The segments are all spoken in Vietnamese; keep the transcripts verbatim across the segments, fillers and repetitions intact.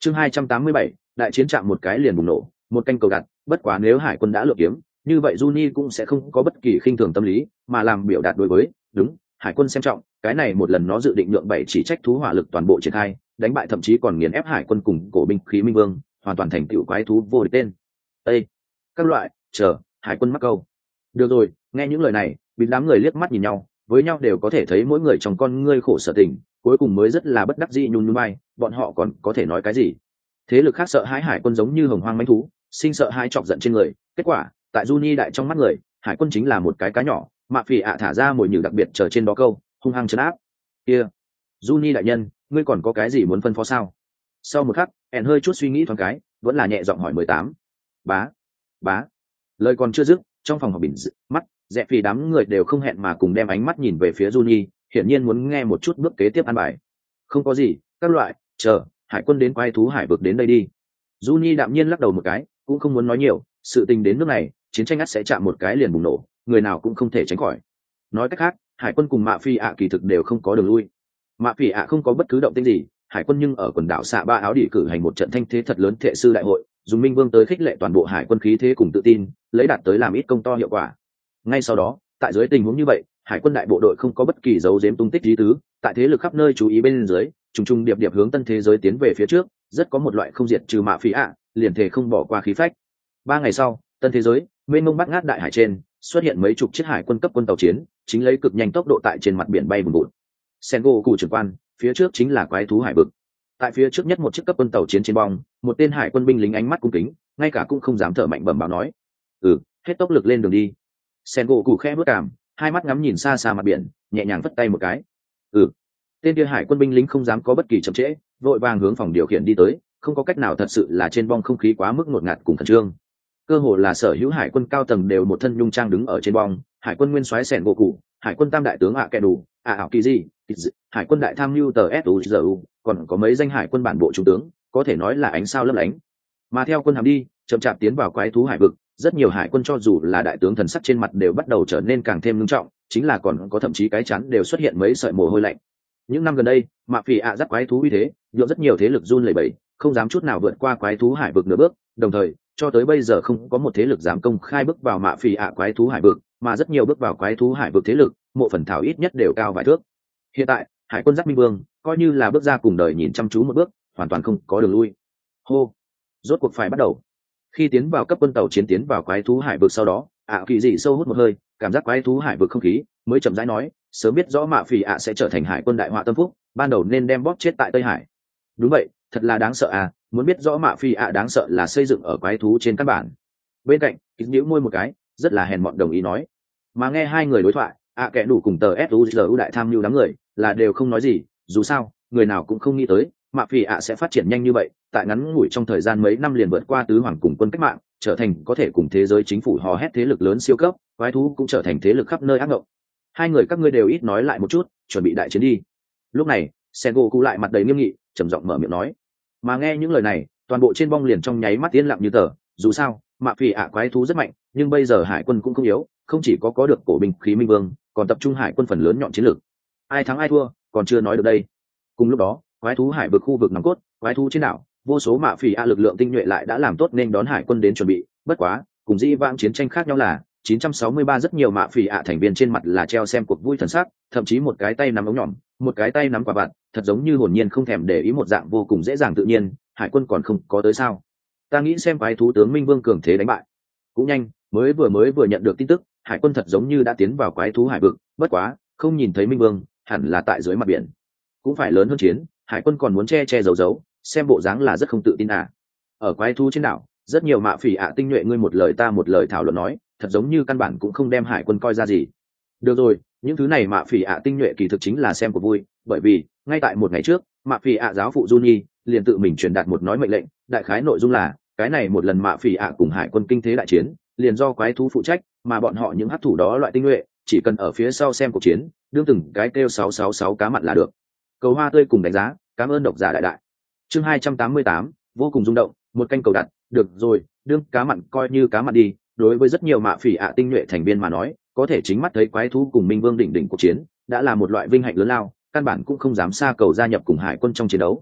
chương hai trăm tám mươi bảy, đại chiến chạm một cái liền bùng nổ, một canh cầu đặt, bất quá nếu hải quân đã lựa kiếm, như vậy Juni cũng sẽ không có bất kỳ khinh thường tâm lý, mà làm biểu đạt đối với, đúng, hải quân xem trọng, cái này một lần nó dự định nhượng bảy chỉ trách thú hỏa lực toàn bộ triển khai, đánh bại thậm chí còn nghiền ép hải quân cùng cổ binh khí minh vương, hoàn toàn thành tựu quái thú vô địch tên. Ê! Các loại, chờ, hải quân mắc câu. Được rồi, nghe những lời này, bị đám người liếc mắt nhìn nhau, với nhau đều có thể thấy mỗi người trong con ngươi khổ sở tình, cuối cùng mới rất là bất đắc dĩ nhún nhún vai, bọn họ còn có thể nói cái gì? Thế lực khác sợ hãi hải quân giống như hồng hoang mãnh thú, sinh sợ hãi chọc giận trên người, kết quả, tại Juni đại trong mắt người, hải quân chính là một cái cá nhỏ, mạ phỉ ạ thả ra mồi nhử đặc biệt chờ trên đó câu, hung hăng trấn áp. Kia, Juni đại nhân, ngươi còn có cái gì muốn phân phó sao? Sau một khắc, ẻn hơi chút suy nghĩ thoáng cái, vẫn là nhẹ giọng hỏi mười tám. Bá, bá. Lời còn chưa dứt, trong phòng họp bình dị, mắt, dẹp vì đám người đều không hẹn mà cùng đem ánh mắt nhìn về phía Juni, hiển nhiên muốn nghe một chút bước kế tiếp ăn bài. Không có gì, các loại, chờ, hải quân đến quái thú hải vực đến đây đi. Juni đạm nhiên lắc đầu một cái, cũng không muốn nói nhiều, sự tình đến nước này, chiến tranh ắt sẽ chạm một cái liền bùng nổ, người nào cũng không thể tránh khỏi. Nói cách khác, hải quân cùng mạ phi ạ kỳ thực đều không có đường lui. Mạ phi ạ không có bất cứ động tĩnh gì, hải quân nhưng ở quần đảo xạ ba áo đỉ cử hành một trận thanh thế thật lớn thệ sư đại hội, dùng minh vương tới khích lệ toàn bộ hải quân khí thế cùng tự tin, lấy đạt tới làm ít công to hiệu quả. Ngay sau đó, tại dưới tình huống như vậy, hải quân đại bộ đội không có bất kỳ dấu giếm tung tích lý tứ, tại thế lực khắp nơi chú ý bên dưới, trùng trùng điệp điệp hướng tân thế giới tiến về phía trước, rất có một loại không diệt trừ mạ phi ạ, liền thể không bỏ qua khí phách. Ba ngày sau, tân thế giới, mênh mông bát ngát đại hải trên, xuất hiện mấy chục chiếc hải quân cấp quân tàu chiến, chính lấy cực nhanh tốc độ tại trên mặt biển bay bùn bụi. Sengo cụ trưởng quan, phía trước chính là quái thú hải vực. Tại phía trước nhất một chiếc cấp quân tàu chiến trên bong, một tên hải quân binh lính ánh mắt cung kính, ngay cả cũng không dám thở mạnh bẩm báo nói: "Ừ, hết tốc lực lên đường đi." Sengo cụ khẽ bước cảm, hai mắt ngắm nhìn xa xa mặt biển, nhẹ nhàng vất tay một cái. "Ừ." Tên kia hải quân binh lính không dám có bất kỳ chậm trễ, vội vàng hướng phòng điều khiển đi tới, không có cách nào, thật sự là trên bong không khí quá mức ngột ngạt cùng khẩn trương. Cơ hồ là sở hữu hải quân cao tầng đều một thân nhung trang đứng ở trên bong, hải quân nguyên soái sẻn gỗ cụ, hải quân tam đại tướng ạ kẹ đủ, ạ ảo kỳ gì, hải quân đại tham mưu tờ suzu, còn có mấy danh hải quân bản bộ trung tướng, có thể nói là ánh sao lấp lánh. Mà theo quân hàm đi, chậm chạp tiến vào quái thú hải vực, rất nhiều hải quân cho dù là đại tướng thần sắc trên mặt đều bắt đầu trở nên càng thêm nghiêm trọng, chính là còn có thậm chí cái chắn đều xuất hiện mấy sợi mồ hôi lạnh. Những năm gần đây, mạ phỉ ạ dắt quái thú uy thế, nhộn rất nhiều thế lực run lẩy bẩy, không dám chút nào vượt qua quái thú hải vực nửa bước, đồng thời cho tới bây giờ không có một thế lực dám công khai bước vào mạ phỉ ạ quái thú hải vực, mà rất nhiều bước vào quái thú hải vực thế lực, mộ phần thảo ít nhất đều cao vài thước. Hiện tại, hải quân dắt minh vương, coi như là bước ra cùng đời nhìn chăm chú một bước, hoàn toàn không có đường lui. Hô, rốt cuộc phải bắt đầu. Khi tiến vào cấp quân tàu chiến tiến vào quái thú hải vực sau đó, ạ kỳ dị sâu hút một hơi, cảm giác quái thú hải vực không khí, mới chậm rãi nói, sớm biết rõ mạ phỉ ạ sẽ trở thành hải quân đại họa tâm phúc, ban đầu nên đem bóp chết tại Tây Hải. Đúng vậy, thật là đáng sợ à, muốn biết rõ mạ phỉ ạ đáng sợ là xây dựng ở quái thú trên căn bản. Bên cạnh, kịch nhíu môi một cái, rất là hèn mọn đồng ý nói. Mà nghe hai người đối thoại, ạ kẻ đủ cùng tờ suzu đại tham mưu đám người, là đều không nói gì, dù sao, người nào cũng không nghĩ tới, mạ phỉ ạ sẽ phát triển nhanh như vậy, tại ngắn ngủi trong thời gian mấy năm liền vượt qua tứ hoàng cùng quân cách mạng, trở thành có thể cùng thế giới chính phủ hò hét thế lực lớn siêu cấp, quái thú cũng trở thành thế lực khắp nơi ác ngộng. Hai người các ngươi đều ít nói lại một chút, chuẩn bị đại chiến đi. Lúc này, Sengoku lại mặt đầy nghiêm nghị, trầm giọng mở miệng nói. Mà nghe những lời này, toàn bộ trên bong liền trong nháy mắt yên lặng như tờ, dù sao, mạ phỉ ạ quái thú rất mạnh, nhưng bây giờ hải quân cũng không yếu, không chỉ có có được cổ binh khí minh vương, còn tập trung hải quân phần lớn nhọn chiến lược. Ai thắng ai thua, còn chưa nói được đây. Cùng lúc đó, quái thú hải vực khu vực nòng cốt, quái thú trên đảo, vô số mạ phỉ ạ lực lượng tinh nhuệ lại đã làm tốt nên đón hải quân đến chuẩn bị, bất quá, cùng dĩ vãng chiến tranh khác nhau là chín trăm sáu mươi ba rất nhiều mạ phỉ ạ thành viên trên mặt là treo xem cuộc vui thần sắc, thậm chí một cái tay nắm ống nhỏm, một cái tay nắm quả vặt, thật giống như hồn nhiên không thèm để ý một dạng vô cùng dễ dàng tự nhiên, hải quân còn không có tới sao? Ta nghĩ xem quái thú tướng Minh Vương cường thế đánh bại. Cũng nhanh, mới vừa mới vừa nhận được tin tức, hải quân thật giống như đã tiến vào quái thú hải vực, bất quá, không nhìn thấy Minh Vương, hẳn là tại dưới mặt biển. Cũng phải lớn hơn chiến, hải quân còn muốn che che giấu giấu, xem bộ dáng là rất không tự tin à. Ở quái thú trên đảo, rất nhiều mạ phỉ ạ tinh nhuệ ngươi một lời ta một lời thảo luận nói, thật giống như căn bản cũng không đem hải quân coi ra gì. Được rồi, những thứ này mạ phỉ ạ tinh nhuệ kỳ thực chính là xem của vui, bởi vì ngay tại một ngày trước, mạ phỉ ạ giáo phụ Juni liền tự mình truyền đạt một nói mệnh lệnh, đại khái nội dung là cái này một lần mạ phỉ ạ cùng hải quân kinh thế đại chiến, liền do quái thú phụ trách, mà bọn họ những hắc thủ đó loại tinh nhuệ, chỉ cần ở phía sau xem cuộc chiến, đương từng cái kêu sáu sáu sáu cá mặn là được. Cầu hoa tươi cùng đánh giá, cảm ơn độc giả đại đại. Chương hai trăm tám mươi tám, vô cùng rung động, một canh cầu đặt, được rồi, đương cá mặn coi như cá mặn đi, đối với rất nhiều mạ phỉ ạ tinh nhuệ thành viên mà nói, có thể chính mắt thấy quái thú cùng Minh Vương đỉnh đỉnh cuộc chiến, đã là một loại vinh hạnh lớn lao, căn bản cũng không dám xa cầu gia nhập cùng hải quân trong chiến đấu.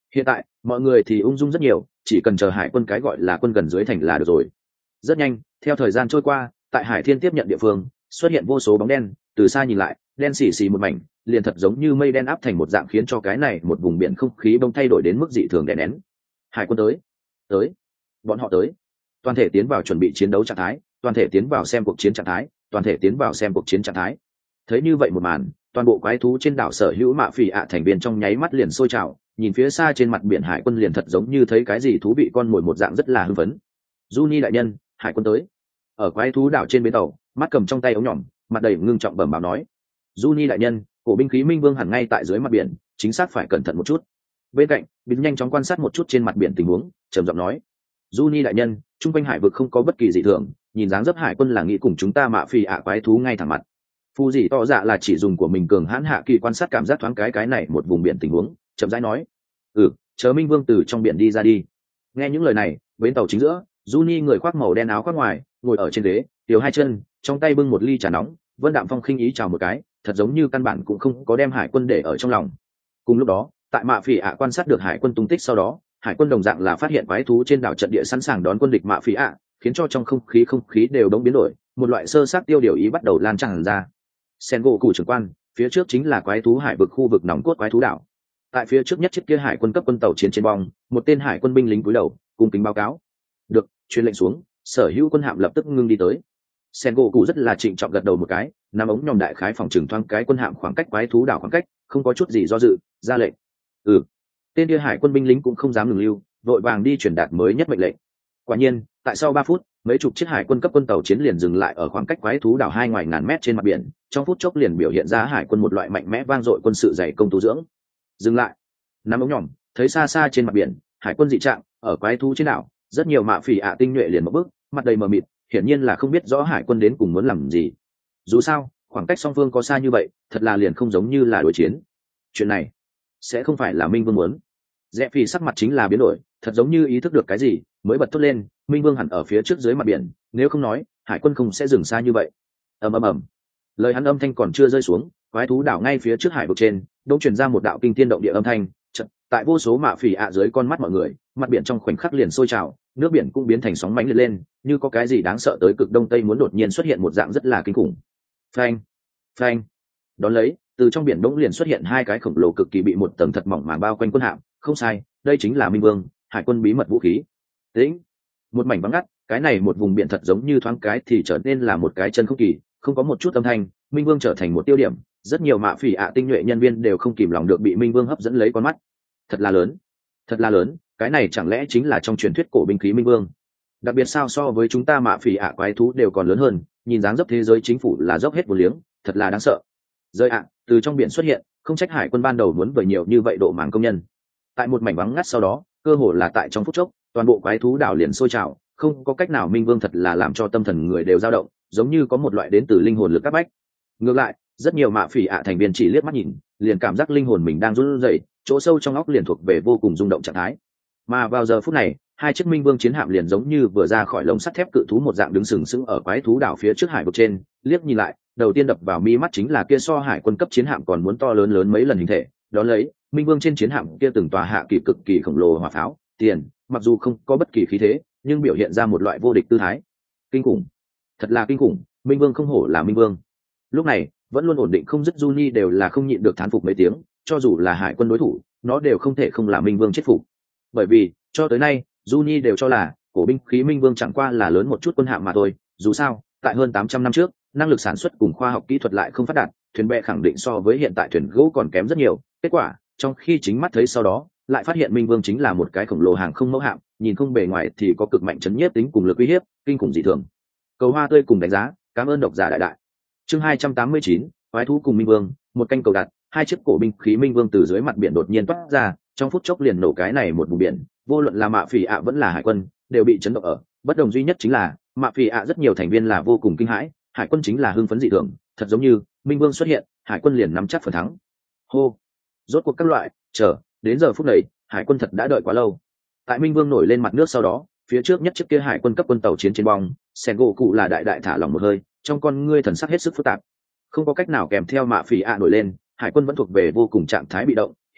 Hiện tại mọi người thì ung dung rất nhiều, chỉ cần chờ hải quân cái gọi là quân gần dưới thành là được rồi. Rất nhanh, theo thời gian trôi qua, tại Hải Thiên tiếp nhận địa phương xuất hiện vô số bóng đen, từ xa nhìn lại đen xì xì một mảnh, liền thật giống như mây đen áp thành một dạng, khiến cho cái này một vùng biển không khí bông thay đổi đến mức dị thường đè nén. Hải quân tới, tới, bọn họ tới. Toàn thể tiến vào chuẩn bị chiến đấu trạng thái, toàn thể tiến vào xem cuộc chiến trạng thái, toàn thể tiến vào xem cuộc chiến trạng thái. Thấy như vậy một màn, toàn bộ quái thú trên đảo sở hữu mạ phỉ ạ thành viên trong nháy mắt liền sôi trào, nhìn phía xa trên mặt biển hải quân liền thật giống như thấy cái gì thú vị con mồi một dạng, rất là hưng phấn. Juni đại nhân, hải quân tới. Ở quái thú đảo trên bến tàu, mắt cầm trong tay ống nhỏm, mặt đầy ngưng trọng bẩm báo nói: Juni đại nhân, cổ binh khí minh vương hẳn ngay tại dưới mặt biển, chính xác phải cẩn thận một chút. Bên cạnh bính nhanh chóng quan sát một chút trên mặt biển tình huống, trầm giọng nói: Juni đại nhân, trung quanh hải vực không có bất kỳ dị thường, nhìn dáng dấp hải quân là nghĩ cùng chúng ta mạ phỉ ạ quái thú ngay thẳng mặt. Phu dị tỏ dạ là chỉ dùng của mình cường hãn hạ kỳ quan sát cảm giác thoáng cái cái này một vùng biển tình huống, chậm rãi nói: ừ, chờ minh vương từ trong biển đi ra đi. Nghe những lời này, bến tàu chính giữa, Juni người khoác màu đen áo khoác ngoài, ngồi ở trên ghế, tiểu hai chân, trong tay bưng một ly trà nóng, Vân Đạm Phong khinh ý chào một cái, thật giống như căn bản cũng không có đem hải quân để ở trong lòng. Cùng lúc đó, tại mạ phỉ ạ quan sát được hải quân tung tích sau đó, hải quân đồng dạng là phát hiện quái thú trên đảo trận địa sẵn sàng đón quân địch mạ phỉ ạ, khiến cho trong không khí không khí đều đống biến đổi, một loại sơ sát tiêu điều ý bắt đầu lan tràn ra. Sengo cụ trưởng quan, phía trước chính là quái thú hải vực khu vực nòng cốt quái thú đảo. Tại phía trước nhất chiếc kia hải quân cấp quân tàu chiến trên bong, một tên hải quân binh lính cúi đầu, cung kính báo cáo. Được, truyền lệnh xuống, sở hữu quân hạm lập tức ngưng đi tới. Sengo cụ rất là trịnh trọng gật đầu một cái, nắm ống nhòm đại khái phòng trừng thoáng cái quân hạm khoảng cách quái thú đảo khoảng cách, không có chút gì do dự, ra lệnh. Ừ. Tên kia hải quân binh lính cũng không dám ngừng lưu, vội vàng đi truyền đạt mới nhất mệnh lệnh. Quả nhiên, tại sau ba phút, mấy chục chiếc hải quân cấp quân tàu chiến liền dừng lại ở khoảng cách quái thú đảo hai ngoài ngàn mét trên mặt biển, trong phút chốc liền biểu hiện ra hải quân một loại mạnh mẽ vang dội quân sự dày công tu dưỡng. Dừng lại. Nắm ống nhỏm, thấy xa xa trên mặt biển, hải quân dị trạng, ở quái thú trên đảo, rất nhiều mạ phỉ ạ tinh nhuệ liền một bước, mặt đầy mờ mịt, hiển nhiên là không biết rõ hải quân đến cùng muốn làm gì. Dù sao, khoảng cách song phương có xa như vậy, thật là liền không giống như là đối chiến. Chuyện này sẽ không phải là Minh Vương muốn. Rẽ Phi sắc mặt chính là biến đổi, thật giống như ý thức được cái gì, mới bật thốt lên, Minh Vương hẳn ở phía trước dưới mặt biển, nếu không nói, hải quân không sẽ dừng xa như vậy. Ầm ầm ầm. Lời hắn âm thanh còn chưa rơi xuống, quái thú đảo ngay phía trước hải vực trên, đột truyền ra một đạo kinh thiên động địa âm thanh, chợt, tại vô số mạ phỉ ạ dưới con mắt mọi người, mặt biển trong khoảnh khắc liền sôi trào, nước biển cũng biến thành sóng mãnh liệt lên, như có cái gì đáng sợ tới cực đông tây muốn đột nhiên xuất hiện một dạng rất là kinh khủng. Phanh, phanh. Đón lấy, từ trong biển bỗng liền xuất hiện hai cái khổng lồ cực kỳ bị một tầng thật mỏng màng bao quanh quân hạm, không sai, đây chính là Minh Vương, hải quân bí mật vũ khí. Tĩnh, một mảnh vắng ngắt, cái này một vùng biển thật giống như thoáng cái thì trở nên là một cái chân không kỳ, không có một chút âm thanh, Minh Vương trở thành một tiêu điểm, rất nhiều mạ phỉ ạ tinh nhuệ nhân viên đều không kìm lòng được bị Minh Vương hấp dẫn lấy con mắt. Thật là lớn, thật là lớn, cái này chẳng lẽ chính là trong truyền thuyết cổ binh khí Minh Vương? Đặc biệt sao so với chúng ta mạ phỉ ạ quái thú đều còn lớn hơn, nhìn dáng dấp thế giới chính phủ là dốc hết vô liếng, thật là đáng sợ. Rơi ạ, từ trong biển xuất hiện, không trách hải quân ban đầu muốn vời nhiều như vậy độ màng công nhân. Tại một mảnh vắng ngắt sau đó, cơ hồ là tại trong phút chốc, toàn bộ quái thú đảo liền sôi trào, không có cách nào, Minh Vương thật là làm cho tâm thần người đều dao động, giống như có một loại đến từ linh hồn lực áp bách. Ngược lại, rất nhiều mạ phỉ ạ thành viên chỉ liếc mắt nhìn, liền cảm giác linh hồn mình đang run rẩy, chỗ sâu trong óc liền thuộc về vô cùng rung động trạng thái. Mà vào giờ phút này, hai chiếc Minh Vương chiến hạm liền giống như vừa ra khỏi lồng sắt thép cự thú một dạng đứng sừng sững ở quái thú đảo phía trước hải vực trên, liếc nhìn lại, đầu tiên đập vào mi mắt chính là kia so hải quân cấp chiến hạm còn muốn to lớn lớn mấy lần hình thể, đó lấy, Minh Vương trên chiến hạm kia từng tòa hạ kỳ cực kỳ khổng lồ hỏa pháo, tiền, mặc dù không có bất kỳ khí thế, nhưng biểu hiện ra một loại vô địch tư thái. Kinh khủng, thật là kinh khủng, Minh Vương không hổ là Minh Vương. Lúc này, vẫn luôn ổn định không dứt Juni đều là không nhịn được thán phục mấy tiếng, cho dù là hải quân đối thủ, nó đều không thể không là Minh Vương chết phục. Bởi vì, cho tới nay, Juni đều cho là cổ binh khí Minh Vương chẳng qua là lớn một chút quân hạm mà thôi, dù sao, tại hơn tám trăm năm trước, năng lực sản xuất cùng khoa học kỹ thuật lại không phát đạt, thuyền bè khẳng định so với hiện tại thuyền gỗ còn kém rất nhiều. Kết quả, trong khi chính mắt thấy sau đó, lại phát hiện Minh Vương chính là một cái khổng lồ hàng không mẫu hạm, nhìn không bề ngoài thì có cực mạnh chấn nhiếp tính cùng lực uy hiếp, kinh khủng dị thường. Cầu hoa tươi cùng đánh giá, cảm ơn độc giả đại đại. Chương hai trăm tám mươi chín, quái thú cùng Minh Vương, một canh cầu đặt, hai chiếc cổ binh khí Minh Vương từ dưới mặt biển đột nhiên toát ra, trong phút chốc liền nổ cái này một vùng biển, vô luận là mạ phỉ ạ vẫn là hải quân, đều bị chấn động ở. Bất đồng duy nhất chính là, mạ phỉ ạ rất nhiều thành viên là vô cùng kinh hãi, hải quân chính là hưng phấn dị thường, thật giống như Minh Vương xuất hiện, hải quân liền nắm chắc phần thắng. Hô, rốt cuộc các loại, chờ, đến giờ phút này, hải quân thật đã đợi quá lâu. Tại Minh Vương nổi lên mặt nước sau đó, phía trước nhất chiếc kia hải quân cấp quân tàu chiến trên bong, Sengo cụ là đại đại thả lỏng một hơi, trong con ngươi thần sắc hết sức phức tạp. Không có cách nào kèm theo mạ phỉ ạ nổi lên, hải quân vẫn thuộc về vô cùng trạng thái bị động. Hiện tại,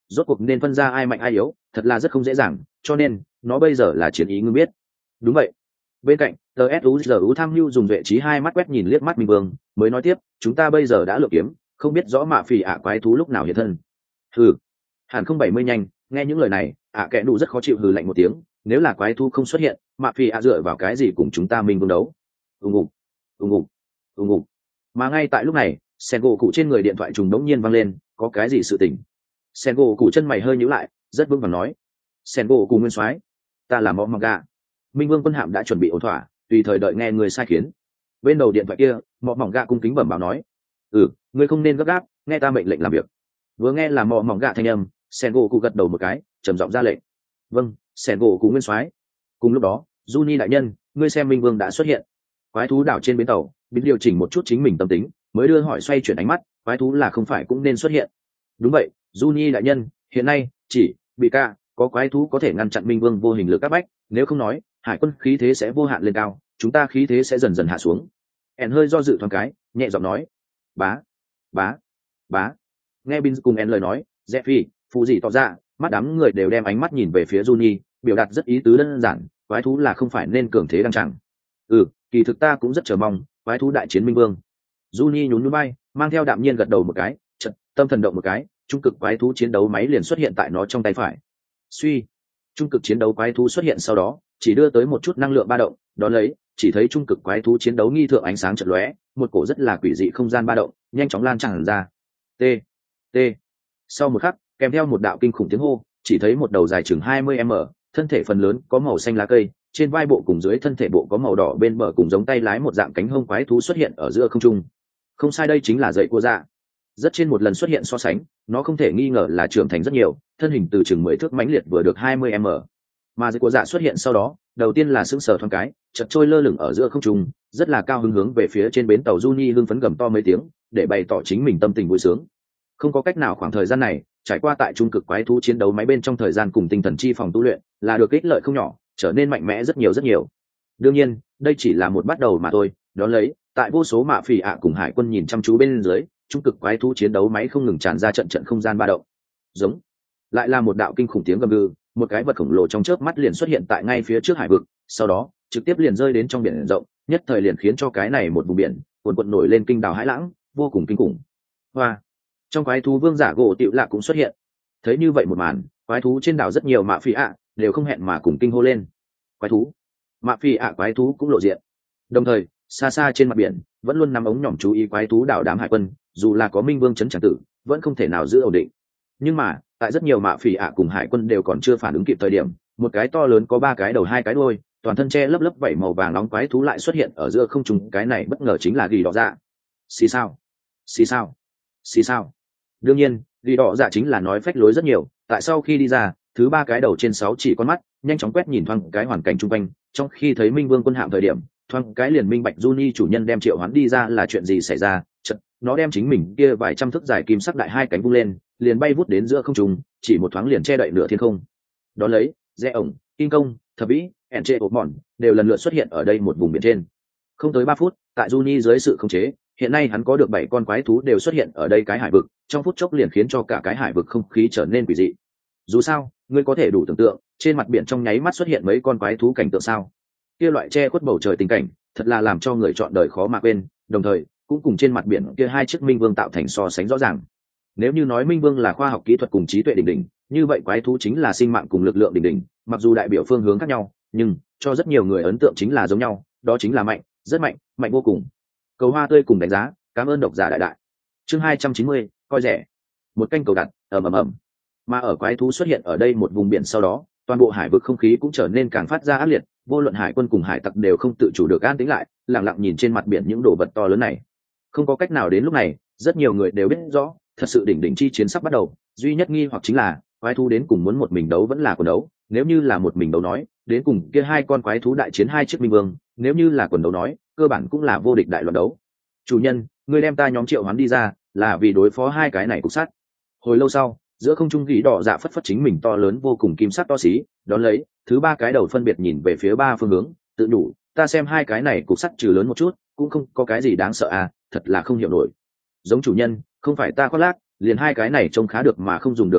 rốt cuộc nên phân ra ai mạnh ai yếu thật là rất không dễ dàng, cho nên nó bây giờ là chiến ý ngưng biết. Đúng vậy. Bên cạnh tờ suzu tham mưu dùng vệ trí hai mắt quét nhìn liếc mắt minh vương mới nói tiếp, chúng ta bây giờ đã lựa kiếm, không biết rõ mạ phỉ ạ quái thú lúc nào hiện thân. Hừ, hẳn không bảy mươi nhanh. Nghe những lời này ạ kẽ đủ rất khó chịu, hừ lạnh một tiếng, nếu là quái thú không xuất hiện, mạ phỉ ạ dựa vào cái gì cùng chúng ta minh vương đấu. ùng ục ùng ục ùng ục. Mà ngay tại lúc này sen gỗ cụ trên người điện thoại trùng đống nhiên vang lên, có cái gì sự tình. Sen gỗ cụ chân mày hơi nhíu lại, rất vững vàng nói, sen gỗ cụ nguyên soái, ta là mọ mọc gà, minh vương quân hạm đã chuẩn bị ổn thỏa, tùy thời đợi nghe người sai khiến. Bên đầu điện thoại kia mọ mỏng gạ cung kính bẩm báo nói, ừ ngươi không nên gấp gáp, nghe ta mệnh lệnh làm việc. Vừa nghe là mọ mỏng gạ thanh âm, sen gỗ cụ gật đầu một cái, trầm giọng ra lệnh, vâng sen gỗ cụ nguyên soái. Cùng lúc đó Juni đại nhân, ngươi xem minh vương đã xuất hiện. Quái thú đảo trên bến tàu biết điều chỉnh một chút chính mình tâm tính, mới đưa hỏi xoay chuyển ánh mắt, quái thú là không phải cũng nên xuất hiện. Đúng vậy Juni đại nhân, hiện nay chỉ bị ca có quái thú có thể ngăn chặn minh vương vô hình lực áp bách, nếu không nói hải quân khí thế sẽ vô hạn lên cao, chúng ta khí thế sẽ dần dần hạ xuống. En hơi do dự thoáng cái, nhẹ giọng nói, bá bá bá. Nghe Bin cùng En lời nói, Jeffy phụ gì tỏ ra, mắt đám người đều đem ánh mắt nhìn về phía Juni, biểu đạt rất ý tứ đơn giản, quái thú là không phải nên cường thế đăng chẳng. Ừ kỳ thực ta cũng rất chờ mong quái thú đại chiến minh vương. Juni nhún nhún bay, mang theo đạm nhiên gật đầu một cái, chợt tâm thần động một cái, trung cực quái thú chiến đấu máy liền xuất hiện tại nó trong tay phải. Suy, trung cực chiến đấu quái thú xuất hiện sau đó chỉ đưa tới một chút năng lượng ba động, đó lấy chỉ thấy trung cực quái thú chiến đấu nghi thượng ánh sáng chợt lóe, một cổ rất là quỷ dị không gian ba động nhanh chóng lan tràn ra. T T. Sau một khắc, kèm theo một đạo kinh khủng tiếng hô, chỉ thấy một đầu dài chừng hai mươi mét, thân thể phần lớn có màu xanh lá cây, trên vai bộ cùng dưới thân thể bộ có màu đỏ bên bờ cùng giống tay lái một dạng cánh hông quái thú xuất hiện ở giữa không trung. Không sai, đây chính là dậy cua dạ. Rất trên một lần xuất hiện so sánh, nó không thể nghi ngờ là trưởng thành rất nhiều, thân hình từ chừng mười thước mãnh liệt vừa được hai mươi mét. Mà dậy cua dạ xuất hiện sau đó, đầu tiên là sững sờ thoáng cái, chợt trôi lơ lửng ở giữa không trung, rất là cao hứng hướng về phía trên bến tàu Juni hưng phấn gầm to mấy tiếng, để bày tỏ chính mình tâm tình vui sướng. Không có cách nào, khoảng thời gian này trải qua tại trung cực quái thú chiến đấu máy bên trong thời gian cùng tinh thần chi phòng tu luyện là được ích lợi không nhỏ, trở nên mạnh mẽ rất nhiều rất nhiều. Đương nhiên đây chỉ là một bắt đầu mà thôi, đó lấy tại vô số mạ phỉ ạ cùng hải quân nhìn chăm chú bên dưới, trung cực quái thú chiến đấu máy không ngừng tràn ra trận trận không gian ba động. Giống lại là một đạo kinh khủng tiếng gầm gừ, một cái vật khổng lồ trong chớp mắt liền xuất hiện tại ngay phía trước hải vực, sau đó trực tiếp liền rơi đến trong biển rộng, nhất thời liền khiến cho cái này một vùng biển cuồn cuộn nổi lên kinh đảo hải lãng, vô cùng kinh khủng. Hoa, trong quái thú vương giả gỗ tiểu lạ cũng xuất hiện. Thấy như vậy một màn, quái thú trên đảo rất nhiều mạ phỉ ạ đều không hẹn mà cùng kinh hô lên. Quái thú, mạ phỉ ạ quái thú cũng lộ diện. Đồng thời xa xa trên mặt biển vẫn luôn nằm ống nhỏm chú ý quái thú đảo đám hải quân, dù là có minh vương chấn tràng tử vẫn không thể nào giữ ổn định. Nhưng mà tại rất nhiều mạ phỉ ạ cùng hải quân đều còn chưa phản ứng kịp thời điểm, một cái to lớn có ba cái đầu hai cái đuôi, toàn thân che lấp lấp vảy màu vàng nóng quái thú lại xuất hiện ở giữa không trung. Cái này bất ngờ chính là ghi đỏ dạ. Xì sao xì sao xì sao. Đương nhiên ghi đỏ dạ chính là nói phách lối rất nhiều, tại sau khi đi ra, thứ ba cái đầu trên sáu chỉ con mắt nhanh chóng quét nhìn thoáng cái hoàn cảnh chung quanh, trong khi thấy minh vương quân hạm thời điểm, thoáng cái liền minh bạch Juni chủ nhân đem triệu hoán đi ra là chuyện gì xảy ra. Chật, nó đem chính mình kia vài trăm thước dài kim sắc đại hai cánh vung lên, liền bay vút đến giữa không trung, chỉ một thoáng liền che đậy nửa thiên không. Đó lấy rẽ ổng, kinh công, thập vĩ, ẻn trệ ột mòn đều lần lượt xuất hiện ở đây một vùng biển trên. Không tới ba phút, tại Juni dưới sự khống chế, hiện nay hắn có được bảy con quái thú đều xuất hiện ở đây cái hải vực, trong phút chốc liền khiến cho cả cái hải vực không khí trở nên quỷ dị. Dù sao ngươi có thể đủ tưởng tượng, trên mặt biển trong nháy mắt xuất hiện mấy con quái thú cảnh tượng sao? Kia loại che khuất bầu trời tình cảnh thật là làm cho người chọn đời khó mà quên, đồng thời cũng cùng trên mặt biển kia hai chiếc minh vương tạo thành so sánh rõ ràng. Nếu như nói minh vương là khoa học kỹ thuật cùng trí tuệ đỉnh đỉnh, như vậy quái thú chính là sinh mạng cùng lực lượng đỉnh đỉnh. Mặc dù đại biểu phương hướng khác nhau, nhưng cho rất nhiều người ấn tượng chính là giống nhau, đó chính là mạnh, rất mạnh, mạnh vô cùng. Cầu hoa tươi cùng đánh giá, cảm ơn độc giả đại đại. Chương hai trăm chín mươi, coi rẻ. Một canh cầu đặt, ầm ầm ầm. Mà ở quái thú xuất hiện ở đây một vùng biển sau đó, toàn bộ hải vực không khí cũng trở nên càng phát ra ác liệt, vô luận hải quân cùng hải tặc đều không tự chủ được an tĩnh lại, lặng lặng nhìn trên mặt biển những đồ vật to lớn này. Không có cách nào, đến lúc này rất nhiều người đều biết rõ, thật sự đỉnh đỉnh chi chiến sắp bắt đầu. Duy nhất nghi hoặc chính là quái thú đến cùng muốn một mình đấu vẫn là quần đấu. Nếu như là một mình đấu nói, đến cùng kia hai con quái thú đại chiến hai chiếc minh vương; nếu như là quần đấu nói, cơ bản cũng là vô địch đại loạn đấu. Chủ nhân, ngươi đem ta nhóm triệu hoán đi ra là vì đối phó hai cái này cục sắt. Hồi lâu sau, giữa không trung gỉ đỏ dạ phất phất chính mình to lớn vô cùng kim sắc to xí, đón lấy thứ ba cái đầu phân biệt nhìn về phía ba phương hướng, tự đủ, ta xem hai cái này cục sắt trừ lớn một chút cũng không có cái gì đáng sợ à, thật là không hiểu nổi. Giống chủ nhân, không phải ta khoác lác, liền hai cái này trông khá được mà không dùng được quân hạm,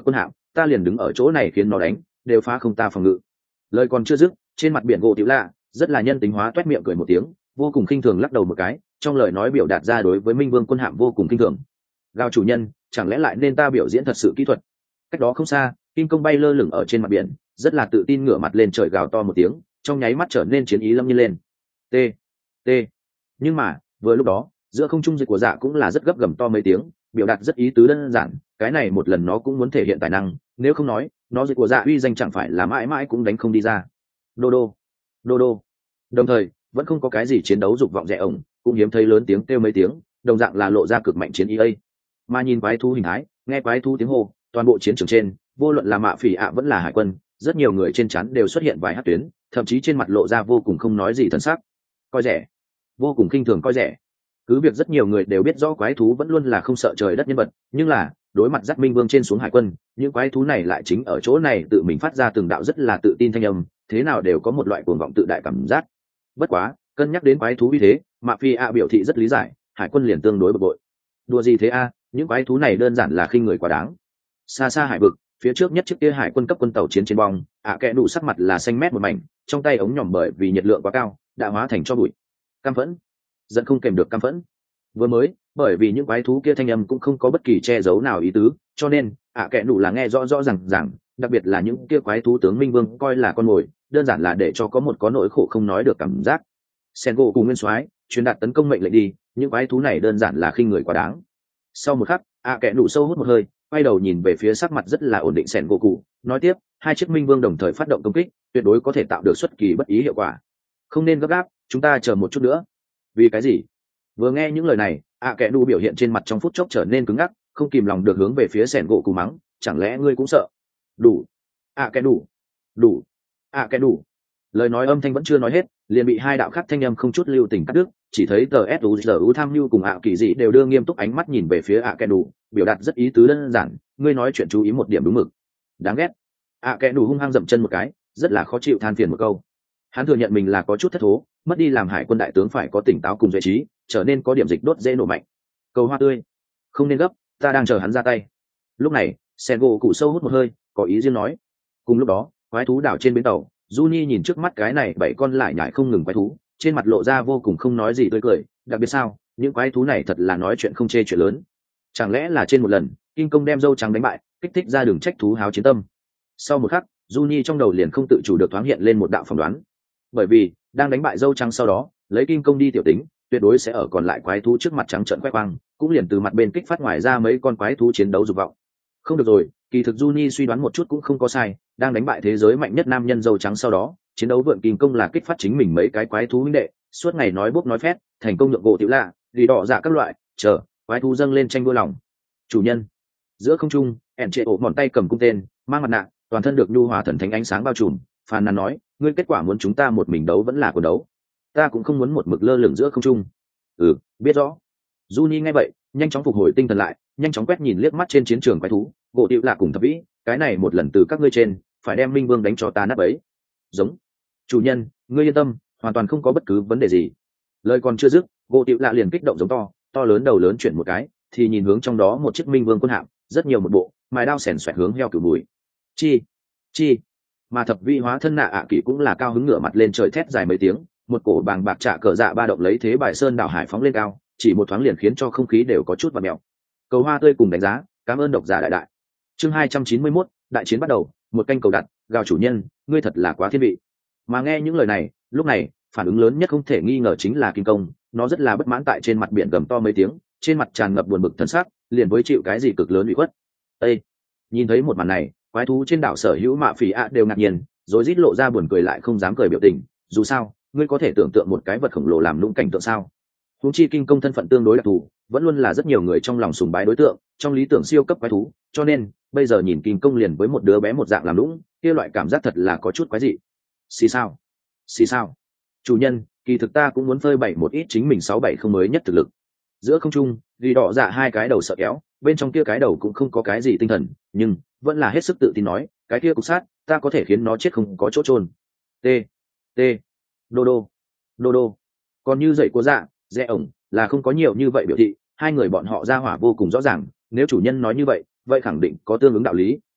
ta liền đứng ở chỗ này khiến nó đánh đều phá không ta phòng ngự. Lời còn chưa dứt, trên mặt biển gỗ tiểu lạ rất là nhân tính hóa toét miệng cười một tiếng, vô cùng khinh thường lắc đầu một cái, trong lời nói biểu đạt ra đối với Minh Vương quân hạm vô cùng khinh thường. Gào chủ nhân, chẳng lẽ lại nên ta biểu diễn thật sự kỹ thuật? Cách đó không xa, kim công bay lơ lửng ở trên mặt biển, rất là tự tin ngửa mặt lên trời gào to một tiếng, trong nháy mắt trở nên chiến ý lâm nhiên lên. T T. Nhưng mà vừa lúc đó, giữa không trung dịch của dạ cũng là rất gấp gầm to mấy tiếng, biểu đạt rất ý tứ đơn giản, cái này một lần nó cũng muốn thể hiện tài năng, nếu không nói nó dịch của dạ uy danh chẳng phải là mãi mãi cũng đánh không đi ra. Đô đô đô đô. Đồng thời vẫn không có cái gì chiến đấu dục vọng rẻ ổng, cũng hiếm thấy lớn tiếng kêu mấy tiếng, đồng dạng là lộ ra cực mạnh chiến ý ấy. Mà nhìn quái thú hình thái, nghe quái thú tiếng hô, toàn bộ chiến trường trên, vô luận là mạ phỉ ạ vẫn là hải quân, rất nhiều người trên chắn đều xuất hiện vài hắc tuyến, thậm chí trên mặt lộ ra vô cùng không nói gì thân sắc, coi rẻ, vô cùng khinh thường coi rẻ. Cứ việc rất nhiều người đều biết rõ quái thú vẫn luôn là không sợ trời đất nhân vật, nhưng là đối mặt Dắt Minh Vương trên xuống hải quân, những quái thú này lại chính ở chỗ này tự mình phát ra từng đạo rất là tự tin thanh âm, thế nào đều có một loại cuồng vọng tự đại cảm giác. Bất quá, cân nhắc đến quái thú như thế, mạ phi a biểu thị rất lý giải, hải quân liền tương đối bực bội. Đùa gì thế a, những quái thú này đơn giản là khinh người quá đáng. Xa xa hải vực, phía trước nhất chiếc kia hải quân cấp quân tàu chiến trên bong, ạ kẽ đủ sắc mặt là xanh mét một mảnh, trong tay ống nhỏm bởi vì nhiệt lượng quá cao, đã hóa thành cho bụi. Căm phẫn, giận không kèm được căm phẫn. Vừa mới, bởi vì những quái thú kia thanh âm cũng không có bất kỳ che giấu nào ý tứ, cho nên ạ kẽ đủ là nghe rõ rõ ràng ràng, đặc biệt là những kia quái thú tướng Minh Vương coi là con mồi, đơn giản là để cho có một có nỗi khổ không nói được cảm giác. Sengo cùng Nguyên Soái truyền đạt tấn công mệnh lệnh đi, những quái thú này đơn giản là khinh người quá đáng. Sau một khắc, ạ kẽ đủ sâu hút một hơi, quay đầu nhìn về phía sắc mặt rất là ổn định Sengo cụ, nói tiếp, hai chiếc Minh Vương đồng thời phát động công kích, tuyệt đối có thể tạo được xuất kỳ bất ý hiệu quả. Không nên gấp gáp, chúng ta chờ một chút nữa. Vì cái gì? Vừa nghe những lời này, ạ kẽ đủ biểu hiện trên mặt trong phút chốc trở nên cứng ngắc, không kìm lòng được hướng về phía Sengo cụ mắng, chẳng lẽ ngươi cũng sợ? Đủ. ạ kẽ đủ. Đủ. ạ kẽ đủ. Lời nói âm thanh vẫn chưa nói hết, liền bị hai đạo khác thanh âm không chút lưu tình cắt đứt, chỉ thấy tờ suzu tham mưu cùng ạ kỳ dị đều đưa nghiêm túc ánh mắt nhìn về phía ạ kẽ đủ, biểu đạt rất ý tứ đơn giản, ngươi nói chuyện chú ý một điểm đúng mực. Đáng ghét. ạ kẽ đủ hung hăng dậm chân một cái, rất là khó chịu than phiền một câu. Hắn thừa nhận mình là có chút thất thố, mất đi làm hải quân đại tướng phải có tỉnh táo cùng duy trí, trở nên có điểm dịch đốt dễ nổ mạnh. Cầu hoa tươi, không nên gấp, ta đang chờ hắn ra tay. Lúc này, Sengo cụ sâu hút một hơi, có ý riêng nói. Cùng lúc đó, quái thú đảo trên bến tàu, Juni nhìn trước mắt cái này bảy con lại nhải không ngừng quái thú, trên mặt lộ ra vô cùng không nói gì tươi cười, đặc biệt sao, những quái thú này thật là nói chuyện không chê chuyện lớn. Chẳng lẽ là trên một lần, Kim Công đem dâu trắng đánh bại, kích thích ra đường trách thú háo chiến tâm. Sau một khắc, Juni trong đầu liền không tự chủ được thoáng hiện lên một đạo phỏng đoán. Bởi vì, đang đánh bại dâu trắng sau đó, lấy Kim Công đi tiểu tính, tuyệt đối sẽ ở còn lại quái thú trước mặt trắng trợn quét quang, cũng liền từ mặt bên kích phát ngoài ra mấy con quái thú chiến đấu dục vọng. Không được rồi, kỳ thực Juni suy đoán một chút cũng không có sai, đang đánh bại thế giới mạnh nhất nam nhân dâu trắng sau đó, chiến đấu vượn Kim Công là kích phát chính mình mấy cái quái thú huynh đệ, suốt ngày nói bốc nói phét, thành công nhượng gỗ tiểu lạ, vì đỏ dạ các loại, chờ, quái thú dâng lên tranh đua lòng. Chủ nhân. Giữa không trung, ẻn trệ ổ mòn tay cầm cung tên, mang mặt nạ, toàn thân được nhu hòa thần thánh ánh sáng bao trùm, phàn nàn nói, ngươi kết quả muốn chúng ta một mình đấu vẫn là cuộc đấu. Ta cũng không muốn một mực lơ lửng giữa không trung. Ừ, biết rõ. Juni nghe vậy, nhanh chóng phục hồi tinh thần lại, nhanh chóng quét nhìn liếc mắt trên chiến trường quái thú, gỗ tiểu lạ cùng thập vĩ, cái này một lần từ các ngươi trên, phải đem Minh Vương đánh cho ta nát bấy. Giống. Chủ nhân, ngươi yên tâm, hoàn toàn không có bất cứ vấn đề gì. Lời còn chưa dứt, gỗ tiểu lạ liền kích động giống to, to lớn đầu lớn chuyển một cái, thì nhìn hướng trong đó một chiếc Minh Vương quân hạm, rất nhiều một bộ, mài đao xẻn xoẹt hướng heo cửu bùi. Chi, chi. Mà thập vĩ hóa thân nạ ạ kỷ cũng là cao hứng ngửa mặt lên trời thét dài mấy tiếng, một cổ bàng bạc trả cờ dạ ba động lấy thế bài sơn đảo hải phóng lên cao, chỉ một thoáng liền khiến cho không khí đều có chút vặn mèo. Cầu hoa tươi cùng đánh giá, cảm ơn độc giả đại đại. Chương hai trăm chín mươi mốt, đại chiến bắt đầu, một canh cầu đặt, gào chủ nhân, ngươi thật là quá thiên vị. Mà nghe những lời này, lúc này, phản ứng lớn nhất không thể nghi ngờ chính là Kim Công, nó rất là bất mãn tại trên mặt biển gầm to mấy tiếng, trên mặt tràn ngập buồn bực thần sắc, liền với chịu cái gì cực lớn ủy khuất. Ê! Nhìn thấy một màn này, quái thú trên đảo sở hữu mạ phỉ ạ đều ngạc nhiên, rồi rít lộ ra buồn cười lại không dám cười biểu tình, dù sao, ngươi có thể tưởng tượng một cái vật khổng lồ làm lũng cảnh tượng sao? Huống chi Kim Công thân phận tương đối đặc thù, vẫn luôn là rất nhiều người trong lòng sùng bái đối tượng, trong lý tưởng siêu cấp quái thú, cho nên bây giờ nhìn Kim Công liền với một đứa bé một dạng làm lũng, kia loại cảm giác thật là có chút quái dị. Xì sao? Xì sao? Chủ nhân, kỳ thực ta cũng muốn phơi bày một ít chính mình sáu bảy không mới nhất thực lực. Giữa không trung, vì đỏ dạ hai cái đầu sợ kéo, bên trong kia cái đầu cũng không có cái gì tinh thần, nhưng vẫn là hết sức tự tin nói, cái kia cục sát, ta có thể khiến nó chết không có chỗ chôn. T, T, đô đô, đô đô. Còn như dậy của dạ, rẽ ổng, là không có nhiều như vậy biểu thị, hai người bọn họ ra hỏa vô cùng rõ ràng, nếu chủ nhân nói như vậy, vậy khẳng định có tương ứng đạo lý,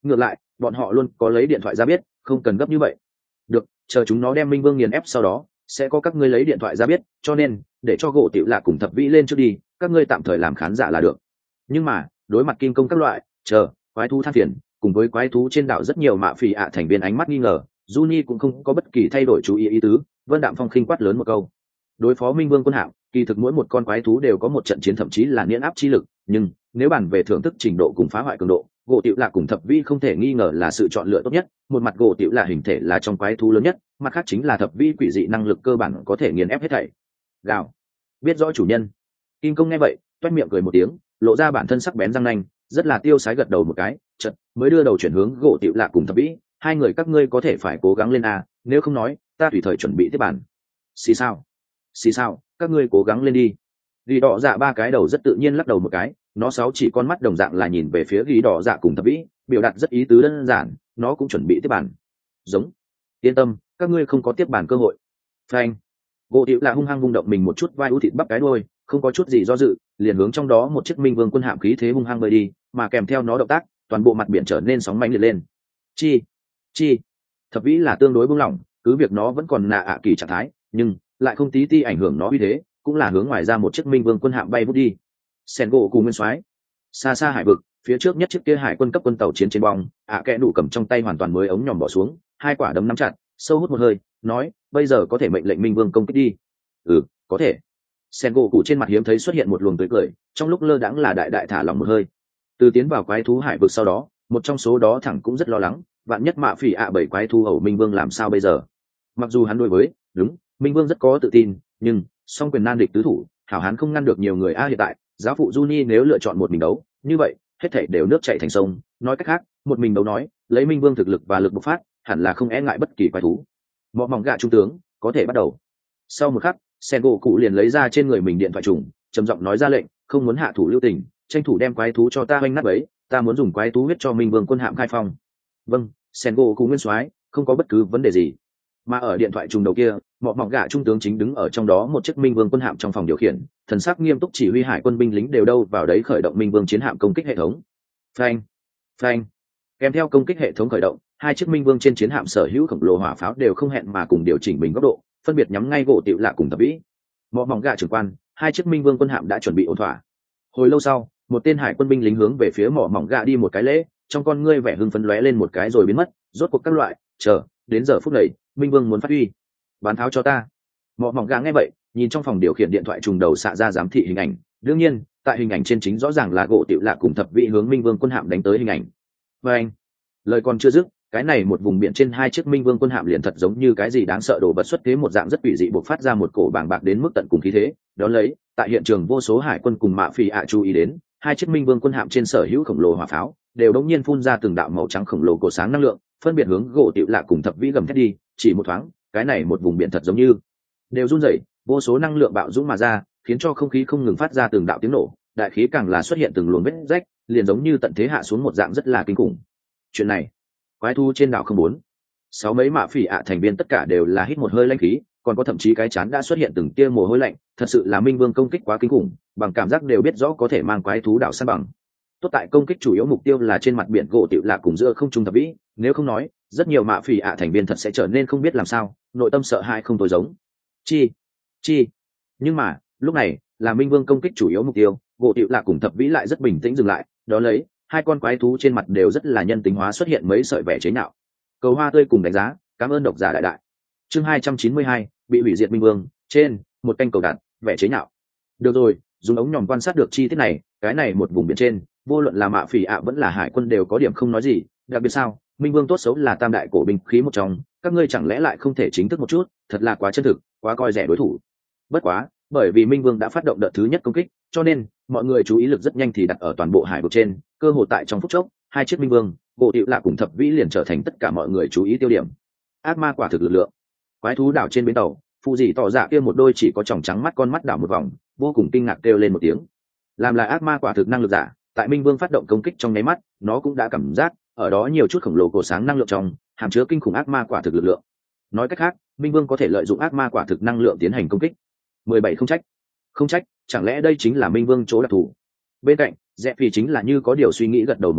ngược lại bọn họ luôn có lấy điện thoại ra biết, không cần gấp như vậy. Được, chờ chúng nó đem minh vương nghiền ép sau đó sẽ có các ngươi lấy điện thoại ra biết, cho nên để cho gỗ tiểu lạ cùng thập vĩ lên trước đi, các ngươi tạm thời làm khán giả là được. Nhưng mà đối mặt kim công các loại chờ quái thú than phiền cùng với quái thú trên đảo rất nhiều mạ phỉ ạ thành viên ánh mắt nghi ngờ, Juni cũng không có bất kỳ thay đổi chú ý ý tứ. Vân Đạm Phong khinh quát lớn một câu. Đối phó minh vương quân hạm, kỳ thực mỗi một con quái thú đều có một trận chiến thậm chí là nghiền áp chi lực, nhưng nếu bàn về thưởng thức trình độ cùng phá hoại cường độ, gỗ tiểu lạ cùng thập vĩ không thể nghi ngờ là sự chọn lựa tốt nhất. Một mặt gỗ tiểu lạ hình thể là trong quái thú lớn nhất, mặt khác chính là thập vĩ quỷ dị năng lực cơ bản có thể nghiền ép hết thảy. Gào, biết rõ chủ nhân. Kim công nghe vậy toét miệng cười một tiếng, lộ ra bản thân sắc bén răng nanh, rất là tiêu sái gật đầu một cái, chợt mới đưa đầu chuyển hướng gỗ tiểu lạ cùng thập vĩ. Hai người các ngươi có thể phải cố gắng lên a, nếu không nói ta tùy thời chuẩn bị tiếp bản. Xì sao xì sao, các ngươi cố gắng lên đi. Ghi đỏ dạ ba cái đầu rất tự nhiên lắc đầu một cái, nó sáu chỉ con mắt đồng dạng là nhìn về phía ghi đỏ dạ cùng thập vĩ, biểu đạt rất ý tứ đơn giản, nó cũng chuẩn bị tiếp bản. Giống, yên tâm, các ngươi không có tiếp bản cơ hội. Phanh, gỗ tiểu là hung hăng vung động mình một chút vai ưu thịt bắp cái đuôi, không có chút gì do dự, liền hướng trong đó một chiếc minh vương quân hạm khí thế hung hăng bơi đi, mà kèm theo nó động tác, toàn bộ mặt biển trở nên sóng mãnh liệt lên. Chi, chi, thập vĩ là tương đối buông lỏng, cứ việc nó vẫn còn nạ ạ kỳ trạng thái, nhưng lại không tí ti ảnh hưởng nó uy thế, cũng là hướng ngoài ra một chiếc minh vương quân hạm bay vút đi. Sen gỗ cùng nguyên soái, xa xa hải vực, phía trước nhất chiếc kia hải quân cấp quân tàu chiến trên bong, ạ kẽ nụ cầm trong tay hoàn toàn mới ống nhòm bỏ xuống, hai quả đấm nắm chặt, sâu hút một hơi, nói, bây giờ có thể mệnh lệnh minh vương công kích đi. Ừ, có thể. Sen gỗ cụ trên mặt hiếm thấy xuất hiện một luồng tươi cười, trong lúc lơ đãng là đại đại thả lòng một hơi. Từ tiến vào quái thú hải vực sau đó, một trong số đó thẳng cũng rất lo lắng, vạn nhất mạ phỉ ạ bảy quái thú hầu minh vương làm sao bây giờ. Mặc dù hắn đối với đúng minh vương rất có tự tin, nhưng song quyền nan địch tứ thủ, hảo hán không ngăn được nhiều người a. Hiện tại giáo phụ Juni nếu lựa chọn một mình đấu, như vậy hết thảy đều nước chảy thành sông. Nói cách khác, một mình đấu nói lấy minh vương thực lực và lực bộc phát, hẳn là không e ngại bất kỳ quái thú. Mọ mỏng gạ trung tướng có thể bắt đầu. Sau một khắc, sen gỗ cụ liền lấy ra trên người mình điện thoại trùng, trầm giọng nói ra lệnh, không muốn hạ thủ lưu tình, tranh thủ đem quái thú cho ta oanh nát ấy, ta muốn dùng quái thú huyết cho minh vương quân hạm khai phong. Vâng, sen gỗ cụ nguyên soái, không có bất cứ vấn đề gì. Mà ở điện thoại trùng đầu kia, mọ mỏng gạ trung tướng chính đứng ở trong đó một chiếc minh vương quân hạm trong phòng điều khiển, thần sắc nghiêm túc chỉ huy hải quân binh lính đều đâu vào đấy khởi động minh vương chiến hạm công kích hệ thống. Phanh, phanh, kèm theo công kích hệ thống khởi động, hai chiếc minh vương trên chiến hạm sở hữu khổng lồ hỏa pháo đều không hẹn mà cùng điều chỉnh bình góc độ, phân biệt nhắm ngay gỗ tiểu lạ cùng thập vĩ. Mọ mỏng gạ trưởng quan, hai chiếc minh vương quân hạm đã chuẩn bị ổn thỏa. Hồi lâu sau, một tên hải quân binh lính hướng về phía mỏ mỏng gạ đi một cái lễ, trong con ngươi vẻ hưng phấn lóe lên một cái rồi biến mất. Rốt cuộc các loại chờ đến giờ phút này, minh vương muốn phát huy, bán tháo cho ta. Mỏ mỏng gạ nghe vậy, nhìn trong phòng điều khiển điện thoại trùng đầu xạ ra giám thị hình ảnh. Đương nhiên, tại hình ảnh trên chính rõ ràng là gỗ tiểu lạ cùng thập vĩ hướng minh vương quân hạm đánh tới hình ảnh. Và anh, lời còn chưa dứt, cái này một vùng biển trên hai chiếc minh vương quân hạm liền thật giống như cái gì đáng sợ đổ vật xuất thế một dạng rất quỷ dị bộc phát ra một cổ bàng bạc đến mức tận cùng khí thế. Đó lấy, tại hiện trường vô số hải quân cùng mạ phỉ ạ chú ý đến, hai chiếc minh vương quân hạm trên sở hữu khổng lồ hỏa pháo đều đống nhiên phun ra từng đạo màu trắng khổng lồ cổ sáng năng lượng, phân biệt hướng gỗ tiểu lạ cùng thập vĩ gầm thét đi. Chỉ một thoáng, cái này một vùng biển thật giống như đều run rẩy, vô số năng lượng bạo dũng mà ra, khiến cho không khí không ngừng phát ra từng đạo tiếng nổ, đại khí càng là xuất hiện từng luồng vết rách, liền giống như tận thế hạ xuống một dạng rất là kinh khủng. Chuyện này, quái thú trên đảo không muốn. Sáu mấy mạ phỉ ạ thành viên tất cả đều là hít một hơi lãnh khí, còn có thậm chí cái chán đã xuất hiện từng tia mồ hôi lạnh, thật sự là minh vương công kích quá kinh khủng, bằng cảm giác đều biết rõ có thể mang quái thú đảo san bằng. Tốt tại công kích chủ yếu mục tiêu là trên mặt biển gỗ tiểu lạ cùng giữa không trung thập vĩ, nếu không nói, rất nhiều mạ phỉ ạ thành viên thật sẽ trở nên không biết làm sao, nội tâm sợ hãi không tối giống. Chi, chi. Nhưng mà, lúc này, là minh vương công kích chủ yếu mục tiêu, gỗ tiểu lạ cùng thập vĩ lại rất bình tĩnh dừng lại, đó lấy, hai con quái thú trên mặt đều rất là nhân tính hóa xuất hiện mấy sợi vẻ chế nhạo. Cầu hoa tươi cùng đánh giá, cảm ơn độc giả đại đại. Chương hai trăm chín mươi hai, bị hủy diệt minh vương, trên, một canh cầu đặt, vẻ chế nhạo. Được rồi, dùng ống nhòm quan sát được chi tiết này, cái này một vùng biển trên, vô luận là mạ phỉ ạ vẫn là hải quân đều có điểm không nói gì, đặc biệt sao, minh vương tốt xấu là tam đại cổ binh khí một trong, các ngươi chẳng lẽ lại không thể chính thức một chút, thật là quá chân thực, quá coi rẻ đối thủ. Bất quá, bởi vì minh vương đã phát động đợt thứ nhất công kích, cho nên mọi người chú ý lực rất nhanh thì đặt ở toàn bộ hải vực trên, cơ hội tại trong phút chốc, hai chiếc minh vương, gỗ tiểu lạ cùng thập vĩ liền trở thành tất cả mọi người chú ý tiêu điểm. Ác ma quả thực lực lượng. Quái thú đảo trên bến tàu, phụ dì tỏ dạ kia một đôi chỉ có tròng trắng mắt con mắt đảo một vòng, vô cùng kinh ngạc kêu lên một tiếng. Làm là ác ma quả thực năng lực giả, tại minh vương phát động công kích trong nháy mắt, nó cũng đã cảm giác ở đó nhiều chút khổng lồ cổ sáng năng lượng trong, hàm chứa kinh khủng ác ma quả thực lực lượng. Nói cách khác, minh vương có thể lợi dụng ác ma quả thực năng lượng tiến hành công kích. Mười bảy không trách, không trách, chẳng lẽ đây chính là minh vương chỗ đặc thù? Bên cạnh, Rẽ Phi chính là như có điều suy nghĩ gật đầu một cái,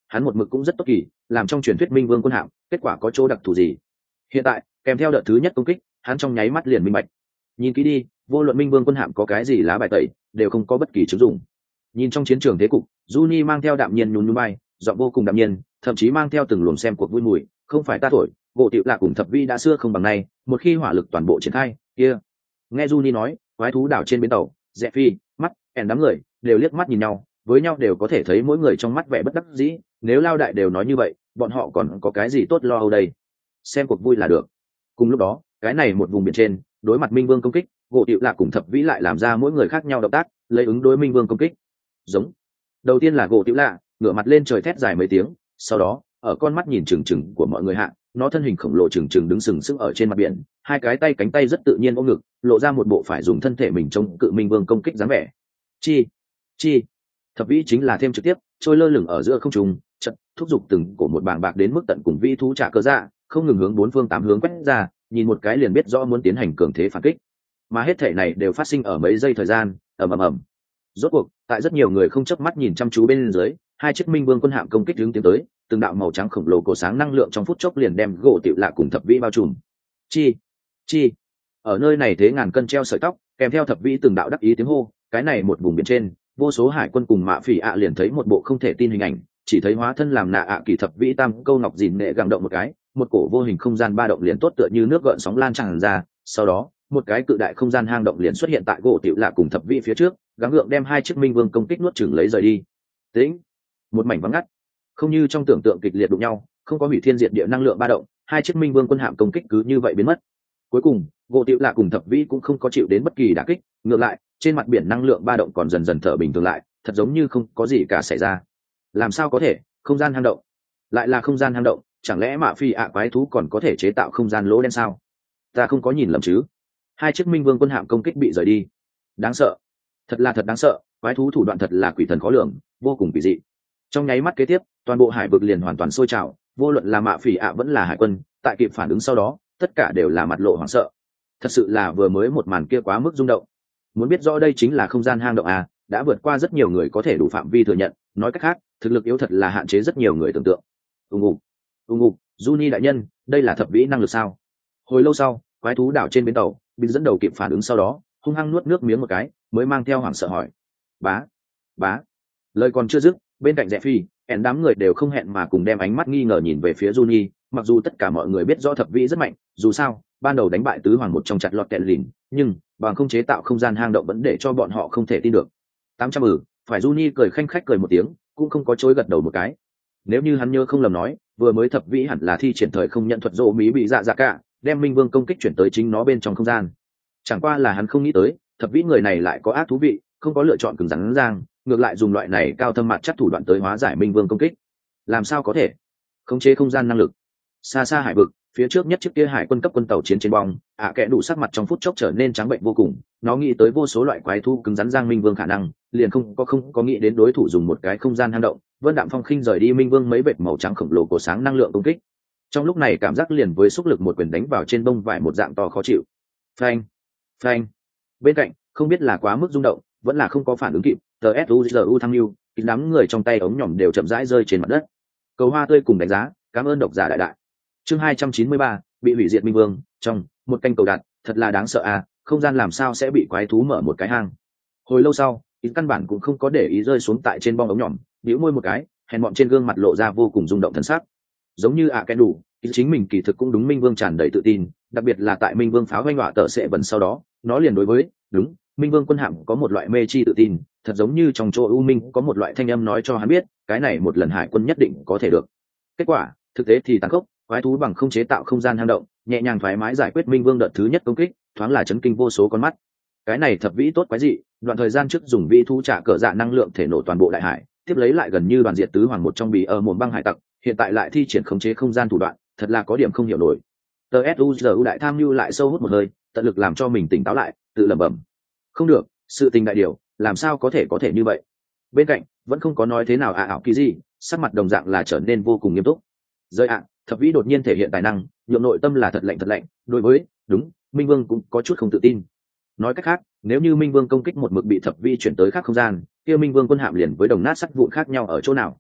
hắn một mực cũng rất tốt kỳ làm trong truyền thuyết minh vương quân hạm kết quả có chỗ đặc thù gì. Hiện tại kèm theo đợt thứ nhất công kích hắn trong nháy mắt liền minh bạch. Nhìn kỹ đi, vô luận minh vương quân hạm có cái gì lá bài tẩy đều không có bất kỳ chứng dụng. Nhìn trong chiến trường thế cục, Juni mang theo đạm nhiên nhún nhún bay, giọng vô cùng đạm nhiên, thậm chí mang theo từng luồng xem cuộc vui mùi, không phải ta thổi, gỗ tiểu lạc cùng thập vi đã xưa không bằng nay, một khi hỏa lực toàn bộ triển khai, kia. Nghe Juni nói, quái thú đảo trên bến tàu, Rẽ Phi, mắt, ẻn đám người đều liếc mắt nhìn nhau, với nhau đều có thể thấy mỗi người trong mắt vẻ bất đắc dĩ, nếu lao đại đều nói như vậy, bọn họ còn có cái gì tốt lo âu đây? Xem cuộc vui là được. Cùng lúc đó, cái này một vùng biển trên, đối mặt minh vương công kích, gỗ tiểu lạc cùng thập vĩ lại làm ra mỗi người khác nhau động tác, lấy ứng đối minh vương công kích. Giống. Đầu tiên là gỗ tiểu lạc, ngửa mặt lên trời thét dài mấy tiếng, sau đó, ở con mắt nhìn chừng chừng của mọi người hạ, nó thân hình khổng lồ chừng chừng đứng sừng sững ở trên mặt biển, hai cái tay cánh tay rất tự nhiên ôm ngực, lộ ra một bộ phải dùng thân thể mình chống cự minh vương công kích dáng vẻ. Chi, chi. Thập vĩ chính là thêm trực tiếp, trôi lơ lửng ở giữa không trung, chợt thúc giục từng cổ một bàng bạc đến mức tận cùng vĩ thú trả cơ dạ, không ngừng hướng bốn phương tám hướng quét ra, nhìn một cái liền biết rõ muốn tiến hành cường thế phản kích. Mà hết thể này đều phát sinh ở mấy giây thời gian, ầm ầm ầm. Rốt cuộc, tại rất nhiều người không chớp mắt nhìn chăm chú bên dưới, hai chiếc minh vương quân hạm công kích hướng tiến tới, từng đạo màu trắng khổng lồ cổ sáng năng lượng trong phút chốc liền đem gỗ tiểu lạ cùng thập vĩ bao trùm. Chi, chi. Ở nơi này thế ngàn cân treo sợi tóc, kèm theo thập vĩ từng đạo đắc ý tiếng hô, cái này một vùng biển trên, vô số hải quân cùng mạ phỉ ạ liền thấy một bộ không thể tin hình ảnh, chỉ thấy hóa thân làm nạ ạ kỳ thập vĩ tam câu ngọc dìn nệ gặng động một cái, một cổ vô hình không gian ba động liền tốt tựa như nước gợn sóng lan tràn ra, sau đó, một cái cự đại không gian hang động liền xuất hiện tại gỗ tiểu lạ cùng thập vĩ phía trước, gắng gượng đem hai chiếc minh vương công kích nuốt chửng lấy rời đi. Tĩnh, một mảnh vắng ngắt, không như trong tưởng tượng kịch liệt đụng nhau, không có hủy thiên diệt địa năng lượng ba động, hai chiếc minh vương quân hạm công kích cứ như vậy biến mất. Cuối cùng, gỗ tiểu lạ cùng thập vĩ cũng không có chịu đến bất kỳ đả kích, ngược lại, trên mặt biển năng lượng ba động còn dần dần thở bình thường lại, thật giống như không có gì cả xảy ra. Làm sao có thể? Không gian hang động, lại là không gian hang động, chẳng lẽ mạ phi ạ quái thú còn có thể chế tạo không gian lỗ đen sao? Ta không có nhìn lầm chứ? Hai chiếc minh vương quân hạm công kích bị rời đi. Đáng sợ, thật là thật đáng sợ, quái thú thủ đoạn thật là quỷ thần khó lường, vô cùng kỳ dị. Trong nháy mắt kế tiếp, toàn bộ hải vực liền hoàn toàn sôi trào, vô luận là mạ phỉ ạ vẫn là hải quân, tại kịp phản ứng sau đó, tất cả đều là mặt lộ hoảng sợ. Thật sự là vừa mới một màn kia quá mức rung động. Muốn biết rõ đây chính là không gian hang động à, đã vượt qua rất nhiều người có thể đủ phạm vi thừa nhận, nói cách khác, thực lực yếu thật là hạn chế rất nhiều người tưởng tượng. Ùng ục, ùng ục, Juni đại nhân, đây là thập vĩ năng lực sao? Hồi lâu sau, quái thú đảo trên bến tàu, binh dẫn đầu kịp phản ứng sau đó, hung hăng nuốt nước miếng một cái, mới mang theo hoảng sợ hỏi: "Bá, bá." Lời còn chưa dứt, bên cạnh Rẽ Phi, ẻn đám người đều không hẹn mà cùng đem ánh mắt nghi ngờ nhìn về phía Juni, mặc dù tất cả mọi người biết rõ thập vĩ rất mạnh, dù sao, ban đầu đánh bại tứ hoàng một trong chặt lọt kẹt lìn, nhưng bằng không chế tạo không gian hang động vẫn để cho bọn họ không thể tin được. Tám trăm ừ, phải Juni cười khanh khách cười một tiếng, cũng không có chối gật đầu một cái. Nếu như hắn nhớ không lầm nói, vừa mới thập vĩ hẳn là thi triển thời không nhận thuật rỗ mí bị dạ dạ cả, đem minh vương công kích chuyển tới chính nó bên trong không gian. Chẳng qua là hắn không nghĩ tới, thập vĩ người này lại có ác thú vị, không có lựa chọn cứng rắn giang, ngược lại dùng loại này cao thâm mặt chắc thủ đoạn tới hóa giải minh vương công kích. Làm sao có thể? Khống chế không gian năng lực. Xa xa hải vực, phía trước nhất chiếc kia hải quân cấp quân tàu chiến trên bong, ạ à kẽ đủ sắc mặt trong phút chốc trở nên trắng bệnh vô cùng, nó nghĩ tới vô số loại quái thú cứng rắn giang minh vương khả năng, liền không có không có nghĩ đến đối thủ dùng một cái không gian hang động. Vân Đạm Phong khinh rời đi minh vương mấy vệt màu trắng khổng lồ của sáng năng lượng công kích. Trong lúc này cảm giác liền với xúc lực một quyền đánh vào trên bông vải một dạng to khó chịu. Phanh, phanh. Bên cạnh, không biết là quá mức rung động, vẫn là không có phản ứng kịp, tờ suzu thăng lưu, kín đám người trong tay ống nhỏm đều chậm rãi rơi trên mặt đất. Cầu hoa tươi cùng đánh giá, cảm ơn độc giả đại đại. Chương hai trăm chín mươi ba, bị hủy diệt minh vương, trong một canh cầu đặt, thật là đáng sợ à, không gian làm sao sẽ bị quái thú mở một cái hang. Hồi lâu sau, ít căn bản cũng không có để ý rơi xuống tại trên bong ống nhỏm, bĩu môi một cái, hèn bọn trên gương mặt lộ ra vô cùng rung động thân sắc. Giống như ạ à cái đủ, chính mình kỳ thực cũng đúng minh vương tràn đầy tự tin, đặc biệt là tại minh vương pháo hoanh họa tợ sẽ bẩn sau đó, nó liền đối với, đúng, minh vương quân hạm có một loại mê chi tự tin, thật giống như trong chỗ u minh có một loại thanh âm nói cho hắn biết, cái này một lần hải quân nhất định có thể được. Kết quả, thực tế thì tàn khốc, quái thú bằng không chế tạo không gian hang động, nhẹ nhàng thoải mái giải quyết minh vương đợt thứ nhất công kích, thoáng là chấn kinh vô số con mắt. Cái này thập vĩ tốt quái dị, đoạn thời gian trước dùng vĩ thú trả cờ dạ năng lượng thể nổ toàn bộ đại hải, tiếp lấy lại gần như đoàn diệt tứ hoàng một trong bì ở một băng hải tặc, hiện tại lại thi triển khống chế không gian thủ đoạn, thật là có điểm không hiểu nổi. tê ét u giê u đại tham lưu lại sâu hút một hơi, tận lực làm cho mình tỉnh táo lại, tự lẩm bẩm: không được, sự tình đại điều, làm sao có thể có thể như vậy. Bên cạnh vẫn không có nói thế nào ạ ảo kỳ gì, sắc mặt đồng dạng là trở nên vô cùng nghiêm túc. Rơi ạ, thập vĩ đột nhiên thể hiện tài năng, nhượng nội tâm là thật lạnh thật lạnh, đối với, đúng, minh vương cũng có chút không tự tin. Nói cách khác, nếu như minh vương công kích một mực bị thập vĩ chuyển tới khác không gian, kia minh vương quân hạm liền với đồng nát sắt vụn khác nhau ở chỗ nào?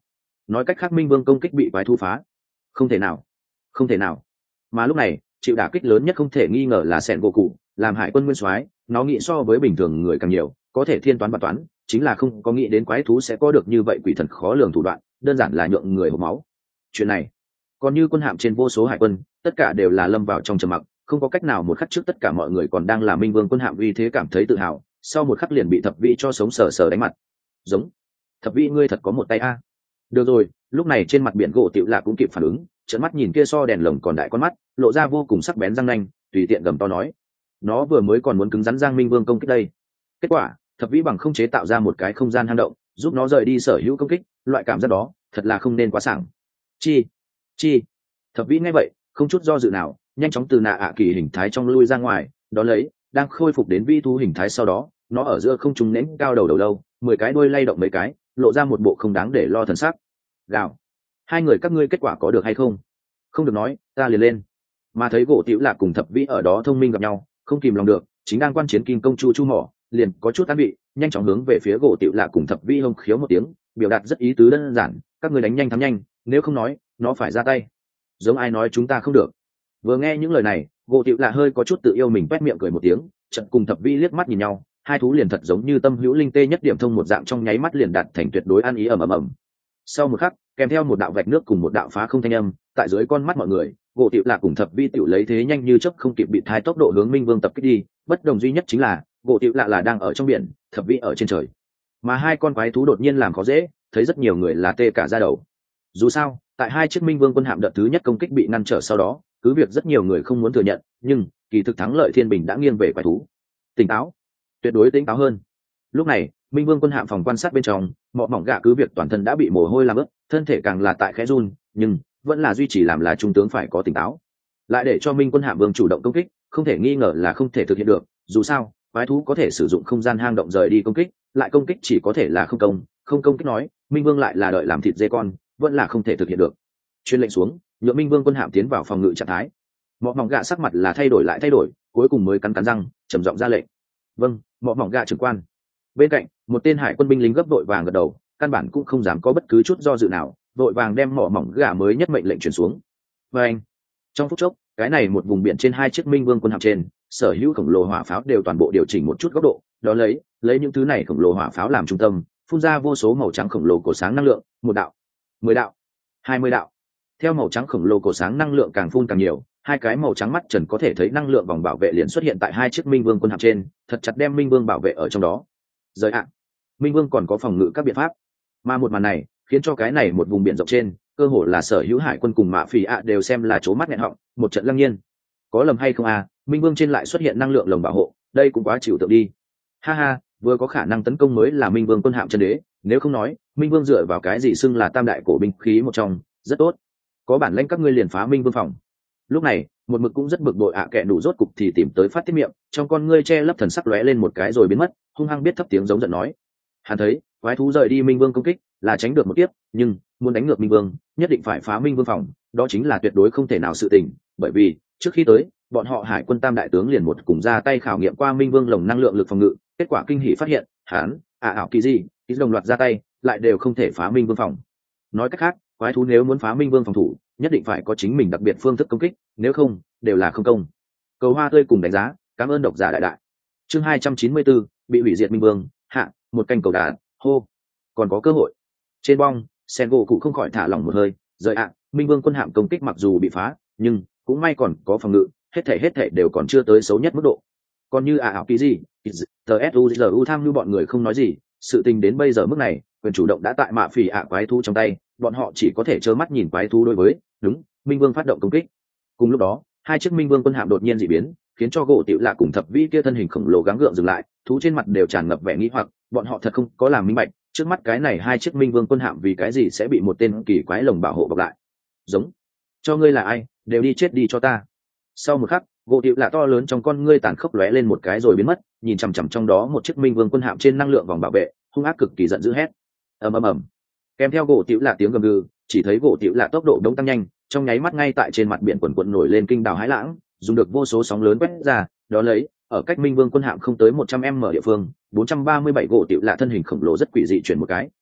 nói cách khác minh vương công kích bị quái thú phá. Không thể nào, không thể nào. Mà lúc này chịu đả kích lớn nhất không thể nghi ngờ là sẹn gỗ cụ, làm hải quân nguyên soái, nó nghĩ so với bình thường người càng nhiều, có thể thiên toán và toán, chính là không có nghĩ đến quái thú sẽ có được như vậy quỷ thần khó lường thủ đoạn, đơn giản là nhượng người hộc máu. Chuyện này còn như quân hạm trên vô số hải quân, tất cả đều là lâm vào trong trầm mặc, không có cách nào. Một khắc trước tất cả mọi người còn đang là minh vương quân hạm uy thế cảm thấy tự hào, sau một khắc liền bị thập vĩ cho sống sờ sờ đánh mặt. Giống, thập vĩ ngươi thật có một tay a. Được rồi, lúc này trên mặt biển gỗ tiểu lạ cũng kịp phản ứng, trợn mắt nhìn kia so đèn lồng còn đại con mắt, lộ ra vô cùng sắc bén răng nanh, tùy tiện gầm to nói: nó vừa mới còn muốn cứng rắn giang minh vương công kích đây. Kết quả thập vĩ bằng không chế tạo ra một cái không gian hang động, giúp nó rời đi sở hữu công kích. Loại cảm giác đó thật là không nên quá sảng. Chi chi thập vĩ nghe vậy không chút do dự nào, nhanh chóng từ nạ ạ kỳ hình thái trong lui ra ngoài. Đó lấy đang khôi phục đến vi thú hình thái sau đó, nó ở giữa không trung nến cao đầu đầu lâu, mười cái đuôi lay động mấy cái, lộ ra một bộ không đáng để lo thần sắc. Gào, hai người các ngươi kết quả có được hay không? Không được nói, ta liền lên. Mà thấy gỗ tiểu lạc cùng thập vĩ ở đó thông minh gặp nhau, không kìm lòng được, chính đang quan chiến kim công chu chu mỏ, liền có chút an bị, nhanh chóng hướng về phía gỗ tiểu lạc cùng thập vĩ hông khiếu một tiếng, biểu đạt rất ý tứ đơn giản: các ngươi đánh nhanh thắng nhanh, nếu không nói nó phải ra tay. Giống ai nói chúng ta không được. Vừa nghe những lời này, gỗ tiểu lạc hơi có chút tự yêu mình, quét miệng cười một tiếng, chợt cùng thập vĩ liếc mắt nhìn nhau, hai thú liền thật giống như tâm hữu linh tê nhất điểm thông một dạng, trong nháy mắt liền đạt thành tuyệt đối ăn ý ầm ầm ầm. Sau một khắc, kèm theo một đạo vạch nước cùng một đạo phá không thanh âm, tại dưới con mắt mọi người, gỗ tiểu lạc cùng thập vĩ tiểu lấy thế nhanh như chớp không kịp bị thai tốc độ hướng minh vương tập kích đi. Bất đồng duy nhất chính là gỗ tiểu lạc là đang ở trong biển, thập vĩ ở trên trời. Mà hai con quái thú đột nhiên làm khó dễ, thấy rất nhiều người là tê cả da đầu. Dù sao tại hai chiếc minh vương quân hạm đợt thứ nhất công kích bị ngăn trở sau đó, cứ việc rất nhiều người không muốn thừa nhận, nhưng kỳ thực thắng lợi thiên bình đã nghiêng về quái thú. Tỉnh táo, tuyệt đối tỉnh táo hơn. Lúc này minh vương quân hạm phòng quan sát bên trong, mọ mỏng gạ cứ việc toàn thân đã bị mồ hôi làm ướt, thân thể càng là tại khẽ run, nhưng vẫn là duy trì làm là trung tướng phải có tỉnh táo. Lại để cho minh quân hạm vương chủ động công kích, không thể nghi ngờ là không thể thực hiện được. Dù sao quái thú có thể sử dụng không gian hang động rời đi công kích, lại công kích chỉ có thể là không công không công kích nói, minh vương lại là đợi làm thịt dê con, vẫn là không thể thực hiện được. Chuyên lệnh xuống, nhượng minh vương quân hạm tiến vào phòng ngự trạng thái. Mọ mỏng gạ sắc mặt là thay đổi lại thay đổi, cuối cùng mới cắn cắn răng trầm giọng ra lệnh: vâng, mọ mỏng gạ trưởng quan. Bên cạnh một tên hải quân binh lính gấp vội vàng gật đầu, căn bản cũng không dám có bất cứ chút do dự nào, vội vàng đem mỏ mỏng gà mới nhất mệnh lệnh truyền xuống. Và anh, trong phút chốc, cái này một vùng biển trên hai chiếc minh vương quân hạm trên, sở hữu khổng lồ hỏa pháo đều toàn bộ điều chỉnh một chút góc độ, đó lấy lấy những thứ này khổng lồ hỏa pháo làm trung tâm, phun ra vô số màu trắng khổng lồ cổ sáng năng lượng, một đạo, mười đạo, hai mươi đạo. Theo màu trắng khổng lồ cổ sáng năng lượng càng phun càng nhiều, hai cái màu trắng mắt trần có thể thấy năng lượng vòng bảo vệ liền xuất hiện tại hai chiếc minh vương quân hạm trên, thật chặt đem minh vương bảo vệ ở trong đó. Giới hạn, minh vương còn có phòng ngự các biện pháp. Mà một màn này khiến cho cái này một vùng biển rộng trên, cơ hồ là sở hữu hải quân cùng mạ phỉ ạ đều xem là trố mắt nghẹn họng, một trận lăng nhiên. Có lầm hay không à, minh vương trên lại xuất hiện năng lượng lồng bảo hộ, đây cũng quá chịu tượng đi. Ha ha, vừa có khả năng tấn công mới là minh vương quân hạm chân đế, nếu không nói minh vương dựa vào cái gì xưng là tam đại cổ binh khí một trong, rất tốt. Có bản lĩnh các ngươi liền phá minh vương phòng. Lúc này một mực cũng rất bực bội ạ à, kệ đủ rốt cục thì tìm tới phát tiết miệng, trong con ngươi che lấp thần sắc lóe lên một cái rồi biến mất, hung hăng biết thấp tiếng giống giận nói: hắn thấy quái thú rời đi minh vương công kích là tránh được một tiếp, nhưng muốn đánh ngược minh vương nhất định phải phá minh vương phòng, đó chính là tuyệt đối không thể nào sự tình. Bởi vì trước khi tới, bọn họ hải quân tam đại tướng liền một cùng ra tay khảo nghiệm qua minh vương lồng năng lượng lực phòng ngự, kết quả kinh hỉ phát hiện hắn à ảo kỳ gì ít đồng loạt ra tay lại đều không thể phá minh vương phòng. Nói cách khác, quái thú nếu muốn phá minh vương phòng thủ, nhất định phải có chính mình đặc biệt phương thức công kích, nếu không đều là không công. Cầu hoa tươi cùng đánh giá, cảm ơn độc giả đại đại. Chương hai trăm chín mươi bốn, bị hủy diệt minh vương hạ, một canh cầu đà hô, còn có cơ hội. Trên bong sen gỗ cụ không khỏi thả lỏng một hơi, rời ạ minh vương quân hạm công kích mặc dù bị phá, nhưng cũng may còn có phòng ngự, hết thể hết thể đều còn chưa tới xấu nhất mức độ. Còn như à ảo kỳ gì tsuzu tham như bọn người không nói gì, sự tình đến bây giờ mức này, quyền chủ động đã tại mạ phỉ ạ quái thú trong tay, bọn họ chỉ có thể trơ mắt nhìn quái thú đối với đúng minh vương phát động công kích. Cùng lúc đó hai chiếc minh vương quân hạm đột nhiên dị biến, khiến cho gỗ tiểu lạ cùng thập vĩ kia thân hình khổng lồ gắng gượng dừng lại, thú trên mặt đều tràn ngập vẻ nghĩ hoặc, bọn họ thật không có làm minh bạch trước mắt cái này hai chiếc minh vương quân hạm vì cái gì sẽ bị một tên kỳ quái lồng bảo hộ bọc lại. Giống, cho ngươi là ai, đều đi chết đi cho ta. Sau một khắc, gỗ tiểu lạ to lớn trong con ngươi tàn khốc lóe lên một cái rồi biến mất, nhìn chằm chằm trong đó một chiếc minh vương quân hạm trên năng lượng vòng bảo vệ, hung ác cực kỳ giận dữ hét: ầm ầm ầm. Kèm theo gỗ tiểu lạ tiếng gầm gừ, chỉ thấy gỗ tiểu lạ tốc độ đống tăng nhanh, trong nháy mắt ngay tại trên mặt biển quần quần nổi lên kinh đảo hãi lãng, dùng được vô số sóng lớn quét ra, đó lấy ở cách minh vương quân hạm không tới một trăm m địa phương, bốn trăm ba mươi bảy gỗ tiểu lạ thân hình khổng lồ rất quỷ dị chuyển một cái, chợt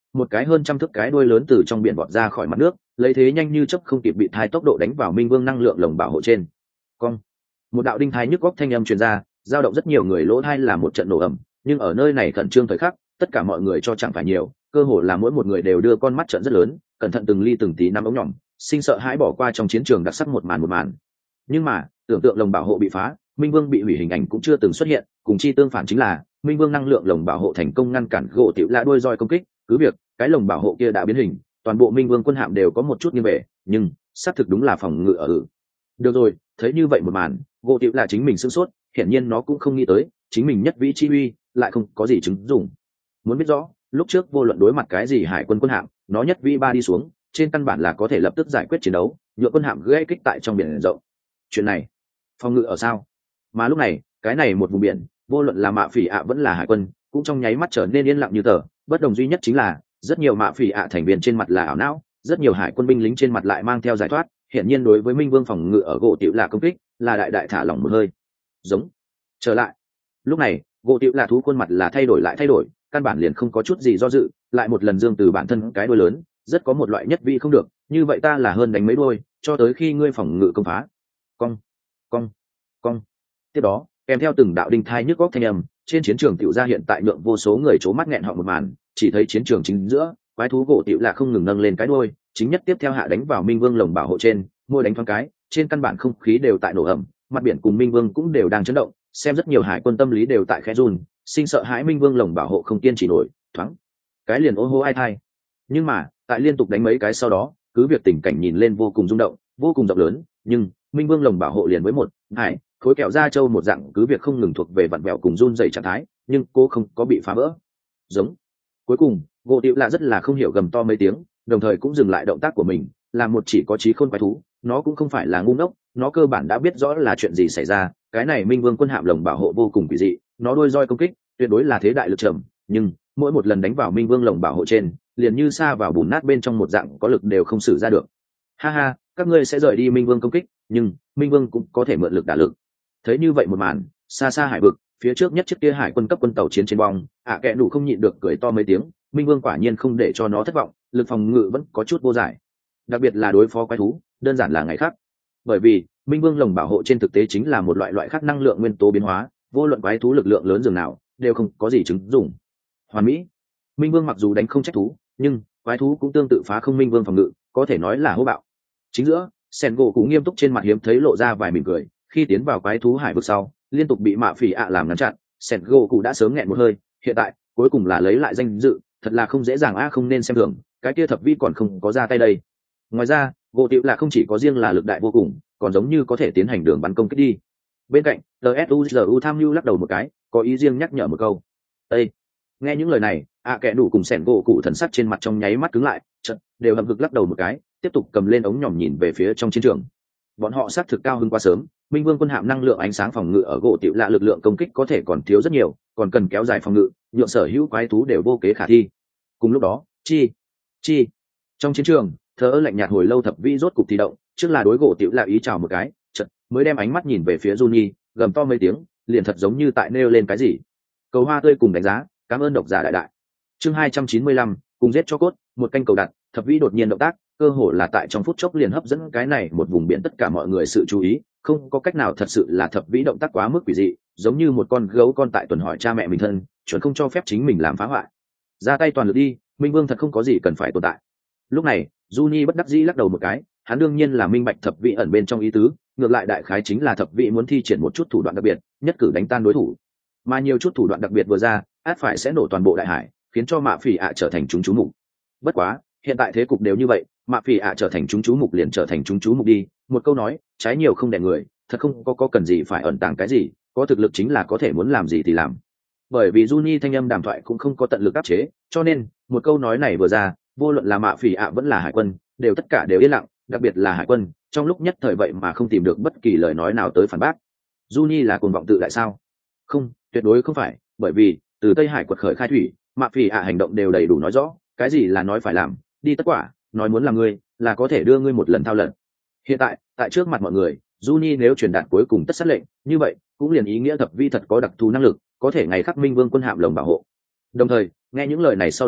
một cái hơn trăm thước cái đuôi lớn từ trong biển vọt ra khỏi mặt nước, lấy thế nhanh như chớp không kịp bị thai tốc độ đánh vào minh vương năng lượng lồng bảo hộ trên. Cong, một đạo đinh thai nhức góc thanh âm truyền ra, dao động rất nhiều người lỗ thai là một trận nổ ầm. Nhưng ở nơi này khẩn trương thời khắc, tất cả mọi người cho chẳng phải nhiều, cơ hồ là mỗi một người đều đưa con mắt trận rất lớn, cẩn thận từng ly từng tí nắm ống nhỏm, sinh sợ hãi bỏ qua trong chiến trường đặc sắc một màn một màn. Nhưng mà tưởng tượng lồng bảo hộ bị phá, minh vương bị hủy hình ảnh cũng chưa từng xuất hiện, cùng chi tương phản chính là minh vương năng lượng lồng bảo hộ thành công ngăn cản gỗ tiểu lạ đuôi roi công kích. Cứ việc cái lồng bảo hộ kia đã biến hình, toàn bộ minh vương quân hạm đều có một chút nghiêng về, nhưng xác thực đúng là phòng ngự ở ử. Được rồi, thấy như vậy một màn, gỗ tiểu lạ chính mình sửng sốt, hiển nhiên nó cũng không nghĩ tới chính mình nhất vĩ chi uy lại không có gì chứng dùng. Muốn biết rõ, lúc trước vô luận đối mặt cái gì hải quân quân hạm, nó nhất vĩ ba đi xuống, trên căn bản là có thể lập tức giải quyết chiến đấu, nhựa quân hạm gây kích tại trong biển rộng. Chuyện này phòng ngự ở sao? Mà lúc này cái này một vùng biển, vô luận là mạ phỉ ạ vẫn là hải quân, cũng trong nháy mắt trở nên yên lặng như tờ. Bất đồng duy nhất chính là rất nhiều mạ phỉ ạ thành viên trên mặt là ảo não, rất nhiều hải quân binh lính trên mặt lại mang theo giải thoát. Hiển nhiên đối với minh vương phòng ngự ở gỗ tiểu là công kích là đại đại thả lỏng một hơi. Giống trở lại. Lúc này gỗ tiểu là thú quân mặt là thay đổi lại thay đổi, căn bản liền không có chút gì do dự, lại một lần dương từ bản thân cái đuôi lớn, rất có một loại nhất vị không được, như vậy ta là hơn đánh mấy đuôi, cho tới khi ngươi phòng ngự công phá. Cong, cong, cong. Tiếp đó kèm theo từng đạo đinh thai nhức góc thanh âm, trên chiến trường tiểu ra hiện tại nhượng vô số người trố mắt nghẹn họng một màn. Chỉ thấy chiến trường chính giữa, quái thú gỗ tiểu là không ngừng nâng lên cái đuôi, chính nhất tiếp theo hạ đánh vào minh vương lồng bảo hộ trên, môi đánh thoáng cái, trên căn bản không khí đều tại nổ ẩm, mặt biển cùng minh vương cũng đều đang chấn động, xem rất nhiều hải quân tâm lý đều tại khẽ run, sinh sợ hãi minh vương lồng bảo hộ không kiên trì nổi, thoáng cái liền ô hô ai thai. Nhưng mà tại liên tục đánh mấy cái sau đó, cứ việc tình cảnh nhìn lên vô cùng rung động, vô cùng rộng lớn, nhưng minh vương lồng bảo hộ liền với một hải khối kẹo da trâu một dạng, cứ việc không ngừng thuộc về vặn vẹo cùng run dày trạng thái, nhưng cô không có bị phá vỡ. Giống cuối cùng gỗ tiểu là rất là không hiểu gầm to mấy tiếng, đồng thời cũng dừng lại động tác của mình, là một chỉ có trí khôn quái thú, nó cũng không phải là ngu ngốc, nó cơ bản đã biết rõ là chuyện gì xảy ra. Cái này minh vương quân hạm lồng bảo hộ vô cùng kỳ dị, nó đôi roi công kích tuyệt đối là thế đại lực trầm, nhưng mỗi một lần đánh vào minh vương lồng bảo hộ trên, liền như sa vào bùn nát bên trong một dạng, có lực đều không sử ra được. Ha ha, các ngươi sẽ rời đi minh vương công kích, nhưng minh vương cũng có thể mượn lực đả lực. Thấy như vậy một màn, xa xa hải vực phía trước nhất chiếc kia hải quân cấp quân tàu chiến trên bong, ạ à, kẹ đủ không nhịn được cười to mấy tiếng. Minh vương quả nhiên không để cho nó thất vọng, lực phòng ngự vẫn có chút vô giải, đặc biệt là đối phó quái thú, đơn giản là ngày khác. Bởi vì minh vương lồng bảo hộ trên thực tế chính là một loại loại khác năng lượng nguyên tố biến hóa, vô luận quái thú lực lượng lớn dường nào đều không có gì chứng dùng. Hoàn mỹ. Minh vương mặc dù đánh không trách thú, nhưng quái thú cũng tương tự phá không minh vương phòng ngự, có thể nói là hô bạo. Chính giữa sen gỗ cũng nghiêm túc, trên mặt hiếm thấy lộ ra vài mỉm cười. Khi tiến vào quái thú hải vực sau, liên tục bị mạ phỉ ạ làm ngăn chặn, sen gỗ cũng đã sớm nghẹn một hơi. Hiện tại cuối cùng là lấy lại danh dự, thật là không dễ dàng a, không nên xem thường cái kia thập vi còn không có ra tay đây. Ngoài ra gỗ tiểu là không chỉ có riêng là lực đại vô cùng, còn giống như có thể tiến hành đường bắn công kích đi. Bên cạnh tsuzu tham mưu lắc đầu một cái, có ý riêng nhắc nhở một câu. Ê! Nghe những lời này, ạ à kẻ đủ cùng sẻn gỗ cụ thần sắc trên mặt trong nháy mắt cứng lại, chợt đều hậm hực lắc đầu một cái, tiếp tục cầm lên ống nhòm nhìn về phía trong chiến trường. Bọn họ xác thực cao hơn quá sớm, minh vương quân hạm năng lượng ánh sáng phòng ngự ở gỗ tiểu lạ lực lượng công kích có thể còn thiếu rất nhiều, còn cần kéo dài phòng ngự, nhượng sở hữu quái thú đều vô kế khả thi. Cùng lúc đó, chi chi trong chiến trường, thở lạnh nhạt hồi lâu thập vi rốt cục thì động, trước là đối gỗ tiểu lạ ý chào một cái, chợt mới đem ánh mắt nhìn về phía Juni, gầm to mấy tiếng, liền thật giống như tại nêu lên cái gì. Cầu hoa tươi cùng đánh giá, cảm ơn độc giả đại đại. Chương hai trăm chín mươi lăm, cùng giết cho cốt, một canh cầu đặt, thập vĩ đột nhiên động tác, cơ hồ là tại trong phút chốc liền hấp dẫn cái này một vùng biển tất cả mọi người sự chú ý, không có cách nào, thật sự là thập vĩ động tác quá mức quỷ dị, giống như một con gấu con tại tuần hỏi cha mẹ mình thân, chuẩn không cho phép chính mình làm phá hoại. Ra tay toàn lực đi, Minh Vương thật không có gì cần phải tồn tại. Lúc này, Juni bất đắc dĩ lắc đầu một cái, hắn đương nhiên là minh bạch thập vĩ ẩn bên trong ý tứ, ngược lại đại khái chính là thập vĩ muốn thi triển một chút thủ đoạn đặc biệt, nhất cử đánh tan đối thủ. Mà nhiều chút thủ đoạn đặc biệt vừa ra, át phải sẽ nổ toàn bộ đại hải, khiến cho mạ phỉ ạ trở thành chúng chú mục. Bất quá, hiện tại thế cục đều như vậy, mạ phỉ ạ trở thành chúng chú mục liền trở thành chúng chú mục đi. Một câu nói, trái nhiều không đẻ người, thật không có, có cần gì phải ẩn tàng cái gì, có thực lực chính là có thể muốn làm gì thì làm. Bởi vì Juni thanh âm đàm thoại cũng không có tận lực áp chế, cho nên một câu nói này vừa ra, vô luận là mạ phỉ ạ vẫn là hải quân, đều tất cả đều yên lặng, đặc biệt là hải quân, trong lúc nhất thời vậy mà không tìm được bất kỳ lời nói nào tới phản bác. Juni là cuồng vọng tự đại sao? Không, tuyệt đối không phải, bởi vì từ Tây Hải quật khởi khai thủy, mạ phỉ ạ hành động đều đầy đủ nói rõ, cái gì là nói phải làm, đi tất quả, nói muốn làm ngươi, là có thể đưa ngươi một lần thao lần. Hiện tại, tại trước mặt mọi người, Juni nếu truyền đạt cuối cùng tất sát lệnh, như vậy cũng liền ý nghĩa thập vi thật có đặc thù năng lực, có thể ngày khắc minh vương quân hạm lồng bảo hộ. Đồng thời, nghe những lời này sau đó,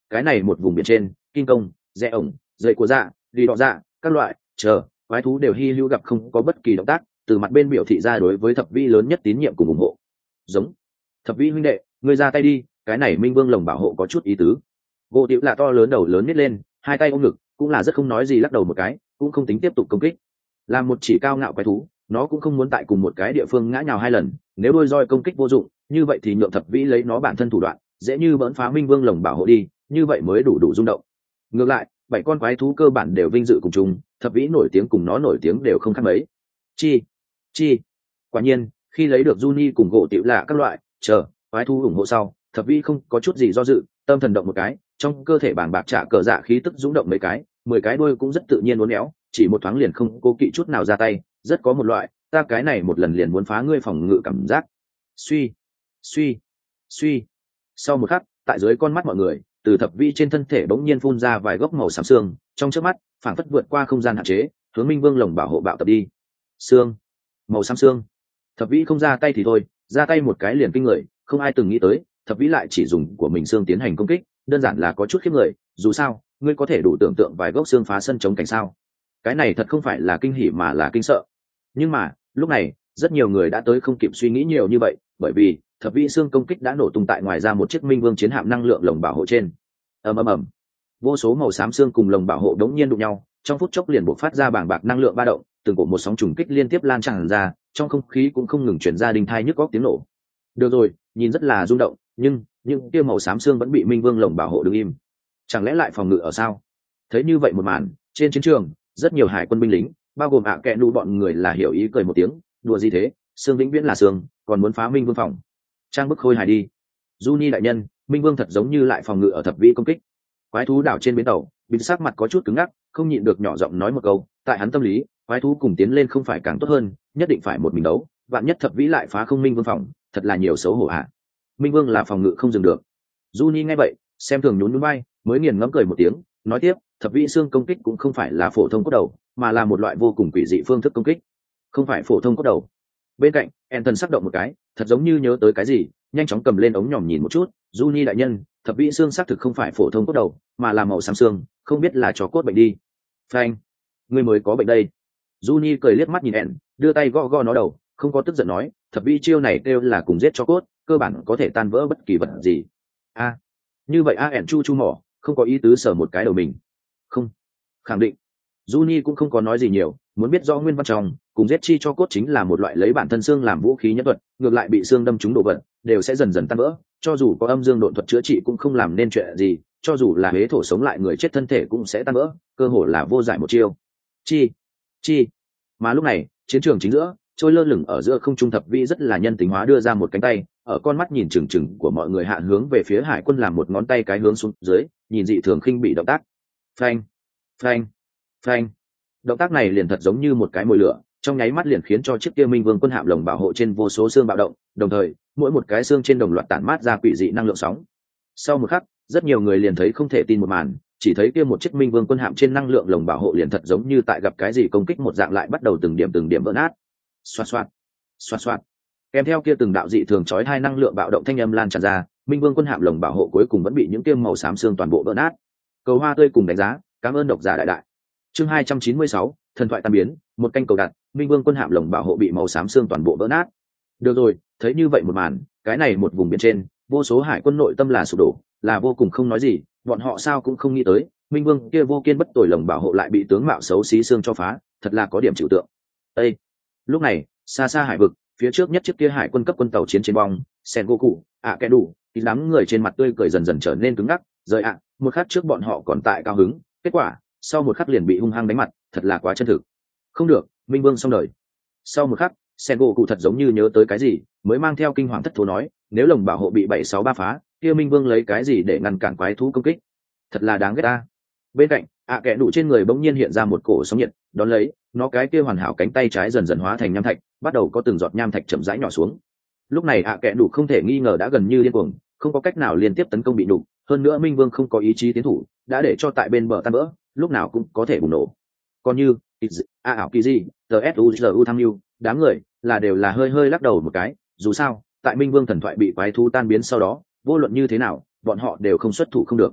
cái này một vùng biển trên kinh công rẽ ổng dậy của dạ đi đọ dạ các loại chờ quái thú đều hy hữu gặp không có bất kỳ động tác, từ mặt bên biểu thị ra đối với thập vĩ lớn nhất tín nhiệm cùng ủng hộ. Giống thập vĩ huynh đệ, ngươi ra tay đi, cái này minh vương lồng bảo hộ có chút ý tứ. Gỗ tiểu là to lớn đầu lớn nít lên, hai tay ôm ngực, cũng là rất không nói gì lắc đầu một cái, cũng không tính tiếp tục công kích. Làm một chỉ cao ngạo quái thú, nó cũng không muốn tại cùng một cái địa phương ngã nhào hai lần, nếu đôi roi công kích vô dụng, như vậy thì nhượng thập vĩ lấy nó bản thân thủ đoạn, dễ như bỡn phá minh vương lồng bảo hộ đi, như vậy mới đủ đủ rung động. Ngược lại, bảy con quái thú cơ bản đều vinh dự cùng chung, thập vĩ nổi tiếng cùng nó nổi tiếng đều không khác mấy. Chi, chi. Quả nhiên, khi lấy được Juni cùng gỗ tiểu lạ các loại, chờ, quái thú ủng hộ sau, thập vĩ không có chút gì do dự, tâm thần động một cái, trong cơ thể bàng bạc trả cờ dạ khí tức dũng động mấy cái, mười cái đuôi cũng rất tự nhiên uốn éo, chỉ một thoáng liền không cố kỵ chút nào ra tay, rất có một loại, ta cái này một lần liền muốn phá ngươi phòng ngự cảm giác. Suy, suy, suy. Sau một khắc, tại dưới con mắt mọi người, từ thập vĩ trên thân thể bỗng nhiên phun ra vài gốc màu xám xương, trong chớp mắt, phảng phất vượt qua không gian hạn chế, hướng minh vương lồng bảo hộ bạo tập đi. Xương, màu xám xương. Thập vĩ không ra tay thì thôi, ra tay một cái liền kinh người, không ai từng nghĩ tới, thập vĩ lại chỉ dùng của mình xương tiến hành công kích, đơn giản là có chút khiếp người. Dù sao, ngươi có thể đủ tưởng tượng vài gốc xương phá sân chống cảnh sao? Cái này thật không phải là kinh hỉ mà là kinh sợ. Nhưng mà, lúc này, rất nhiều người đã tới không kịp suy nghĩ nhiều như vậy, bởi vì thập vĩ xương công kích đã nổ tung tại ngoài ra một chiếc minh vương chiến hạm năng lượng lồng bảo hộ trên. Ầm ầm ầm, vô số màu xám xương cùng lồng bảo hộ đống nhiên đụng nhau, trong phút chốc liền bộc phát ra bàng bạc năng lượng ba động, từng cổ một sóng trùng kích liên tiếp lan tràn ra, trong không khí cũng không ngừng chuyển ra đinh thai nhức góc tiếng nổ. Được rồi, nhìn rất là rung động, nhưng những tia màu xám xương vẫn bị minh vương lồng bảo hộ đứng im. Chẳng lẽ lại phòng ngự ở sao? Thấy như vậy một màn, trên chiến trường, rất nhiều hải quân binh lính, bao gồm ạ kẹ nụ bọn người là hiểu ý cười một tiếng, đùa gì thế, xương vĩnh viễn là xương, còn muốn phá minh vương phòng. Trang bức khôi hài đi. Juni đại nhân, minh vương thật giống như lại phòng ngự ở thập vĩ công kích. Quái thú đảo trên bến tàu, bình sắc mặt có chút cứng ngắc, không nhịn được nhỏ giọng nói một câu, tại hắn tâm lý, quái thú cùng tiến lên không phải càng tốt hơn, nhất định phải một mình đấu, vạn nhất thập vĩ lại phá không minh vương phòng, thật là nhiều xấu hổ ạ. Minh vương là phòng ngự không dừng được. Juni nghe vậy, xem thường nhún nhún vai, mới nghiền ngẫm cười một tiếng, nói tiếp, thập vĩ xương công kích cũng không phải là phổ thông cốt đầu, mà là một loại vô cùng quỷ dị phương thức công kích. Không phải phổ thông cốt đầu. Bên cạnh, Anton sắc động một cái, thật giống như nhớ tới cái gì, nhanh chóng cầm lên ống nhòm nhìn một chút, Juni đại nhân, thập vĩ xương xác thực không phải phổ thông cốt đầu, mà là màu xám xương, không biết là cho cốt bệnh đi. Phanh, ngươi mới có bệnh đây. Juni cười liếc mắt nhìn En, đưa tay gõ gõ nó đầu, không có tức giận nói, thập vĩ chiêu này kêu là cùng giết cho cốt, cơ bản có thể tan vỡ bất kỳ vật gì. A, như vậy a En chu chu mỏ, không có ý tứ sở một cái đầu mình. Không, khẳng định. Juni cũng không có nói gì nhiều, muốn biết rõ nguyên văn trong, cùng giết chi cho cốt chính là một loại lấy bản thân xương làm vũ khí nhất thuật, ngược lại bị xương đâm trúng đồ vật, đều sẽ dần dần tan vỡ, cho dù có âm dương độn thuật chữa trị cũng không làm nên chuyện gì, cho dù là hế thổ sống lại người chết thân thể cũng sẽ tan vỡ, cơ hội là vô giải một chiêu. Chi, chi. Mà lúc này, chiến trường chính giữa, trôi lơ lửng ở giữa không trung thập vĩ rất là nhân tính hóa đưa ra một cánh tay, ở con mắt nhìn chừng chừng của mọi người hạ hướng về phía hải quân làm một ngón tay cái hướng xuống dưới, nhìn dị thường khinh bị động tác. Phanh, phanh, phanh. Động tác này liền thật giống như một cái mồi lửa, trong nháy mắt liền khiến cho chiếc kia minh vương quân hạm lồng bảo hộ trên vô số xương bạo động, đồng thời mỗi một cái xương trên đồng loạt tản mát ra quỷ dị năng lượng sóng. Sau một khắc, rất nhiều người liền thấy không thể tin một màn, chỉ thấy kia một chiếc minh vương quân hạm trên năng lượng lồng bảo hộ liền thật giống như tại gặp cái gì công kích một dạng lại bắt đầu từng điểm từng điểm vỡ nát. Xoạt xoạt, xoạt xoạt. Kèm theo kia từng đạo dị thường chói hai năng lượng bạo động thanh âm lan tràn ra, minh vương quân hạm lồng bảo hộ cuối cùng vẫn bị những kia màu xám xương toàn bộ vỡ nát. Cầu hoa tươi cùng đánh giá, cảm ơn độc giả đại đại. Chương hai trăm chín mươi sáu, thần thoại tan biến, một canh cầu đặt, minh vương quân hạm lồng bảo hộ bị màu xám xương toàn bộ vỡ nát. Được rồi, thấy như vậy một màn, cái này một vùng biển trên, vô số hải quân nội tâm là sụp đổ, là vô cùng không nói gì, bọn họ sao cũng không nghĩ tới, minh vương kia vô kiên bất tồi lồng bảo hộ lại bị tướng mạo xấu xí xương cho phá, thật là có điểm chịu tượng. Ê! Lúc này, xa xa hải vực, phía trước nhất chiếc kia hải quân cấp quân tàu chiến trên bong, Sengoku, ạ kẻ đủ, thì đám người trên mặt tươi cười dần dần trở nên cứng ngắc, rời ạ, một khắc trước bọn họ còn tại cao hứng, kết quả, sau một khắc liền bị hung hăng đánh mặt, thật là quá chân thực. Không được, minh vương xong đời. Sau một khắc, Sengoku thật giống như nhớ tới cái gì, mới mang theo kinh hoàng thất thố nói, nếu lồng bảo hộ bị bảy sáu ba phá, kia minh vương lấy cái gì để ngăn cản quái thú công kích? Thật là đáng ghét ta. Bên cạnh, ạ kẻ đủ trên người bỗng nhiên hiện ra một cổ sóng nhiệt, đón lấy, nó cái kia hoàn hảo cánh tay trái dần dần hóa thành nham thạch, bắt đầu có từng giọt nham thạch chậm rãi nhỏ xuống. Lúc này ạ kẻ đủ không thể nghi ngờ đã gần như điên cuồng, không có cách nào liên tiếp tấn công bị đụng, hơn nữa minh vương không có ý chí tiến thủ, đã để cho tại bên bờ tan vỡ, lúc nào cũng có thể bùng nổ. Còn như a ảo kỳ gì tsuzu tham mưu đám người là đều là hơi hơi lắc đầu một cái, dù sao tại minh vương thần thoại bị quái thú tan biến sau đó, vô luận như thế nào bọn họ đều không xuất thủ không được.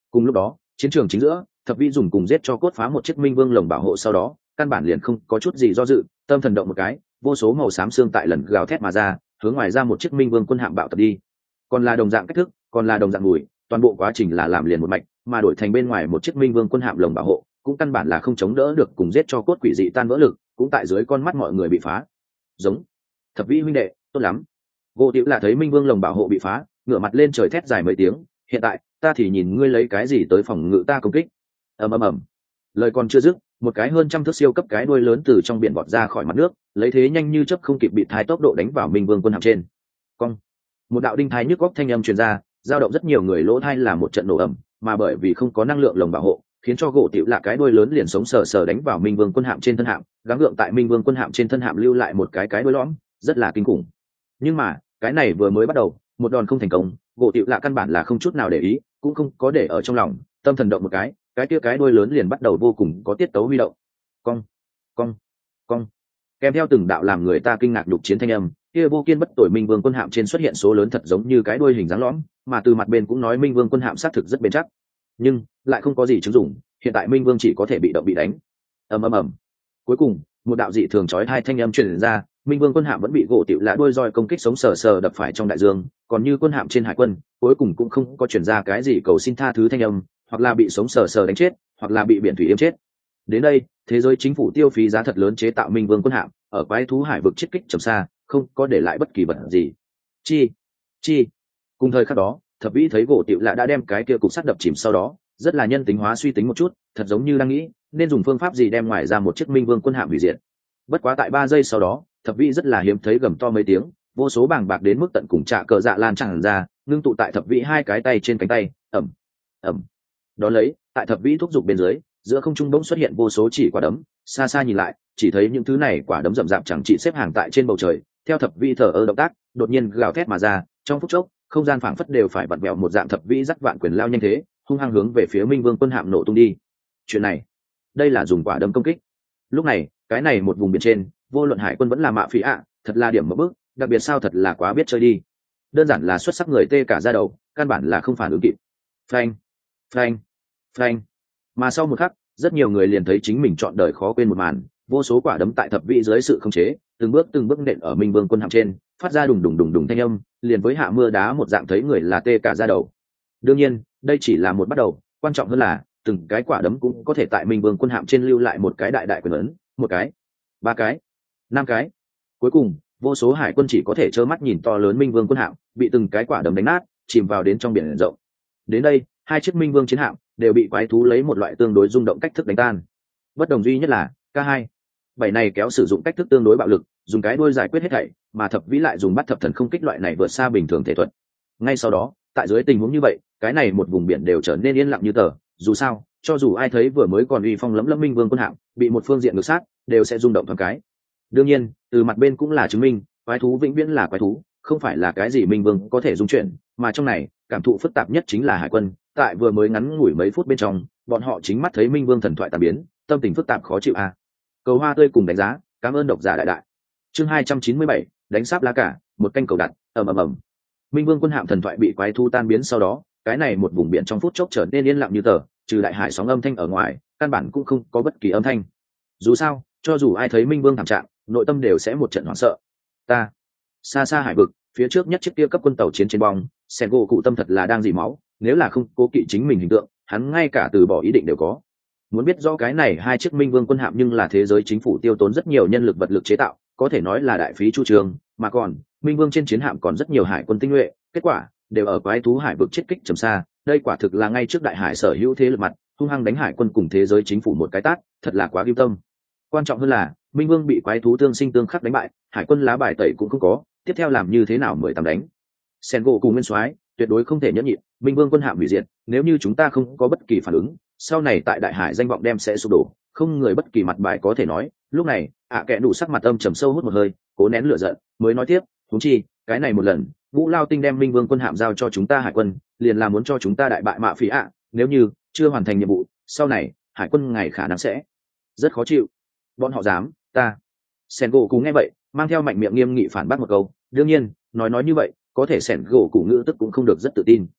Cùng lúc đó chiến trường chính giữa, thập vĩ dùng cùng giết cho cốt phá một chiếc minh vương lồng bảo hộ, sau đó căn bản liền không có chút gì do dự, tâm thần động một cái, vô số màu xám xương tại lần gào thét mà ra, hướng ngoài ra một chiếc minh vương quân hạm bạo tập đi. Còn là đồng dạng cách thức, còn là đồng dạng mùi, toàn bộ quá trình là làm liền một mạch, mà đổi thành bên ngoài một chiếc minh vương quân hạm lồng bảo hộ cũng căn bản là không chống đỡ được cùng giết cho cốt quỷ dị tan vỡ lực, cũng tại dưới con mắt mọi người bị phá. Giống thập vĩ huynh đệ, tốt lắm. Gỗ Tiểu là thấy minh vương lồng bảo hộ bị phá, ngửa mặt lên trời thét dài mấy tiếng, hiện tại ta thì nhìn ngươi lấy cái gì tới phòng ngự ta công kích. Ầm ầm ầm. Lời còn chưa dứt, một cái hơn trăm thước siêu cấp cái đuôi lớn từ trong biển bọt ra khỏi mặt nước, lấy thế nhanh như chớp không kịp bị thái tốc độ đánh vào minh vương quân hạm trên. Cong. Một đạo đinh thái nhức góc thanh âm truyền ra, dao động rất nhiều người lỗ tai là một trận nổ ầm, mà bởi vì không có năng lượng lồng bảo hộ, khiến cho gỗ Tiểu là cái đuôi lớn liền sống sờ sờ đánh vào minh vương quân hạm trên thân hạm, gắng gượng tại minh vương quân hạm trên thân hạm lưu lại một cái cái đuôi lõm, rất là kinh khủng. Nhưng mà cái này vừa mới bắt đầu, một đòn không thành công, gỗ Tiểu là căn bản là không chút nào để ý, cũng không có để ở trong lòng, tâm thần động một cái, cái kia cái đuôi lớn liền bắt đầu vô cùng có tiết tấu huy động. Cong, cong, cong. Kèm theo từng đạo làm người ta kinh ngạc đục chiến thanh âm, kia vô kiên bất tồi minh vương quân hạm trên xuất hiện số lớn thật giống như cái đuôi hình dáng lõm, mà từ mặt bên cũng nói minh vương quân hạm xác thực rất bền chắc, nhưng lại không có gì chứng dụng, hiện tại minh vương chỉ có thể bị động bị đánh. Ầm ầm ầm. Cuối cùng một đạo dị thường chói tai thanh âm truyền ra, minh vương quân hạm vẫn bị gỗ Tiểu lạ đuôi roi công kích sống sờ sờ đập phải trong đại dương, còn như quân hạm trên hải quân cuối cùng cũng không có truyền ra cái gì cầu xin tha thứ thanh âm, hoặc là bị sống sờ sờ đánh chết, hoặc là bị biển thủy yếm chết. Đến đây thế giới chính phủ tiêu phí giá thật lớn chế tạo minh vương quân hạm, ở quái thú hải vực chiết kích trầm xa, không có để lại bất kỳ vật gì. Chi chi cùng thời khắc đó, thập vĩ thấy gỗ Tiểu lạ đã đem cái kia cục sắt đập chìm, sau đó rất là nhân tính hóa suy tính một chút, thật giống như đang nghĩ nên dùng phương pháp gì đem ngoài ra một chiếc minh vương quân hạm hủy diệt. Bất quá tại ba giây sau đó, thập vĩ rất là hiếm thấy gầm to mấy tiếng, vô số bàng bạc đến mức tận cùng trạ cờ dạ lan tràn ra, ngưng tụ tại thập vĩ hai cái tay trên cánh tay. Ẩm ẩm. Đó lấy tại thập vĩ thúc giục bên dưới, giữa không trung bỗng xuất hiện vô số chỉ quả đấm, xa xa nhìn lại chỉ thấy những thứ này quả đấm rậm rạp chẳng trị xếp hàng tại trên bầu trời, theo thập vĩ thở ơ động tác đột nhiên gào thét mà ra, trong phút chốc không gian phảng phất đều phải vặn vẹo một dạng, thập vĩ dắt vạn quyền lao nhanh thế hung hăng hướng về phía minh vương quân hạm nổ tung đi. Chuyện này đây là dùng quả đấm công kích. Lúc này cái này một vùng biển trên, vô luận hải quân vẫn là mạ phỉ ạ, thật là điểm một bước, đặc biệt sao thật là quá biết chơi đi, đơn giản là xuất sắc người tê cả ra đầu, căn bản là không phản ứng kịp. Phanh phanh phanh. Mà sau một khắc, rất nhiều người liền thấy chính mình chọn đời khó quên một màn, vô số quả đấm tại thập vĩ dưới sự khống chế từng bước từng bước nện ở minh vương quân hạm trên, phát ra đùng đùng đùng đùng thanh âm, liền với hạ mưa đá một dạng, thấy người là tê cả da đầu. Đương nhiên đây chỉ là một bắt đầu, quan trọng hơn là từng cái quả đấm cũng có thể tại minh vương quân hạm trên lưu lại một cái đại đại quyền ấn, một cái, ba cái, năm cái. Cuối cùng vô số hải quân chỉ có thể trơ mắt nhìn to lớn minh vương quân hạm bị từng cái quả đấm đánh nát, chìm vào đến trong biển rộng. Đến đây hai chiếc minh vương chiến hạm đều bị quái thú lấy một loại tương đối rung động cách thức đánh tan. Bất đồng duy nhất là K hai bảy này kéo sử dụng cách thức tương đối bạo lực, dùng cái đuôi giải quyết hết thảy, mà thập vĩ lại dùng bắt thập thần không kích loại này vượt xa bình thường thể thuật. Ngay sau đó tại dưới tình huống như vậy, cái này một vùng biển đều trở nên yên lặng như tờ, dù sao cho dù ai thấy vừa mới còn uy phong lẫm lẫm minh vương quân hạm bị một phương diện ngược sát, đều sẽ rung động thoáng cái. Đương nhiên từ mặt bên cũng là chứng minh quái thú vĩnh viễn là quái thú, không phải là cái gì minh vương có thể dung chuyển, mà trong này cảm thụ phức tạp nhất chính là hải quân. Tại vừa mới ngắn ngủi mấy phút bên trong, bọn họ chính mắt thấy minh vương thần thoại tàn biến, tâm tình phức tạp khó chịu a. À. Cầu hoa tươi cùng đánh giá, cảm ơn độc giả đại đại. Chương hai trăm chín mươi bảy, đánh sáp lá cả, một canh cầu đặt, ầm ầm ầm. Minh vương quân hạm thần thoại bị quái thú tan biến sau đó, cái này một vùng biển trong phút chốc trở nên yên lặng như tờ, trừ đại hải sóng âm thanh ở ngoài, căn bản cũng không có bất kỳ âm thanh. Dù sao, cho dù ai thấy minh vương thảm trạng, nội tâm đều sẽ một trận hoảng sợ. Ta, xa xa hải vực, phía trước nhất chiếc kia cấp quân tàu chiến trên bong, sen gỗ cụ tâm thật là đang dỉ máu, nếu là không cố kỵ chính mình hình tượng, hắn ngay cả từ bỏ ý định đều có. Muốn biết rõ cái này hai chiếc minh vương quân hạm nhưng là thế giới chính phủ tiêu tốn rất nhiều nhân lực vật lực chế tạo, có thể nói là đại phí chu trường, mà còn minh vương trên chiến hạm còn rất nhiều hải quân tinh nhuệ, kết quả đều ở quái thú hải vực chết kích trầm xa. Đây quả thực là ngay trước đại hải sở hữu thế lực mặt, hung hăng đánh hải quân cùng thế giới chính phủ một cái tát, thật là quá kim tâm. Quan trọng hơn là minh vương bị quái thú tương sinh tương khắc đánh bại, hải quân lá bài tẩy cũng không có, tiếp theo làm như thế nào mười tám đánh. Sen gỗ cùng nguyên soái tuyệt đối không thể nhẫn nhịn, minh vương quân hạm hủy diệt, nếu như chúng ta không có bất kỳ phản ứng, sau này tại đại hải danh vọng đem sẽ sụp đổ, không người bất kỳ mặt bài có thể nói. Lúc này ạ à kẽ đủ sắc mặt âm trầm sâu hút một hơi, cố nén lửa giận mới nói tiếp, huống chi cái này một lần Vũ Lao Tinh đem minh vương quân hạm giao cho chúng ta hải quân, liền là muốn cho chúng ta đại bại mạ phỉ ạ, nếu như chưa hoàn thành nhiệm vụ, sau này hải quân ngày khả năng sẽ rất khó chịu. Bọn họ dám, ta. Sen gỗ cú nghe vậy mang theo mạnh miệng nghiêm nghị phản bác một câu, đương nhiên nói nói như vậy có thể Sen gỗ cú ngữ tức cũng không được rất tự tin.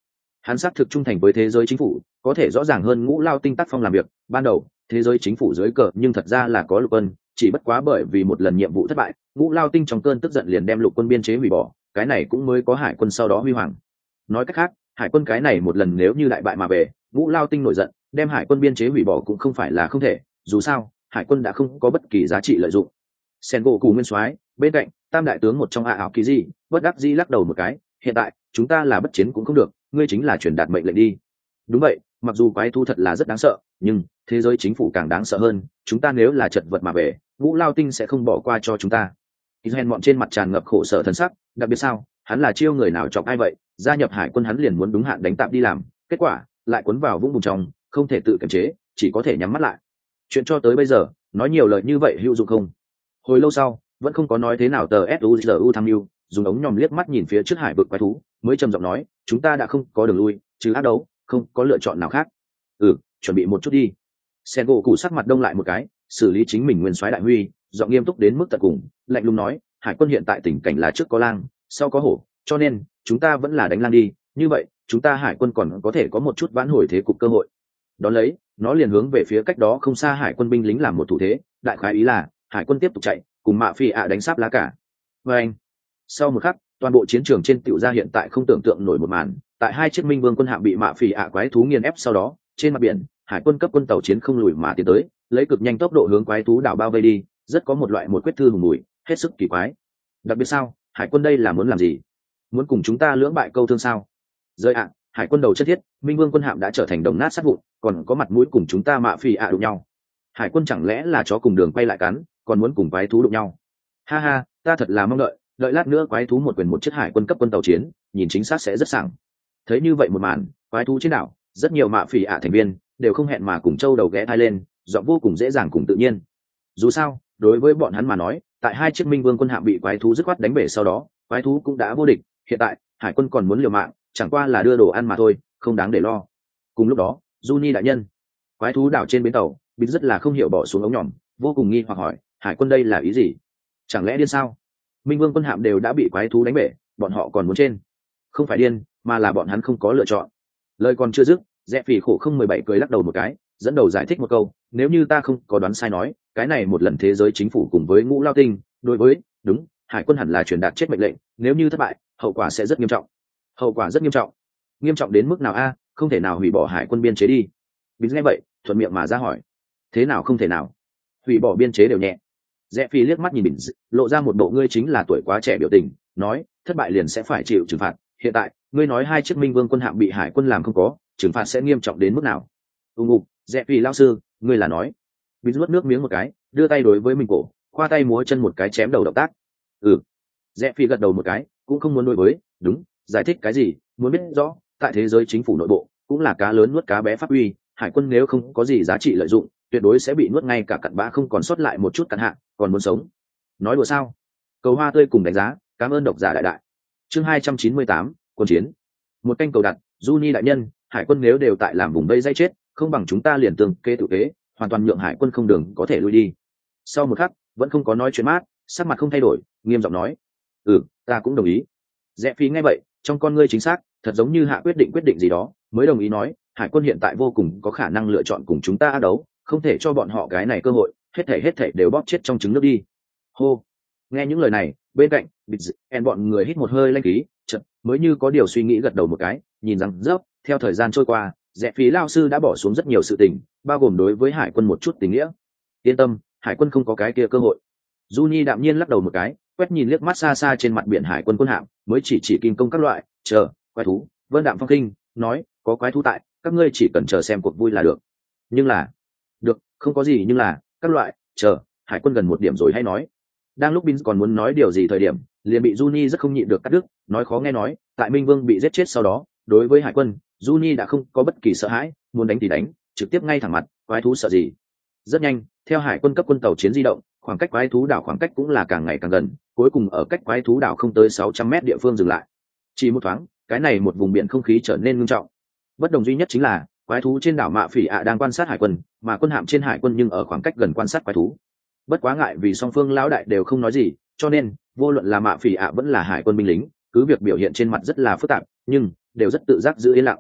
hắn xác thực trung thành với thế giới chính phủ, có thể rõ ràng hơn Ngũ Lao Tinh tác phong làm việc. Ban đầu thế giới chính phủ dưới cờ nhưng thật ra là có lục quân, chỉ bất quá bởi vì một lần nhiệm vụ thất bại, Ngũ Lao Tinh trong cơn tức giận liền đem lục quân biên chế hủy bỏ, cái này cũng mới có hải quân sau đó huy hoàng. Nói cách khác, hải quân cái này một lần nếu như đại bại mà về, Ngũ Lao Tinh nổi giận đem hải quân biên chế hủy bỏ cũng không phải là không thể, dù sao hải quân đã không có bất kỳ giá trị lợi dụng. Sen gỗ cù nguyên soái bên cạnh tam đại tướng một trong a ảo kỳ gì bất đắc dĩ lắc đầu một cái, hiện tại chúng ta là bất chiến cũng không được, ngươi chính là truyền đạt mệnh lệnh đi. Đúng vậy, mặc dù quái thú thật là rất đáng sợ, nhưng thế giới chính phủ càng đáng sợ hơn, chúng ta nếu là chật vật mà về, Ngũ Lao Tinh sẽ không bỏ qua cho chúng ta. Israel mọn trên mặt tràn ngập khổ sở thần sắc, đặc biệt sao, hắn là chiêu người nào chọc ai vậy, gia nhập hải quân hắn liền muốn đúng hạn đánh tạm đi làm, kết quả lại cuốn vào vũng bùn trong, không thể tự kiềm chế, chỉ có thể nhắm mắt lại. Chuyện cho tới bây giờ, nói nhiều lời như vậy hữu dụng không? Hồi lâu sau, vẫn không có nói thế nào, tờ suzu tham mưu dùng ống nhòm liếc mắt nhìn phía trước hải vực quái thú, mới trầm giọng nói, chúng ta đã không có đường lui, trừ ác đấu, không có lựa chọn nào khác. Ừ, chuẩn bị một chút đi. Sen gỗ cụ sắc mặt đông lại một cái, xử lý chính mình nguyên soái đại huy, giọng nghiêm túc đến mức tận cùng, lạnh lùng nói, hải quân hiện tại tình cảnh là trước có lang, sau có hổ, cho nên chúng ta vẫn là đánh lang đi, như vậy chúng ta hải quân còn có thể có một chút vãn hồi thế cục cơ hội. Đón lấy, nó liền hướng về phía cách đó không xa hải quân binh lính làm một thủ thế, đại khái ý là hải quân tiếp tục chạy, cùng mạ phi ạ đánh sáp lá cả. Và anh, sau một khắc, toàn bộ chiến trường trên tiểu gia hiện tại không tưởng tượng nổi một màn, tại hai chiếc minh vương quân hạm bị mạ phỉ ạ quái thú nghiền ép sau đó, trên mặt biển hải quân cấp quân tàu chiến không lùi mà tiến tới, lấy cực nhanh tốc độ hướng quái thú đảo bao vây đi, rất có một loại một quyết thư hùng mùi, hết sức kỳ quái. Đặc biệt sao, hải quân đây là muốn làm gì? Muốn cùng chúng ta lưỡng bại câu thương sao? Rơi ạ, hải quân đầu chất thiết, minh vương quân hạm đã trở thành đồng nát sát vụn, còn có mặt mũi cùng chúng ta mạ phỉ ạ đụng nhau. Hải quân chẳng lẽ là chó cùng đường quay lại cắn, còn muốn cùng quái thú đụng nhau? Ha ha, ta thật là mong đợi, đợi lát nữa quái thú một quyền một chiếc hải quân cấp quân tàu chiến, nhìn chính xác sẽ rất sảng. Thấy như vậy một màn, quái thú trên đảo, rất nhiều mạ phỉ ạ thành viên đều không hẹn mà cùng châu đầu ghé thai lên, giọng vô cùng dễ dàng cùng tự nhiên. Dù sao, đối với bọn hắn mà nói, tại hai chiếc minh vương quân hạm bị quái thú dứt khoát đánh bể sau đó, quái thú cũng đã vô địch, hiện tại hải quân còn muốn liều mạng, chẳng qua là đưa đồ ăn mà thôi, không đáng để lo. Cùng lúc đó, Juni đại nhân, quái thú đảo trên bến tàu, Bính rất là không hiểu bỏ xuống ống nhỏm, vô cùng nghi hoặc hỏi, hải quân đây là ý gì? Chẳng lẽ điên sao? Minh vương quân hạm đều đã bị quái thú đánh bể, bọn họ còn muốn trên? Không phải điên, mà là bọn hắn không có lựa chọn. Lời còn chưa dứt, Rẽ Phỉ khổ không mười bảy cười lắc đầu một cái, dẫn đầu giải thích một câu, nếu như ta không có đoán sai nói, cái này một lần thế giới chính phủ cùng với Ngũ Lao Tinh, đối với, đúng, hải quân hẳn là truyền đạt chết mệnh lệnh, nếu như thất bại, hậu quả sẽ rất nghiêm trọng. Hậu quả rất nghiêm trọng. Nghiêm trọng đến mức nào a? Không thể nào hủy bỏ hải quân biên chế đi. Bính nghe vậy, thuận miệng mà ra hỏi, thế nào không thể nào? Hủy bỏ biên chế đều nhẹ. Rẽ Phi liếc mắt nhìn Bính, lộ ra một bộ ngươi chính là tuổi quá trẻ biểu tình, nói, thất bại liền sẽ phải chịu trừng phạt. Hiện tại, ngươi nói hai chiếc minh vương quân hạm bị hải quân làm không có, trừng phạt sẽ nghiêm trọng đến mức nào? Ung ục, Rẽ Phi lao sư, ngươi là nói? Bính nuốt nước miếng một cái, đưa tay đối với mình cổ, khoa tay múa chân một cái chém đầu động tác. Ừ. Rẽ Phi gật đầu một cái, cũng không muốn đối với, đúng, giải thích cái gì, muốn biết rõ, tại thế giới chính phủ nội bộ, cũng là cá lớn nuốt cá bé phát uy, hải quân nếu không có gì giá trị lợi dụng, tuyệt đối sẽ bị nuốt ngay cả cặn bã không còn sót lại một chút cặn hạ, còn muốn sống. Nói đùa sao? Cầu hoa tươi cùng đánh giá, cảm ơn độc giả đại đại. Chương hai trăm chín mươi tám, quân chiến. Một canh cầu đặt, Juni đại nhân, hải quân nếu đều tại làm vùng vây dây chết, không bằng chúng ta liền tương kê tự kế, hoàn toàn nhượng hải quân không đường có thể lui đi. Sau một khắc, vẫn không có nói chuyện mát, sắc mặt không thay đổi, nghiêm giọng nói, ừ, ta cũng đồng ý. Rẽ Phi nghe vậy, trong con ngươi chính xác, thật giống như hạ quyết định quyết định gì đó, mới đồng ý nói, hải quân hiện tại vô cùng có khả năng lựa chọn cùng chúng ta đấu, không thể cho bọn họ cái này cơ hội, hết thể hết thể đều bóp chết trong trứng nước đi. Hô. Nghe những lời này, bên cạnh bịt en bọn người hít một hơi lanh khí, chợt mới như có điều suy nghĩ gật đầu một cái, nhìn rằng rớp, theo thời gian trôi qua, Rẽ Phi lao sư đã bỏ xuống rất nhiều sự tình, bao gồm đối với hải quân một chút tình nghĩa. Yên tâm, hải quân không có cái kia cơ hội. Juni đạm nhiên lắc đầu một cái, quét nhìn liếc mắt xa xa trên mặt biển hải quân quân hạm, mới chỉ chỉ kim công các loại, chờ, quái thú, Vân Đạm Phong Kinh, nói, có quái thú tại, các ngươi chỉ cần chờ xem cuộc vui là được. Nhưng là, được, không có gì nhưng là, các loại, chờ, hải quân gần một điểm rồi hay nói. Đang lúc Bin còn muốn nói điều gì thời điểm, liền bị Juni rất không nhịn được cắt đứt, nói khó nghe nói, tại Minh Vương bị giết chết sau đó, đối với hải quân, Juni đã không có bất kỳ sợ hãi, muốn đánh thì đánh, trực tiếp ngay thẳng mặt, quái thú sợ gì? Rất nhanh, theo hải quân cấp quân tàu chiến di động, khoảng cách quái thú đảo khoảng cách cũng là càng ngày càng gần, cuối cùng ở cách quái thú đảo không tới sáu trăm mét địa phương dừng lại. Chỉ một thoáng, cái này một vùng biển không khí trở nên ngưng trọng. Bất đồng duy nhất chính là, quái thú trên đảo Mạ Phỉ ạ đang quan sát hải quân, mà quân hạm trên hải quân nhưng ở khoảng cách gần quan sát quái thú. Bất quá ngại vì song phương lão đại đều không nói gì, cho nên, vô luận là Mạ Phỉ ạ vẫn là hải quân binh lính, cứ việc biểu hiện trên mặt rất là phức tạp, nhưng đều rất tự giác giữ yên lặng.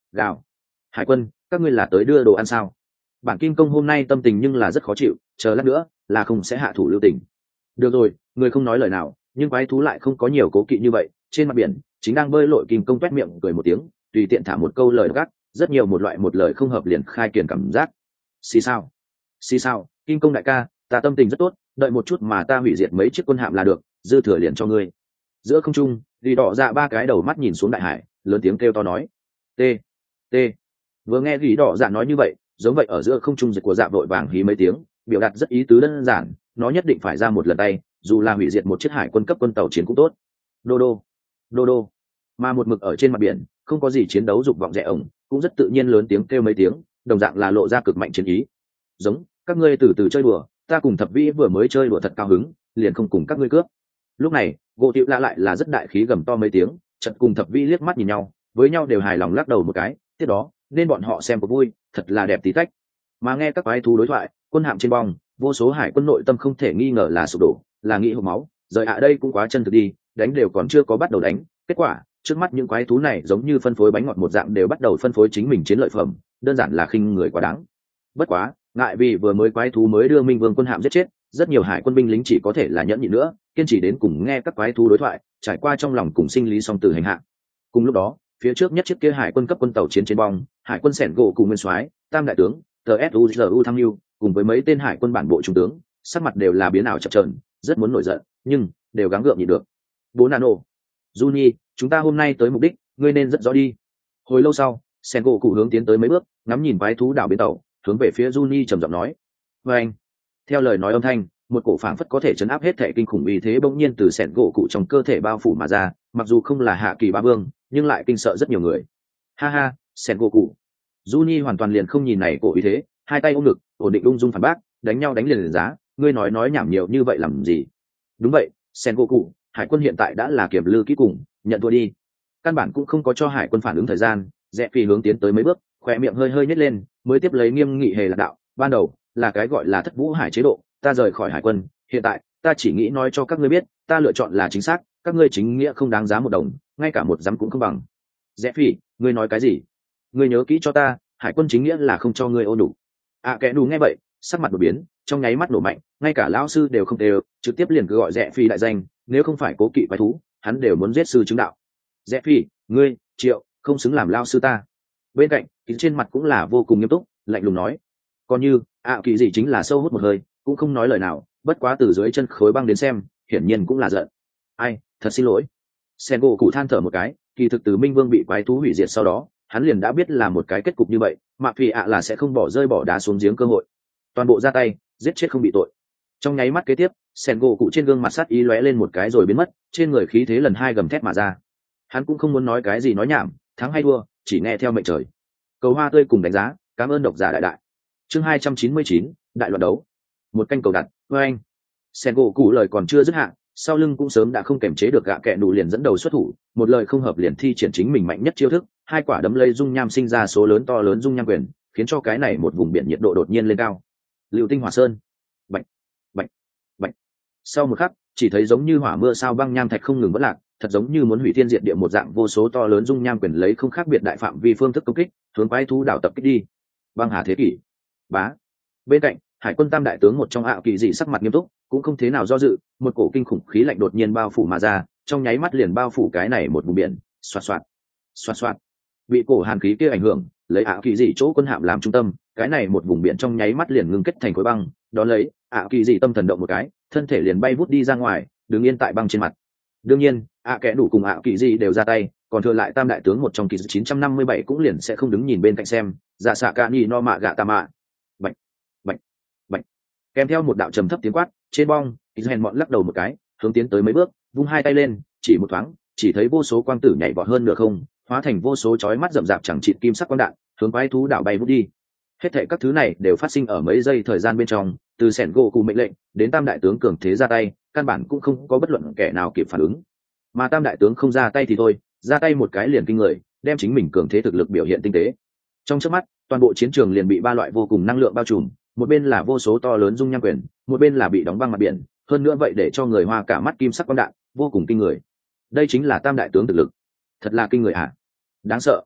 gào. Hải quân, các ngươi là tới đưa đồ ăn sao? Bản kim công hôm nay tâm tình nhưng là rất khó chịu, chờ lát nữa là không sẽ hạ thủ lưu tình. Được rồi, người không nói lời nào, nhưng quái thú lại không có nhiều cố kỵ như vậy. Trên mặt biển chính đang bơi lội, kim công toét miệng cười một tiếng, tùy tiện thả một câu lời gắt, rất nhiều một loại một lời không hợp liền khai kiển cảm giác. Xì sao? Xì sao? Kim công đại ca, ta tâm tình rất tốt, đợi một chút mà ta hủy diệt mấy chiếc quân hạm là được, dư thừa liền cho ngươi. Giữa không trung, Lý Đỏ Dạ ba cái đầu mắt nhìn xuống đại hải, lớn tiếng kêu to nói: "T, T." Vừa nghe Lý Đỏ Dạ nói như vậy, giống vậy ở giữa không trung dịch của Dạ vội vàng hí mấy tiếng, biểu đạt rất ý tứ đơn giản, nó nhất định phải ra một lần tay, dù là hủy diệt một chiếc hải quân cấp quân tàu chiến cũng tốt. Đô đô, đô đô. Mà một mực ở trên mặt biển, không có gì chiến đấu dục vọng rẻ ổng, cũng rất tự nhiên lớn tiếng kêu mấy tiếng, đồng dạng là lộ ra cực mạnh chiến ý. Giống, các ngươi từ từ chơi đùa, ta cùng Thập Vĩ vừa mới chơi đùa thật cao hứng, liền không cùng các ngươi cướp. Lúc này, gỗ tiệu lạ lại là rất đại khí gầm to mấy tiếng, chợt cùng Thập Vĩ liếc mắt nhìn nhau, với nhau đều hài lòng lắc đầu một cái, tiếp đó nên bọn họ xem có vui, thật là đẹp tí tách. Mà nghe các quái thú đối thoại, quân hạm trên bong, vô số hải quân nội tâm không thể nghi ngờ là sụp đổ, là nghĩ hộc máu, rời ạ đây cũng quá chân thực đi, đánh đều còn chưa có bắt đầu đánh, kết quả trước mắt những quái thú này giống như phân phối bánh ngọt một dạng đều bắt đầu phân phối chính mình chiến lợi phẩm, đơn giản là khinh người quá đáng. Bất quá, ngại vì vừa mới quái thú mới đưa Minh Vương quân hạm giết chết, rất nhiều hải quân binh lính chỉ có thể là nhẫn nhịn nữa, kiên trì đến cùng nghe các quái thú đối thoại, trải qua trong lòng cùng sinh lý song tử hành hạ. Cùng lúc đó, phía trước nhất chiếc kia hải quân cấp quân tàu chiến trên bong, hải quân sẻn gỗ cùng nguyên soái, tam đại tướng, tê ét u giê u tham mưu, cùng với mấy tên hải quân bản bộ trung tướng, sắc mặt đều là biến ảo chập chờn, rất muốn nổi giận, nhưng đều gắng gượng nhịn được. Bố Nano, Juni, chúng ta hôm nay tới mục đích, ngươi nên rất rõ đi. Hồi lâu sau, sẻn gỗ cụ hướng tiến tới mấy bước, ngắm nhìn quái thú đảo bến tàu, hướng về phía Juni trầm giọng nói: "Và anh." Theo lời nói âm thanh, một cổ phảng phất có thể chấn áp hết thể kinh khủng uy thế bỗng nhiên từ sẻn gỗ cụ trong cơ thể bao phủ mà ra, mặc dù không là hạ kỳ ba vương, nhưng lại kinh sợ rất nhiều người. Ha ha, sẻn gỗ cụ. Juni hoàn toàn liền không nhìn này cổ uy thế, hai tay ôm ngực, ổn định ung dung phản bác, đánh nhau đánh liền liền giá, ngươi nói nói nhảm nhiều như vậy làm gì? Đúng vậy, sẻn gỗ cụ, hải quân hiện tại đã là kiểm lư kỹ cùng, nhận thua đi. Căn bản cũng không có cho hải quân phản ứng thời gian, rẽ phi hướng tiến tới mấy bước, khỏe miệng hơi hơi nhếch lên, mới tiếp lấy nghiêm nghị hề là đạo, ban đầu là cái gọi là thất vũ hải chế độ, ta rời khỏi hải quân, hiện tại ta chỉ nghĩ nói cho các ngươi biết, ta lựa chọn là chính xác, các ngươi chính nghĩa không đáng giá một đồng, ngay cả một dám cũng không bằng. Rẽ phi, ngươi nói cái gì? Ngươi nhớ kỹ cho ta, hải quân chính nghĩa là không cho ngươi ô đủ. À kẻ đủ nghe vậy, sắc mặt đột biến, trong nháy mắt nổ mạnh, ngay cả lão sư đều không đều, trực tiếp liền cứ gọi Rẽ phi đại danh, nếu không phải cố kỵ quái thú, hắn đều muốn giết sư chứng đạo. Rẽ phi, ngươi, Triệu, không xứng làm lão sư ta. Bên cạnh, trên mặt cũng là vô cùng nghiêm túc, lạnh lùng nói. Còn như, ạ kỳ gì chính là sâu hút một hơi, cũng không nói lời nào, bất quá từ dưới chân khối băng đến xem, hiển nhiên cũng là giận. Ai, thật xin lỗi. Sen gỗ cụ than thở một cái, kỳ thực từ Minh Vương bị quái thú hủy diệt sau đó, hắn liền đã biết là một cái kết cục như vậy, mà vì ạ là sẽ không bỏ rơi bỏ đá xuống giếng cơ hội. Toàn bộ ra tay, giết chết không bị tội. Trong nháy mắt kế tiếp, Sen gỗ cụ trên gương mặt sát ý lóe lên một cái rồi biến mất, trên người khí thế lần hai gầm thét mà ra. Hắn cũng không muốn nói cái gì nói nhảm, thắng hay thua, chỉ nghe theo mệnh trời. Cầu hoa tươi cùng đánh giá, cảm ơn độc giả đại đại. Chương hai trăm chín mươi chín, đại loạn đấu. Một canh cầu đặt, với anh. Sen gỗ cụ lời còn chưa dứt hạn, sau lưng cũng sớm đã không kềm chế được gạ kẹ nụ liền dẫn đầu xuất thủ, một lời không hợp liền thi triển chính mình mạnh nhất chiêu thức, hai quả đấm lây dung nham sinh ra số lớn to lớn dung nham quyền, khiến cho cái này một vùng biển nhiệt độ đột nhiên lên cao. Lưu tinh hỏa sơn. Bạch, bạch, bạch. Sau một khắc, chỉ thấy giống như hỏa mưa sao băng nham thạch không ngừng vỡ lạc, thật giống như muốn hủy thiên diệt địa một dạng vô số to lớn dung nham quyền lấy không khác biệt đại phạm vi phương thức công kích, hướng quái thú đảo tập kích đi. Băng hà thế kỷ. Bá. Bên cạnh, hải quân tam đại tướng một trong ảo kỳ dị sắc mặt nghiêm túc, cũng không thế nào do dự, một cổ kinh khủng khí lạnh đột nhiên bao phủ mà ra, trong nháy mắt liền bao phủ cái này một vùng biển, xoạt xoạt, xoạt xoạt. Bị cổ hàn khí kia ảnh hưởng, lấy ảo kỳ dị chỗ quân hạm làm trung tâm, cái này một vùng biển trong nháy mắt liền ngưng kết thành khối băng, đó lấy, ảo kỳ dị tâm thần động một cái, thân thể liền bay vút đi ra ngoài, đứng yên tại băng trên mặt. Đương nhiên, ạ kẽ đủ cùng ảo kỳ dị đều ra tay, còn thừa lại tam đại tướng một trong kỳ chín trăm năm mươi bảy cũng liền sẽ không đứng nhìn bên cạnh xem, dạ xạ cả nhì no mạ gạ tà mạ. Bạch, bạch, bạch. Kèm theo một đạo trầm thấp tiếng quát, trên bong, Israel mọn lắc đầu một cái, hướng tiến tới mấy bước, vung hai tay lên, chỉ một thoáng, chỉ thấy vô số quang tử nhảy vọt hơn nửa không, hóa thành vô số chói mắt rậm rạp chẳng chịt kim sắc quang đạn, hướng quái thú đảo bay vút đi. Hết thảy các thứ này đều phát sinh ở mấy giây thời gian bên trong, từ sẻn gỗ cụ mệnh lệnh đến tam đại tướng cường thế ra tay, căn bản cũng không có bất luận kẻ nào kịp phản ứng. Mà tam đại tướng không ra tay thì thôi, ra tay một cái liền kinh người, đem chính mình cường thế thực lực biểu hiện tinh tế. Trong chớp mắt, toàn bộ chiến trường liền bị ba loại vô cùng năng lượng bao trùm, một bên là vô số to lớn dung nham quyền, một bên là bị đóng băng mặt biển, hơn nữa vậy để cho người hoa cả mắt kim sắc quang đạn, vô cùng kinh người. Đây chính là tam đại tướng thực lực, thật là kinh người ạ, đáng sợ.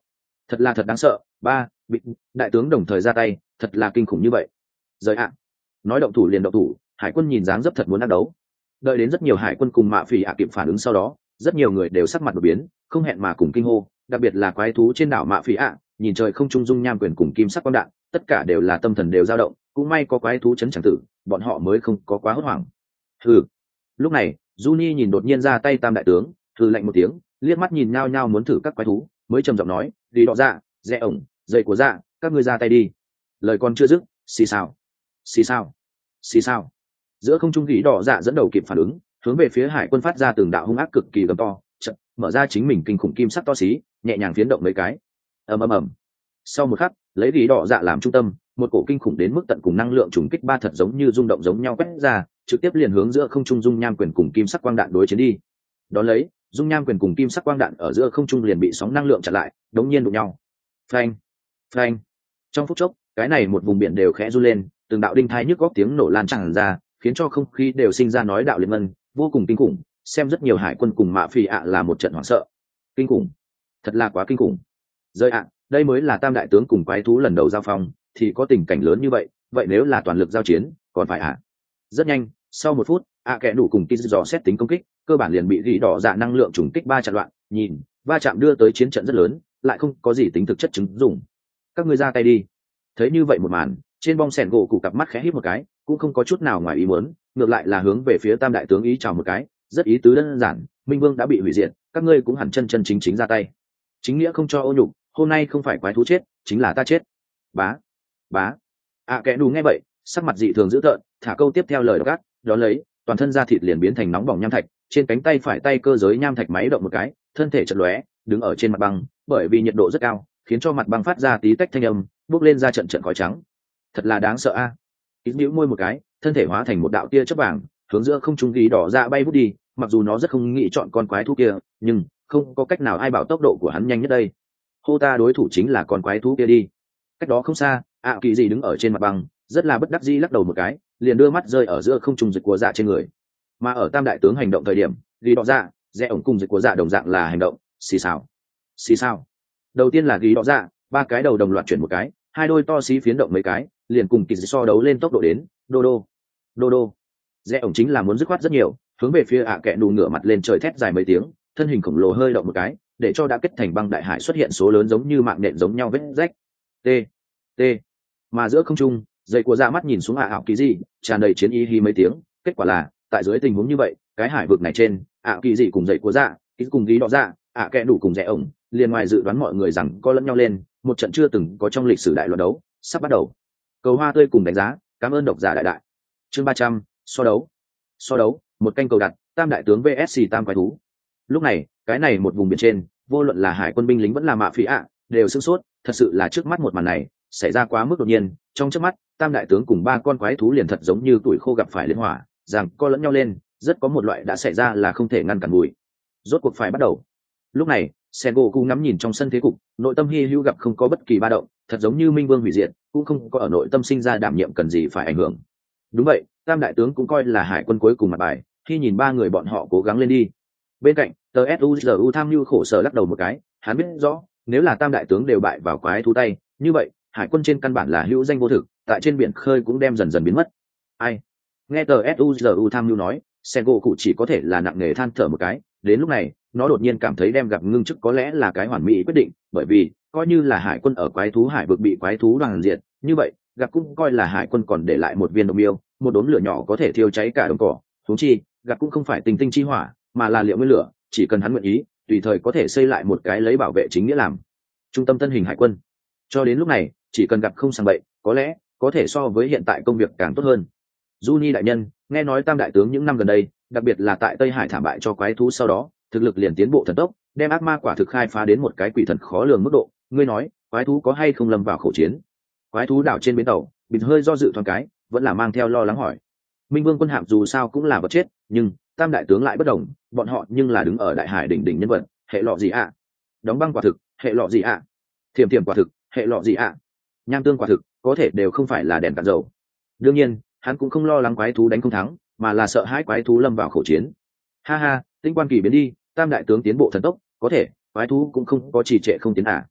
thật là thật đáng sợ. Ba bị đại tướng đồng thời ra tay, thật là kinh khủng như vậy. Rời ạ. Nói động thủ liền động thủ, hải quân nhìn dáng dấp thật muốn ác đấu. Đợi đến rất nhiều hải quân cùng mạ phỉ ạ kịp phản ứng sau đó, rất nhiều người đều sắc mặt đột biến, không hẹn mà cùng kinh hô, đặc biệt là quái thú trên đảo mạ phỉ ạ, nhìn trời không trung dung nham quyền cùng kim sắc quang đạn, tất cả đều là tâm thần đều dao động, cũng may có quái thú chấn chẳng tử, bọn họ mới không có quá hốt hoảng. Hừ. Lúc này, Juni nhìn đột nhiên ra tay tam đại tướng, hừ lạnh một tiếng, liếc mắt nhìn nhau nhau muốn thử các quái thú, mới trầm giọng nói, đi đọ dạ, rẽ ổng, dây của dạ, các ngươi ra tay đi. Lời còn chưa dứt, xì xào, xì xào, xì xào. Giữa không trung gỉ đỏ dạ dẫn đầu kịp phản ứng, hướng về phía hải quân phát ra từng đạo hung ác cực kỳ gầm to, chợt mở ra chính mình kinh khủng kim sắc to xí, nhẹ nhàng phiến động mấy cái. Ầm ầm ầm. Sau một khắc, lấy gỉ đỏ dạ làm trung tâm, một cổ kinh khủng đến mức tận cùng năng lượng trùng kích ba thật giống như rung động giống nhau quét ra, trực tiếp liền hướng giữa không trung dung nham quyền cùng kim sắc quang đạn đối chiến đi. Đón lấy, dung nham quyền cùng kim sắc quang đạn ở giữa không trung liền bị sóng năng lượng chặn lại, đống nhiên đụng nhau. Phanh, phanh. Trong phút chốc, cái này một vùng biển đều khẽ run lên, từng đạo đinh thai nhức góc tiếng nổ lan tràn ra, khiến cho không khí đều sinh ra nói đạo liên ngân, vô cùng kinh khủng. Xem rất nhiều hải quân cùng mạ phỉ ạ là một trận hoảng sợ. Kinh khủng, thật là quá kinh khủng. Rơi ạ, đây mới là tam đại tướng cùng quái thú lần đầu giao phong, thì có tình cảnh lớn như vậy, vậy nếu là toàn lực giao chiến, còn phải ạ? Rất nhanh, sau một phút, ạ kẻ đủ cùng Kiz dò xét tính công kích, cơ bản liền bị gỉ đỏ dạ năng lượng trùng kích ba chặn loạn, nhìn, va chạm đưa tới chiến trận rất lớn, lại không có gì tính thực chất chứng dụng. Các ngươi ra tay đi. Thấy như vậy một màn, trên bong sẻn gỗ cụ cặp mắt khẽ híp một cái, cũng không có chút nào ngoài ý muốn, ngược lại là hướng về phía tam đại tướng ý chào một cái, rất ý tứ đơn giản, Minh Vương đã bị hủy diệt, các ngươi cũng hẳn chân chân chính chính ra tay. Chính nghĩa không cho ô nhục, hôm nay không phải quái thú chết, chính là ta chết. Bá, bá. À kẻ đủ nghe vậy, sắc mặt dị thường dữ tợn, thả câu tiếp theo lời gắt, đó lấy, toàn thân da thịt liền biến thành nóng bỏng nham thạch, trên cánh tay phải tay cơ giới nham thạch máy động một cái, thân thể chợt lóe, đứng ở trên mặt băng, bởi vì nhiệt độ rất cao, khiến cho mặt băng phát ra tí tách thanh âm, bốc lên ra trận trận khói trắng. Thật là đáng sợ a. À. Ít nhíu môi một cái, thân thể hóa thành một đạo tia chớp vàng, hướng giữa không trung ghi đỏ ra bay vút đi, mặc dù nó rất không nghĩ chọn con quái thú kia, nhưng không có cách nào ai bảo tốc độ của hắn nhanh nhất đây. Hô ta đối thủ chính là con quái thú kia đi. Cách đó không xa, ạ kỳ gì đứng ở trên mặt băng, rất là bất đắc dĩ lắc đầu một cái, liền đưa mắt rơi ở giữa không trung dịch của dạ trên người. Mà ở tam đại tướng hành động thời điểm, ghi đỏ dạ, rẽ ổng cùng dịch của dạ đồng dạng là hành động, xì xào, xì xào. Đầu tiên là ghi đỏ dạ, ba cái đầu đồng loạt chuyển một cái, hai đôi to xí phiến động mấy cái, liền cùng kỳ so đấu lên tốc độ đến, đô đô, đô đô. Rẽ ổng chính là muốn dứt khoát rất nhiều, hướng về phía ạ kẹ đủ ngửa mặt lên trời thét dài mấy tiếng, thân hình khổng lồ hơi động một cái, để cho đã kết thành băng đại hải xuất hiện số lớn giống như mạng nện giống nhau vết rách. T, T. Mà giữa không trung, dây của dạ mắt nhìn xuống ạ ảo kỳ gì, tràn đầy chiến ý hi mấy tiếng, kết quả là, tại dưới tình huống như vậy, cái hải vực này trên, ạ kỳ gì cùng dây của dạ, ít cùng ghi đỏ dạ, ạ kẹ đủ cùng rẽ ổng, liền ngoài dự đoán mọi người rằng có lẫn nhau lên, một trận chưa từng có trong lịch sử đại loạn đấu, sắp bắt đầu. Cầu hoa tươi cùng đánh giá, cảm ơn độc giả đại đại. Chương ba trăm, so đấu. So đấu, một canh cầu đặt, tam đại tướng vs tam quái thú. Lúc này, cái này một vùng biển trên, vô luận là hải quân binh lính vẫn là mạ phỉ ạ, đều sửng sốt, thật sự là trước mắt một màn này, xảy ra quá mức đột nhiên, trong chớp mắt, tam đại tướng cùng ba con quái thú liền thật giống như tuổi khô gặp phải liên hỏa, rằng co lẫn nhau lên, rất có một loại đã xảy ra là không thể ngăn cản bụi. Rốt cuộc phải bắt đầu. Lúc này, Sengoku ngắm nhìn trong sân thế cục, nội tâm hi hữu gặp không có bất kỳ ba động, thật giống như Minh Vương hủy diệt, cũng không có ở nội tâm sinh ra đảm nhiệm cần gì phải ảnh hưởng. Đúng vậy, tam đại tướng cũng coi là hải quân cuối cùng mặt bài, khi nhìn ba người bọn họ cố gắng lên đi. Bên cạnh, tờ suzu tham mưu khổ sở lắc đầu một cái, hắn biết rõ, nếu là tam đại tướng đều bại vào quái thú tay, như vậy, hải quân trên căn bản là hữu danh vô thực, tại trên biển khơi cũng đem dần dần biến mất. Ai? Nghe tờ suzu tham mưu nói, Sengoku chỉ có thể là nặng nề than thở một cái, đến lúc này, nó đột nhiên cảm thấy đem gặp ngưng chức có lẽ là cái hoàn mỹ quyết định, bởi vì coi như là hải quân ở quái thú hải vực bị quái thú đoàn diệt, như vậy gặp cũng coi là hải quân còn để lại một viên độc miêu, một đốm lửa nhỏ có thể thiêu cháy cả đồng cỏ. Huống chi gặp cũng không phải tình tinh chi hỏa, mà là liệu nguyên lửa, chỉ cần hắn nguyện ý, tùy thời có thể xây lại một cái lấy bảo vệ chính nghĩa làm trung tâm tân hình hải quân. Cho đến lúc này, chỉ cần gặp không sang bậy, có lẽ có thể so với hiện tại công việc càng tốt hơn. Juni đại nhân, nghe nói tam đại tướng những năm gần đây, đặc biệt là tại Tây Hải thảm bại cho quái thú sau đó, thực lực liền tiến bộ thần tốc, đem ác ma quả thực khai phá đến một cái quỷ thần khó lường mức độ. Ngươi nói, quái thú có hay không lâm vào khẩu chiến? Quái thú đảo trên bến tàu, bịt hơi do dự thoáng cái, vẫn là mang theo lo lắng hỏi. Minh Vương quân hạm dù sao cũng là vật chết, nhưng tam đại tướng lại bất đồng, bọn họ nhưng là đứng ở đại hải đỉnh đỉnh nhân vật, hệ lọ gì ạ? Đóng băng quả thực, hệ lọ gì ạ? Thiểm thiểm quả thực, hệ lọ gì ạ? Nham tương quả thực, có thể đều không phải là đèn cạn dầu. Đương nhiên, hắn cũng không lo lắng quái thú đánh không thắng, mà là sợ hãi quái thú lâm vào khẩu chiến. Ha ha, tinh quan kỳ biến đi, tam đại tướng tiến bộ thần tốc, có thể quái thú cũng không có trì trệ không tiến à.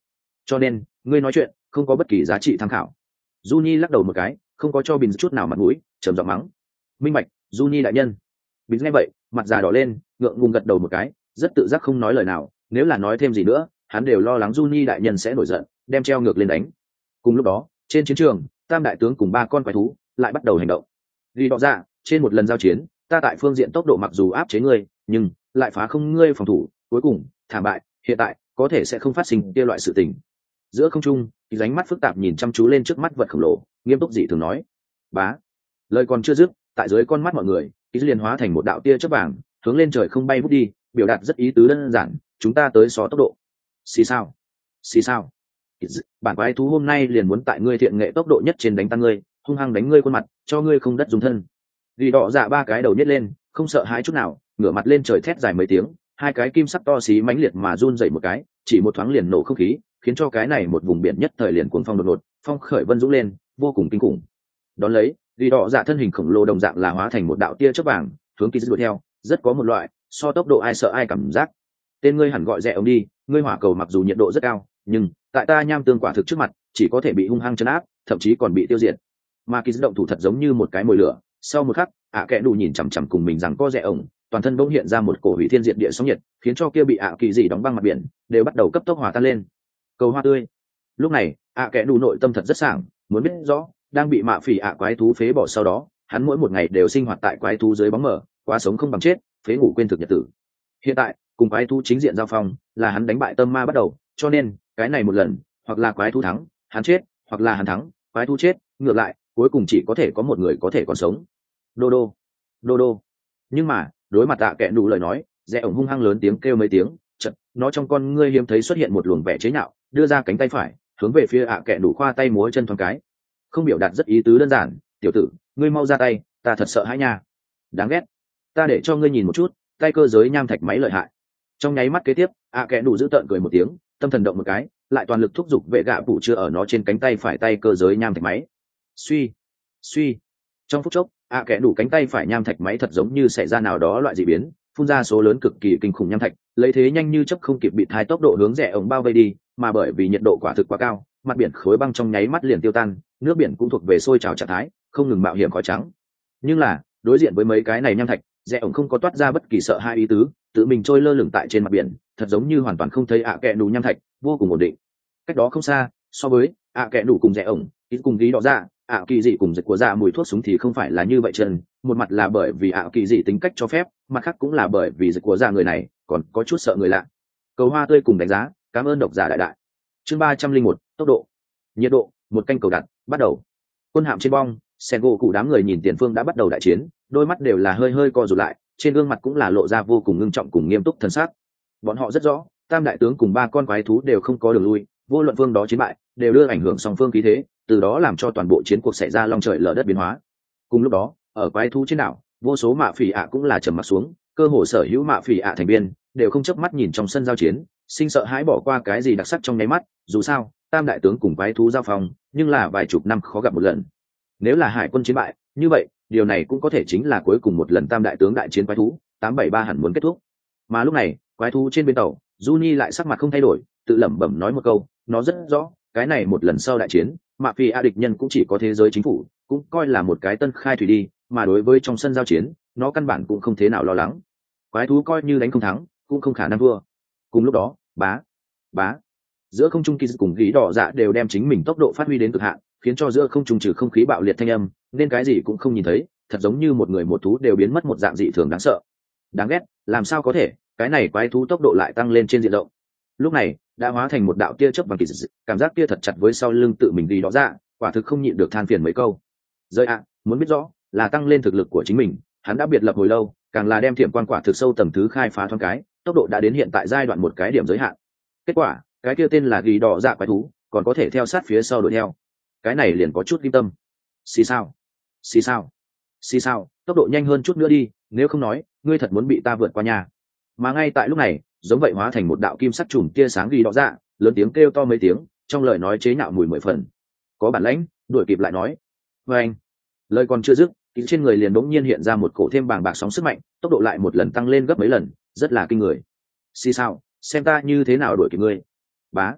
cho nên ngươi nói chuyện không có bất kỳ giá trị tham khảo. Juni lắc đầu một cái, không có cho Bình chút nào mặt mũi, trầm giọng mắng. Minh bạch, Juni đại nhân. Bình nghe vậy, mặt già đỏ lên, ngượng ngùng gật đầu một cái, rất tự giác không nói lời nào, nếu là nói thêm gì nữa, hắn đều lo lắng Juni đại nhân sẽ nổi giận, đem treo ngược lên đánh. Cùng lúc đó, trên chiến trường, tam đại tướng cùng ba con quái thú lại bắt đầu hành động. Vì đọ ra, trên một lần giao chiến, ta tại phương diện tốc độ mặc dù áp chế ngươi, nhưng lại phá không ngươi phòng thủ, cuối cùng thảm bại, hiện tại có thể sẽ không phát sinh kia loại sự tình. Giữa không trung, thì ánh mắt phức tạp nhìn chăm chú lên trước mắt vật khổng lồ, nghiêm túc dị thường nói. Bá. Lời còn chưa dứt, tại dưới con mắt mọi người, ý liền hóa thành một đạo tia chớp vàng, hướng lên trời không bay vút đi, biểu đạt rất ý tứ đơn giản, chúng ta tới so tốc độ. Xì sao? Xì sao? Bản quái thú hôm nay liền muốn tại ngươi thiện nghệ tốc độ nhất trên đánh tan ngươi, hung hăng đánh ngươi khuôn mặt, cho ngươi không đất dùng thân. Vì đỏ dạ ba cái đầu nhét lên, không sợ hãi chút nào, ngửa mặt lên trời thét dài mấy tiếng, hai cái kim sắc to xí mãnh liệt mà run dậy một cái, chỉ một thoáng liền nổ không khí, khiến cho cái này một vùng biển nhất thời liền cuồng phong đột ngột, phong khởi vân dũng lên, vô cùng kinh khủng. Đón lấy, vì đỏ dạ thân hình khổng lồ đồng dạng là hóa thành một đạo tia chớp vàng, hướng kỳ đuổi theo, rất có một loại so tốc độ ai sợ ai cảm giác. Tên ngươi hẳn gọi rẻ ông đi, ngươi hỏa cầu mặc dù nhiệt độ rất cao, nhưng tại ta nham tương quả thực trước mặt, chỉ có thể bị hung hăng chấn áp, thậm chí còn bị tiêu diệt. Mà kỳ động thủ thật giống như một cái mồi lửa, sau một khắc, ạ kẽ đủ nhìn chằm chằm cùng mình rằng có rẻ ông, toàn thân bỗng hiện ra một cổ hủy thiên diệt địa sóng nhiệt, khiến cho kia bị ạ kỳ gì đóng băng mặt biển đều bắt đầu cấp tốc hòa tan lên. Cầu hoa tươi. Lúc này, ạ kẽ đủ nội tâm thật rất sảng, muốn biết rõ, đang bị mạ phỉ ạ quái thú phế bỏ sau đó, hắn mỗi một ngày đều sinh hoạt tại quái thú dưới bóng mờ, quá sống không bằng chết, phế ngủ quên thực nhật tử. Hiện tại, cùng quái thú chính diện giao phong, là hắn đánh bại tâm ma bắt đầu, cho nên, cái này một lần, hoặc là quái thú thắng, hắn chết, hoặc là hắn thắng, quái thú chết, ngược lại, cuối cùng chỉ có thể có một người có thể còn sống. Đô đô, đô đô. Nhưng mà, đối mặt ạ kẽ đủ lời nói, rẽ ổng hung hăng lớn tiếng kêu mấy tiếng, chợt, nó trong con ngươi hiếm thấy xuất hiện một luồng vẻ chế nhạo, đưa ra cánh tay phải, hướng về phía ạ kẽ đủ khoa tay múa chân thoáng cái, không biểu đạt rất ý tứ đơn giản, tiểu tử, ngươi mau ra tay, ta thật sợ hãi nha. Đáng ghét, ta để cho ngươi nhìn một chút, tay cơ giới nham thạch máy lợi hại. Trong nháy mắt kế tiếp, ạ kẽ đủ giữ tợn cười một tiếng, tâm thần động một cái, lại toàn lực thúc giục vệ gạ phụ chưa ở nó trên cánh tay phải tay cơ giới nham thạch máy. Suy, suy. Trong phút chốc, ạ kẽ đủ cánh tay phải nham thạch máy thật giống như xảy ra nào đó loại dị biến, phun ra số lớn cực kỳ kinh khủng nham thạch, lấy thế nhanh như chớp không kịp bị thai tốc độ hướng rẽ ống bao vây đi, mà bởi vì nhiệt độ quả thực quá cao, mặt biển khối băng trong nháy mắt liền tiêu tan, nước biển cũng thuộc về sôi trào trạng thái, không ngừng mạo hiểm khói trắng. Nhưng là, đối diện với mấy cái này nham thạch, rẽ ống không có toát ra bất kỳ sợ hai ý tứ, tự mình trôi lơ lửng tại trên mặt biển, thật giống như hoàn toàn không thấy ạ kẽ đủ nham thạch, vô cùng ổn định. Cách đó không xa, so với ạ kẽ đủ cùng rẽ ống, ít cùng ghi đỏ ra, ạ kỳ dị cùng dịch của ra mùi thuốc súng thì không phải là như vậy chân, một mặt là bởi vì ạ kỳ dị tính cách cho phép, mặt khác cũng là bởi vì dịch của ra người này còn có chút sợ người lạ. Cầu hoa tươi cùng đánh giá, cảm ơn độc giả đại đại. Chương ba trăm linh một, tốc độ, nhiệt độ, một canh cầu đặt, bắt đầu. Quân hạm trên bong, sen gỗ cụ đám người nhìn tiền phương đã bắt đầu đại chiến, đôi mắt đều là hơi hơi co rụt lại, trên gương mặt cũng là lộ ra vô cùng ngưng trọng cùng nghiêm túc thần sắc. Bọn họ rất rõ, tam đại tướng cùng ba con quái thú đều không có đường lui, vô luận phương đó chiến bại, đều đưa ảnh hưởng song phương khí thế, từ đó làm cho toàn bộ chiến cuộc xảy ra long trời lở đất biến hóa. Cùng lúc đó, ở quái thú trên đảo, vô số mạ phỉ ạ cũng là trầm mặc xuống, cơ hồ sở hữu mạ phỉ ạ thành viên đều không chớp mắt nhìn trong sân giao chiến, sinh sợ hãi bỏ qua cái gì đặc sắc trong nháy mắt, dù sao, tam đại tướng cùng quái thú giao phòng, nhưng là vài chục năm khó gặp một lần. Nếu là hải quân chiến bại, như vậy, điều này cũng có thể chính là cuối cùng một lần tam đại tướng đại chiến quái thú, tám bảy ba hẳn muốn kết thúc. Mà lúc này, quái thú trên bên tàu, Juni lại sắc mặt không thay đổi, tự lẩm bẩm nói một câu, nó rất rõ, cái này một lần sau đại chiến, mạ phỉ ạ địch nhân cũng chỉ có thế giới chính phủ, cũng coi là một cái tân khai thủy đi, mà đối với trong sân giao chiến, nó căn bản cũng không thế nào lo lắng. Quái thú coi như đánh không thắng, cũng không khả năng thua. Cùng lúc đó, bá, bá, giữa không trung kỳ cùng gỉ đỏ dạ đều đem chính mình tốc độ phát huy đến cực hạn, khiến cho giữa không trung trừ không khí bạo liệt thanh âm, nên cái gì cũng không nhìn thấy, thật giống như một người một thú đều biến mất một dạng dị thường đáng sợ. Đáng ghét, làm sao có thể, cái này quái thú tốc độ lại tăng lên trên diện rộng. Lúc này, đã hóa thành một đạo tia chớp vàng kỳ dị, cảm giác kia thật chặt với sau lưng tự mình đi đó ra, quả thực không nhịn được than phiền mấy câu. Rơi ạ, muốn biết rõ, là tăng lên thực lực của chính mình, hắn đã biệt lập hồi lâu, càng là đem thiểm quan quả thực sâu tầng thứ khai phá thoáng cái, tốc độ đã đến hiện tại giai đoạn một cái điểm giới hạn. Kết quả, cái kia tên là ghi đỏ dạ quái thú, còn có thể theo sát phía sau đuổi theo. Cái này liền có chút kim tâm. Xì sao? Xì sao? Xì sao? Tốc độ nhanh hơn chút nữa đi, nếu không nói, ngươi thật muốn bị ta vượt qua nhà. Mà ngay tại lúc này, giống vậy hóa thành một đạo kim sắc chùm tia sáng ghi đỏ dạ, lớn tiếng kêu to mấy tiếng, trong lời nói chế nhạo mùi mười phần. Có bản lãnh, đuổi kịp lại nói. Và anh, lời còn chưa dứt, thì trên người liền bỗng nhiên hiện ra một cổ thêm bàng bạc sóng sức mạnh, tốc độ lại một lần tăng lên gấp mấy lần, rất là kinh người. Xì sao? Xem ta như thế nào đuổi kịp ngươi. Bá.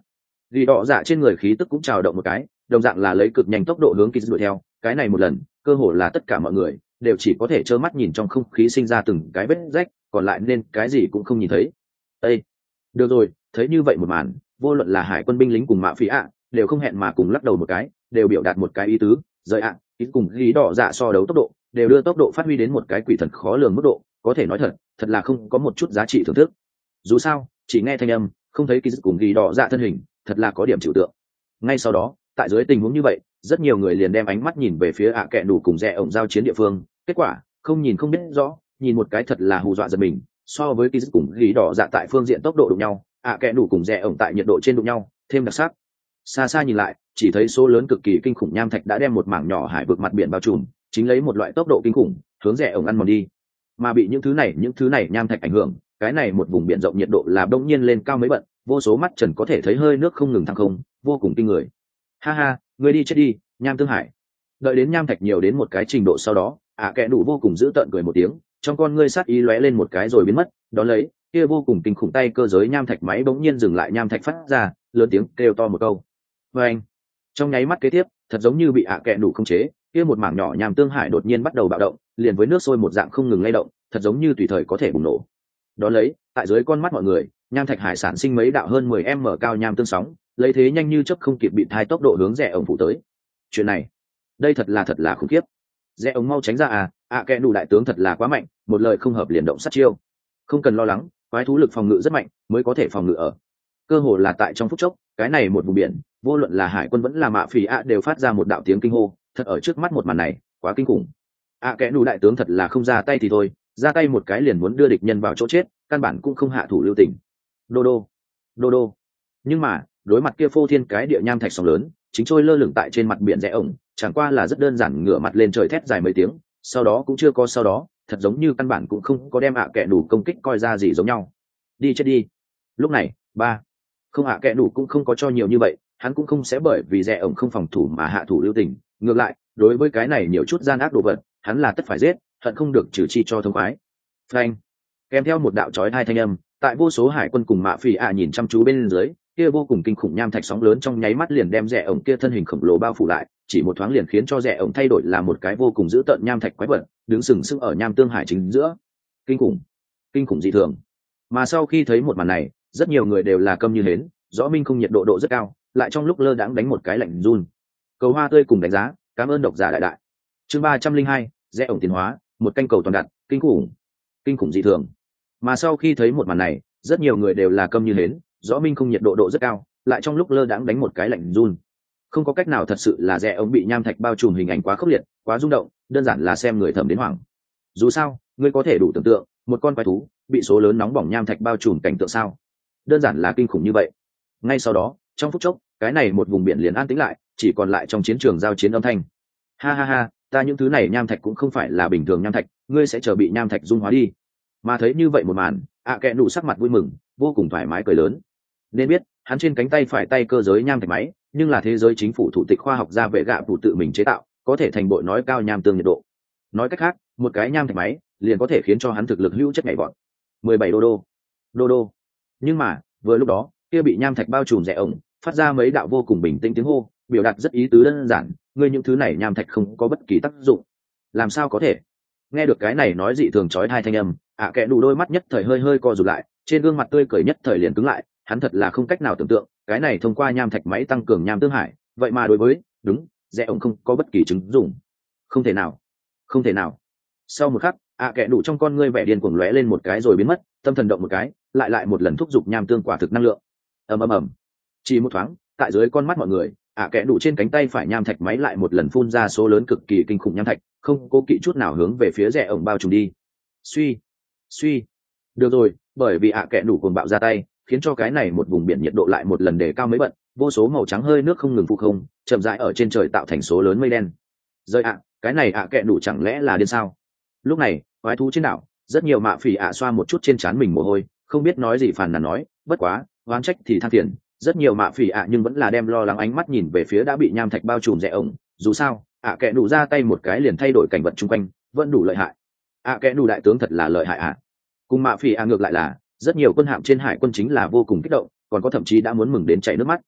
Ghi đỏ dạ trên người khí tức cũng trào động một cái, đồng dạng là lấy cực nhanh tốc độ hướng Kiz đuổi theo. Cái này một lần, cơ hồ là tất cả mọi người đều chỉ có thể trơ mắt nhìn trong không khí sinh ra từng cái vết rách, còn lại nên cái gì cũng không nhìn thấy. Ê! Được rồi, thấy như vậy một màn, vô luận là hải quân binh lính cùng mạ phỉ ạ, đều không hẹn mà cùng lắc đầu một cái, đều biểu đạt một cái ý tứ, rời ạ, à, cùng Ghi đỏ dạ so đấu tốc độ, đều đưa tốc độ phát huy đến một cái quỷ thần khó lường mức độ, có thể nói thật, thật là không có một chút giá trị thưởng thức. Dù sao, chỉ nghe thanh âm, không thấy Kiz cùng Ghi đỏ dạ thân hình, thật là có điểm trừu tượng. Ngay sau đó, tại dưới tình huống như vậy, rất nhiều người liền đem ánh mắt nhìn về phía ạ kẹ đủ cùng rẽ ổng giao chiến địa phương. Kết quả, không nhìn không biết rõ, nhìn một cái thật là hù dọa giật mình. So với Kiz cùng Ghi đỏ dạ tại phương diện tốc độ đụng nhau, ạ kẹ đủ cùng rẽ ổng tại nhiệt độ trên đụng nhau, thêm đặc sắc. Xa xa nhìn lại, chỉ thấy số lớn cực kỳ kinh khủng nham thạch đã đem một mảng nhỏ hải vực mặt biển bao trùm, chính lấy một loại tốc độ kinh khủng hướng rẽ ổng ăn mòn đi. Mà bị những thứ này những thứ này nham thạch ảnh hưởng, cái này một vùng biển rộng nhiệt độ là bỗng nhiên lên cao mấy bận, vô số mắt trần có thể thấy hơi nước không ngừng thăng không, vô cùng kinh người. Ha ha, ngươi đi chết đi, nham tương hải. Đợi đến nham thạch nhiều đến một cái trình độ sau đó, ạ kẹ đủ vô cùng dữ tợn cười một tiếng, trong con ngươi sát ý lóe lên một cái rồi biến mất. Đó lấy kia vô cùng kinh khủng tay cơ giới nham thạch máy bỗng nhiên dừng lại, nham thạch phát ra lớn tiếng kêu to một câu. Và anh, trong nháy mắt kế tiếp, thật giống như bị ạ kẹ đủ không chế, kia một mảng nhỏ nham tương hải đột nhiên bắt đầu bạo động, liền với nước sôi một dạng không ngừng lay động, thật giống như tùy thời có thể bùng nổ. Đó lấy tại dưới con mắt mọi người, nham thạch hải sản sinh mấy đạo hơn mười m cao nham tương sóng, lấy thế nhanh như chớp không kịp bị thai tốc độ hướng rẽ ổng phủ tới. Chuyện này, đây thật là thật là khủng khiếp. Rẽ ổng mau tránh ra à, ạ à, kẻ đủ đại tướng thật là quá mạnh, một lời không hợp liền động sát chiêu. Không cần lo lắng, quái thú lực phòng ngự rất mạnh, mới có thể phòng ngự ở. Cơ hồ là tại trong phút chốc, cái này một vùng biển, vô luận là hải quân vẫn là mạ phỉ ạ đều phát ra một đạo tiếng kinh hô, thật ở trước mắt một màn này, quá kinh khủng. ạ à, kẻ đủ đại tướng thật là không ra tay thì thôi, ra tay một cái liền muốn đưa địch nhân vào chỗ chết, căn bản cũng không hạ thủ lưu tình. Đô đô, đô đô. Nhưng mà đối mặt kia phô thiên cái địa nham thạch sóng lớn chính trôi lơ lửng tại trên mặt biển rẽ ổng, chẳng qua là rất đơn giản ngửa mặt lên trời thét dài mấy tiếng, sau đó cũng chưa có sau đó, thật giống như căn bản cũng không có đem ạ à kẻ đủ công kích coi ra gì giống nhau. Đi chết đi. Lúc này ba không ạ à kẻ đủ cũng không có cho nhiều như vậy, hắn cũng không sẽ bởi vì rẽ ổng không phòng thủ mà hạ thủ lưu tình, ngược lại đối với cái này nhiều chút gian ác đồ vật, hắn là tất phải giết, hận không được trừ chi cho thông khoái. Phanh, kèm theo một đạo chói hai thanh âm, tại vô số hải quân cùng mạ phỉ ạ nhìn chăm chú bên dưới, kia vô cùng kinh khủng nham thạch sóng lớn trong nháy mắt liền đem rẽ ổng kia thân hình khổng lồ bao phủ lại, chỉ một thoáng liền khiến cho rẽ ổng thay đổi là một cái vô cùng dữ tợn nham thạch quái vật, đứng sừng sững ở nham tương hải chính giữa. Kinh khủng, kinh khủng dị thường. Mà sau khi thấy một màn này, rất nhiều người đều là câm như hến, rõ minh không nhiệt độ độ rất cao, lại trong lúc lơ đãng đánh một cái lạnh run. Cầu hoa tươi cùng đánh giá, cảm ơn độc giả đại đại. Chương ba trăm linh hai, rẽ ổng tiến hóa, một canh cầu toàn đặt, kinh khủng, kinh khủng dị thường. Mà sau khi thấy một màn này, rất nhiều người đều là câm như hến, rõ minh không nhiệt độ độ rất cao, lại trong lúc lơ đãng đánh một cái lạnh run. Không có cách nào, thật sự là rẽ ổng bị nham thạch bao trùm, hình ảnh quá khốc liệt, quá rung động, đơn giản là xem người thầm đến hoảng. Dù sao, ngươi có thể đủ tưởng tượng, một con quái thú bị số lớn nóng bỏng nham thạch bao trùm cảnh tượng sao? Đơn giản là kinh khủng như vậy. Ngay sau đó, trong phút chốc, cái này một vùng biển liền an tĩnh lại, chỉ còn lại trong chiến trường giao chiến âm thanh. Ha ha ha, ta những thứ này nham thạch cũng không phải là bình thường nham thạch, ngươi sẽ chờ bị nham thạch dung hóa đi. Mà thấy như vậy một màn, ạ à kẹ nụ sắc mặt vui mừng, vô cùng thoải mái cười lớn. Nên biết, hắn trên cánh tay phải tay cơ giới nham thạch máy, nhưng là thế giới chính phủ thủ tịch khoa học gia vệ gạ phụ tự mình chế tạo, có thể thành bội nói cao nham tương nhiệt độ. Nói cách khác, một cái nham thạch máy liền có thể khiến cho hắn thực lực hữu chất nhảy vọt. mười bảy đô đô, đô đô. Nhưng mà, vừa lúc đó, kia bị nham thạch bao trùm rẽ ổng, phát ra mấy đạo vô cùng bình tĩnh tiếng hô, biểu đạt rất ý tứ đơn giản, ngươi những thứ này nham thạch không có bất kỳ tác dụng. Làm sao có thể? Nghe được cái này nói dị thường chói tai thanh âm, ạ à kẽ đủ đôi mắt nhất thời hơi hơi co rụt lại, trên gương mặt tươi cười nhất thời liền cứng lại, hắn thật là không cách nào tưởng tượng, cái này thông qua nham thạch máy tăng cường nham tương hải, vậy mà đối với, đúng, rẽ ổng không có bất kỳ chứng dụng. Không thể nào, không thể nào. Sau một khắc, ạ à kẽ đủ trong con ngươi vẻ điên cuồng lóe lên một cái rồi biến mất, tâm thần động một cái, lại lại một lần thúc giục nham tương quả thực năng lượng. Ầm ầm ầm. Chỉ một thoáng, tại dưới con mắt mọi người, ạ à kẽ đủ trên cánh tay phải nham thạch máy lại một lần phun ra số lớn cực kỳ kinh khủng nham thạch, không cố kỵ chút nào hướng về phía rẽ ổng bao trùm đi. Suy, suy. Được rồi, bởi vì ạ à kẽ đủ cuồng bạo ra tay, khiến cho cái này một vùng biển nhiệt độ lại một lần đề cao mấy bận, vô số màu trắng hơi nước không ngừng phụ không, chậm rãi ở trên trời tạo thành số lớn mây đen. Rơi ạ, cái này ạ à kẽ đủ chẳng lẽ là điên sao? Lúc này, quái thú trên đảo, rất nhiều mạ phỉ ạ xoa một chút trên trán mình mồ hôi, không biết nói gì phàn nàn nói, bất quá, oán trách thì than phiền, rất nhiều mạ phỉ ạ nhưng vẫn là đem lo lắng ánh mắt nhìn về phía đã bị nham thạch bao trùm rẽ ổng, dù sao, ạ à kẽ đủ ra tay một cái liền thay đổi cảnh vật chung quanh, vẫn đủ lợi hại. ạ à kẽ đủ đại tướng thật là lợi hại ạ. À. Cùng mạ phỉ ạ ngược lại là, rất nhiều quân hạm trên hải quân chính là vô cùng kích động, còn có thậm chí đã muốn mừng đến chảy nước mắt.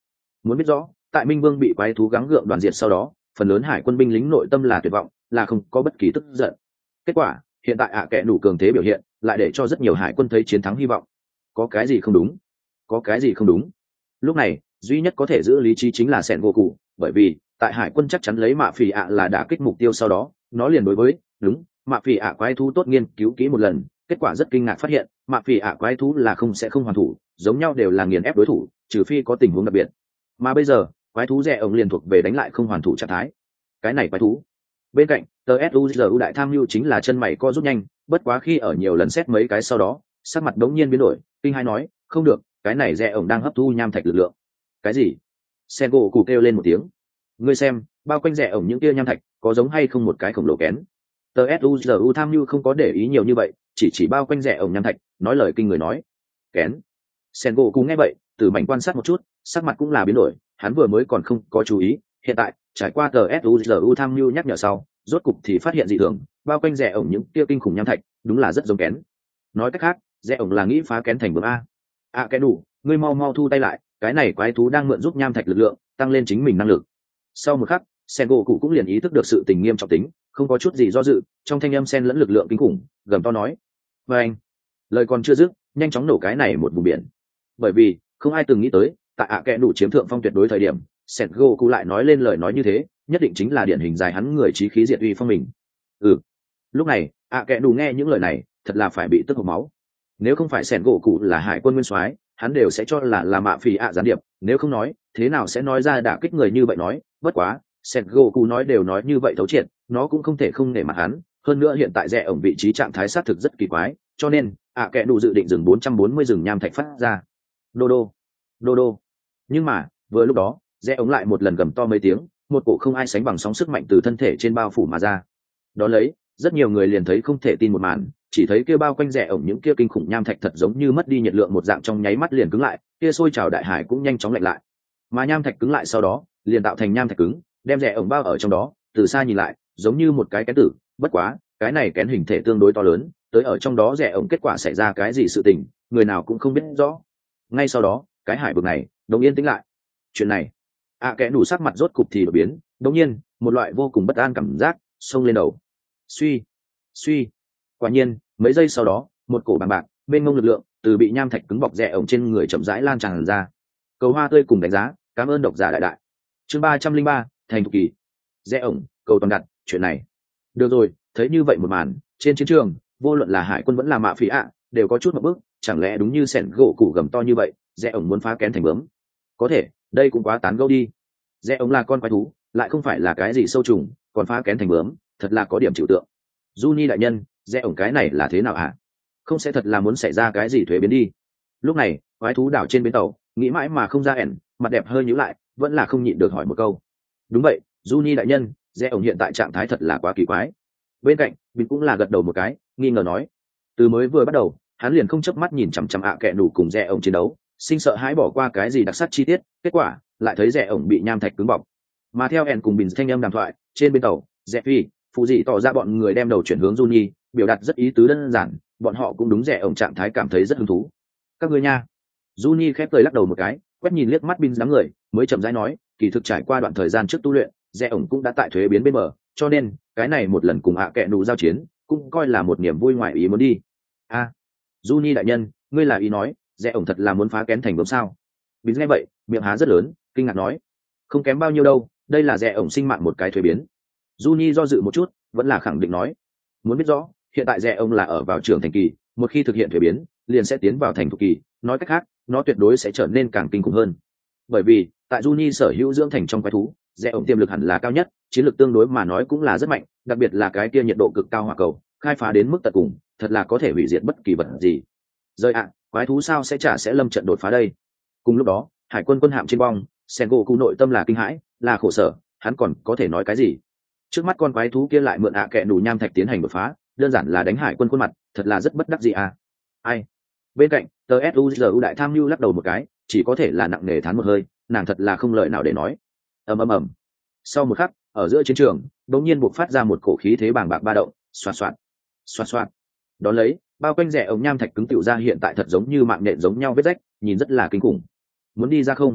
Muốn biết rõ, tại Minh Vương bị quái thú gắng gượng đoàn diệt sau đó, phần lớn hải quân binh lính nội tâm là tuyệt vọng, là không có bất kỳ tức giận. Kết quả, hiện tại ạ kệ đủ cường thế biểu hiện, lại để cho rất nhiều hải quân thấy chiến thắng hy vọng. Có cái gì không đúng? Có cái gì không đúng? Lúc này, duy nhất có thể giữ lý trí chính là Sẻn gỗ cụ, bởi vì tại hải quân chắc chắn lấy mạ phỉ ạ là đã kích mục tiêu sau đó, nó liền đối với đúng mạ phỉ ạ quái thú tốt nghiên cứu kỹ một lần, kết quả rất kinh ngạc phát hiện mạ phỉ ạ quái thú là không sẽ không hoàn thủ, giống nhau đều là nghiền ép đối thủ, trừ phi có tình huống đặc biệt. Mà bây giờ quái thú rẻ ổng liền thuộc về đánh lại không hoàn thủ trạng thái. Cái này quái thú bên cạnh tờ suzu đại tham mưu chính là chân mày co rút nhanh, bất quá khi ở nhiều lần xét mấy cái sau đó, sắc mặt đống nhiên biến đổi, kinh hai nói không được, cái này rẻ ổng đang hấp thu nham thạch lực lượng. Cái gì? Sen gỗ cụ kêu lên một tiếng. Ngươi xem, bao quanh rẻ ổng những kia nham thạch có giống hay không một cái khổng lồ kén. Tờ suzu tham mưu không có để ý nhiều như vậy, chỉ chỉ bao quanh rẻ ổng nham thạch, nói lời kinh người nói kén. Sen gỗ cụ nghe vậy, từ mảnh quan sát một chút, sắc mặt cũng là biến đổi, hắn vừa mới còn không có chú ý, hiện tại trải qua tờ suzu tham mưu nhắc nhở sau, rốt cục thì phát hiện dị thường, bao quanh rẻ ổng những kia kinh khủng nham thạch đúng là rất giống kén. Nói cách khác, rẻ ổng là nghĩ phá kén thành bướm a. À cái đủ, ngươi mau mau thu tay lại, cái này quái thú đang mượn giúp nham thạch lực lượng tăng lên chính mình năng lực. Sau một khắc, sen gỗ cụ cũng liền ý thức được sự tình nghiêm trọng tính, không có chút gì do dự, trong thanh âm sen lẫn lực lượng kinh khủng, gầm to nói và anh lời còn chưa dứt, nhanh chóng nổ cái này một vùng biển. Bởi vì không ai từng nghĩ tới tại ạ kẽ đủ chiếm thượng phong tuyệt đối thời điểm, sen gỗ cụ lại nói lên lời nói như thế, nhất định chính là điển hình dài hắn người trí khí diệt uy phong mình. Ừ, lúc này ạ kẽ đủ nghe những lời này thật là phải bị tức hộc máu. Nếu không phải sen gỗ cụ là hải quân nguyên soái, hắn đều sẽ cho là là mạ phỉ ạ gián điệp, nếu không nói thế nào sẽ nói ra đả kích người như vậy nói. Bất quá sen gỗ cụ nói đều nói như vậy thấu triệt, nó cũng không thể không nể mặt hắn. Hơn nữa hiện tại rẽ ổng vị trí trạng thái xác thực rất kỳ quái, cho nên ạ kẽ đủ dự định dừng bốn trăm bốn mươi rừng nham thạch phát ra đô đô đô đô. Nhưng mà vừa lúc đó rẽ ổng lại một lần gầm to mấy tiếng, một cổ không ai sánh bằng sóng sức mạnh từ thân thể trên bao phủ mà ra. Đó lấy rất nhiều người liền thấy không thể tin một màn, chỉ thấy kia bao quanh rẽ ổng những kia kinh khủng nham thạch thật giống như mất đi nhiệt lượng một dạng, trong nháy mắt liền cứng lại, kia sôi trào đại hải cũng nhanh chóng lạnh lại. Mà nham thạch cứng lại sau đó liền tạo thành nham thạch cứng, đem rẽ ổng bao ở trong đó, từ xa nhìn lại giống như một cái kén tử. Bất quá cái này kén hình thể tương đối to lớn, tới ở trong đó rẽ ổng kết quả xảy ra cái gì sự tình, người nào cũng không biết rõ. Ngay sau đó cái hải vực này đồng yên tĩnh lại. Chuyện này ạ à, kẽ đủ sắc mặt rốt cục thì đổi biến, đột nhiên một loại vô cùng bất an cảm giác xông lên đầu. Suy suy quả nhiên mấy giây sau đó, một cổ bằng bạc bên ngông lực lượng từ bị nham thạch cứng bọc rẽ ổng trên người chậm rãi lan tràn ra. Cầu hoa tươi cùng đánh giá, cảm ơn độc giả đại đại. Chương ba trăm linh ba, thành thục kỳ. Rẽ ổng cầu toàn đặt. Chuyện này được rồi, thấy như vậy một màn trên chiến trường, vô luận là hải quân vẫn là mạ phỉ ạ đều có chút một bước, chẳng lẽ đúng như sẻn gỗ củ gầm to như vậy, rẽ ổng muốn phá kén thành bướm? Có thể, đây cũng quá tán gẫu đi. Rẽ ổng là con quái thú, lại không phải là cái gì sâu trùng, còn phá kén thành bướm, thật là có điểm chịu tượng. Juni đại nhân, rẽ ổng cái này là thế nào hả? Không sẽ thật là muốn xảy ra cái gì thuế biến đi? Lúc này quái thú đảo trên bến tàu nghĩ mãi mà không ra ẻn, mặt đẹp hơi nhíu lại, vẫn là không nhịn được hỏi một câu. Đúng vậy, Juni đại nhân, rẽ ổng hiện tại trạng thái thật là quá kỳ quái. Bên cạnh bình cũng là gật đầu một cái, nghi ngờ nói. Từ mới vừa bắt đầu hắn liền không chớp mắt nhìn chằm chằm ạ kẹ nủ cùng rẽ ổng chiến đấu, sinh sợ hãi bỏ qua cái gì đặc sắc chi tiết, kết quả lại thấy rẽ ổng bị nham thạch cứng bọc. Mà theo ẻn cùng bình thanh âm đàm thoại trên bên tàu, rẽ phi phụ dị tỏ ra bọn người đem đầu chuyển hướng Juni, biểu đạt rất ý tứ đơn giản, bọn họ cũng đúng rẽ ổng trạng thái cảm thấy rất hứng thú. Các ngươi nha. Juni khép cười lắc đầu một cái, quét nhìn liếc mắt bin đám người, mới chậm rãi nói, kỳ thực trải qua đoạn thời gian trước tu luyện, rẽ ổng cũng đã tại thuế biến bên bờ, cho nên cái này một lần cùng ạ kẹ nụ giao chiến cũng coi là một niềm vui ngoài ý muốn đi. A, à, Juni đại nhân, ngươi là ý nói rẽ ổng thật là muốn phá kén thành bướm sao? Bin nghe vậy miệng há rất lớn, kinh ngạc nói, không kém bao nhiêu đâu, đây là rẽ ổng sinh mạng một cái thuế biến. Juni do dự một chút, vẫn là khẳng định nói, muốn biết rõ, hiện tại rẽ ổng là ở vào trưởng thành kỳ, một khi thực hiện thuế biến liền sẽ tiến vào thành thục kỳ, nói cách khác nó tuyệt đối sẽ trở nên càng kinh khủng hơn. Bởi vì tại Juni sở hữu dưỡng thành trong quái thú, rẽ ổng tiềm lực hẳn là cao nhất, chiến lược tương đối mà nói cũng là rất mạnh, đặc biệt là cái kia nhiệt độ cực cao hỏa cầu khai phá đến mức tận cùng, thật là có thể hủy diệt bất kỳ vật gì. Rơi ạ, à, quái thú sao sẽ trả sẽ lâm trận đột phá đây? Cùng lúc đó hải quân quân hạm trên bong, Sengoku nội tâm là kinh hãi, là khổ sở, hắn còn có thể nói cái gì? Trước mắt con quái thú kia lại mượn ạ à kẹ nủ nham thạch tiến hành đột phá, đơn giản là đánh hải quân khuôn mặt, thật là rất bất đắc dĩ à. Ai? Bên cạnh tờ suzu đại tham mưu lắc đầu một cái, chỉ có thể là nặng nề thán một hơi, nàng thật là không lời nào để nói. ầm ầm ầm. Sau một khắc, ở giữa chiến trường đột nhiên bộc phát ra một cổ khí thế bàng bạc ba động, xoạt xoạt xoạt xoạt. Đón lấy bao quanh rẽ ống nham thạch cứng tựu ra hiện tại thật giống như mạng nhện giống nhau vết rách, nhìn rất là kinh khủng. Muốn đi ra không?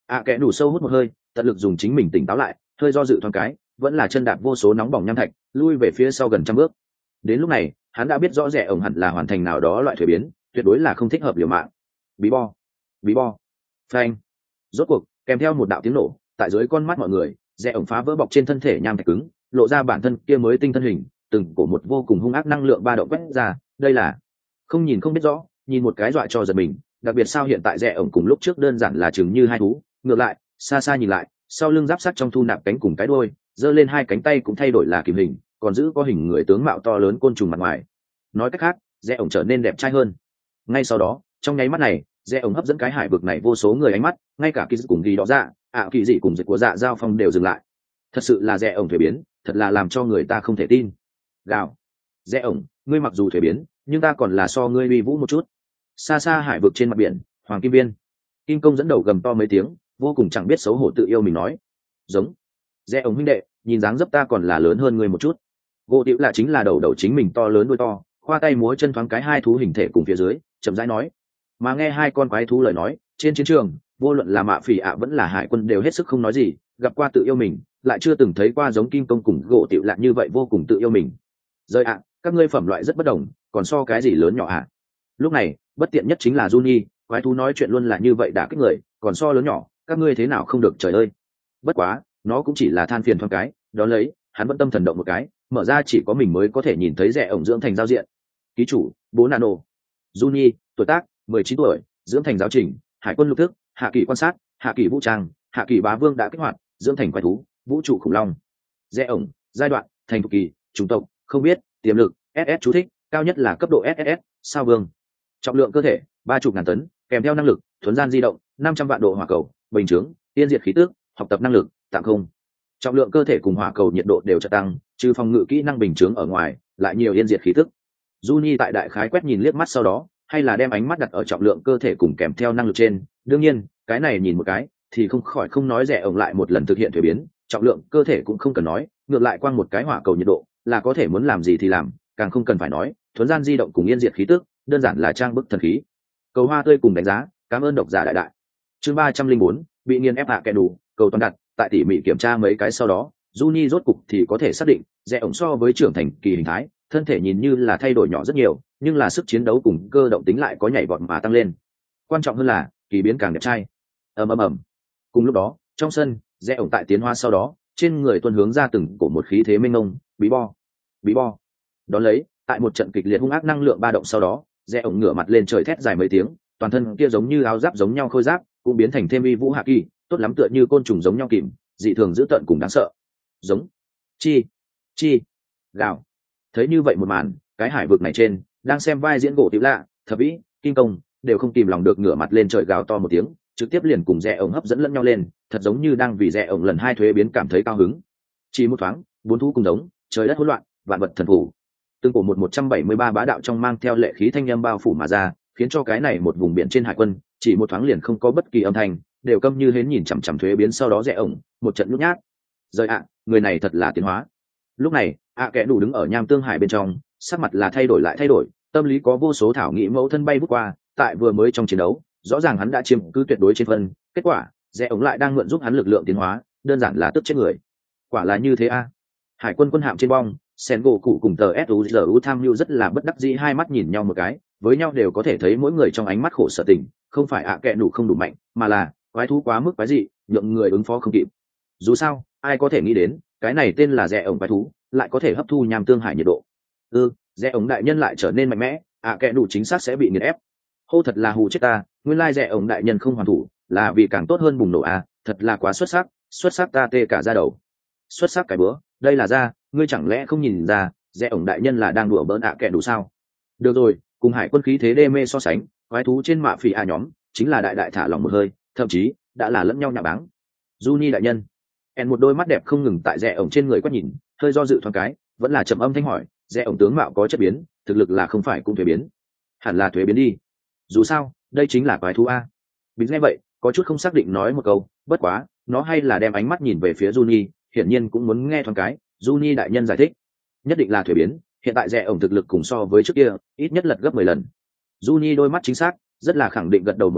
ạ kẽ đủ sâu hút một hơi, tận lực dùng chính mình tỉnh táo lại, hơi do dự thoáng cái, vẫn là chân đạp vô số nóng bỏng nham thạch, lui về phía sau gần trăm bước. Đến lúc này, hắn đã biết rõ rẻ ổng hẳn là hoàn thành nào đó loại thuế biến, tuyệt đối là không thích hợp liều mạng. Bí bo, bí bo, phanh. Rốt cuộc, kèm theo một đạo tiếng nổ, tại dưới con mắt mọi người, rẽ ổng phá vỡ bọc trên thân thể nham thạch cứng, lộ ra bản thân kia mới tinh thân hình, từng cổ một vô cùng hung ác năng lượng ba động quét ra. Đây là không nhìn không biết rõ, nhìn một cái dọa cho giật mình. Đặc biệt sao hiện tại rẽ ổng cùng lúc trước đơn giản là chừng như hai thú, ngược lại, xa xa nhìn lại, sau lưng giáp sắt trong thu nạp cánh cùng cái đuôi, giơ lên hai cánh tay cũng thay đổi là kìm hình, còn giữ có hình người tướng mạo to lớn côn trùng mặt ngoài. Nói cách khác, rẽ ổng trở nên đẹp trai hơn. Ngay sau đó, trong nháy mắt này, rẽ ổng hấp dẫn cái hải vực này vô số người ánh mắt, ngay cả kỳ cùng ghi đó dạ, ạ kỳ dị cùng dịch của dạ giao phong đều dừng lại. Thật sự là rẽ ổng thuế biến, thật là làm cho người ta không thể tin. Gào, rẽ ổng, ngươi mặc dù thuế biến, nhưng ta còn là so ngươi uy vũ một chút. Xa xa hải vực trên mặt biển, Hoàng Kim Viên, Kim Công dẫn đầu gầm to mấy tiếng, vô cùng chẳng biết xấu hổ tự yêu mình nói, giống, rẽ ổng huynh đệ, nhìn dáng dấp ta còn là lớn hơn ngươi một chút. Gỗ Tiểu là chính là đầu đầu chính mình to lớn đuôi to, khoa tay múa chân thoáng cái hai thú hình thể cùng phía dưới, chậm rãi nói. Mà nghe hai con quái thú lời nói, trên chiến trường, vô luận là Mạ Phỉ ạ vẫn là hải quân đều hết sức không nói gì, gặp qua tự yêu mình, lại chưa từng thấy qua giống Kim Công cùng Gỗ Tiểu Lạ như vậy vô cùng tự yêu mình. Rơi ạ, các ngươi phẩm loại rất bất đồng, còn so cái gì lớn nhỏ ạ? Lúc này, bất tiện nhất chính là Juni, quái thú nói chuyện luôn là như vậy đả kích người, còn so lớn nhỏ, các ngươi thế nào không được trời ơi. Bất quá, nó cũng chỉ là than phiền thoáng cái, đó lấy, hắn vẫn tâm thần động một cái, mở ra chỉ có mình mới có thể nhìn thấy rẻ ổng dưỡng thành giao diện. Ký chủ, bố nano. Juni, tuổi tác, mười chín tuổi, dưỡng thành giáo trình, hải quân lục thức, hạ kỳ quan sát, hạ kỳ vũ trang, hạ kỳ bá vương đã kích hoạt, dưỡng thành quái thú, vũ trụ khủng long. Rẽ ổng, giai đoạn, thành thục kỳ, chủng tộc, không biết, tiềm lực, ét ét chú thích, cao nhất là cấp độ ét ét ét, sao vương. Trọng lượng cơ thể, ba chục ngàn tấn, kèm theo năng lực, thuấn gian di động, năm trăm vạn độ hỏa cầu, bình chướng, tiên diệt khí tước, học tập năng lực, tạm không. Trọng lượng cơ thể cùng hỏa cầu nhiệt độ đều trợ tăng, trừ phòng ngự kỹ năng bình chướng ở ngoài, lại nhiều yên diệt khí tức. Juni tại đại khái quét nhìn liếc mắt sau đó, hay là đem ánh mắt đặt ở trọng lượng cơ thể cùng kèm theo năng lực trên. Đương nhiên, cái này nhìn một cái, thì không khỏi không nói rẻ ổng lại một lần thực hiện thuế biến, trọng lượng cơ thể cũng không cần nói, ngược lại quang một cái hỏa cầu nhiệt độ, là có thể muốn làm gì thì làm, càng không cần phải nói, thuấn gian di động cùng yên diệt khí tức, đơn giản là trang bức thần khí. Cầu hoa tươi cùng đánh giá, cảm ơn độc giả đại đại. Chương ba trăm linh bốn, bị nghiền ép hạ kẻ đủ, cầu toàn đặt, tại tỉ mỉ kiểm tra mấy cái sau đó, Juni rốt cục thì có thể xác định, rẽ ổng so với trưởng thành kỳ hình thái, thân thể nhìn như là thay đổi nhỏ rất nhiều, nhưng là sức chiến đấu cùng cơ động tính lại có nhảy vọt mà tăng lên. Quan trọng hơn là, kỳ biến càng đẹp trai. Ầm ầm ầm. Cùng lúc đó, trong sân, rẽ ổng tại tiến hóa sau đó, trên người tuôn hướng ra từng cổ một khí thế mênh mông, bí bo, bí bo. Đón lấy, tại một trận kịch liệt hung ác năng lượng ba động sau đó, rẽ ổng ngửa mặt lên trời thét dài mấy tiếng, toàn thân kia giống như áo giáp giống nhau khôi giáp, cũng biến thành thêm uy vũ hạ kỳ, tốt lắm tựa như côn trùng giống nhau kìm, dị thường dữ tợn cùng đáng sợ. Giống, chi, chi, gào. Thấy như vậy một màn, cái hải vực này trên, đang xem vai diễn Gỗ Tiểu Lạ, Thập Vĩ, Kim Công, đều không kìm lòng được ngửa mặt lên trời gào to một tiếng, trực tiếp liền cùng rẽ ổng hấp dẫn lẫn nhau lên, thật giống như đang vì rẽ ổng lần hai thuế biến cảm thấy cao hứng. Chỉ một thoáng, bốn thú cùng giống, trời đất hỗn loạn, vạn vật thần phủ. Từng cổ một một trăm bảy mươi ba bá đạo trong mang theo lệ khí thanh âm bao phủ mà ra, khiến cho cái này một vùng biển trên hải quân, chỉ một thoáng liền không có bất kỳ âm thanh, đều câm như hến nhìn chằm chằm thuế biến sau đó rẽ ổng, một trận nhút nhát. Rời ạ, người này thật là tiến hóa. Lúc này, ạ kẽ đủ đứng ở nham tương hải bên trong, sắc mặt là thay đổi lại thay đổi, tâm lý có vô số thảo nghĩ mẫu thân bay vút qua, tại vừa mới trong chiến đấu, rõ ràng hắn đã chiếm cứ tuyệt đối trên phân, kết quả, rẽ ổng lại đang mượn giúp hắn lực lượng tiến hóa, đơn giản là tức chết người. Quả là như thế a. Hải quân quân hạm trên bong, sen gỗ cụ cùng tờ suzu tham mưu rất là bất đắc dĩ, hai mắt nhìn nhau một cái, với nhau đều có thể thấy mỗi người trong ánh mắt khổ sở tình, không phải ạ kẽ đủ không đủ mạnh, mà là quái thú quá mức quái dị, nhượng người ứng phó không kịp. Dù sao, ai có thể nghĩ đến, cái này tên là rẽ ổng quái thú, lại có thể hấp thu nham tương hải nhiệt độ. Ừ, rẽ ổng đại nhân lại trở nên mạnh mẽ, ạ kẽ đủ chính xác sẽ bị nghiền ép. Hô thật là hù chết ta, nguyên lai rẽ ổng đại nhân không hoàn thủ, là vì càng tốt hơn bùng nổ à, thật là quá xuất sắc, xuất sắc ta tê cả da đầu. Xuất sắc cái bữa, đây là ra, ngươi chẳng lẽ không nhìn ra, rẽ ổng đại nhân là đang đùa bỡn ạ kẽ đủ sao? Được rồi, cùng hải quân khí thế đê mê so sánh, quái thú trên mạ phỉ a nhóm, chính là đại đại thả lòng một hơi, thậm chí đã là lẫn nhau nhạ báng. Juni đại nhân, en một đôi mắt đẹp không ngừng tại rẽ ổng trên người quét nhìn, hơi do dự thoáng cái, vẫn là trầm âm thanh hỏi, rẽ ổng tướng mạo có chất biến, thực lực là không phải cũng thuế biến? Hẳn là thuế biến đi. Dù sao, đây chính là quái thú a. Bình nghe vậy, có chút không xác định nói một câu, bất quá, nó hay là đem ánh mắt nhìn về phía Juni, hiển nhiên cũng muốn nghe thoáng cái. Juni đại nhân giải thích, nhất định là thuế biến, hiện tại rẽ ổng thực lực cùng so với trước kia, ít nhất lật gấp mười lần. Juni đôi mắt chính xác, rất là khẳng định gật đầu một cái,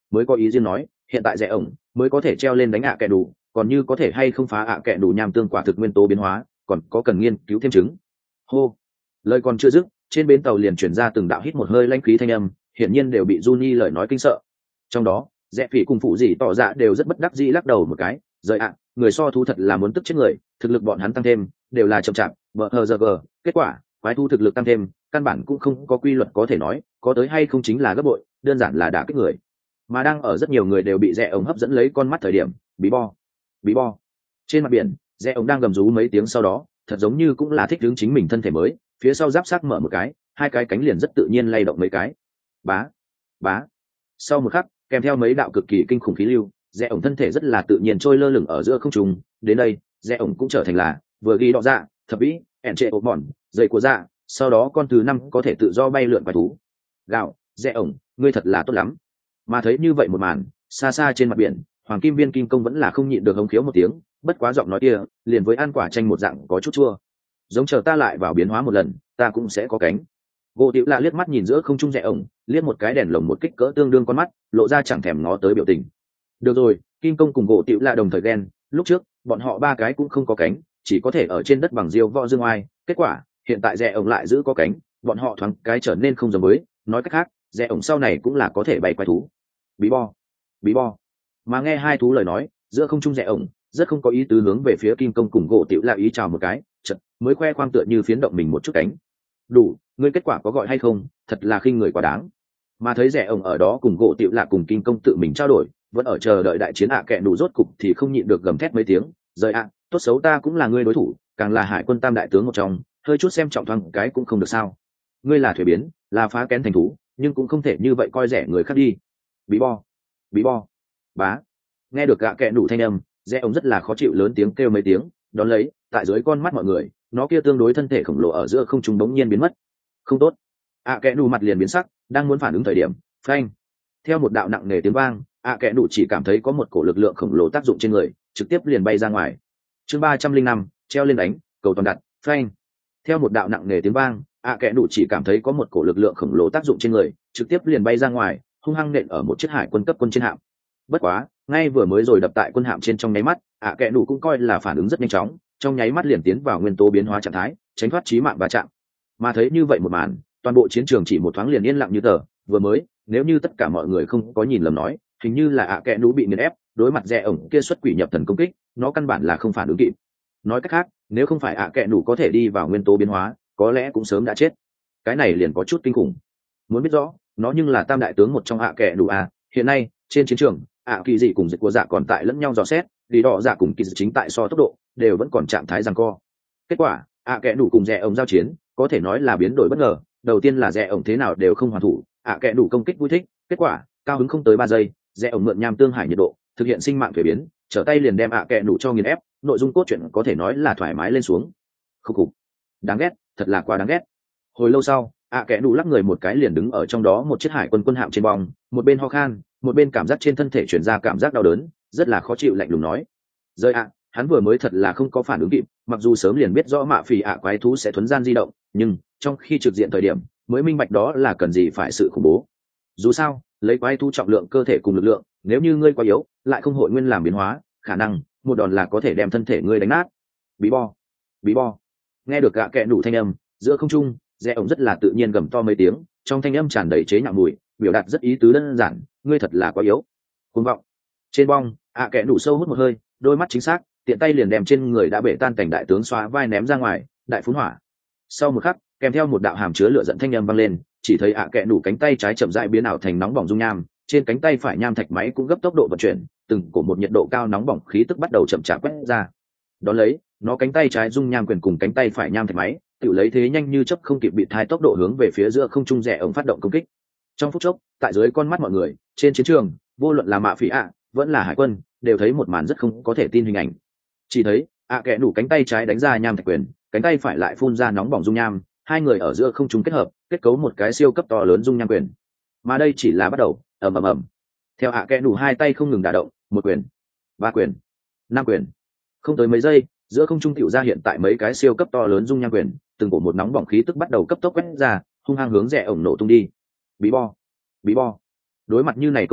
mới có ý riêng nói hiện tại rẽ ổng mới có thể treo lên đánh ạ kẹ đủ, còn như có thể hay không phá ạ kẹ đủ nham tương quả thực nguyên tố biến hóa còn có cần nghiên cứu thêm chứng. Hô, lời còn chưa dứt, trên bến tàu liền chuyển ra từng đạo hít một hơi lanh khí thanh âm, hiển nhiên đều bị Juni lời nói kinh sợ. Trong đó rẽ phỉ cùng phụ gì tỏ ra đều rất bất đắc dĩ lắc đầu một cái, rời ạ, người so thú thật là muốn tức chết người, thực lực bọn hắn tăng thêm đều là chậm chạp vợ hờ giờ gờ, kết quả quái thu thực lực tăng thêm căn bản cũng không có quy luật có thể nói, có tới hay không chính là gấp bội, đơn giản là đả kích người. Mà đang ở rất nhiều người đều bị rẽ ống hấp dẫn lấy con mắt thời điểm, bí bo bí bo trên mặt biển, rẽ ống đang gầm rú mấy tiếng sau đó thật giống như cũng là thích ứng chính mình thân thể mới, phía sau giáp sát mở một cái, hai cái cánh liền rất tự nhiên lay động mấy cái, bá bá. Sau một khắc, kèm theo mấy đạo cực kỳ kinh khủng khí lưu, rẽ ống thân thể rất là tự nhiên trôi lơ lửng ở giữa không trung. Đến đây rẽ ống cũng trở thành là vừa ghi đọ dạ thập vĩ ẹn trệ ộp mòn dây của dạ, sau đó con thứ năm có thể tự do bay lượn vài thú. Gạo rẽ ống, ngươi thật là tốt lắm. Mà thấy như vậy một màn, xa xa trên mặt biển, hoàng kim viên kim công vẫn là không nhịn được hống khiếu một tiếng, bất quá giọng nói kia liền với ăn quả chanh một dạng có chút chua. Giống chờ ta lại vào biến hóa một lần, ta cũng sẽ có cánh. Gỗ Tiểu Lạ liếc mắt nhìn giữa không trung rẽ ổng, liếc một cái đèn lồng một kích cỡ tương đương con mắt, lộ ra chẳng thèm ngó tới biểu tình. Được rồi, kim công cùng Gỗ Tiểu Lạ đồng thời ghen, lúc trước bọn họ ba cái cũng không có cánh, chỉ có thể ở trên đất bằng diêu võ dương oai, kết quả hiện tại rẽ ổng lại giữ có cánh, bọn họ thoáng cái trở nên không giống với, nói cách khác rẽ ổng sau này cũng là có thể bay quái thú. Bí bo bí bo. Mà nghe hai thú lời nói, giữa không trung rẽ ổng rất không có ý tứ hướng về phía kim công cùng Gỗ Tiểu Lạ ý chào một cái, chợt mới khoe khoang tựa như phiến động mình một chút cánh. Đủ, ngươi kết quả có gọi hay không, thật là khinh người quá đáng. Mà thấy rẻ ổng ở đó cùng Gỗ Tiểu Lạ cùng kim công tự mình trao đổi, vẫn ở chờ đợi đại chiến ạ kẹ đủ rốt cục thì không nhịn được gầm thét mấy tiếng, rời ạ, tốt xấu ta cũng là ngươi đối thủ, càng là hải quân tam đại tướng một trong, hơi chút xem trọng thoáng cái cũng không được sao. Ngươi là thủy biến, là phá kén thành thú, nhưng cũng không thể như vậy coi rẻ người khác đi. Bí bo bí bo. Bá. Nghe được ạ kẹ đủ thanh âm, rẽ ổng rất là khó chịu lớn tiếng kêu mấy tiếng, đón lấy tại dưới con mắt mọi người, nó kia tương đối thân thể khổng lồ ở giữa không trung bỗng nhiên biến mất. Không tốt. ạ kẹ đủ mặt liền biến sắc, đang muốn phản ứng thời điểm, phanh. Theo một đạo nặng nề tiếng vang, ạ kẹ đủ chỉ cảm thấy có một cổ lực lượng khổng lồ tác dụng trên người, trực tiếp liền bay ra ngoài. Chương ba trăm linh năm, treo lên đánh, cầu toàn đặt, phanh. Theo một đạo nặng nề tiếng vang, ạ kẹ đủ chỉ cảm thấy có một cổ lực lượng khổng lồ tác dụng trên người, trực tiếp liền bay ra ngoài, hung hăng nện ở một chiếc hải quân cấp quân trên hạm. Bất quá, ngay vừa mới rồi đập tại quân hạm trên trong nháy mắt, ạ kẹ đủ cũng coi là phản ứng rất nhanh chóng, trong nháy mắt liền tiến vào nguyên tố biến hóa trạng thái, tránh thoát chí mạng va chạm. Mà thấy như vậy một màn, toàn bộ chiến trường chỉ một thoáng liền yên lặng như tờ. Vừa mới, nếu như tất cả mọi người không có nhìn lầm nói, hình như là ạ kẹ đủ bị nghiền ép, đối mặt rẽ ổng kia xuất quỷ nhập thần công kích, nó căn bản là không phản ứng kịp. Nói cách khác, nếu không phải ạ kẹ đủ có thể đi vào nguyên tố biến hóa, có lẽ cũng sớm đã chết. Cái này liền có chút kinh khủng. Muốn biết rõ, nó nhưng là tam đại tướng một trong ạ kẹ đủ à, hiện nay trên chiến trường ạ kỳ dị cùng dịch của dạ còn tại lẫn nhau dò xét, lý đỏ dạ cùng kỳ dị chính tại so tốc độ đều vẫn còn trạng thái giằng co. Kết quả ạ kẹ đủ cùng rẽ ổng giao chiến có thể nói là biến đổi bất ngờ. Đầu tiên là rẽ ổng thế nào đều không hoàn thủ, ạ kẹ đủ công kích vui thích, kết quả cao hứng không tới ba giây, rẽ ổng mượn nham tương hải nhiệt độ thực hiện sinh mạng thuế biến, trở tay liền đem ạ kẹ đủ cho nghiền ép. Nội dung cốt truyện có thể nói là thoải mái lên xuống. Khúc khục, đáng ghét, thật là quá đáng ghét. Hồi lâu sau, ạ kẹ đủ lắc người một cái liền đứng ở trong đó một chiếc hải quân quân hạm trên bong, một bên ho khan, một bên cảm giác trên thân thể chuyển ra cảm giác đau đớn, rất là khó chịu, lạnh lùng nói: rơi ạ. Hắn vừa mới thật là không có phản ứng kịp, mặc dù sớm liền biết rõ mạ phì ạ quái thú sẽ thuấn gian di động, nhưng trong khi trực diện thời điểm mới minh bạch đó là cần gì phải sự khủng bố. Dù sao lấy quái thú trọng lượng cơ thể cùng lực lượng, nếu như ngươi quá yếu lại không hội nguyên làm biến hóa, khả năng một đòn là có thể đem thân thể ngươi đánh nát. Bí bo bí bo. Nghe được gạ kẹ đủ thanh âm, giữa không trung rẽ ổng rất là tự nhiên gầm to mấy tiếng, trong thanh âm tràn đầy chế nhạo mùi, biểu đạt rất ý tứ đơn giản: ngươi thật là quá yếu, cuồng vọng. Trên bong, ạ kẹ đủ sâu hút một hơi, đôi mắt chính xác, tiện tay liền đem trên người đã bể tan cảnh đại tướng xóa vai ném ra ngoài, đại phun hỏa. Sau một khắc, kèm theo một đạo hàm chứa lửa giận thanh âm vang lên, chỉ thấy ạ kẹ đủ cánh tay trái chậm rãi biến ảo thành nóng bỏng dung nham, trên cánh tay phải nham thạch máy cũng gấp tốc độ vận chuyển, từng cổ một nhiệt độ cao nóng bỏng khí tức bắt đầu chậm chạp quét ra. Đón lấy, nó cánh tay trái dung nham quyền cùng cánh tay phải nham thạch máy, tự lấy thế nhanh như chớp không kịp bị thai tốc độ hướng về phía giữa không trung rẽ ổng phát động công kích. Trong phút chốc, tại dưới con mắt mọi người, trên chiến trường, vô luận là mạ phỉ ạ vẫn là hải quân, đều thấy một màn rất không có thể tin hình ảnh. Chỉ thấy ạ kẹ đủ cánh tay trái đánh ra nham thạch quyền, cánh tay phải lại phun ra nóng bỏng dung nham, hai người ở giữa không trung kết hợp, kết cấu một cái siêu cấp to lớn dung nham quyền. Mà đây chỉ là bắt đầu, ầm ầm ầm. Theo ạ kẹ đủ hai tay không ngừng đả động, một quyền, ba quyền, năm quyền, không tới mấy giây, giữa không trung tiểu ra hiện tại mấy cái siêu cấp to lớn dung nham quyền, từng cổ một nóng bỏng khí tức bắt đầu cấp tốc quét ra, hung hăng hướng rẽ ổng nổ tung đi. Bí bo bí bo. Đối mặt như này công kích,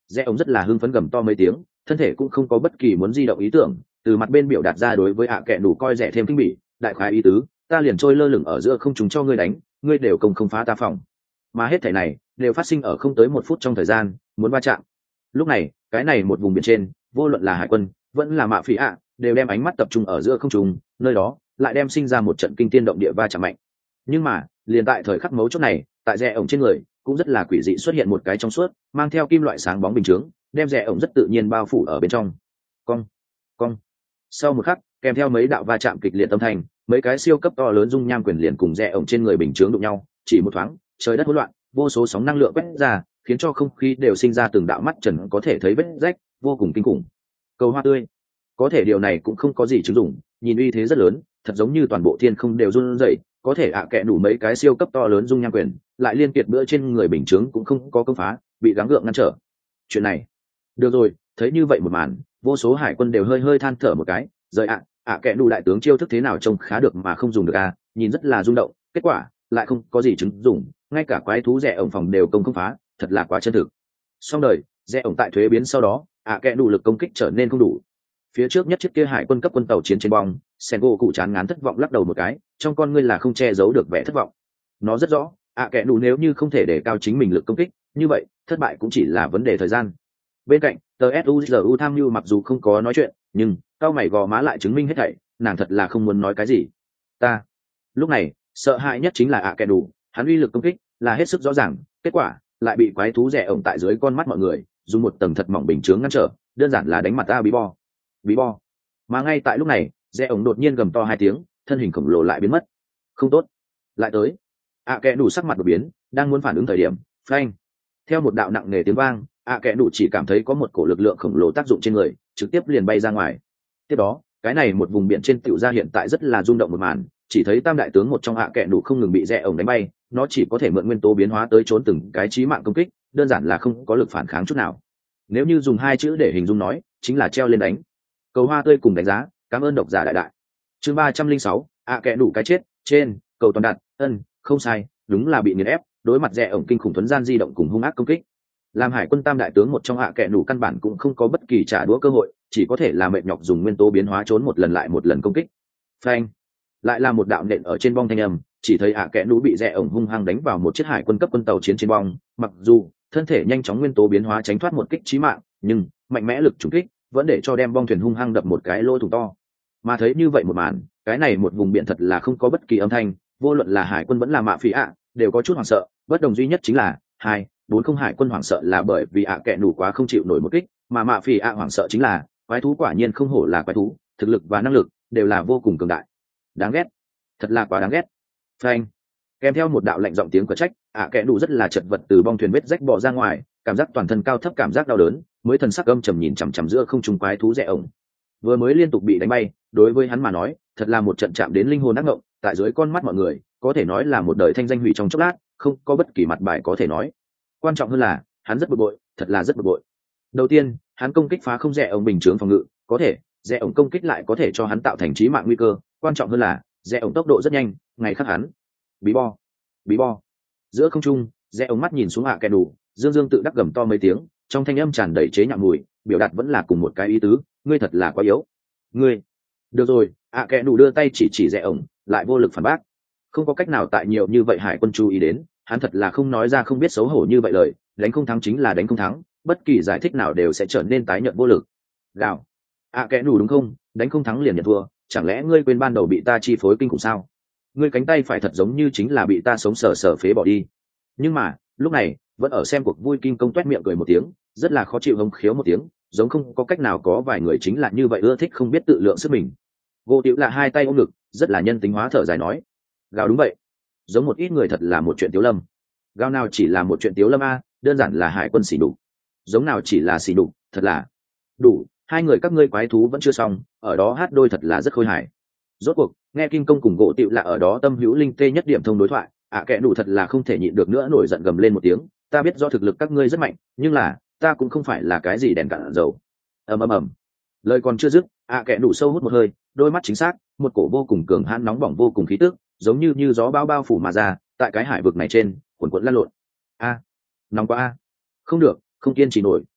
Rẽ ổng rất là hưng phấn gầm to mấy tiếng, thân thể cũng không có bất kỳ muốn di động ý tưởng, từ mặt bên biểu đạt ra đối với ạ kệ đủ coi rẻ thêm kinh bỉ, đại khái ý tứ, ta liền trôi lơ lửng ở giữa không chúng cho ngươi đánh, ngươi đều công không phá ta phòng. Mà hết thảy này đều phát sinh ở không tới một phút trong thời gian, muốn va chạm. Lúc này, cái này một vùng biển trên, vô luận là hải quân, vẫn là mạ phỉ ạ, đều đem ánh mắt tập trung ở giữa không trung, nơi đó lại đem sinh ra một trận kinh thiên động địa va chạm mạnh. Nhưng mà, liền tại thời khắc mấu chốt này, tại rẽ ổng trên người cũng rất là quỷ dị xuất hiện một cái trong suốt, mang theo kim loại sáng bóng bình chướng, đem rẽ ổng rất tự nhiên bao phủ ở bên trong. Cong, cong. Sau một khắc, kèm theo mấy đạo va chạm kịch liệt âm thanh, mấy cái siêu cấp to lớn dung nham quyền liền cùng rẽ ổng trên người bình chướng đụng nhau, chỉ một thoáng, trời đất hỗn loạn, vô số sóng năng lượng quét ra, khiến cho không khí đều sinh ra từng đạo mắt trần có thể thấy vết rách, vô cùng kinh khủng. Cầu hoa tươi. Có thể điều này cũng không có gì chứng dụng, nhìn uy thế rất lớn, thật giống như toàn bộ thiên không đều run rẩy, có thể ạ kệ đủ mấy cái siêu cấp to lớn dung nham quyền, lại liên kiệt bữa trên người bình chướng cũng không có công phá, bị gắng gượng ngăn trở. Chuyện này, được rồi, thấy như vậy một màn, vô số hải quân đều hơi hơi than thở một cái, rời ạ, ạ kệ đủ đại tướng chiêu thức thế nào trông khá được mà không dùng được à, nhìn rất là rung động, kết quả lại không có gì chứng dụng, ngay cả quái thú rẻ ổng phòng đều công không phá, thật là quá chân thực. Xong đời, rẽ ổng tại thuế biến sau đó, ạ kệ đủ lực công kích trở nên không đủ. Phía trước nhất chiếc kia hải quân cấp quân tàu chiến trên bong, Sengo cụ chán ngán thất vọng lắc đầu một cái, trong con ngươi là không che giấu được vẻ thất vọng. Nó rất rõ, ạ kệ đủ nếu như không thể để cao chính mình lực công kích, như vậy thất bại cũng chỉ là vấn đề thời gian. Bên cạnh, tờ suzu tham mưu mặc dù không có nói chuyện, nhưng cao mày gò má lại chứng minh hết thảy, nàng thật là không muốn nói cái gì. Ta lúc này sợ hãi nhất chính là ạ kệ đủ, hắn uy lực công kích là hết sức rõ ràng, kết quả lại bị quái thú rẻ ổng tại dưới con mắt mọi người dùng một tầng thật mỏng bình chướng ngăn trở, đơn giản là đánh mặt ta bí bo bí bo. Mà ngay tại lúc này, rẽ ổng đột nhiên gầm to hai tiếng, thân hình khổng lồ lại biến mất. Không tốt, lại tới. ạ kệ đủ sắc mặt đột biến, đang muốn phản ứng thời điểm, phanh, theo một đạo nặng nề tiếng vang, ạ kệ đủ chỉ cảm thấy có một cổ lực lượng khổng lồ tác dụng trên người, trực tiếp liền bay ra ngoài. Tiếp đó, cái này một vùng biển trên tiểu gia hiện tại rất là rung động một màn, chỉ thấy tam đại tướng một trong ạ kệ đủ không ngừng bị rẽ ổng đánh bay, nó chỉ có thể mượn nguyên tố biến hóa tới trốn từng cái chí mạng công kích, đơn giản là không có lực phản kháng chút nào. Nếu như dùng hai chữ để hình dung nói, chính là treo lên đánh. Cầu hoa tươi cùng đánh giá, cảm ơn độc giả đại đại. Chương ba trăm linh sáu, ạ kệ đủ cái chết, trên, cầu toàn đặt, ân, không sai, đúng là bị nghiền ép, đối mặt rẽ ổng kinh khủng thuấn gian di động cùng hung ác công kích. Làm hải quân tam đại tướng một trong ạ kệ đủ căn bản cũng không có bất kỳ trả đũa cơ hội, chỉ có thể là mệt nhọc dùng nguyên tố biến hóa trốn một lần lại một lần công kích. Phanh, lại là một đạo nện ở trên bong thanh âm, chỉ thấy ạ kệ đủ bị rẽ ổng hung hăng đánh vào một chiếc hải quân cấp quân tàu chiến trên bong, mặc dù thân thể nhanh chóng nguyên tố biến hóa tránh thoát một kích chí mạng, nhưng mạnh mẽ lực trúng kích vẫn để cho đem bong thuyền hung hăng đập một cái lỗ thủng to. Mà thấy như vậy một màn, cái này một vùng biển thật là không có bất kỳ âm thanh, vô luận là hải quân vẫn là mạ phỉ ạ, đều có chút hoảng sợ, bất đồng duy nhất chính là hai bốn không hải quân hoảng sợ là bởi vì ạ kệ đủ quá không chịu nổi một kích, mà mạ phỉ ạ hoảng sợ chính là quái thú quả nhiên không hổ là quái thú, thực lực và năng lực đều là vô cùng cường đại. Đáng ghét, thật là quá đáng ghét. Phanh, kèm theo một đạo lạnh giọng tiếng của trách, ạ kệ đủ rất là chật vật từ bong thuyền vết rách bò ra ngoài, cảm giác toàn thân cao thấp cảm giác đau đớn, mới thần sắc âm trầm nhìn chằm chằm giữa không trung quái thú rẽ ổng. Vừa mới liên tục bị đánh bay, đối với hắn mà nói, thật là một trận chạm đến linh hồn ác ngộng, tại dưới con mắt mọi người, có thể nói là một đời thanh danh hủy trong chốc lát, không có bất kỳ mặt bài có thể nói. Quan trọng hơn là, hắn rất bực bội, thật là rất bực bội. Đầu tiên, hắn công kích phá không rẽ ổng bình chướng phòng ngự, có thể, rẽ ổng công kích lại có thể cho hắn tạo thành chí mạng nguy cơ, quan trọng hơn là, rẽ ổng tốc độ rất nhanh, ngày khác hắn. Bí bo, bí bo. Giữa không trung, rẽ ổng mắt nhìn xuống ạ kệ đủ, dương dương tự đắc gầm to mấy tiếng, trong thanh âm tràn đầy chế nhạo mùi, biểu đạt vẫn là cùng một cái ý tứ, ngươi thật là quá yếu. Ngươi. Được rồi, ạ kệ đủ đưa tay chỉ chỉ rẽ ổng, lại vô lực phản bác. Không có cách nào tại nhiều như vậy hải quân chú ý đến, hắn thật là không nói ra không biết xấu hổ như vậy lời, đánh không thắng chính là đánh không thắng, bất kỳ giải thích nào đều sẽ trở nên tái nhợt vô lực. Gào. ạ kệ đủ đúng không, đánh không thắng liền nhận thua, chẳng lẽ ngươi quên ban đầu bị ta chi phối kinh khủng sao? Ngươi cánh tay phải thật giống như chính là bị ta sống sờ sờ phế bỏ đi. Nhưng mà lúc này vẫn ở xem cuộc vui, Kim Công toét miệng cười một tiếng, rất là khó chịu hống khiếu một tiếng, giống không có cách nào, có vài người chính là như vậy, ưa thích không biết tự lượng sức mình. Gỗ Tiểu là hai tay ôm ngực, rất là nhân tính hóa thở dài nói, gào đúng vậy, giống một ít người thật là một chuyện tiếu lâm. Gào nào chỉ là một chuyện tiếu lâm a, đơn giản là hải quân xỉ đục. Giống nào chỉ là xỉ đục, thật là đủ. Hai người các ngươi quái thú vẫn chưa xong, ở đó hát đôi thật là rất khôi hài. Rốt cuộc nghe Kim Công cùng Gỗ Tiểu là ở đó tâm hữu linh tê nhất điểm thông đối thoại, ạ kệ đủ thật là không thể nhịn được nữa, nổi giận gầm lên một tiếng, ta biết do thực lực các ngươi rất mạnh, nhưng là ta cũng không phải là cái gì đèn cạn dầu. Ầm ầm ầm. Lời còn chưa dứt, ạ kệ đủ sâu hút một hơi, đôi mắt chính xác, một cổ vô cùng cường hãn nóng bỏng vô cùng khí tức, giống như như gió bao bao phủ mà ra, tại cái hải vực này trên cuộn cuộn lăn lộn. A, nóng quá a. Không được, không kiên trì nổi.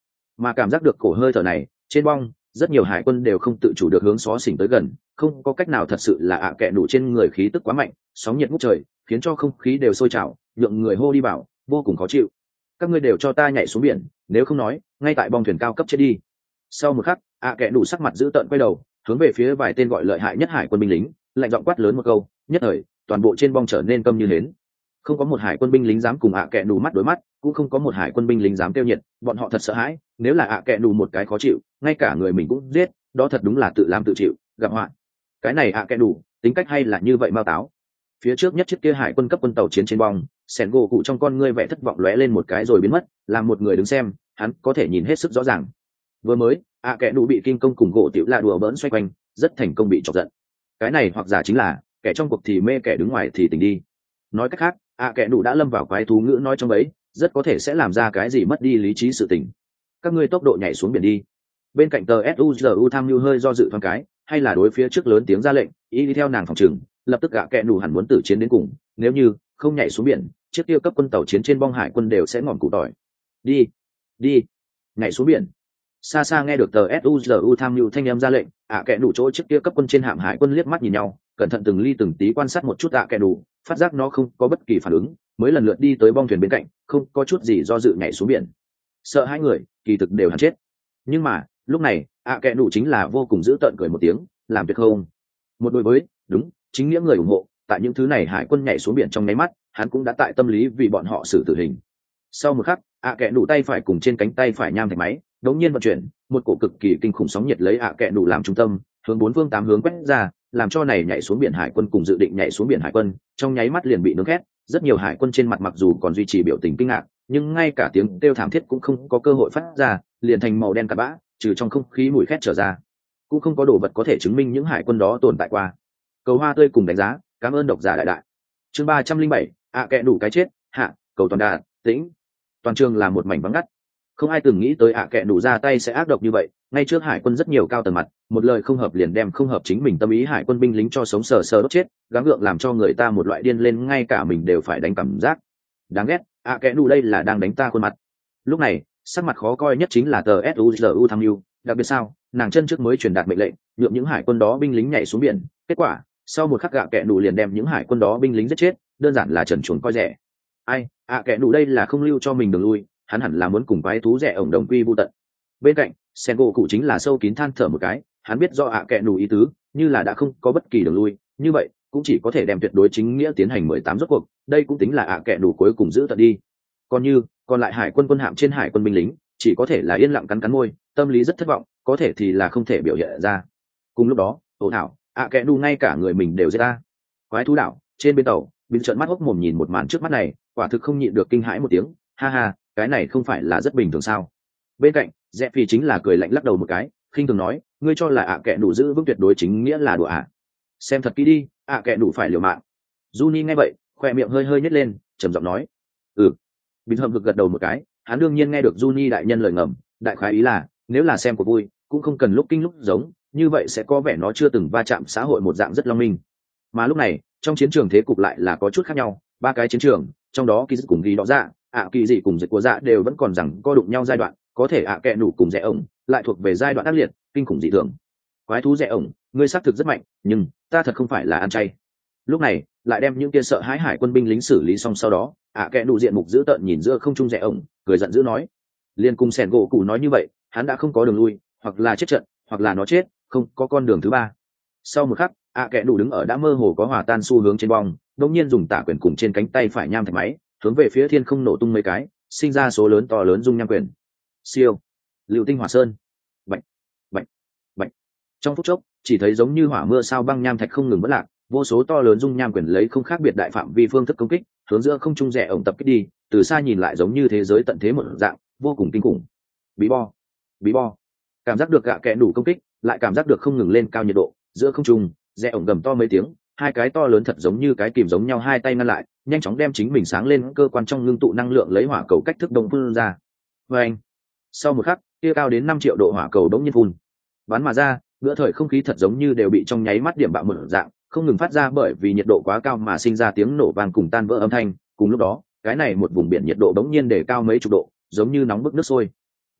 mà cảm giác được cổ hơi thở này trên bong, rất nhiều hải quân đều không tự chủ được hướng xó xỉnh tới gần, không có cách nào, thật sự là ạ à kẹ nủ trên người khí tức quá mạnh, sóng nhiệt ngút trời khiến cho không khí đều sôi trào, nhượng người hô đi bảo vô cùng khó chịu. Các ngươi đều cho ta nhảy xuống biển, nếu không nói ngay tại bong thuyền cao cấp chết đi. Sau một khắc ạ à kẹ nủ sắc mặt dữ tợn quay đầu hướng về phía vài tên gọi lợi hại nhất hải quân binh lính, lạnh giọng quát lớn một câu, nhất thời toàn bộ trên bong trở nên câm như hến. Không có một hải quân binh lính dám cùng ạ à kẹ nủ mắt đối mắt, cũng không có một hải quân binh lính dám tiêu nhiệt, bọn họ thật sợ hãi, nếu là ạ à kẹ nủ một cái khó chịu ngay cả người mình cũng giết, đó thật đúng là tự làm tự chịu, gặp họa. Cái này ạ à kẹ nủ tính cách hay là như vậy mao táo. Phía trước nhất chiếc kia hải quân cấp quân tàu chiến trên bong, sẻn gỗ cụ trong con ngươi vẻ thất vọng lóe lên một cái rồi biến mất, làm một người đứng xem hắn có thể nhìn hết sức rõ ràng. Vừa mới ạ à kẹ nủ bị kinh công cùng gỗ tiểu lạ đùa bỡn xoay quanh, rất thành công bị chọc giận. Cái này hoặc giả chính là kẻ trong cuộc thì mê kẻ đứng ngoài thì tỉnh đi. Nói cách khác ạ à kẹ nủ đã lâm vào quái thú ngữ nói trong ấy, rất có thể sẽ làm ra cái gì mất đi lý trí sự tình. Các ngươi tốc độ nhảy xuống biển đi. Bên cạnh tờ suzu tham mưu hơi do dự thoáng cái, hay là đối phía trước lớn tiếng ra lệnh, ý đi theo nàng phòng trừng, lập tức gạ kẹ nủ hẳn muốn tử chiến đến cùng, nếu như không nhảy xuống biển chiếc kia cấp quân tàu chiến trên bong hải quân đều sẽ ngỏm củ tỏi. Đi đi nhảy xuống biển. Xa xa nghe được tờ suzu tham mưu thanh em ra lệnh, ạ à kẹ nủ chỗ chiếc kia cấp quân trên hạm hải quân liếc mắt nhìn nhau, cẩn thận từng ly từng tí quan sát một chút ạ à kẹ nủ, phát giác nó không có bất kỳ phản ứng, mới lần lượt đi tới bong thuyền bên cạnh, không có chút gì do dự nhảy xuống biển. Sợ hai người kỳ thực đều hẳn chết, nhưng mà lúc này ạ à kẹ nủ chính là vô cùng dữ tợn cười một tiếng, làm việc không một đối với đúng chính nghĩa người ủng hộ. Tại những thứ này hải quân nhảy xuống biển trong nháy mắt, hắn cũng đã tại tâm lý vì bọn họ xử tử hình. Sau một khắc ạ à kẹ nủ tay phải cùng trên cánh tay phải nham thạch máy đống nhiên vận chuyển, một cổ cực kỳ kinh khủng sóng nhiệt lấy ạ à kẹ nủ làm trung tâm, hướng bốn phương tám hướng quét ra, làm cho này nhảy xuống biển hải quân cùng dự định nhảy xuống biển hải quân trong nháy mắt liền bị nướng khét. Rất nhiều hải quân trên mặt mặc dù còn duy trì biểu tình kinh ngạc, nhưng ngay cả tiếng kêu thảm thiết cũng không có cơ hội phát ra, liền thành màu đen cặn bã, trừ trong không khí mùi khét trở ra, cũng không có đồ vật có thể chứng minh những hải quân đó tồn tại qua. Cầu hoa tươi cùng đánh giá, cảm ơn độc giả đại đại. Chương ba trăm linh bảy, ạ kẹ nủ cái chết hạ, cầu toàn đà tĩnh. Toàn trường là một mảnh vắng ngắt, không ai từng nghĩ tới ạ kẹ nủ ra tay sẽ ác độc như vậy. Ngay trước hải quân rất nhiều cao tầng mặt, một lời không hợp liền đem không hợp chính mình tâm ý hải quân binh lính cho sống sờ sờ đốt chết, gắng gượng làm cho người ta một loại điên lên, ngay cả mình đều phải đánh cảm giác đáng ghét. ạ kẹ nủ đây là đang đánh ta khuôn mặt. Lúc này sắc mặt khó coi nhất chính là tờ suzu tham mưu, đặc biệt sao nàng chân trước mới truyền đạt mệnh lệnh nhượng những hải quân đó binh lính nhảy xuống biển, kết quả sau một khắc gạ kẹ nủ liền đem những hải quân đó binh lính giết chết, đơn giản là trần chuồng coi rẻ. Ai ạ kẹ nủ đây là không lưu cho mình đường lui, hắn hẳn là muốn cùng quái thú rẻ ổng đồng quy vu tận. Bên cạnh sen gỗ cụ chính là sâu kín than thở một cái, hắn biết do ạ kẹ nủ ý tứ, như là đã không có bất kỳ đường lui, như vậy cũng chỉ có thể đem tuyệt đối chính nghĩa tiến hành mười tám rốt cuộc, đây cũng tính là ạ kẹ nủ cuối cùng giữ tận đi. Còn như còn lại hải quân quân hạm trên hải quân binh lính chỉ có thể là yên lặng cắn cắn môi, tâm lý rất thất vọng, có thể thì là không thể biểu hiện ra. Cùng lúc đó ổ thảo ạ kẹ nủ ngay cả người mình đều giết ta. Quái thú đảo trên bên tàu bình trợn mắt hốc mồm nhìn một màn trước mắt này, quả thực không nhịn được kinh hãi một tiếng, ha ha, cái này không phải là rất bình thường sao? Bên cạnh rẽ phi chính là cười lạnh lắc đầu một cái, khinh thường nói, ngươi cho là ạ kẹ nủ giữ vững tuyệt đối chính nghĩa là đùa ạ? Xem thật kỹ đi, ạ kẹ nủ phải liều mạng. Juni nghe vậy khoe miệng hơi hơi nhếch lên, trầm giọng nói, ừ. Bình hầm cực gật đầu một cái, hắn đương nhiên nghe được Juni đại nhân lời ngầm, đại khái ý là nếu là xem của vui cũng không cần lúc kinh lúc giống, như vậy sẽ có vẻ nó chưa từng va chạm xã hội một dạng rất long minh. Mà lúc này trong chiến trường thế cục lại là có chút khác nhau, ba cái chiến trường trong đó kỳ dứt cùng ghi đó ra ạ kỳ dị cùng dịch của dạ đều vẫn còn rằng co đụng nhau giai đoạn, có thể ạ kẹ nủ cùng rẽ ổng lại thuộc về giai đoạn ác liệt kinh khủng dị thường. Quái thú rẽ ổng, ngươi xác thực rất mạnh, nhưng ta thật không phải là ăn chay. Lúc này lại đem những kia sợ hãi hải quân binh lính xử lý xong, sau đó ạ kẹ nủ diện mục dữ tợn nhìn giữa không trung rẽ ổng, cười giận dữ nói, liên cùng sẻn gỗ cụ nói như vậy, hắn đã không có đường lui, hoặc là chết trận hoặc là nó chết, không có con đường thứ ba. Sau một khắc ạ kẹ nủ đứng ở đã mơ hồ có hòa tan xu hướng trên bong, đột nhiên dùng tả quyền cùng trên cánh tay phải nham thạch máy hướng về phía thiên không nổ tung mấy cái, sinh ra số lớn to lớn dung nham quyền. Siêu lưu tinh hỏa sơn, bệnh bệnh bệnh. Trong phút chốc chỉ thấy giống như hỏa mưa sao băng nham thạch không ngừng bất lạc, vô số to lớn dung nham quyền lấy không khác biệt đại phạm vi phương thức công kích hướng giữa không trung rẽ ổng tập kích đi, từ xa nhìn lại giống như thế giới tận thế một dạng, vô cùng kinh khủng. Bí bo bí bo, cảm giác được gạ kẹ nủ công kích, lại cảm giác được không ngừng lên cao nhiệt độ, giữa không trung rẽ ổng gầm to mấy tiếng, hai cái to lớn thật giống như cái kìm giống nhau hai tay ngăn lại, nhanh chóng đem chính mình sáng lên cơ quan trong ngưng tụ năng lượng lấy hỏa cầu cách thức đông phun ra. Và anh sau một khắc kia cao đến năm triệu độ hỏa cầu đống nhiên phun bắn mà ra, bữa thời không khí thật giống như đều bị trong nháy mắt điểm bạo một dạng, không ngừng phát ra bởi vì nhiệt độ quá cao mà sinh ra tiếng nổ vang cùng tan vỡ âm thanh. Cùng lúc đó cái này một vùng biển nhiệt độ đống nhiên để cao mấy chục độ, giống như nóng bức nước sôi.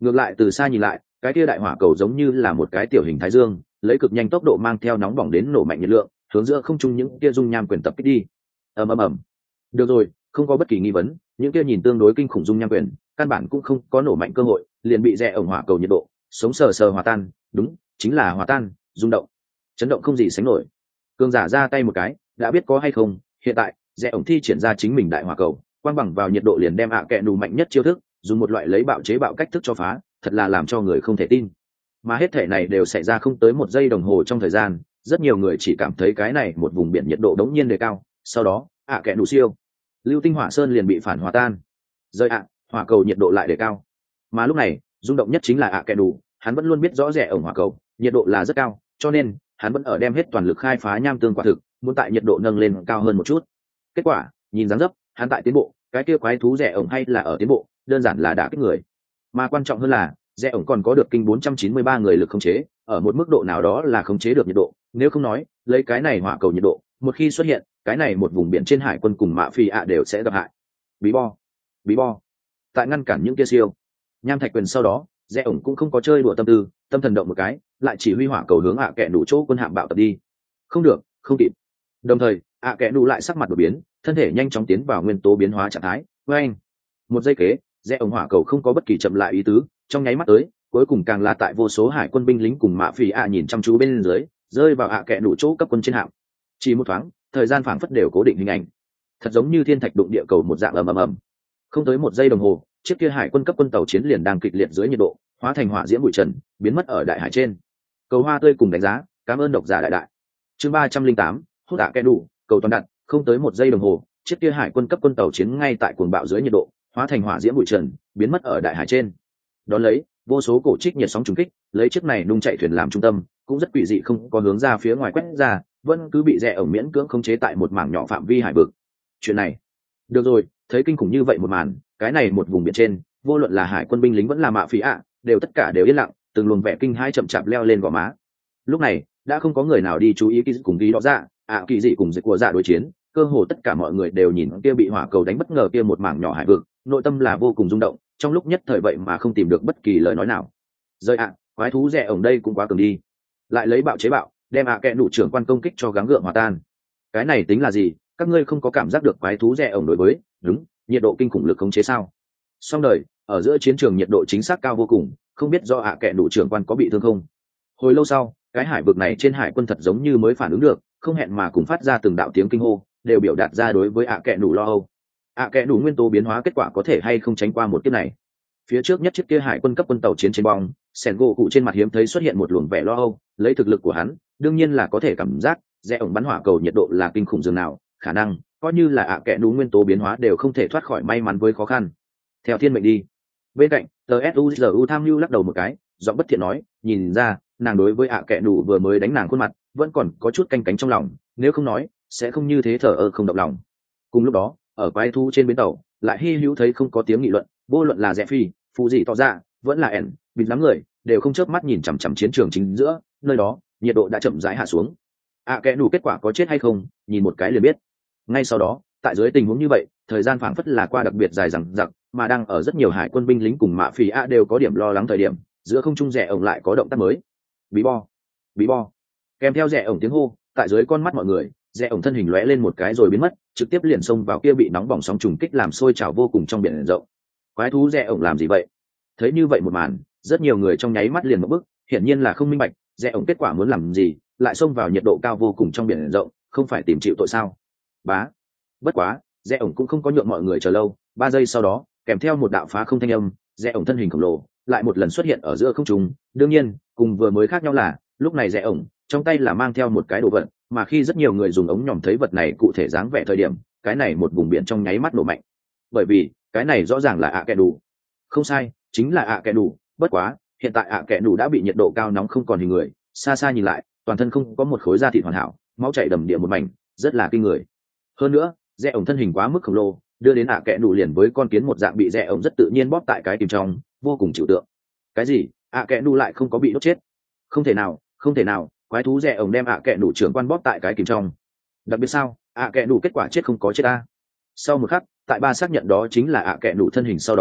Ngược lại từ xa nhìn lại, cái kia đại hỏa cầu giống như là một cái tiểu hình thái dương, lấy cực nhanh tốc độ mang theo nóng bỏng đến nổ mạnh nhiệt lượng, hướng giữa không trung những kia dung nham quyền tập kích đi. ầm ầm ầm. Được rồi, không có bất kỳ nghi vấn, những kia nhìn tương đối kinh khủng dung nham quyền, căn bản cũng không có nổ mạnh cơ hội, liền bị rẽ ổng hỏa cầu nhiệt độ sống sờ sờ hòa tan. Đúng, chính là hòa tan, rung động, chấn động không gì sánh nổi. Cường giả ra tay một cái, đã biết có hay không, hiện tại rẽ ổng thi triển ra chính mình đại hỏa cầu, quang bằng vào nhiệt độ liền đem ạ kẹ nù mạnh nhất chiêu thức, dùng một loại lấy bạo chế bạo cách thức cho phá, thật là làm cho người không thể tin. Mà hết thể này đều xảy ra không tới một giây đồng hồ trong thời gian, rất nhiều người chỉ cảm thấy cái này một vùng biển nhiệt độ đống nhiên đề cao, sau đó ạ kẹ nù siêu lưu tinh hỏa sơn liền bị phản hòa tan. Rơi ạ, hỏa cầu nhiệt độ lại đề cao. Mà lúc này rung động nhất chính là ạ kẹ nù, hắn vẫn luôn biết rõ rẻ ổng hỏa cầu nhiệt độ là rất cao, cho nên hắn vẫn ở đem hết toàn lực khai phá nham tương quả thực, muốn tại nhiệt độ nâng lên cao hơn một chút. Kết quả nhìn dáng dấp hắn tại tiến bộ, cái kia quái thú rẻ ổng hay là ở tiến bộ, đơn giản là đã kích người. Mà quan trọng hơn là rẽ ổng còn có được kinh bốn trăm chín mươi ba người lực khống chế, ở một mức độ nào đó là khống chế được nhiệt độ, nếu không nói lấy cái này hỏa cầu nhiệt độ một khi xuất hiện, cái này một vùng biển trên hải quân cùng mạ phi ạ đều sẽ gặp hại. Bí bo bí bo tại ngăn cản những kia siêu nham thạch quyền sau đó, rẽ ổng cũng không có chơi đùa tâm tư, tâm thần động một cái, lại chỉ huy hỏa cầu hướng ạ kẹ đủ chỗ quân hạm bạo tập đi. Không được, không kịp. Đồng thời ạ kẹ đủ lại sắc mặt đột biến, thân thể nhanh chóng tiến vào nguyên tố biến hóa trạng thái. Với anh một giây kế, rẽ ổng hỏa cầu không có bất kỳ chậm lại ý tứ, trong nháy mắt tới, cuối cùng càng là tại vô số hải quân binh lính cùng mạ phỉ ạ nhìn chăm chú bên dưới, rơi vào ạ kẹ đủ chỗ cấp quân trên hạm. Chỉ một thoáng, thời gian phảng phất đều cố định hình ảnh, thật giống như thiên thạch đụng địa cầu một dạng ầm ầm ầm. Không tới một giây đồng hồ, chiếc kia hải quân cấp quân tàu chiến liền đang kịch liệt dưới nhiệt độ, hóa thành hỏa diễm bụi trần, biến mất ở đại hải trên. Cầu hoa tươi cùng đánh giá, cảm ơn độc giả đại đại. Chương ba trăm linh tám, hút ạ kẹ đủ, cầu toàn đặt, không tới một giây đồng hồ, chiếc kia hải quân cấp quân tàu chiến ngay tại cuồng bạo dưới nhiệt độ, hóa thành hỏa diễm bụi trần, biến mất ở đại hải trên. Đón lấy vô số cổ trích nhiệt sóng trùng kích, lấy chiếc này nung chạy thuyền làm trung tâm, cũng rất quỷ dị không có hướng ra phía ngoài quét ra, vẫn cứ bị rẽ ổng miễn cưỡng khống chế tại một mảng nhỏ phạm vi hải vực. Chuyện này, được rồi, thấy kinh khủng như vậy một màn, cái này một vùng biển trên, vô luận là hải quân binh lính vẫn là mạ phí ạ, đều tất cả đều yên lặng, từng luồng vẻ kinh hãi chậm chạp leo lên gò má. Lúc này đã không có người nào đi chú ý kỳ cùng ghi đó ra, ạ kỳ dị cùng dịch của dạ đối chiến, cơ hồ tất cả mọi người đều nhìn kia bị hỏa cầu đánh bất ngờ kia một mảng nhỏ hải vực, nội tâm là vô cùng rung động, trong lúc nhất thời vậy mà không tìm được bất kỳ lời nói nào. Rơi ạ, quái thú rẻ ổng đây cũng quá cường đi, lại lấy bạo chế bạo, đem ạ kẹ đủ trưởng quan công kích cho gắng gượng hòa tan. Cái này tính là gì? Các ngươi không có cảm giác được quái thú rẻ ổng đối với đúng nhiệt độ kinh khủng lực khống chế sao? Xong đời, ở giữa chiến trường nhiệt độ chính xác cao vô cùng, không biết do ạ kẹ đủ trưởng quan có bị thương không. Hồi lâu sau, cái hải vực này trên hải quân thật giống như mới phản ứng được, không hẹn mà cùng phát ra từng đạo tiếng kinh hô, đều biểu đạt ra đối với ạ kẹ đủ lo âu. ạ kẹ đủ nguyên tố biến hóa kết quả có thể hay không tránh qua một kiếp này. Phía trước nhất chiếc kia hải quân cấp quân tàu chiến trên bong, sẻn gỗ cụ trên mặt hiếm thấy xuất hiện một luồng vẻ lo âu, lấy thực lực của hắn đương nhiên là có thể cảm giác rẽ ổng bắn hỏa cầu nhiệt độ là kinh khủng dường nào, khả năng coi như là ạ kẹ đủ nguyên tố biến hóa đều không thể thoát khỏi may mắn với khó khăn. Theo thiên mệnh đi. Bên cạnh tờ suzu tham mưu lắc đầu một cái, giọng bất thiện nói, nhìn ra nàng đối với ạ kẹ đủ vừa mới đánh nàng khuôn mặt vẫn còn có chút canh cánh trong lòng, nếu không nói sẽ không như thế thờ ơ không động lòng. Cùng lúc đó ở quái thú trên bến tàu lại hy hữu thấy không có tiếng nghị luận, vô luận là rẽ phi phụ gì tỏ ra vẫn là ẻn bịt lắm người đều không chớp mắt nhìn chằm chằm chiến trường chính giữa, nơi đó nhiệt độ đã chậm rãi hạ xuống. ạ kẽ đủ kết quả có chết hay không nhìn một cái liền biết. Ngay sau đó tại dưới tình huống như vậy, thời gian phảng phất là qua đặc biệt dài dằng dặc, mà đang ở rất nhiều hải quân binh lính cùng mạ phỉ ạ đều có điểm lo lắng thời điểm, giữa không trung rẽ ổng lại có động tác mới. Bí bo bí bo kèm theo rẽ ổng tiếng hô, tại dưới con mắt mọi người, rẽ ổng thân hình lóe lên một cái rồi biến mất, trực tiếp liền xông vào kia bị nóng bỏng sóng trùng kích làm sôi trào vô cùng trong biển rộng. Quái thú rẽ ổng làm gì vậy? Thấy như vậy một màn, rất nhiều người trong nháy mắt liền một bức, hiển nhiên là không minh bạch rẽ ổng kết quả muốn làm gì, lại xông vào nhiệt độ cao vô cùng trong biển rộng, không phải tìm chịu tội sao? Bá. Bất quá rẽ ổng cũng không có nhượng mọi người chờ lâu, ba giây sau đó kèm theo một đạo phá không thanh âm, rẽ ổng thân hình khổng lồ lại một lần xuất hiện ở giữa không trung. Đương nhiên cùng vừa mới khác nhau là lúc này rẽ ổng trong tay là mang theo một cái đồ vật, mà khi rất nhiều người dùng ống nhòm thấy vật này cụ thể dáng vẻ thời điểm, cái này một vùng biển trong nháy mắt nổ mạnh, bởi vì cái này rõ ràng là ạ kẹ đủ. Không sai, chính là ạ kẹ đủ. Bất quá hiện tại ạ kẹ đủ đã bị nhiệt độ cao nóng không còn hình người, xa xa nhìn lại toàn thân không có một khối da thịt hoàn hảo, máu chảy đầm địa một mảnh, rất là kinh người. Hơn nữa rẽ ổng thân hình quá mức khổng lồ, đưa đến ạ kẹ đủ liền với con kiến một dạng bị rẽ ổng rất tự nhiên bóp tại cái kìm trong, vô cùng chịu tượng. Cái gì? ạ kẹ đủ lại không có bị đốt chết? Không thể nào, không thể nào, quái thú rẽ ổng đem ạ kẹ đủ trưởng quan bóp tại cái kìm trong. Đặc biệt sao? ạ kẹ đủ kết quả chết không có chết ta. Sau một khắc, tại ba xác nhận đó chính là ạ kẹ đủ thân hình sau đó,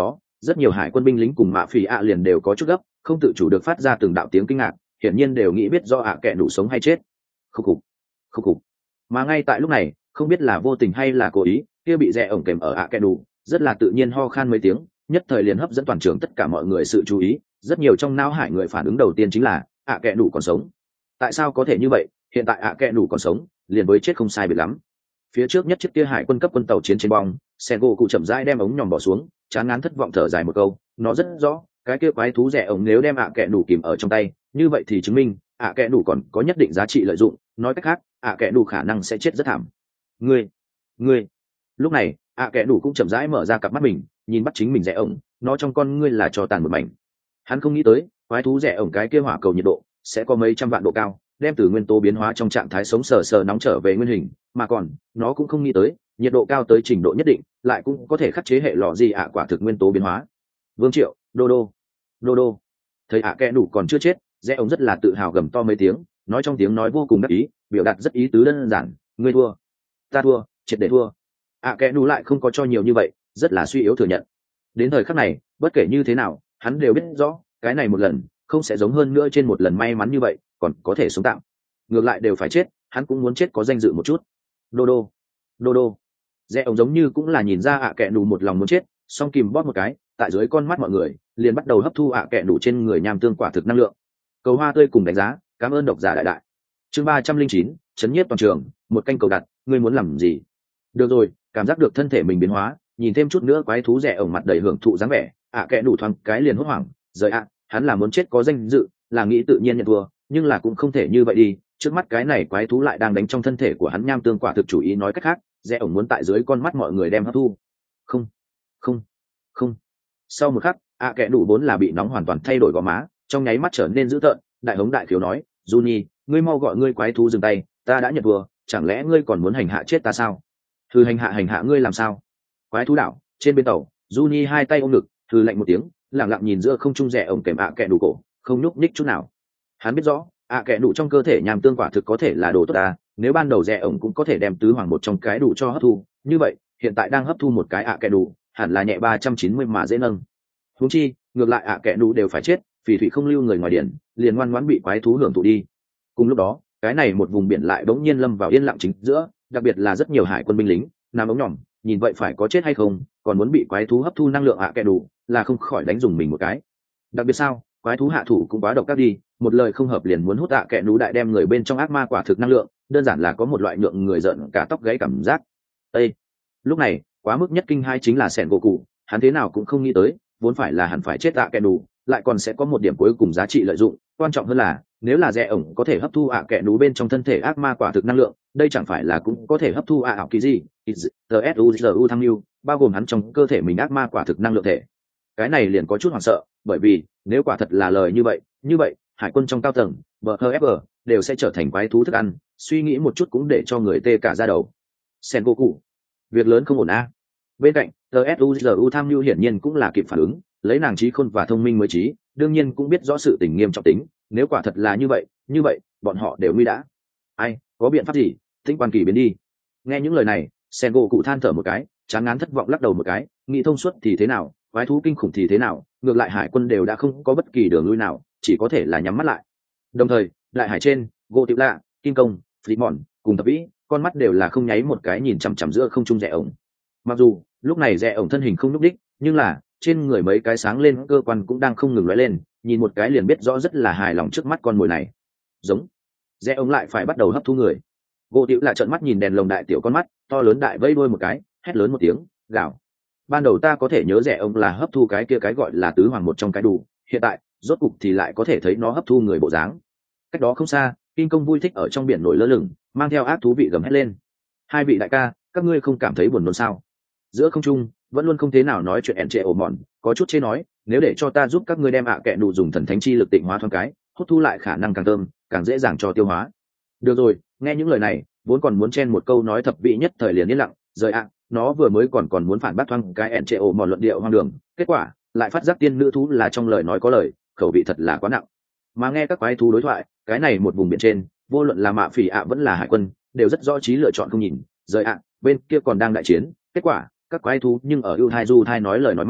rất nhiều hải quân binh lính cùng mạ phỉ ạ liền đều có chút gấp, không tự chủ được phát ra từng đạo tiếng kinh ngạc, hiển nhiên đều nghĩ biết do ạ kẹ đủ sống hay chết. Khúc khục, khúc khục. Mà ngay tại lúc này, không biết là vô tình hay là cố ý, kia bị rẽ ổng kèm ở ạ kẹ đủ, rất là tự nhiên ho khan mấy tiếng, nhất thời liền hấp dẫn toàn trường tất cả mọi người sự chú ý. Rất nhiều trong não hải người phản ứng đầu tiên chính là ạ kẹ đủ còn sống. Tại sao có thể như vậy? Hiện tại ạ kẹ đủ còn sống, liền với chết không sai biệt lắm. Phía trước nhất chiếc kia hải quân cấp quân tàu chiến trên bong, Sengo cụ chậm rãi đem ống nhòm bỏ xuống, chán ngán thất vọng thở dài một câu, nó rất rõ, cái kia quái thú rẻ ổng nếu đem ạ kẹ đủ kìm ở trong tay, như vậy thì chứng minh ạ kẹ đủ còn có nhất định giá trị lợi dụng, nói cách khác, ạ kẹ đủ khả năng sẽ chết rất thảm. Ngươi, ngươi. Lúc này, ạ kẹ đủ cũng chậm rãi mở ra cặp mắt mình, nhìn bắt chính mình rẻ ổng, nó trong con ngươi là cho tàn một mảnh. Hắn không nghĩ tới, quái thú rẻ ổng cái kia hỏa cầu nhiệt độ sẽ có mấy trăm vạn độ cao, đem từ nguyên tố biến hóa trong trạng thái sống sờ sờ nóng trở về nguyên hình, mà còn nó cũng không nghĩ tới nhiệt độ cao tới trình độ nhất định lại cũng có thể khắc chế hệ lọ gì ạ quả thực nguyên tố biến hóa. Vương Triệu, đô đô, đô đô. Thấy ạ kẹ đủ còn chưa chết, rẽ ông rất là tự hào gầm to mấy tiếng, nói trong tiếng nói vô cùng đắc ý, biểu đạt rất ý tứ đơn giản, ngươi thua, ta thua, triệt để thua. ạ kẹ đủ lại không có cho nhiều như vậy, rất là suy yếu thừa nhận. Đến thời khắc này, bất kể như thế nào, hắn đều biết rõ cái này một lần không sẽ giống hơn nữa trên một lần may mắn như vậy còn có thể sống tạm, ngược lại đều phải chết, hắn cũng muốn chết có danh dự một chút. Đô đô, đô đô. Rẽ ông giống như cũng là nhìn ra ạ kẹ đủ một lòng muốn chết, song kìm bóp một cái, tại dưới con mắt mọi người liền bắt đầu hấp thu ạ kẹ đủ trên người nham tương quả thực năng lượng. Cầu hoa tươi cùng đánh giá, cảm ơn độc giả đại đại. Chương ba trăm linh chín, chấn nhiếp toàn trường, một canh cầu đặt, ngươi muốn làm gì? Được rồi, cảm giác được thân thể mình biến hóa, nhìn thêm chút nữa quái thú rẽ ổng mặt đầy hưởng thụ dáng vẻ, ạ kẹ đủ thoáng cái liền hốt hoảng, rời ạ, hắn là muốn chết có danh dự, là nghĩ tự nhiên nhận thua, nhưng là cũng không thể như vậy đi, trước mắt cái này quái thú lại đang đánh trong thân thể của hắn nham tương quả thực chủ ý, nói cách khác rẽ ổng muốn tại dưới con mắt mọi người đem hấp thu. Không, không, không. Sau một khắc, ạ kẹ đủ vốn là bị nóng hoàn toàn thay đổi gò má, trong nháy mắt trở nên dữ tợn, đại hống đại khiếu nói, Juni, ngươi mau gọi ngươi quái thú dừng tay, ta đã nhận thua, chẳng lẽ ngươi còn muốn hành hạ chết ta sao? Thư hành hạ hành hạ ngươi làm sao? Quái thú đảo trên bên tàu, Juni hai tay ôm ngực, thư lạnh một tiếng, lặng lặng nhìn giữa không trung rẽ ổng kèm ạ kẹ đủ cổ, không nhúc nhích chút nào. Hắn biết rõ ạ kẹ đủ trong cơ thể nham tương quả thực có thể là đồ tốt ta, nếu ban đầu rẽ ổng cũng có thể đem tứ hoàng một trong cái đủ cho hấp thu, như vậy hiện tại đang hấp thu một cái ạ kẹ đủ hẳn là nhẹ ba trăm chín mươi mà dễ nâng. Huống chi ngược lại ạ kẹ đủ đều phải chết, phỉ thủy không lưu người ngoài điển, liền ngoan ngoãn bị quái thú hưởng thụ đi. Cùng lúc đó, cái này một vùng biển lại bỗng nhiên lâm vào yên lặng chính giữa, đặc biệt là rất nhiều hải quân binh lính nằm ống nhỏm, nhìn vậy phải có chết hay không, còn muốn bị quái thú hấp thu năng lượng ạ kẹ đủ, là không khỏi đánh dùng mình một cái. Đặc biệt sao, quái thú hạ thủ cũng quá độc ác đi, một lời không hợp liền muốn hút ạ kẹ đủ đại đem người bên trong ác ma quả thực năng lượng, đơn giản là có một loại nhượng người giận cả tóc gáy cảm giác. Ê! Lúc này, quá mức nhất kinh hai chính là sẻn gỗ cụ, hắn thế nào cũng không nghĩ tới, vốn phải là hẳn phải chết ạ kẹ đủ, lại còn sẽ có một điểm cuối cùng giá trị lợi dụng, quan trọng hơn là nếu là rẽ ổng có thể hấp thu ạ kẹ đủ bên trong thân thể ác ma quả thực năng lượng, đây chẳng phải là cũng có thể hấp thu ạ ảo kỳ gì tsuzu thăng lưu, bao gồm hắn trong cơ thể mình ác ma quả thực năng lượng thể. Cái này liền có chút hoảng sợ, bởi vì nếu quả thật là lời như vậy, như vậy hải quân trong cao tầng bờ hờ ép đều sẽ trở thành quái thú thức ăn, suy nghĩ một chút cũng để cho người tê cả da đầu. Sen vô cụ, việc lớn không ổn a. Bên cạnh tsuzu tham lưu hiển nhiên cũng là kịp phản ứng, lấy nàng trí khôn và thông minh mới trí, đương nhiên cũng biết rõ sự tình nghiêm trọng tính, nếu quả thật là như vậy, như vậy bọn họ đều nguy đã. Ai có biện pháp gì? Tĩnh quan kỳ biến đi. Nghe những lời này, sen gỗ cụ than thở một cái, chán ngán thất vọng lắc đầu một cái, nghĩ thông suốt thì thế nào, quái thú kinh khủng thì thế nào, ngược lại hải quân đều đã không có bất kỳ đường lui nào, chỉ có thể là nhắm mắt lại. Đồng thời đại hải trên, gỗ tiểu lạ, kim công, phí mòn cùng thập vĩ, con mắt đều là không nháy một cái nhìn chằm chằm giữa không trung rẽ ổng. Mặc dù lúc này rẽ ổng thân hình không nhúc đích, nhưng là trên người mấy cái sáng lên cơ quan cũng đang không ngừng lóe lên, nhìn một cái liền biết rõ rất là hài lòng trước mắt con mồi này. Giống rẽ ổng lại phải bắt đầu hấp thu người. Gỗ tiểu lạ trợn mắt nhìn đèn lồng đại tiểu con mắt to lớn đại vây đuôi một cái, hét lớn một tiếng, gào. Ban đầu ta có thể nhớ rẽ ổng là hấp thu cái kia cái gọi là tứ hoàng một trong cái đủ, hiện tại rốt cục thì lại có thể thấy nó hấp thu người bộ dáng. Cách đó không xa, Kim Công vui thích ở trong biển nổi lơ lửng, mang theo ác thú vị gầm hét lên. Hai vị đại ca, các ngươi không cảm thấy buồn nôn sao? Giữa không trung vẫn luôn không thế nào nói chuyện ẹn trệ ổ mòn, có chút chê nói, nếu để cho ta giúp các ngươi đem ạ kẹ đủ dùng thần thánh chi lực tịnh hóa thoáng cái, hút thu lại khả năng càng thơm, càng dễ dàng cho tiêu hóa. Được rồi, nghe những lời này, vốn còn muốn chen một câu nói thập vị nhất thời liền yên lặng, rời ạ, nó vừa mới còn còn muốn phản bác thoáng cái ẹn trệ ổ mòn luận điệu hoang đường, kết quả lại phát giác tiên nữ thú là trong lời nói có lời, khẩu vị thật là quá nặng. Mà nghe các quái thú đối thoại, cái này một vùng biển trên, vô luận là mạ phỉ ạ vẫn là hải quân, đều rất rõ trí lựa chọn không nhìn, rời ạ, bên kia còn đang đại chiến, kết quả các quái thú nhưng ở ưu thai du thai nói lời nói mát,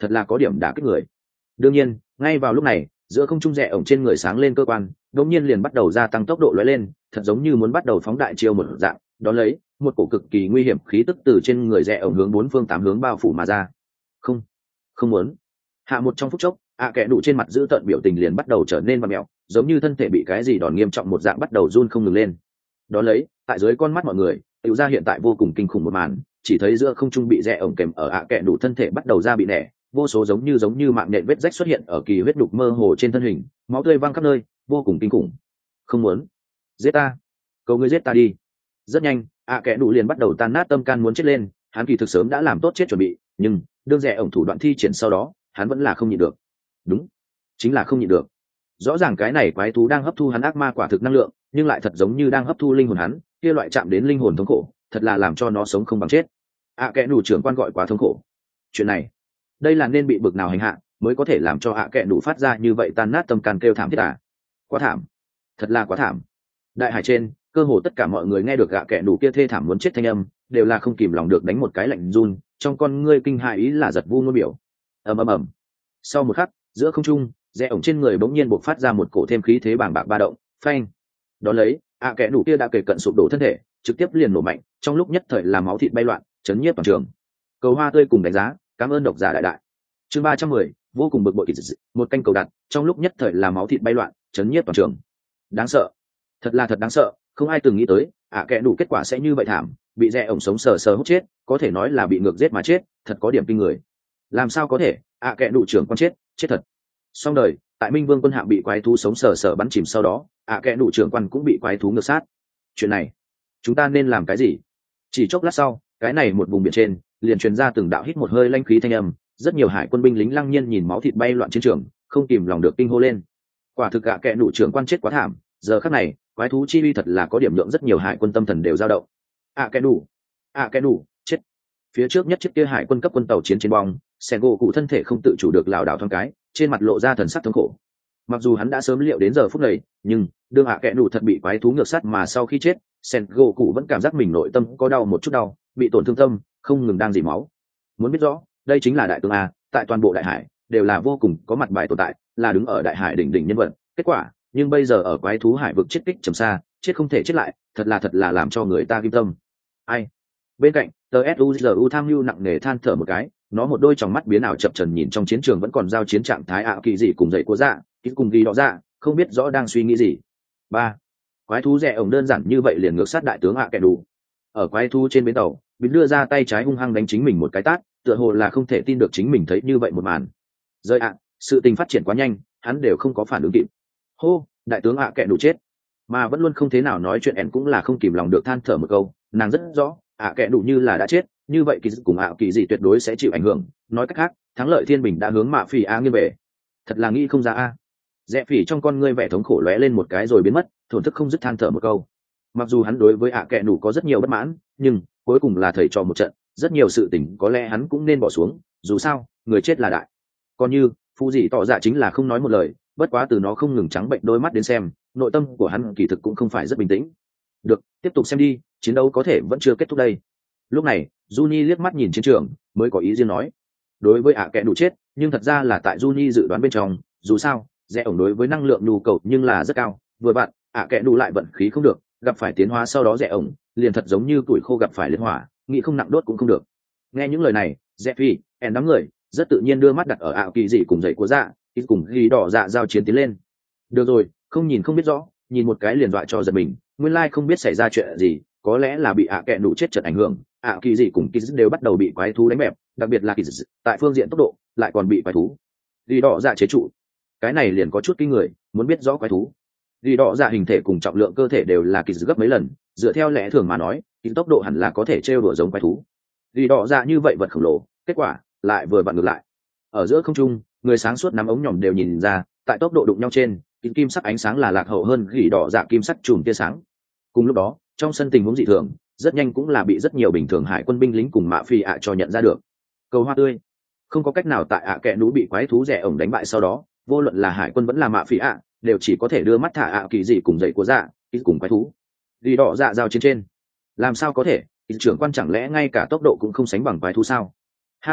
thật là có điểm đả kích người. Đương nhiên ngay vào lúc này giữa không trung rẽ ổng trên người sáng lên cơ quan đột nhiên liền bắt đầu gia tăng tốc độ lóe lên, thật giống như muốn bắt đầu phóng đại chiêu một dạng. Đó lấy một cổ cực kỳ nguy hiểm khí tức từ trên người rẽ ổng hướng bốn phương tám hướng bao phủ mà ra. Không, không muốn. Hạ một trong phút chốc, ạ kẽ đủ trên mặt giữ tợn biểu tình liền bắt đầu trở nên vặn mèo, giống như thân thể bị cái gì đòn nghiêm trọng một dạng bắt đầu run không ngừng lên. Đó lấy tại dưới con mắt mọi người tiểu ra hiện tại vô cùng kinh khủng một màn, chỉ thấy giữa không trung bị rẽ ổng kèm ở ạ kẽ đủ thân thể bắt đầu ra bị nẻ, vô số giống như giống như mạng nhện vết rách xuất hiện ở kỳ huyết đục mơ hồ trên thân hình, máu tươi văng khắp nơi, vô cùng kinh khủng. Không muốn. Giết ta, cầu ngươi giết ta đi. Rất nhanh ạ kẽ đủ liền bắt đầu tan nát tâm can muốn chết lên. Hắn kỳ thực sớm đã làm tốt chết chuẩn bị, nhưng đương rẽ ổng thủ đoạn thi triển sau đó hắn vẫn là không nhịn được. Đúng, chính là không nhịn được. Rõ ràng cái này quái thú đang hấp thu hắn ác ma quả thực năng lượng, nhưng lại thật giống như đang hấp thu linh hồn hắn, kia loại chạm đến linh hồn thống khổ thật là làm cho nó sống không bằng chết. ạ kẽ đủ trưởng quan gọi quá thống khổ. Chuyện này đây là nên bị bực nào hành hạ mới có thể làm cho ạ kẽ đủ phát ra như vậy tan nát tâm can kêu thảm thiết à? Quá thảm, thật là quá thảm. Đại hải trên cơ hồ tất cả mọi người nghe được ạ kẽ đủ kia thê thảm muốn chết thanh âm đều là không kìm lòng được đánh một cái lạnh run, trong con ngươi kinh hại ý là giật vu ngôn biểu. Ầm ầm ầm. Sau một khắc giữa không trung rẽ ổng trên người bỗng nhiên bộc phát ra một cổ thêm khí thế bàng bạc ba động. Phanh. Đó lấy ạ kẽ đủ kia đã kề cận sụp đổ thân thể trực tiếp liền nổ mạnh, trong lúc nhất thời làm máu thịt bay loạn, chấn nhiếp toàn trường. Cầu hoa tươi cùng đánh giá, cảm ơn độc giả đại đại. Chương ba trăm mười, vô cùng bực bội kỳ dị, một canh cầu đặt, trong lúc nhất thời làm máu thịt bay loạn, chấn nhiếp toàn trường. Đáng sợ, thật là thật đáng sợ, không ai từng nghĩ tới ạ kẽ đủ kết quả sẽ như vậy thảm, bị rẽ ổng sống sờ sờ hút chết, có thể nói là bị ngược giết mà chết, thật có điểm kinh người. Làm sao có thể, ạ kẽ đủ trưởng quan chết, chết thật. Xong đời, tại Minh Vương quân hạm bị quái thú sống sờ sờ bắn chìm sau đó, ạ kẽ đủ trưởng quan cũng bị quái thú ngược sát. Chuyện này, chúng ta nên làm cái gì? Chỉ chốc lát sau, cái này một vùng biển trên liền truyền ra từng đạo hít một hơi lanh khí thanh âm, rất nhiều hải quân binh lính lăng nhiên nhìn máu thịt bay loạn chiến trường, không kìm lòng được kinh hô lên. Quả thực ạ kẽ đủ trưởng quan chết quá thảm, giờ khắc này quái thú chi uy thật là có điểm lượng rất nhiều hải quân tâm thần đều dao động. ạ kẽ đủ, ạ kẽ đủ chết. Phía trước nhất chiếc kia hải quân cấp quân tàu chiến trên bong, sen gỗ cụ thân thể không tự chủ được lảo đảo thoáng cái, trên mặt lộ ra thần sắc thống khổ. Mặc dù hắn đã sớm liệu đến giờ phút này, nhưng đương ạ kẽ đủ thật bị quái thú ngược sát mà sau khi chết, sen gỗ cụ vẫn cảm giác mình nội tâm có đau một chút đau, bị tổn thương tâm, không ngừng đang dỉ máu. Muốn biết rõ, đây chính là đại tướng a, tại toàn bộ đại hải đều là vô cùng có mặt bài tồn tại, là đứng ở đại hải đỉnh đỉnh nhân vật. Kết quả, nhưng bây giờ ở quái thú hải vực chết kích trầm xa, chết không thể chết lại, thật là thật là làm cho người ta kim tâm. Ai? Bên cạnh, tờ suzu tham mưu nặng nề than thở một cái, nó một đôi tròng mắt biến ảo chập trần nhìn trong chiến trường vẫn còn giao chiến trạng thái ạ kỳ dị cùng dậy của dạ, ít cùng ghi đó ra, không biết rõ đang suy nghĩ gì. Ba, quái thú rẽ ổng đơn giản như vậy liền ngược sát đại tướng ạ kẻ đủ. Ở quái thú trên bến tàu, biến đưa ra tay trái hung hăng đánh chính mình một cái tát, tựa hồ là không thể tin được chính mình thấy như vậy một màn. Rơi ạ, sự tình phát triển quá nhanh, hắn đều không có phản ứng kịp. Hô, đại tướng ạ kẻ đủ chết, mà vẫn luôn không thế nào nói chuyện ẻn cũng là không kìm lòng được than thở một câu, nàng rất rõ ạ kẻ đủ như là đã chết, như vậy kỳ dị cùng ạ kỳ dị tuyệt đối sẽ chịu ảnh hưởng. Nói cách khác, thắng lợi thiên bình đã hướng mạ phỉ a nghiêng về. Thật là nghĩ không ra a. Rẽ phỉ trong con ngươi vẻ thống khổ lóe lên một cái rồi biến mất, thổn thức không dứt than thở một câu. Mặc dù hắn đối với ạ kẻ đủ có rất nhiều bất mãn, nhưng cuối cùng là thầy trò một trận, rất nhiều sự tình có lẽ hắn cũng nên bỏ xuống, dù sao người chết là đại. Còn như phụ dị tỏ dạ chính là không nói một lời, bất quá từ nó không ngừng trắng bệnh đôi mắt đến xem, nội tâm của hắn kỳ thực cũng không phải rất bình tĩnh. Được, tiếp tục xem đi, chiến đấu có thể vẫn chưa kết thúc đây. Lúc này Juni liếc mắt nhìn chiến trường mới có ý riêng nói, đối với ạ kẻ đủ chết, nhưng thật ra là tại Juni dự đoán bên trong, dù sao rẽ ổng đối với năng lượng nhu cầu nhưng là rất cao, vừa bạn ạ kẻ đủ lại vận khí không được, gặp phải tiến hóa sau đó rẽ ổng liền thật giống như tuổi khô gặp phải liệt hỏa, nghĩ không nặng đốt cũng không được. Nghe những lời này, rẽ phi en đám người rất tự nhiên đưa mắt đặt ở ạ kỳ dị cùng dậy của dạ, ít cùng ghi đỏ dạ giao chiến tiến lên. Được rồi, không nhìn không biết rõ, nhìn một cái liền dọa cho giật mình, nguyên lai không biết xảy ra chuyện gì, có lẽ là bị ạ kẻ đủ chết trận ảnh hưởng, ạ kỳ dị cùng kỳ dị đều bắt đầu bị quái thú đánh bẹp, đặc biệt là kỳ dị tại phương diện tốc độ lại còn bị quái thú ghi đỏ dạ chế trụ. Cái này liền có chút kinh người, muốn biết rõ quái thú ghi đỏ dạ hình thể cùng trọng lượng cơ thể đều là kỳ dị gấp mấy lần, dựa theo lẽ thường mà nói kỳ tốc độ hẳn là có thể trêu đùa giống quái thú. Ghi đỏ dạ như vậy vật khổng lồ, kết quả lại vừa vặn ngược lại. Ở giữa không trung, người sáng suốt nắm ống nhỏm đều nhìn ra, tại tốc độ đụng nhau trên, kim kim sắc ánh sáng là lạc hậu hơn gỉ đỏ dạ kim sắc chùm tia sáng. Cùng lúc đó, trong sân tình huống dị thường, rất nhanh cũng là bị rất nhiều bình thường hải quân binh lính cùng mạ phi ạ cho nhận ra được. Cầu hoa tươi, không có cách nào tại ạ kẹ nú bị quái thú rẻ ổng đánh bại sau đó, vô luận là hải quân vẫn là mạ phi ạ, đều chỉ có thể đưa mắt thả ạ kỳ dị cùng dậy của dạ, ít cùng quái thú. Gỉ đỏ dạ giao chiến trên, làm sao có thể? Trưởng quan chẳng lẽ ngay cả tốc độ cũng không sánh bằng quái thú sao? Ha ha,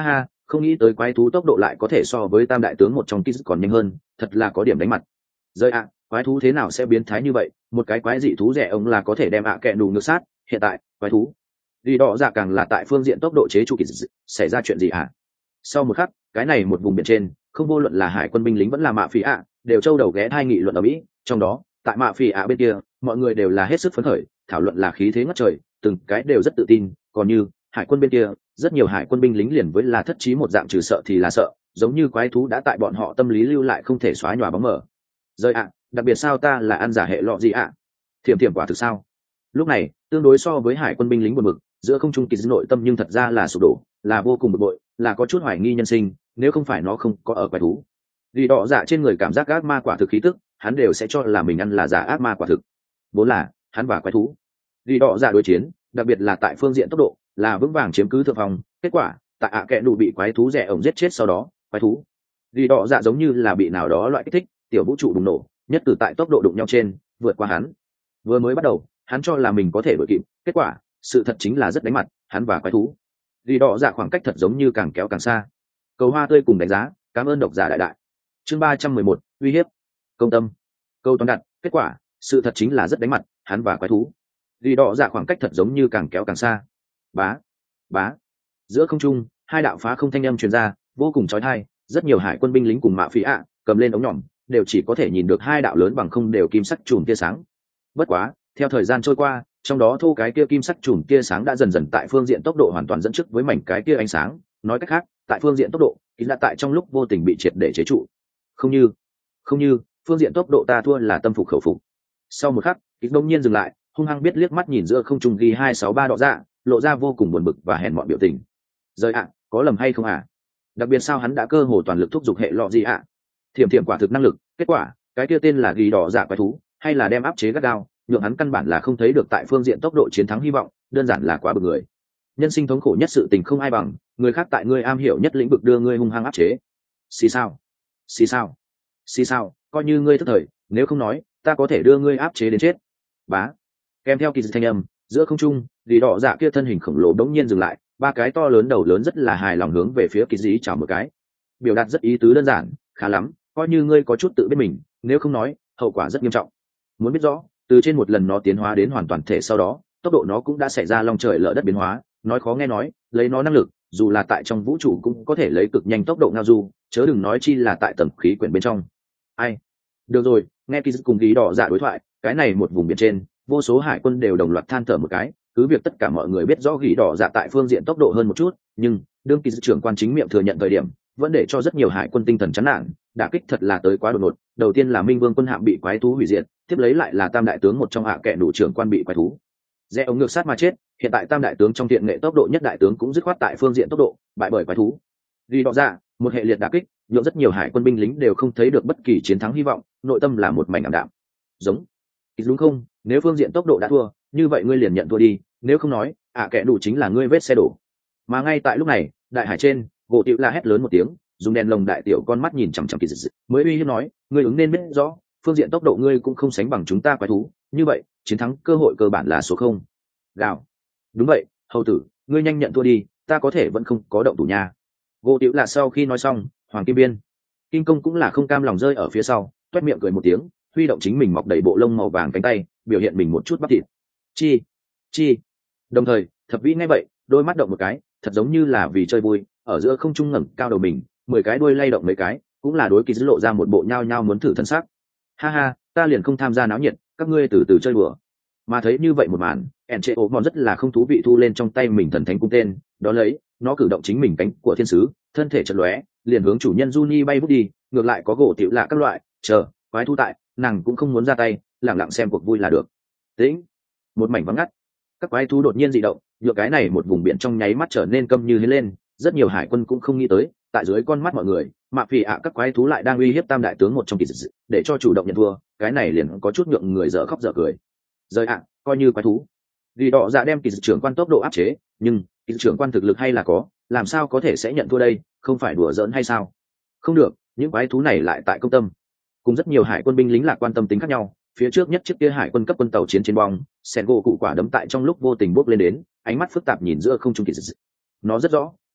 Không nghĩ tới quái thú tốc độ lại có thể so với tam đại tướng một trong ký còn nhanh hơn, thật là có điểm đánh mặt. Rơi ạ, quái thú thế nào sẽ biến thái như vậy, một cái quái dị thú rẻ ông là có thể đem ạ kẹ đủ ngược sát. Hiện tại quái thú vì đỏ dạ càng là tại phương diện tốc độ chế trụ kỳ dị, xảy ra chuyện gì ạ? Sau một khắc, cái này một vùng biển trên, không vô luận là hải quân binh lính vẫn là mạ phỉ ạ, đều châu đầu ghé thai nghị luận ở mỹ. Trong đó tại mạ phỉ ạ bên kia, mọi người đều là hết sức phấn khởi, thảo luận là khí thế ngất trời, từng cái đều rất tự tin. Còn như hải quân bên kia, rất nhiều hải quân binh lính liền với là thất trí một dạng, trừ sợ thì là sợ, giống như quái thú đã tại bọn họ tâm lý lưu lại không thể xóa nhòa bóng mờ. Rơi ạ, đặc biệt sao ta là ăn giả hệ lọ gì ạ? Thiểm thiểm quả thực sao? Lúc này tương đối so với hải quân binh lính buồn bực, giữa không trung kỳ dư nội tâm nhưng thật ra là sụp đổ, là vô cùng bực bội, là có chút hoài nghi nhân sinh, nếu không phải nó không có ở quái thú vì đỏ dạ trên người cảm giác ác ma quả thực khí tức, hắn đều sẽ cho là mình ăn là giả ác ma quả thực. Vốn là hắn và quái thú vì đỏ dạ đối chiến, đặc biệt là tại phương diện tốc độ là vững vàng chiếm cứ thượng phòng. Kết quả tại ạ kẹ đủ bị quái thú rẻ ổng giết chết sau đó, quái thú vì đỏ dạ giống như là bị nào đó loại kích thích, tiểu vũ trụ bùng nổ, nhất từ tại tốc độ đụng nhau trên vượt qua hắn. Vừa mới bắt đầu hắn cho là mình có thể đuổi kịp, kết quả sự thật chính là rất đánh mặt, hắn và quái thú vì đỏ dạ khoảng cách thật giống như càng kéo càng xa. Cầu hoa tươi cùng đánh giá, cảm ơn độc giả đại đại. Chương ba trăm mười một, uy hiếp công tâm. Câu toán đặt, kết quả sự thật chính là rất đánh mặt, hắn và quái thú vì đỏ dạ khoảng cách thật giống như càng kéo càng xa. Bá bá, giữa không trung hai đạo phá không thanh âm truyền ra, vô cùng chói tai. Rất nhiều hải quân binh lính cùng mạ phỉ ạ cầm lên ống nhỏm, đều chỉ có thể nhìn được hai đạo lớn bằng không đều kim sắc chùm tia sáng. Bất quá theo thời gian trôi qua, trong đó thô cái kia kim sắc chùm tia sáng đã dần dần tại phương diện tốc độ hoàn toàn dẫn trước với mảnh cái kia ánh sáng. Nói cách khác, tại phương diện tốc độ ý đã tại trong lúc vô tình bị triệt để chế trụ. Không như không như phương diện tốc độ ta thua là tâm phục khẩu phục. Sau một khắc, ít đông nhiên dừng lại, hung hăng biết liếc mắt nhìn giữa không trung ghi hai sáu ba đỏ dạ, lộ ra vô cùng buồn bực và hèn mọn biểu tình. Rời ạ, có lầm hay không ạ? À? Đặc biệt sao hắn đã cơ hồ toàn lực thúc giục hệ lọ gì ạ? À? Thiểm thiểm quả thực năng lực, kết quả cái kia tên là ghi đỏ dạ quái thú, hay là đem áp chế gắt gao, nhượng hắn căn bản là không thấy được tại phương diện tốc độ chiến thắng hy vọng, đơn giản là quá bực người. Nhân sinh thống khổ nhất sự tình không ai bằng, người khác tại ngươi am hiểu nhất lĩnh vực đưa ngươi hung hăng áp chế. Xì sao? Xì sao? Xì sao? Coi như ngươi thất thời, nếu không nói, ta có thể đưa ngươi áp chế đến chết. Bá. Kèm theo kỳ dị thanh âm, giữa không trung, vì đỏ dạ kia thân hình khổng lồ đống nhiên dừng lại, ba cái to lớn đầu lớn rất là hài lòng hướng về phía kỳ dị chào một cái. Biểu đạt rất ý tứ đơn giản, khá lắm, coi như ngươi có chút tự biết mình, nếu không nói, hậu quả rất nghiêm trọng. Muốn biết rõ, từ trên một lần nó tiến hóa đến hoàn toàn thể sau đó, tốc độ nó cũng đã xảy ra long trời lở đất biến hóa, nói khó nghe nói, lấy nó năng lực, dù là tại trong vũ trụ cũng có thể lấy cực nhanh tốc độ ngao du, chớ đừng nói chi là tại tầng khí quyển bên trong. Ai? Được rồi, nghe kỳ cùng ghi đỏ dạ đối thoại, cái này một vùng biển trên, vô số hải quân đều đồng loạt than thở một cái, cứ việc tất cả mọi người biết rõ ghi đỏ dạ tại phương diện tốc độ hơn một chút, nhưng đương kỳ trưởng quan chính miệng thừa nhận thời điểm, vẫn để cho rất nhiều hải quân tinh thần chán nản, đả kích thật là tới quá đột ngột. Đầu tiên là Minh Vương quân hạm bị quái thú hủy diệt, tiếp lấy lại là Tam đại tướng một trong hạ kệ đủ trưởng quan bị quái thú rẽ ống ngược sát mà chết. Hiện tại Tam đại tướng trong thiện nghệ tốc độ nhất đại tướng cũng dứt khoát tại phương diện tốc độ bại bởi quái thú. Vì đọ ra một hệ liệt đả kích, nhộn rất nhiều hải quân binh lính đều không thấy được bất kỳ chiến thắng hy vọng, nội tâm là một mảnh ảm đạm. Giống, đúng không? Nếu phương diện tốc độ đã thua, như vậy ngươi liền nhận thua đi, nếu không nói, ạ kệ đủ chính là ngươi vết xe đổ. Mà ngay tại lúc này, đại hải trên, gỗ tiểu la hét lớn một tiếng, dùng đèn lồng đại tiểu con mắt nhìn chằm chằm kỳ dị, mới uy hiếp nói, ngươi ứng nên biết rõ, phương diện tốc độ ngươi cũng không sánh bằng chúng ta quái thú, như vậy chiến thắng cơ hội cơ bản là số không. Gào. Đúng vậy, hầu tử, ngươi nhanh nhận thua đi, ta có thể vẫn không có động thủ nha. Gỗ tiểu là sau khi nói xong, hoàng kim biên kinh công cũng là không cam lòng rơi ở phía sau, toét miệng cười một tiếng, huy động chính mình mọc đầy bộ lông màu vàng cánh tay, biểu hiện mình một chút bắp thịt. Chi, chi. Đồng thời, thập vĩ nghe vậy, đôi mắt động một cái, thật giống như là vì chơi vui, ở giữa không trung ngẩng cao đầu mình, mười cái đuôi lay động mấy cái, cũng là đối kỳ dữ lộ ra một bộ nhao nhao muốn thử thân xác. Ha ha, ta liền không tham gia náo nhiệt, các ngươi từ từ chơi đùa. Mà thấy như vậy một màn, ẻn trệ ố mòn rất là không thú vị thu lên trong tay mình thần thánh cung tên, đó lấy, nó cử động chính mình cánh của thiên sứ, thân thể chật lóe, liền hướng chủ nhân Juni bay vút đi. Ngược lại có gỗ tiểu lạ các loại, chờ quái thu tại, nàng cũng không muốn ra tay, lẳng lặng xem cuộc vui là được. Tĩnh, một mảnh vắng ngắt, các quái thú đột nhiên dị động, nhựa cái này một vùng biển trong nháy mắt trở nên câm như hến lên. Rất nhiều hải quân cũng không nghĩ tới, tại dưới con mắt mọi người, mạ phỉ ạ các quái thú lại đang uy hiếp Tam đại tướng một trong kỳ dị, để cho chủ động nhận thua, cái này liền có chút nhượng người dở khóc dở cười. Rời ạ, coi như quái thú, vì đỏ dạ đem kỳ dị trưởng quan tốc độ áp chế, nhưng kỳ dị trưởng quan thực lực hay là có, làm sao có thể sẽ nhận thua đây, không phải đùa giỡn hay sao? Không được, những quái thú này lại tại công tâm, cùng rất nhiều hải quân binh lính lạc quan tâm tính khác nhau. Phía trước nhất chiếc kia hải quân cấp quân tàu chiến trên bong, sen gỗ cụ quả đấm tại trong lúc vô tình bốc lên đến, ánh mắt phức tạp nhìn giữa không trung kỳ dị. Nó rất rõ,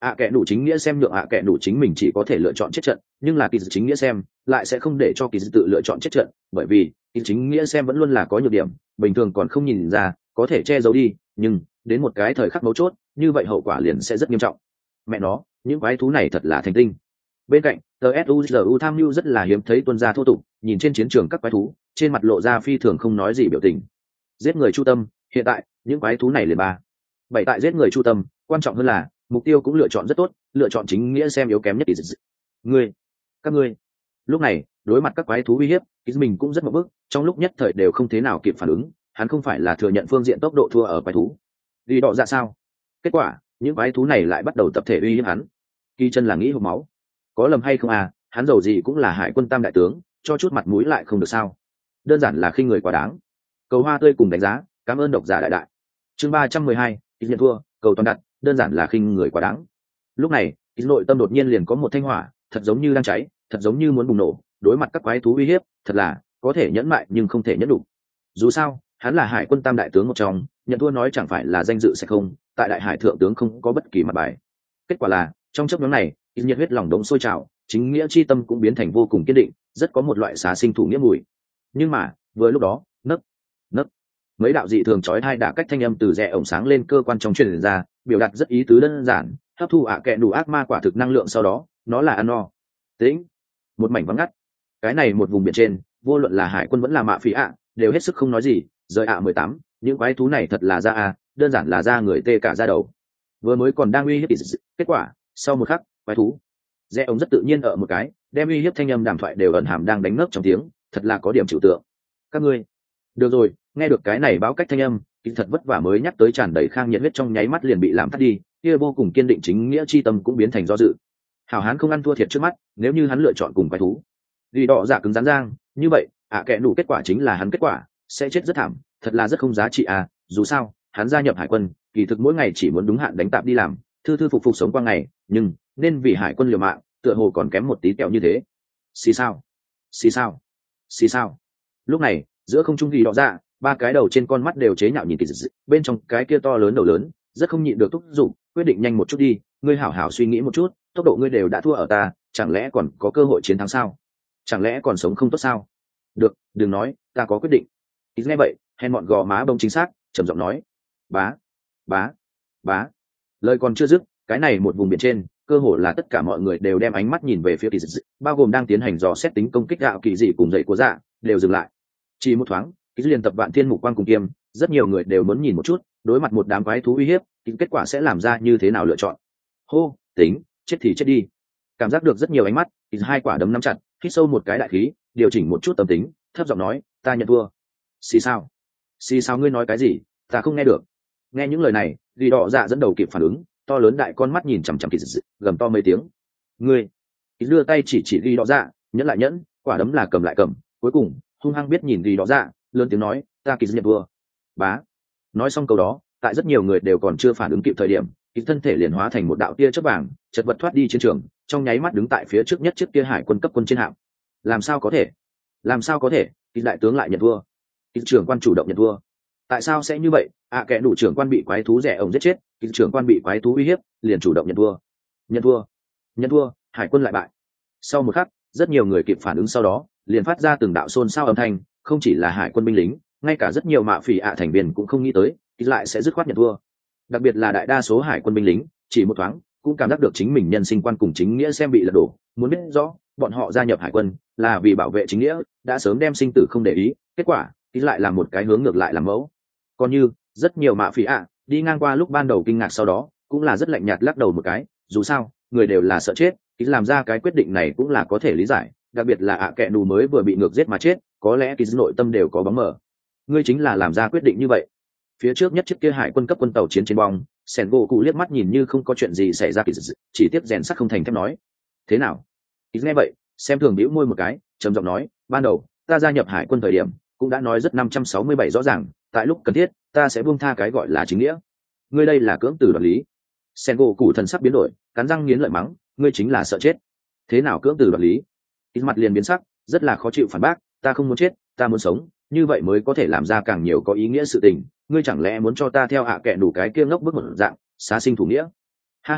ạ kệ đủ chính nghĩa xem nhượng ạ kệ đủ chính mình chỉ có thể lựa chọn chết trận, nhưng là kỳ dự chính nghĩa xem lại sẽ không để cho kỳ dự tự lựa chọn chết trận, bởi vì kỳ chính nghĩa xem vẫn luôn là có nhược điểm, bình thường còn không nhìn ra, có thể che giấu đi, nhưng đến một cái thời khắc mấu chốt, như vậy hậu quả liền sẽ rất nghiêm trọng. Mẹ nó, những quái thú này thật là thành tinh. Bên cạnh, tê ét u giê u tham mưu rất là hiếm thấy tuân gia thô tục, nhìn trên chiến trường các quái thú, trên mặt lộ ra phi thường không nói gì biểu tình. Giết người chu tâm, hiện tại những quái thú này liền ba bảy tại giết người chu tâm, quan trọng hơn là mục tiêu cũng lựa chọn rất tốt, lựa chọn chính nghĩa xem yếu kém nhất kỳ dị. Ngươi, các ngươi. Lúc này, đối mặt các quái thú uy hiếp, kỳ mình cũng rất mộng bức, trong lúc nhất thời đều không thế nào kịp phản ứng, hắn không phải là thừa nhận phương diện tốc độ thua ở quái thú. Đi đọ ra sao? Kết quả, những quái thú này lại bắt đầu tập thể uy hiếp hắn. Kỳ chân là nghĩ hộc máu. Có lầm hay không à, hắn dầu gì cũng là hải quân tam đại tướng, cho chút mặt mũi lại không được sao? Đơn giản là khinh người quá đáng. Cầu hoa tươi cùng đánh giá, cảm ơn độc giả đại đại. Chương ba trăm mười hai, kỳ nhận thua, cầu toàn đặt, đơn giản là khinh người quá đáng. Lúc này, kỳ nội tâm đột nhiên liền có một thanh hỏa, thật giống như đang cháy, thật giống như muốn bùng nổ, đối mặt các quái thú uy hiếp, thật là có thể nhẫn mại nhưng không thể nhẫn đủ. Dù sao, hắn là hải quân tam đại tướng một trong, nhận thua nói chẳng phải là danh dự sẽ không, tại đại hải thượng tướng không có bất kỳ mặt bài. Kết quả là, trong chốc ngắn này, nhiệt huyết lòng đống sôi trào, chính nghĩa chi tâm cũng biến thành vô cùng kiên định, rất có một loại xá sinh thủ nghĩa mùi. Nhưng mà, vừa lúc đó, nấc, nấc, mấy đạo dị thường chói tai đả cách thanh âm từ rẽ ổng sáng lên cơ quan trong truyền ra, biểu đạt rất ý tứ đơn giản, hấp thu ạ kệ đủ ác ma quả thực năng lượng sau đó, nó là ăn no. Tĩnh, một mảnh vắng ngắt. Cái này một vùng biển trên, vô luận là hải quân vẫn là mạ phỉ ạ, đều hết sức không nói gì, rời ạ mười tám, những quái thú này thật là ra a, đơn giản là ra người tê cả da đầu. Vừa mới còn đang uy hiếp, kết quả, sau một khắc, quái thú. Rẽ ổng rất tự nhiên ở một cái, đem uy hiếp thanh âm đàm thoại đều ẩn hàm đang đánh ngất trong tiếng, thật là có điểm trừu tượng. Các ngươi, được rồi, nghe được cái này báo cách thanh âm, kỳ thật vất vả mới nhắc tới tràn đầy khang nhiệt huyết trong nháy mắt liền bị làm tắt đi, kia vô cùng kiên định chính nghĩa chi tâm cũng biến thành do dự. Hảo hán không ăn thua thiệt trước mắt, nếu như hắn lựa chọn cùng quái thú, vì đỏ dạ cứng rắn giang, như vậy, ạ à, kệ đủ kết quả chính là hắn kết quả, sẽ chết rất thảm, thật là rất không giá trị à, dù sao, hắn gia nhập hải quân, kỳ thực mỗi ngày chỉ muốn đúng hạn đánh tạp đi làm, thư thư phục phục sống qua ngày, nhưng nên vì hải quân liều mạng, tựa hồ còn kém một tí kẹo như thế. Xì sao? Xì sao? Xì sao? Lúc này, giữa không trung ghi đỏ dạ, ba cái đầu trên con mắt đều chế nhạo nhìn kỳ dị, bên trong cái kia to lớn đầu lớn, rất không nhịn được thúc giục, quyết định nhanh một chút đi, ngươi hảo hảo suy nghĩ một chút, tốc độ ngươi đều đã thua ở ta, chẳng lẽ còn có cơ hội chiến thắng sao? Chẳng lẽ còn sống không tốt sao? Được, đừng nói, ta có quyết định. Kỳ nghe vậy, hèn mọn gò má bông chính xác, trầm giọng nói, bá, bá, bá. Lời còn chưa dứt, cái này một vùng biển trên, cơ hồ là tất cả mọi người đều đem ánh mắt nhìn về phía kỳ dị, bao gồm đang tiến hành dò xét tính công kích gạo kỳ dị cùng dậy của dạ, đều dừng lại. Chỉ một thoáng, kỳ liên tập vạn thiên mục quang cùng kiêm, rất nhiều người đều muốn nhìn một chút, đối mặt một đám quái thú uy hiếp, kết quả sẽ làm ra như thế nào lựa chọn. Hô, tính, chết thì chết đi. Cảm giác được rất nhiều ánh mắt, thì hai quả đấm nắm chặt, hít sâu một cái đại khí, điều chỉnh một chút tâm tính, thấp giọng nói, ta nhận thua. Xì sao? Xì sao ngươi nói cái gì? Ta không nghe được. Nghe những lời này, Ghi Đỏ Dạ dẫn đầu kịp phản ứng, to lớn đại con mắt nhìn chằm chằm kỳ dị, gầm to mấy tiếng. Ngươi, kỳ đưa tay chỉ chỉ Ghi Đỏ Dạ, nhẫn lại nhẫn, quả đấm là cầm lại cầm, cuối cùng hung hăng biết nhìn Ghi Đỏ Dạ, lớn tiếng nói, ta kỳ dị nhận thua. Bá. Nói xong câu đó, tại rất nhiều người đều còn chưa phản ứng kịp thời điểm, kỳ thân thể liền hóa thành một đạo tia chớp vàng, chật vật thoát đi chiến trường, trong nháy mắt đứng tại phía trước nhất chiếc kia hải quân cấp quân trên hạm. Làm sao có thể? Làm sao có thể? Kỳ đại tướng lại nhận thua. Kỳ trưởng quan chủ động nhận thua. Tại sao sẽ như vậy? À kẻ đủ trưởng quan bị quái thú rẻ ổng giết chết, kỳ trưởng quan bị quái thú uy hiếp, liền chủ động nhận thua. Nhận thua. Nhận thua, hải quân lại bại. Sau một khắc, rất nhiều người kịp phản ứng sau đó, liền phát ra từng đạo xôn xao âm thanh, không chỉ là hải quân binh lính, ngay cả rất nhiều mạ phỉ ạ thành viên cũng không nghĩ tới, kỳ lại sẽ dứt khoát nhận thua. Đặc biệt là đại đa số hải quân binh lính, chỉ một thoáng cũng cảm giác được chính mình nhân sinh quan cùng chính nghĩa xem bị lật đổ, muốn biết rõ bọn họ gia nhập hải quân là vì bảo vệ chính nghĩa, đã sớm đem sinh tử không để ý, kết quả kỳ lại là một cái hướng ngược lại làm mẫu. Còn như rất nhiều mạ phỉ ạ đi ngang qua lúc ban đầu kinh ngạc sau đó cũng là rất lạnh nhạt lắc đầu một cái, dù sao người đều là sợ chết, kỳ làm ra cái quyết định này cũng là có thể lý giải, đặc biệt là ạ kệ đủ mới vừa bị ngược giết mà chết, có lẽ kỳ nội tâm đều có bóng mờ. Ngươi chính là làm ra quyết định như vậy. Phía trước nhất chiếc kia hải quân cấp quân tàu chiến trên bong, sẻn gỗ cụ liếc mắt nhìn như không có chuyện gì xảy ra, kỳ dị chỉ tiếp rèn sắt không thành thép nói, thế nào? Kỳ nghe vậy, xem thường bĩu môi một cái, trầm giọng nói, ban đầu ta gia nhập hải quân thời điểm cũng đã nói rất năm trăm sáu mươi bảy rõ ràng, tại lúc cần thiết ta sẽ buông tha cái gọi là chính nghĩa. Ngươi đây là cưỡng từ đoạt lý. Sẻn gỗ cụ thần sắc biến đổi, cắn răng nghiến lợi mắng, ngươi chính là sợ chết. Thế nào cưỡng từ đoạt lý? Kỳ mặt liền biến sắc, rất là khó chịu phản bác, ta không muốn chết, ta muốn sống, như vậy mới có thể làm ra càng nhiều có ý nghĩa sự tình, ngươi chẳng lẽ muốn cho ta theo hạ à kệ đủ cái kia ngốc bức một dạng xá sinh thủ nghĩa? Ha ha,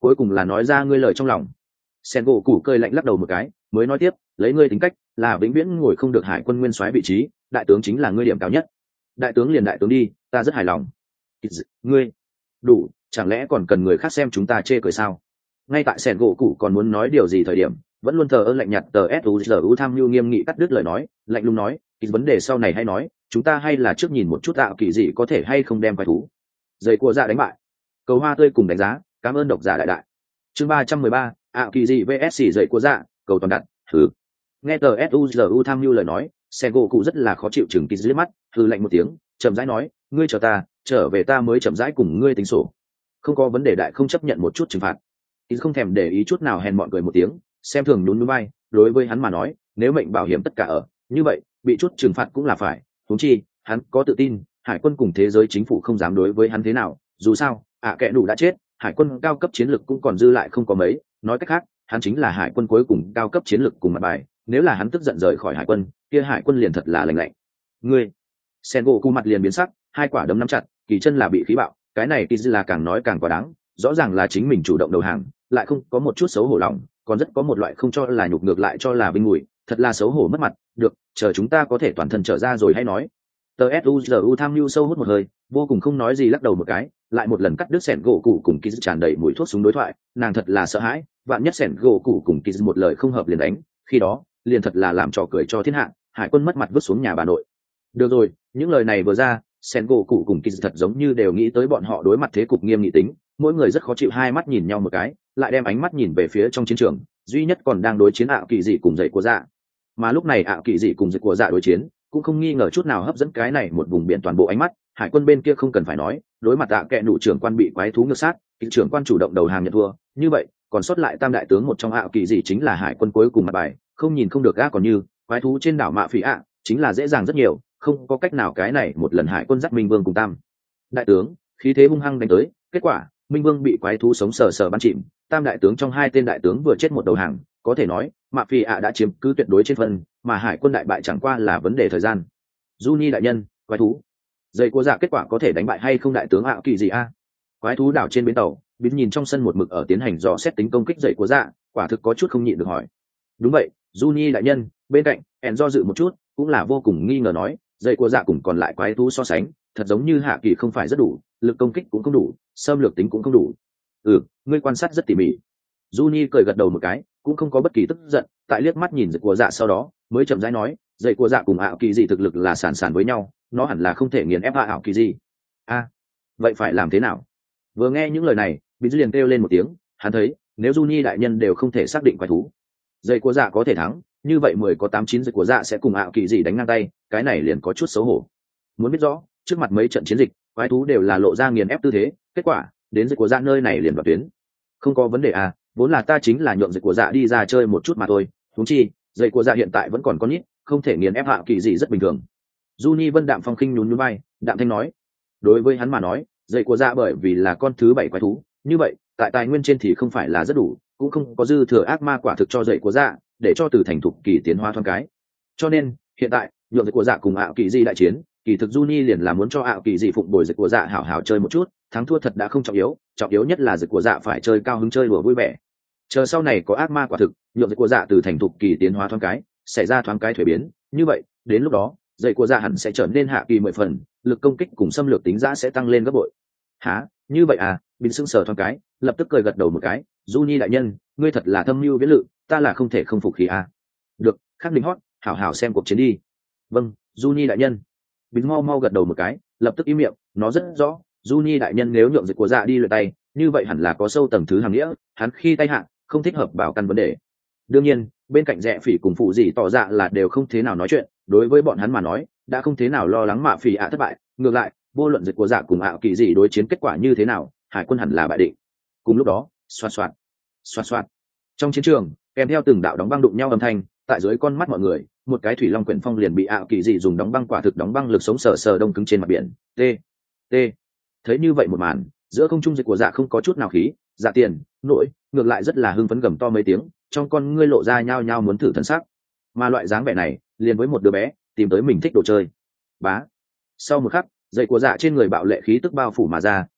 cuối cùng là nói ra ngươi lời trong lòng. Sen gỗ củ cười lạnh lắc đầu một cái, mới nói tiếp, lấy ngươi tính cách là vĩnh viễn ngồi không được hải quân nguyên soái vị trí, đại tướng chính là ngươi điểm cao nhất. Đại tướng liền đại tướng đi, ta rất hài lòng. Ngươi đủ, chẳng lẽ còn cần người khác xem chúng ta chê cười sao? Ngay tại Sen gỗ củ còn muốn nói điều gì thời điểm, vẫn luôn thờ ơ lạnh nhạt tờ suzu tham mưu nghiêm nghị cắt đứt lời nói, lạnh lùng nói, vấn đề sau này hay nói, chúng ta hay là trước nhìn một chút tạo kỳ dị có thể hay không đem quái thú dây cua dạ đánh bại. Cầu hoa tươi cùng đánh giá, cảm ơn độc giả đại đại. Chương ba trăm mười ba, ảo kỳ dị vs dây cua dạ, cầu toàn đặt. Thử. Nghe tờ suzu tham mưu lời nói, Sen gỗ cụ rất là khó chịu, chừng kỳ liếc mắt, hừ lạnh một tiếng, chậm rãi nói, ngươi chờ ta, trở về ta mới chậm rãi cùng ngươi tính sổ. Không có vấn đề đại không chấp nhận một chút trừng phạt. Kỳ không thèm để ý chút nào, hèn mọn cười một tiếng, xem thường nhún nhún vai, đối với hắn mà nói, nếu mệnh bảo hiểm tất cả ở, như vậy, bị chút trừng phạt cũng là phải. Huống chi, hắn có tự tin, hải quân cùng thế giới chính phủ không dám đối với hắn thế nào, dù sao, ạ à, kẻ đủ đã chết, hải quân cao cấp chiến lược cũng còn dư lại không có mấy, nói cách khác, hắn chính là hải quân cuối cùng cao cấp chiến lược cùng mặt bài, nếu là hắn tức giận rời khỏi hải quân, kia hải quân liền thật là lành lạnh. Ngươi, Sen gỗ cụ mặt liền biến sắc, hai quả đấm nắm chặt, kỳ chân là bị khí bạo, cái này kỳ là càng nói càng quá đáng, rõ ràng là chính mình chủ động đầu hàng, lại không có một chút xấu hổ lòng, còn rất có một loại không cho là nhục ngược lại cho là vinh ngùi, thật là xấu hổ mất mặt. Được, chờ chúng ta có thể toàn thân trở ra rồi hay nói. Tờ suzu tham mưu sâu hút một hơi, vô cùng không nói gì, lắc đầu một cái, lại một lần cắt đứt Sen gỗ cụ cùng Kiz tràn đầy mũi thuốc súng đối thoại, nàng thật là sợ hãi, vạn nhất Sen gỗ cụ cùng Kiz một lời không hợp liền đánh, khi đó, liền thật là làm trò cười cho thiên hạ, hải quân mất mặt vứt xuống nhà bà nội. Được rồi, những lời này vừa ra, Sen gỗ cụ cùng Kiz thật giống như đều nghĩ tới bọn họ đối mặt thế cục nghiêm nghị tính, mỗi người rất khó chịu, hai mắt nhìn nhau một cái, lại đem ánh mắt nhìn về phía trong chiến trường, duy nhất còn đang đối chiến ảo kỳ dị cùng dậy của dạ. Mà lúc này ảo kỳ dị cùng dậy của dạ đối chiến, cũng không nghi ngờ chút nào hấp dẫn cái này một vùng biển toàn bộ ánh mắt. Hải quân bên kia không cần phải nói, đối mặt tạ kệ nụ trưởng quan bị quái thú ngược sát, kỵ trưởng quan chủ động đầu hàng nhận thua, như vậy còn sót lại tam đại tướng một trong ảo kỳ dị chính là hải quân cuối cùng mặt bài, không nhìn không được gã, còn như quái thú trên đảo mạ phỉ ạ chính là dễ dàng rất nhiều, không có cách nào, cái này một lần hải quân dắt minh vương cùng tam đại tướng khí thế hung hăng đánh tới, kết quả minh vương bị quái thú sống sờ sờ bắn chìm, tam đại tướng trong hai tên đại tướng vừa chết một đầu hàng, có thể nói mạ phi ạ đã chiếm cứ tuyệt đối trên phần, mà hải quân đại bại chẳng qua là vấn đề thời gian. Juni đại nhân, quái thú dây của dạ kết quả có thể đánh bại hay không đại tướng ảo kỳ gì a? Quái thú đảo trên bến tàu, biến nhìn trong sân một mực ở tiến hành dò xét tính công kích dây của dạ, quả thực có chút không nhịn được hỏi. Đúng vậy, Juni đại nhân. Bên cạnh En do dự một chút, cũng là vô cùng nghi ngờ nói, dây của dạ cùng còn lại quái thú so sánh, thật giống như hạ kỳ không phải rất đủ, lực công kích cũng không đủ, xâm lược tính cũng không đủ. Ừ, ngươi quan sát rất tỉ mỉ. Juni cười gật đầu một cái, cũng không có bất kỳ tức giận, tại liếc mắt nhìn dây của dạ sau đó, mới chậm rãi nói, dây của dạ cùng ảo kỳ gì thực lực là sàn sàn với nhau, nó hẳn là không thể nghiền ép hạ ảo kỳ gì. A, à, vậy phải làm thế nào? Vừa nghe những lời này, Bí liền kêu lên một tiếng, hắn thấy, nếu Juni đại nhân đều không thể xác định quái thú, dây của dạ có thể thắng, như vậy mười có tám chín dây của dạ sẽ cùng ảo kỳ gì đánh ngang tay, cái này liền có chút xấu hổ. Muốn biết rõ, trước mặt mấy trận chiến dịch, quái thú đều là lộ ra nghiền ép tư thế, kết quả đến dây của dạ nơi này liền đoạt tuyến. Không có vấn đề à, vốn là ta chính là nhượng dây của dạ đi ra chơi một chút mà thôi, huống chi dây của dạ hiện tại vẫn còn con nít, không thể nghiền ép ảo kỳ gì rất bình thường. Juni Vân đạm phong khinh nhún nhún vai, đạm thanh nói, đối với hắn mà nói, dây của dạ bởi vì là con thứ bảy quái thú, như vậy tại tài nguyên trên thì không phải là rất đủ, cũng không có dư thừa ác ma quả thực cho dây của dạ, để cho từ thành thục kỳ tiến hóa thoáng cái. Cho nên hiện tại nhượng dây của dạ cùng ảo kỳ gì đại chiến, kỳ thực Juni liền là muốn cho ảo kỳ dị phụng bồi dây của dạ hảo hảo chơi một chút, thắng thua thật đã không trọng yếu, trọng yếu nhất là dây của dạ phải chơi cao hứng, chơi đùa vui vẻ. Chờ sau này có ác ma quả thực, nhượng dây của dạ từ thành thục kỳ tiến hóa thoáng cái, xảy ra thoáng cái thuế biến, như vậy đến lúc đó dây của dạ hẳn sẽ trở nên hạ kỳ mười phần, lực công kích cùng xâm lược tính giá sẽ tăng lên gấp bội. Hả, như vậy à? Bình sững sờ thoáng cái, lập tức cười gật đầu một cái, Juni đại nhân, ngươi thật là thâm mưu viễn lự, ta là không thể không phục khí à. Được, khắc đính hót, hảo hảo xem cuộc chiến đi. Vâng, Juni đại nhân. Bình mau mau gật đầu một cái, lập tức im miệng, nó rất rõ, Juni đại nhân nếu nhượng dây của dạ đi luyện tay, như vậy hẳn là có sâu tầng thứ hàng nghĩa, hắn khi tay hạ, không thích hợp bảo căn vấn đề. Đương nhiên, bên cạnh Rẽ Phỉ cùng phụ gì tỏ dạ là đều không thế nào nói chuyện, đối với bọn hắn mà nói, đã không thế nào lo lắng Mạ Phỉ ạ thất bại, ngược lại, vô luận dây của dạ cùng ảo kỳ gì đối chiến kết quả như thế nào, hải quân hẳn là bại định. Cùng lúc đó, xoạt xoạt, xoạt xoạt. Trong chiến trường, kèm theo từng đạo đóng băng đụng nhau âm thanh, tại dưới con mắt mọi người, một cái thủy long quyển phong liền bị ảo kỳ dị dùng đóng băng quả thực đóng băng lực sống sờ sờ đông cứng trên mặt biển. T T. Thấy như vậy một màn, giữa không trung dịch của dạ không có chút nào khí, dạ tiền, nổi, ngược lại rất là hưng phấn gầm to mấy tiếng, trong con ngươi lộ ra nhao nhao muốn thử thân sắc. Mà loại dáng vẻ này, liền với một đứa bé, tìm tới mình thích đồ chơi. Bá. Sau một khắc, dây của dạ trên người bạo lệ khí tức bao phủ mà ra,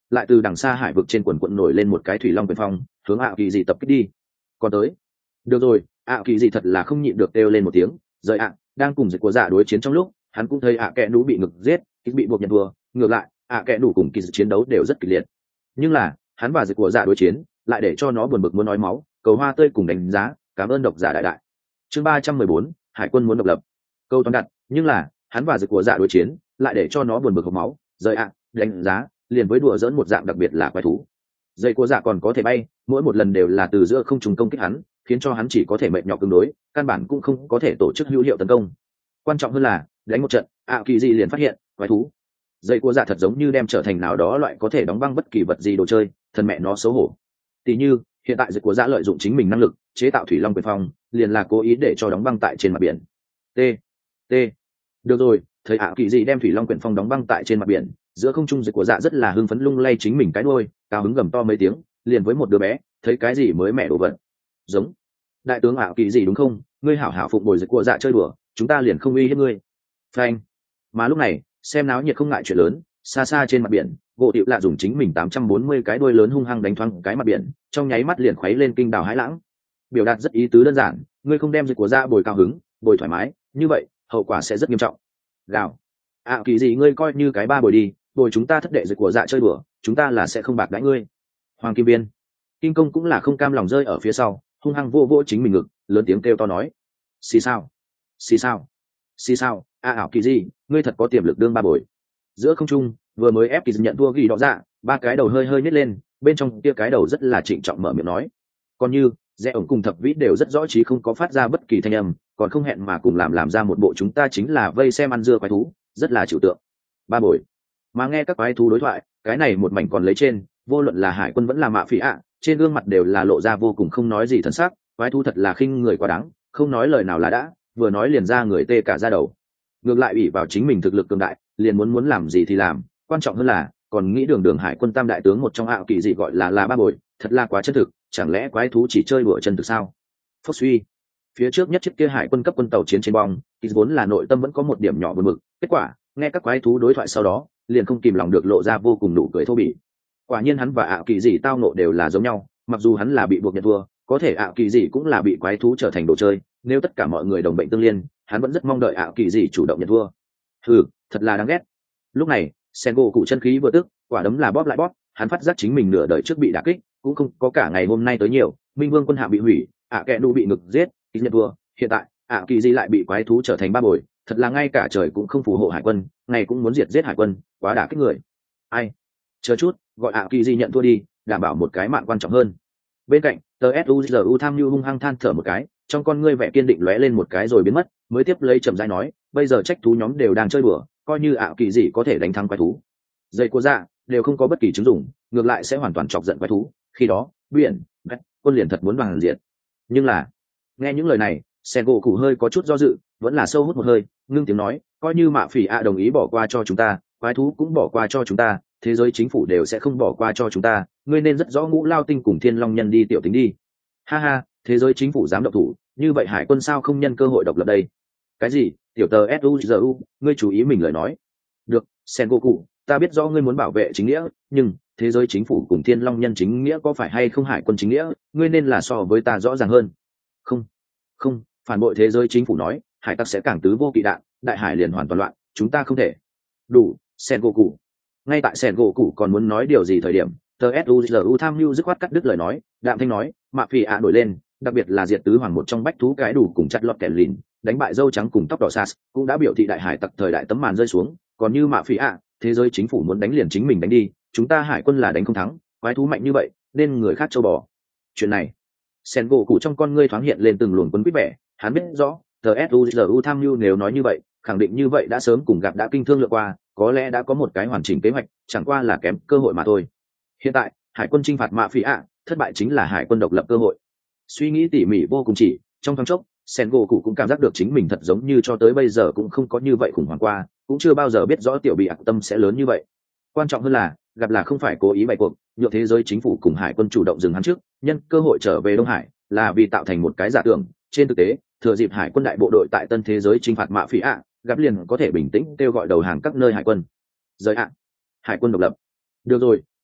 lại từ đằng xa hải vực trên quần quận nổi lên một cái thủy long quyền phong hướng ạ kỳ dị tập kích đi. Còn tới được rồi, ạ kỳ dị thật là không nhịn được kêu lên một tiếng. Rời ạ đang cùng dịch của dạ đối chiến trong lúc, hắn cũng thấy ạ kẽ nú bị ngực giết, kích bị buộc nhận thua. Ngược lại ạ kẽ nú cùng kỳ dị chiến đấu đều rất kịch liệt, nhưng là hắn và dịch của dạ đối chiến lại để cho nó buồn bực muốn nói máu. Cầu hoa tươi cùng đánh giá, cảm ơn độc giả đại đại. Chương ba trăm mười bốn, hải quân muốn độc lập. Câu toán đặt, nhưng là hắn và dịch của dạ đối chiến lại để cho nó buồn bực hộc máu. Rời ạ đánh giá liền với đùa dỡn một dạng đặc biệt là quái thú. Dây của dạ còn có thể bay, mỗi một lần đều là từ giữa không trùng công kích hắn, khiến cho hắn chỉ có thể mệt nhọc tương đối, căn bản cũng không có thể tổ chức hữu hiệu tấn công. Quan trọng hơn là đánh một trận, ạ kỳ dị liền phát hiện quái thú. Dây của dạ thật giống như đem trở thành nào đó loại có thể đóng băng bất kỳ vật gì đồ chơi, thần mẹ nó xấu hổ. Tỷ như hiện tại dây của dạ lợi dụng chính mình năng lực chế tạo thủy long quyền phong, liền là cố ý để cho đóng băng tại trên mặt biển. T T được rồi, thấy ạ kỳ dị đem thủy long quyền phong đóng băng tại trên mặt biển, giữa không trung dịch của dạ rất là hưng phấn lung lay chính mình cái đuôi, cao hứng gầm to mấy tiếng, liền với một đứa bé thấy cái gì mới mẹ đồ vật. Giống đại tướng ảo kỳ gì đúng không, ngươi hảo hảo phụng bồi dịch của dạ chơi đùa, chúng ta liền không uy hiếp ngươi. Phanh. Mà lúc này xem náo nhiệt không ngại chuyện lớn, xa xa trên mặt biển gỗ tiệu lạ dùng chính mình tám trăm bốn mươi cái đuôi lớn hung hăng đánh thoáng cái mặt biển, trong nháy mắt liền khuấy lên kinh đảo hãi lãng. Biểu đạt rất ý tứ đơn giản, ngươi không đem dịch của dạ bồi cao hứng bồi thoải mái như vậy, hậu quả sẽ rất nghiêm trọng. Gào ảo kỳ gì ngươi coi như cái ba bồi đi, bồi chúng ta thất đệ dịch của dạ chơi đùa, chúng ta là sẽ không bạc đãi ngươi. Hoàng kim biên kim công cũng là không cam lòng rơi ở phía sau, hung hăng vô vô chính mình ngực, lớn tiếng kêu to nói: xì sao xì sao xì sao a ảo kỳ gì ngươi thật có tiềm lực đương ba bồi. Giữa không trung vừa mới ép kỳ nhận thua ghi đỏ dạ, ba cái đầu hơi hơi nhét lên, bên trong kia cái đầu rất là trịnh trọng mở miệng nói. Còn như rẽ ổng cùng thập vĩ đều rất rõ trí không có phát ra bất kỳ thanh âm, còn không hẹn mà cùng làm làm ra một bộ chúng ta chính là vây xem ăn dưa quái thú, rất là chịu tượng. Ba bồi mà nghe các quái thú đối thoại, cái này một mảnh còn lấy trên, vô luận là hải quân vẫn là mạ phỉ ạ, trên gương mặt đều là lộ ra vô cùng không nói gì thần sắc. Quái thú thật là khinh người quá đáng, không nói lời nào là đã, vừa nói liền ra người tê cả da đầu. Ngược lại ủy vào chính mình thực lực cường đại, liền muốn muốn làm gì thì làm, quan trọng hơn là còn nghĩ đường đường hải quân tam đại tướng một trong ảo kỳ dị gọi là là ba bồi, thật là quá chân thực. Chẳng lẽ quái thú chỉ chơi đùa chân thực sao? Phốc suy, phía trước nhất chiếc kia hải quân cấp quân tàu chiến trên bong, thì vốn là nội tâm vẫn có một điểm nhỏ buồn bực, kết quả nghe các quái thú đối thoại sau đó, liền không kìm lòng được lộ ra vô cùng nụ cười thô bỉ. Quả nhiên hắn và ảo kỳ dị tao nộ đều là giống nhau, mặc dù hắn là bị buộc nhận thua, có thể ảo kỳ dị cũng là bị quái thú trở thành đồ chơi, nếu tất cả mọi người đồng bệnh tương liên, hắn vẫn rất mong đợi ảo kỳ dị chủ động nhận thua. Hừ, thật là đáng ghét. Lúc này Sengo cụ chân khí vừa tức, quả đấm là bóp lại bóp, hắn phát giác chính mình nửa đời trước bị đả kích, cũng không có cả ngày hôm nay tới nhiều. Minh Vương quân hạm bị hủy, ạ kẹ nụ bị ngực giết, kỳ nhận thua, hiện tại ảo kỳ dị lại bị quái thú trở thành ba bồi, thật là ngay cả trời cũng không phù hộ hải quân, ngày cũng muốn diệt giết hải quân, quá đả kích người. Ai chờ chút, gọi ảo kỳ dị nhận thua đi, đảm bảo một cái mạng quan trọng hơn. Bên cạnh tờ suzu tham nhu hung hăng than thở một cái, trong con ngươi vẻ kiên định lóe lên một cái rồi biến mất, mới tiếp lấy chậm rãi nói: bây giờ trách thú nhóm đều đang chơi đùa, coi như ảo kỳ dị có thể đánh thắng quái thú, dây của dạ đều không có bất kỳ chứng dụng, ngược lại sẽ hoàn toàn chọc giận quái thú, khi đó biển quân liền thật muốn bằng diệt. Nhưng là nghe những lời này, Sengo cụ hơi có chút do dự, vẫn là sâu hút một hơi, ngưng tiếng nói: coi như mạ phỉ ạ đồng ý bỏ qua cho chúng ta, quái thú cũng bỏ qua cho chúng ta, thế giới chính phủ đều sẽ không bỏ qua cho chúng ta, ngươi nên rất rõ ngũ lao tinh cùng thiên long nhân đi tiểu tính đi. Ha ha, thế giới chính phủ dám động thủ, như vậy hải quân sao không nhân cơ hội độc lập đây? Cái gì tiểu tờ suzu, ngươi chú ý mình lời nói. Được, Sengoku, ta biết rõ ngươi muốn bảo vệ chính nghĩa, nhưng thế giới chính phủ cùng thiên long nhân chính nghĩa có phải hay không hải quân chính nghĩa, ngươi nên là so với ta rõ ràng hơn. Không không, phản bội thế giới chính phủ nói hải tặc sẽ càng tứ vô kỵ đạn, đại hải liền hoàn toàn loạn, chúng ta không thể. Đủ, Sengoku. Ngay tại Sengoku còn muốn nói điều gì thời điểm, tờ suzu tham mưu dứt khoát cắt đứt lời nói, đạm thanh nói: mạ phỉ ạ nổi lên, đặc biệt là diệt tứ hoàng một trong bách thú cái đủ cùng chặt lọt kẻ lìn, đánh bại dâu trắng cùng tóc đỏ sas, cũng đã biểu thị đại hải tặc thời đại tấm màn rơi xuống. Còn như mạ phỉ ạ, thế giới chính phủ muốn đánh liền chính mình đánh đi, chúng ta hải quân là đánh không thắng, quái thú mạnh như vậy nên người khác châu bò. Chuyện này Sengoku trong con ngươi thoáng hiện lên từng luồng quân quyết vẻ, hắn biết rõ tờ suzu tham mưu nếu nói như vậy, khẳng định như vậy đã sớm cùng gặp đã kinh thương lượt qua, có lẽ đã có một cái hoàn chỉnh kế hoạch, chẳng qua là kém cơ hội mà thôi. Hiện tại hải quân chinh phạt mạ phỉ ạ, thất bại chính là hải quân độc lập cơ hội. Suy nghĩ tỉ mỉ vô cùng, chỉ trong thoáng chốc Sengoku cũng cảm giác được chính mình thật giống như cho tới bây giờ cũng không có như vậy khủng hoảng qua, cũng chưa bao giờ biết rõ tiểu bị ạc tâm sẽ lớn như vậy. Quan trọng hơn là gặp là không phải cố ý bày cuộc, nhượng thế giới chính phủ cùng hải quân chủ động dừng hắn trước, nhân cơ hội trở về Đông Hải, là vì tạo thành một cái giả tưởng. Trên thực tế thừa dịp hải quân đại bộ đội tại tân thế giới chinh phạt mạ phỉ ạ, gặp liền có thể bình tĩnh kêu gọi đầu hàng các nơi hải quân. Giới ạ, hải quân độc lập. Được rồi,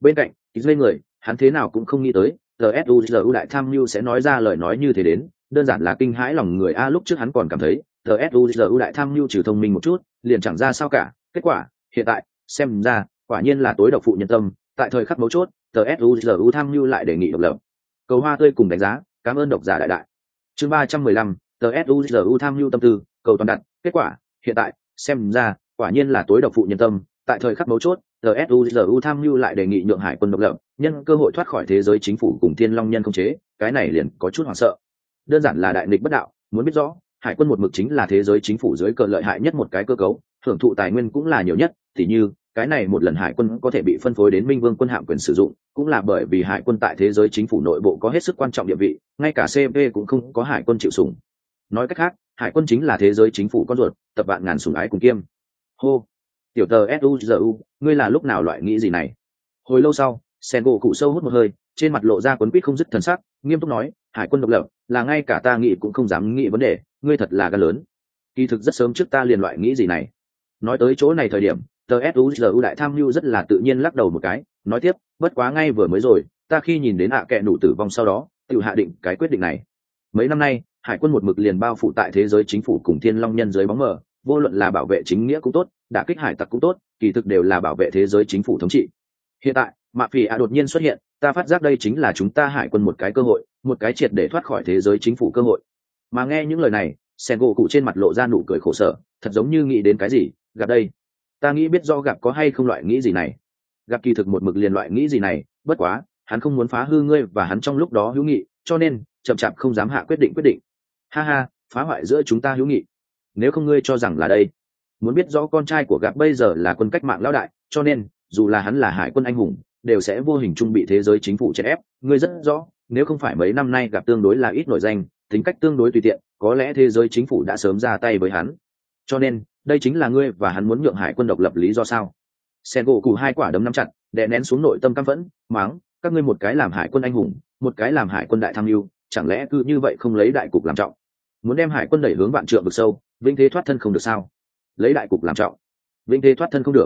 Bên cạnh ít lên người, hắn thế nào cũng không nghĩ tới tsuzu đại tham mưu sẽ nói ra lời nói như thế đến, đơn giản là kinh hãi lòng người a. Lúc trước hắn còn cảm thấy tsuzu đại tham mưu trừ thông minh một chút liền chẳng ra sao cả, kết quả hiện tại xem ra quả nhiên là tối độc phụ nhân tâm. Tại thời khắc mấu chốt, tsuzu tham mưu lại đề nghị độc lập. Cầu hoa tươi cùng đánh giá, cảm ơn độc giả đại đại. Chương ba trăm mười lăm, tsuzu tham mưu tâm tư, cầu toàn đặt. Kết quả hiện tại xem ra quả nhiên là tối độc phụ nhân tâm. Tại thời khắc mấu chốt, tsuzu tham mưu lại đề nghị nhượng hải quân độc lập, nhân cơ hội thoát khỏi thế giới chính phủ cùng thiên long nhân không chế. Cái này liền có chút hoảng sợ. Đơn giản là đại nghịch bất đạo. Muốn biết rõ, hải quân một mực chính là thế giới chính phủ dưới cờ lợi hại nhất một cái cơ cấu, hưởng thụ tài nguyên cũng là nhiều nhất. Tỉ như cái này một lần hải quân có thể bị phân phối đến minh vương quân hạm quyền sử dụng, cũng là bởi vì hải quân tại thế giới chính phủ nội bộ có hết sức quan trọng địa vị, ngay cả cê pê cũng không có hải quân chịu sủng. Nói cách khác, hải quân chính là thế giới chính phủ con ruột, tập vạn ngàn sủng ái cùng kiêm. Hô, tiểu tờ suzu, ngươi là lúc nào loại nghĩ gì này? Hồi lâu sau, sen gỗ cụ sâu hút một hơi, trên mặt lộ ra quấn quýt không dứt thần sắc, nghiêm túc nói, hải quân độc lập là ngay cả ta nghĩ cũng không dám nghĩ vấn đề, ngươi thật là gan lớn. Kỳ thực rất sớm trước ta liền loại nghĩ gì này. Nói tới chỗ này thời điểm, tsuzu đại tham mưu rất là tự nhiên lắc đầu một cái, nói tiếp, bất quá ngay vừa mới rồi ta khi nhìn đến ạ à kẹ nủ tử vong sau đó tự hạ định cái quyết định này. Mấy năm nay hải quân một mực liền bao phủ tại thế giới chính phủ cùng thiên long nhân dưới bóng mờ, vô luận là bảo vệ chính nghĩa cũng tốt, đả kích hải tặc cũng tốt, kỳ thực đều là bảo vệ thế giới chính phủ thống trị. Hiện tại mạ phỉ ạ đột nhiên xuất hiện, ta phát giác đây chính là chúng ta hải quân một cái cơ hội, một cái triệt để thoát khỏi thế giới chính phủ cơ hội. Mà nghe những lời này, sen gỗ cụ trên mặt lộ ra nụ cười khổ sở, thật giống như nghĩ đến cái gì. Gặp đây, ta nghĩ biết do gặp có hay không loại nghĩ gì này. Gặp kỳ thực một mực liền loại nghĩ gì này, bất quá hắn không muốn phá hư ngươi và hắn trong lúc đó hữu nghị, cho nên chậm chạp không dám hạ quyết định quyết định. Ha ha, phá hoại giữa chúng ta hữu nghị, nếu không ngươi cho rằng là đây. Muốn biết rõ con trai của gặp bây giờ là quân cách mạng lão đại, cho nên dù là hắn là hải quân anh hùng đều sẽ vô hình chung bị thế giới chính phủ chèn ép. Ngươi rất rõ, nếu không phải mấy năm nay gặp tương đối là ít nổi danh, tính cách tương đối tùy tiện, có lẽ thế giới chính phủ đã sớm ra tay với hắn. Cho nên đây chính là ngươi và hắn muốn nhượng hải quân độc lập lý do sao? Sen gỗ cụ hai quả đấm nắm chặt, đè nén xuống nội tâm căm phẫn, mắng, các ngươi một cái làm hải quân anh hùng, một cái làm hải quân đại tham mưu, chẳng lẽ cứ như vậy không lấy đại cục làm trọng, muốn đem hải quân đẩy hướng vạn trượng vực sâu, vĩnh thế thoát thân không được sao? Lấy đại cục làm trọng, vĩnh thế thoát thân không được.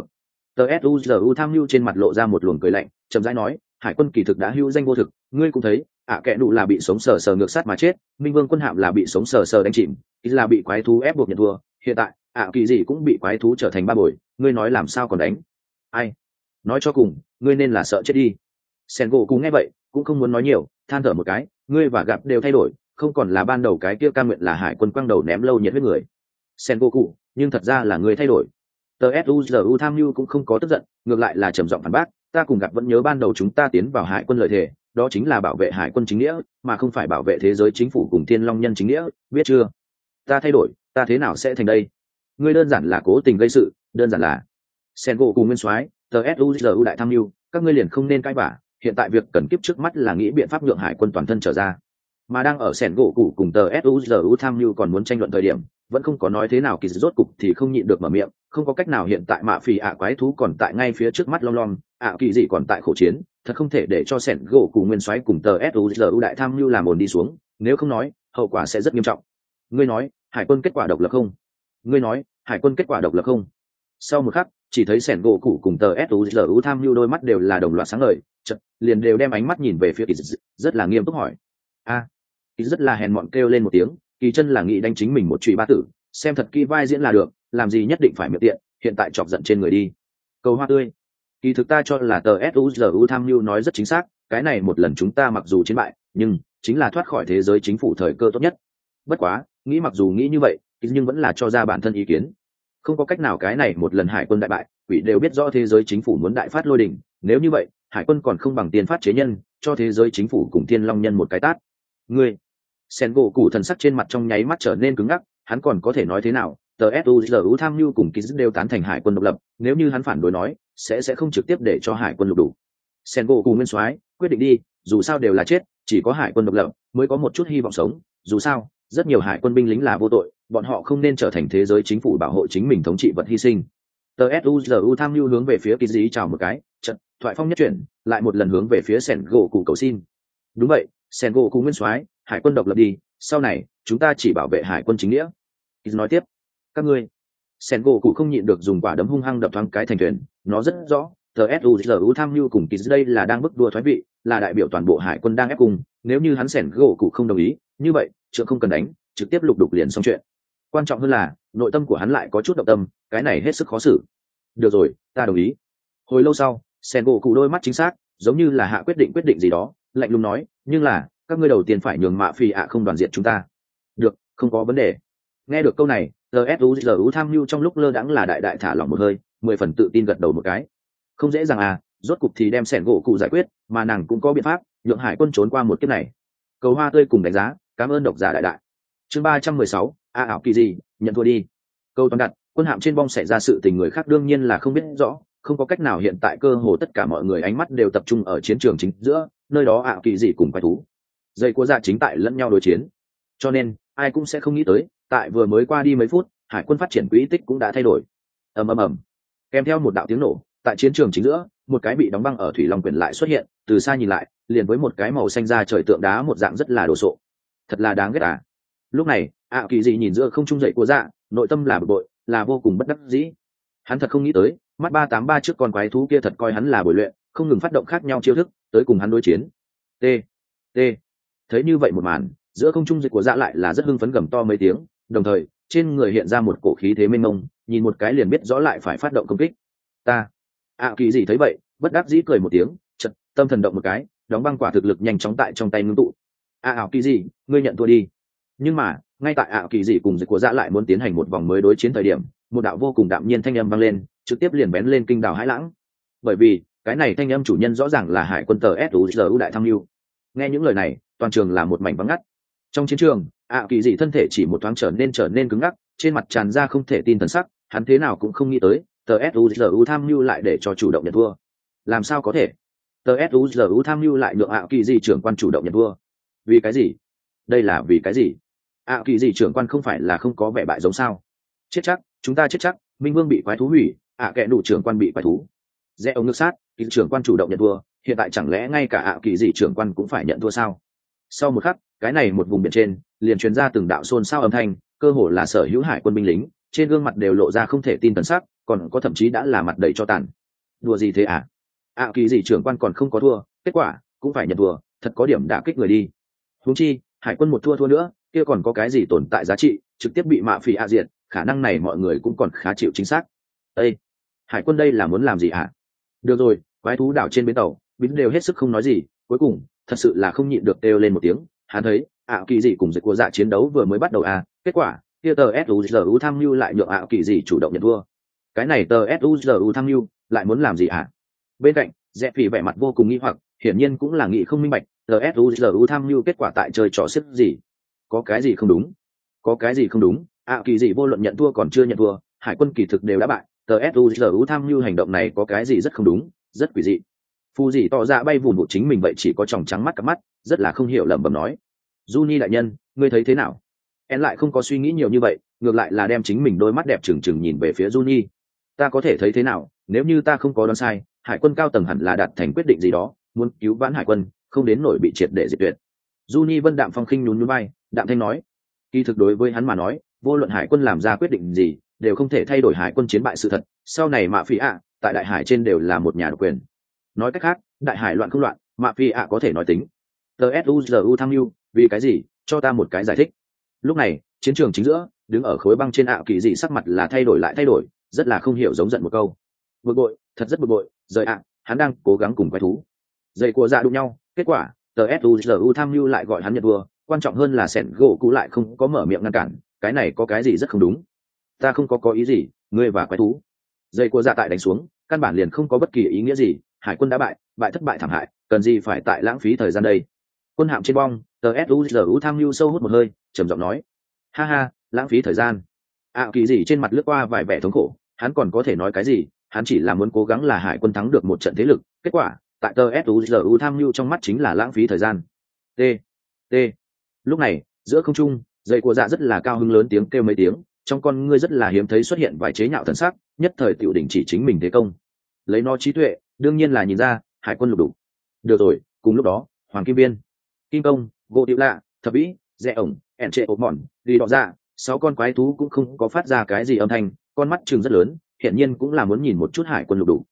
tsuzu tham mưu trên mặt lộ ra một luồng cười lạnh, chậm rãi nói, hải quân kỳ thực đã hữu danh vô thực, ngươi cũng thấy, ạ à, kẻ nụ là bị sống sờ sờ ngược sát mà chết, minh vương quân hạm là bị sống sờ sờ đánh chìm, là bị quái thú ép buộc nhận thua, hiện tại ạ à, kỳ gì cũng bị quái thú trở thành ba bồi, ngươi nói làm sao còn đánh? Ai? Nói cho cùng, ngươi nên là sợ chết đi. Sen gỗ cú nghe vậy cũng không muốn nói nhiều, than thở một cái, ngươi và gặp đều thay đổi, không còn là ban đầu cái kia cam nguyện là hải quân quăng đầu ném lâu nhiệt huyết người. Sen gỗ cú, nhưng thật ra là ngươi thay đổi. tsuzu tham mưu cũng không có tức giận, ngược lại là trầm giọng phản bác, ta cùng gặp vẫn nhớ ban đầu chúng ta tiến vào hải quân lợi thể, đó chính là bảo vệ hải quân chính nghĩa, mà không phải bảo vệ thế giới chính phủ cùng thiên long nhân chính nghĩa, biết chưa? Ta thay đổi, ta thế nào sẽ thành đây? Ngươi đơn giản là cố tình gây sự, đơn giản là sen gỗ cùng nguyên soái, tsuzu đại tham mưu, các ngươi liền không nên cãi vã. Hiện tại việc cần kiếp trước mắt là nghĩ biện pháp nhượng hải quân toàn thân trở ra, mà đang ở sen gỗ cụ cùng tsuzu tham mưu còn muốn tranh luận thời điểm, vẫn không có nói thế nào kỳ rốt cục thì không nhịn được mở miệng, không có cách nào, hiện tại mạ phì ạ quái thú còn tại ngay phía trước mắt lom lom, ạ kỳ dị còn tại khổ chiến, thật không thể để cho sen gỗ cụ nguyên soái cùng tsuzu đại tham mưu làm ồn đi xuống, nếu không nói hậu quả sẽ rất nghiêm trọng. Ngươi nói hải quân kết quả độc lập không? Ngươi nói hải quân kết quả độc lập không? Sau một khắc, chỉ thấy sẻn gỗ cụ cùng tờ suzu tham mưu đôi mắt đều là đồng loạt sáng ngời, chật liền đều đem ánh mắt nhìn về phía kỳ dị, rất là nghiêm túc hỏi. A, à, kỳ rất là hèn mọn kêu lên một tiếng, kỳ chân là nghĩ đánh chính mình một chùy ba tử, xem thật kỹ vai diễn là được, làm gì nhất định phải miệng tiện, hiện tại chọc giận trên người đi. Cầu hoa tươi, kỳ thực ta cho là tờ suzu tham mưu nói rất chính xác, cái này một lần chúng ta mặc dù chiến bại, nhưng chính là thoát khỏi thế giới chính phủ thời cơ tốt nhất. Bất quá nghĩ mặc dù nghĩ như vậy, nhưng vẫn là cho ra bản thân ý kiến. Không có cách nào, cái này một lần hải quân đại bại, quỷ đều biết rõ thế giới chính phủ muốn đại phát lôi đình, nếu như vậy hải quân còn không bằng tiền phát chế nhân, cho thế giới chính phủ cùng thiên long nhân một cái tát. Ngươi, sen gỗ củ thần sắc trên mặt trong nháy mắt trở nên cứng ngắc, hắn còn có thể nói thế nào? tờ suzu tham mưu cùng ký đều tán thành hải quân độc lập, nếu như hắn phản đối nói sẽ sẽ không trực tiếp để cho hải quân lục đủ. Sen gỗ củ nguyên soái, quyết định đi, dù sao đều là chết, chỉ có hải quân độc lập mới có một chút hy vọng sống, dù sao rất nhiều hải quân binh lính là vô tội, bọn họ không nên trở thành thế giới chính phủ bảo hộ chính mình thống trị vật hy sinh. tờ suzu tham mưu hướng về phía kỳ dí chào một cái, trận thoại phong nhất chuyển, lại một lần hướng về phía sẻn gỗ cụ cầu xin. Đúng vậy, sẻn gỗ cụ nguyên soái, hải quân độc lập đi, sau này chúng ta chỉ bảo vệ hải quân chính nghĩa. Kỳ nói tiếp, các ngươi, sẻn gỗ cụ không nhịn được dùng quả đấm hung hăng đập thoáng cái thành thuyền, nó rất rõ tsuzu tham mưu cùng kỳ đây là đang bức đua thoái vị, là đại biểu toàn bộ hải quân đang ép cùng, nếu như hắn sẻn gỗ cụ không đồng ý, như vậy chuyện không cần đánh, trực tiếp lục đục liền xong chuyện. Quan trọng hơn là nội tâm của hắn lại có chút động tâm, cái này hết sức khó xử. Được rồi, ta đồng ý. Hồi lâu sau, sẻn gỗ cụ đôi mắt chính xác, giống như là hạ quyết định quyết định gì đó, lạnh lùng nói, nhưng là các ngươi đầu tiên phải nhường mạ phi ạ không đoàn diện chúng ta. Được, không có vấn đề. Nghe được câu này, tsuzu tham mưu trong lúc lơ đãng là đại đại thả lỏng một hơi, mười phần tự tin gật đầu một cái. Không dễ dàng à, rốt cục thì đem sẻn gỗ cụ giải quyết, mà nàng cũng có biện pháp nhượng hải quân trốn qua một kiếp này. Cầu hoa tươi cùng đánh giá, cảm ơn độc giả đại đại. Chương ba trăm mười sáu, a ảo kỳ gì, nhận thua đi. Câu toàn đặt, quân hạm trên bong xảy ra sự tình người khác đương nhiên là không biết rõ, không có cách nào, hiện tại cơ hồ tất cả mọi người ánh mắt đều tập trung ở chiến trường chính giữa, nơi đó ảo kỳ gì cùng quái thú. Dây của dạ chính tại lẫn nhau đối chiến. Cho nên, ai cũng sẽ không nghĩ tới, tại vừa mới qua đi mấy phút, hải quân phát triển quỹ tích cũng đã thay đổi. Ầm ầm ầm. Kèm theo một đạo tiếng nổ, tại chiến trường chính giữa, một cái bị đóng băng ở thủy long quyển lại xuất hiện, từ xa nhìn lại, liền với một cái màu xanh da trời tượng đá một dạng rất là đồ sộ. Thật là đáng ghét à. Lúc này, ạ kỳ gì nhìn giữa không trung dậy của dạ, nội tâm là bực bội, là vô cùng bất đắc dĩ. Hắn thật không nghĩ tới, mắt ba tám ba trước con quái thú kia thật coi hắn là bồi luyện, không ngừng phát động khác nhau chiêu thức, tới cùng hắn đối chiến. T. T. Thấy như vậy một màn, giữa không trung dịch của dạ lại là rất hưng phấn gầm to mấy tiếng, đồng thời trên người hiện ra một cổ khí thế mênh mông, nhìn một cái liền biết rõ lại phải phát động công kích. Ta. ạ kỳ gì thấy vậy, bất đắc dĩ cười một tiếng, chợt tâm thần động một cái, đóng băng quả thực lực nhanh chóng tại trong tay ngưng tụ. A ảo kỳ gì, ngươi nhận thua đi. Nhưng mà ngay tại ảo kỳ gì cùng dịch của dạ lại muốn tiến hành một vòng mới đối chiến thời điểm, một đạo vô cùng đạm nhiên thanh âm vang lên, trực tiếp liền bén lên kinh đảo hải lãng. Bởi vì cái này thanh âm chủ nhân rõ ràng là hải quân tờ suzu đại tham mưu. Nghe những lời này, toàn trường là một mảnh vắng ngắt. Trong chiến trường, ảo kỳ dị thân thể chỉ một thoáng trở nên trở nên cứng ngắc, trên mặt tràn ra không thể tin thần sắc, hắn thế nào cũng không nghĩ tới tờ suzu tham mưu lại để cho chủ động nhận thua. Làm sao có thể? Tờ suzu tham mưu lại nhượng ảo kỳ dị trưởng quan chủ động nhận thua. Vì cái gì? Đây là vì cái gì? ảo kỳ dị trưởng quan không phải là không có vẻ bại giống sao? Chết chắc, chúng ta chết chắc, minh vương bị quái thú hủy, ạ kệ đủ trưởng quan bị quái thú. Rẽ ông ngược sát, kỳ trưởng quan chủ động nhận thua, hiện tại chẳng lẽ ngay cả ảo kỳ dị trưởng quan cũng phải nhận thua sao? Sau một khắc, cái này một vùng biển trên liền truyền ra từng đạo xôn xao âm thanh, cơ hồ là sở hữu hải quân binh lính trên gương mặt đều lộ ra không thể tin thần sắc, còn có thậm chí đã là mặt đầy cho tàn. Đùa gì thế à? ảo kỳ dị trưởng quan còn không có thua, kết quả cũng phải nhận thua, thật có điểm đả kích người đi. Huống chi hải quân một thua thua nữa, kia còn có cái gì tồn tại giá trị, trực tiếp bị mạ phỉ a diệt, khả năng này mọi người cũng còn khá chịu chính xác. Ê, hải quân đây là muốn làm gì hả? Được rồi, quái thú đảo trên bến tàu bính đều hết sức không nói gì, cuối cùng thật sự là không nhịn được kêu lên một tiếng. Hắn thấy ảo kỳ dị cùng dịch của dạ chiến đấu vừa mới bắt đầu à, kết quả kia tờ suzu tham mưu lại nhượng ảo kỳ dị chủ động nhận thua. Cái này tờ suzu tham mưu lại muốn làm gì hả? Bên cạnh Dẹp Phỉ vẻ mặt vô cùng nghi hoặc, hiển nhiên cũng là nghĩ không minh bạch, tờ suzu tham mưu kết quả tại chơi trò xếp gì? Có cái gì không đúng? Có cái gì không đúng? ảo kỳ dị vô luận nhận thua còn chưa nhận thua, hải quân kỳ thực đều đã bại, tờ suzu tham mưu hành động này có cái gì rất không đúng, rất quỷ dị. Phu dì tỏ ra bay vùn vụt chính mình vậy chỉ có tròng trắng mắt cặp mắt, rất là không hiểu lẩm bẩm nói. Juni đại nhân, ngươi thấy thế nào? En lại không có suy nghĩ nhiều như vậy, ngược lại là đem chính mình đôi mắt đẹp trừng trừng nhìn về phía Juni. Ta có thể thấy thế nào? Nếu như ta không có đoán sai, hải quân cao tầng hẳn là đạt thành quyết định gì đó, muốn cứu vãn hải quân, không đến nổi bị triệt để diệt tuyệt. Juni vân đạm phong khinh nhún nhún vai, đạm thanh nói. Kỳ thực đối với hắn mà nói, vô luận hải quân làm ra quyết định gì, đều không thể thay đổi hải quân chiến bại sự thật. Sau này mạ phỉ ạ, tại đại hải trên đều là một nhà độc quyền. Nói cách khác, đại hải loạn không loạn, mạ phỉ ạ có thể nói tính. tờ suzu tham mưu, vì cái gì? Cho ta một cái giải thích. Lúc này chiến trường chính giữa, đứng ở khối băng trên ảo kỳ dị sắc mặt là thay đổi lại thay đổi, rất là không hiểu giống giận một câu. Bực bội, thật rất bực bội, rời ạ, hắn đang cố gắng cùng quái thú. Dây của dạ đụng nhau, kết quả tờ suzu tham mưu lại gọi hắn nhận thua, quan trọng hơn là sẻn gỗ cũ lại không có mở miệng ngăn cản, cái này có cái gì rất không đúng. Ta không có có ý gì, ngươi và quái thú. Dây của dạ tại đánh xuống, căn bản liền không có bất kỳ ý nghĩa gì, hải quân đã bại, bại thất bại thảm hại, cần gì phải tại lãng phí thời gian đây. Quân hạm trên bong, tờ suzu tham mưu sâu hút một hơi, trầm giọng nói. Ha ha, lãng phí thời gian. ảo kỳ dị trên mặt lướt qua vài vẻ thống khổ, hắn còn có thể nói cái gì, hắn chỉ là muốn cố gắng là hải quân thắng được một trận thế lực, kết quả tại tờ suzu tham mưu trong mắt chính là lãng phí thời gian. T. T. Lúc này giữa không trung, dây của dạ rất là cao hứng lớn tiếng kêu mấy tiếng, trong con ngươi rất là hiếm thấy xuất hiện vài chế nhạo thần sắc, nhất thời tiểu đỉnh chỉ chính mình thế công. Lấy nó trí tuệ, đương nhiên là nhìn ra hải quân lục đủ. Được rồi, cùng lúc đó hoàng kim viên, kim công, gỗ tiểu lạ, thập vĩ, rẽ ổng, ẹn trệ ộp mòn, đi đỏ ra, sáu con quái thú cũng không có phát ra cái gì âm thanh, con mắt trừng rất lớn, hiển nhiên cũng là muốn nhìn một chút hải quân lục đủ.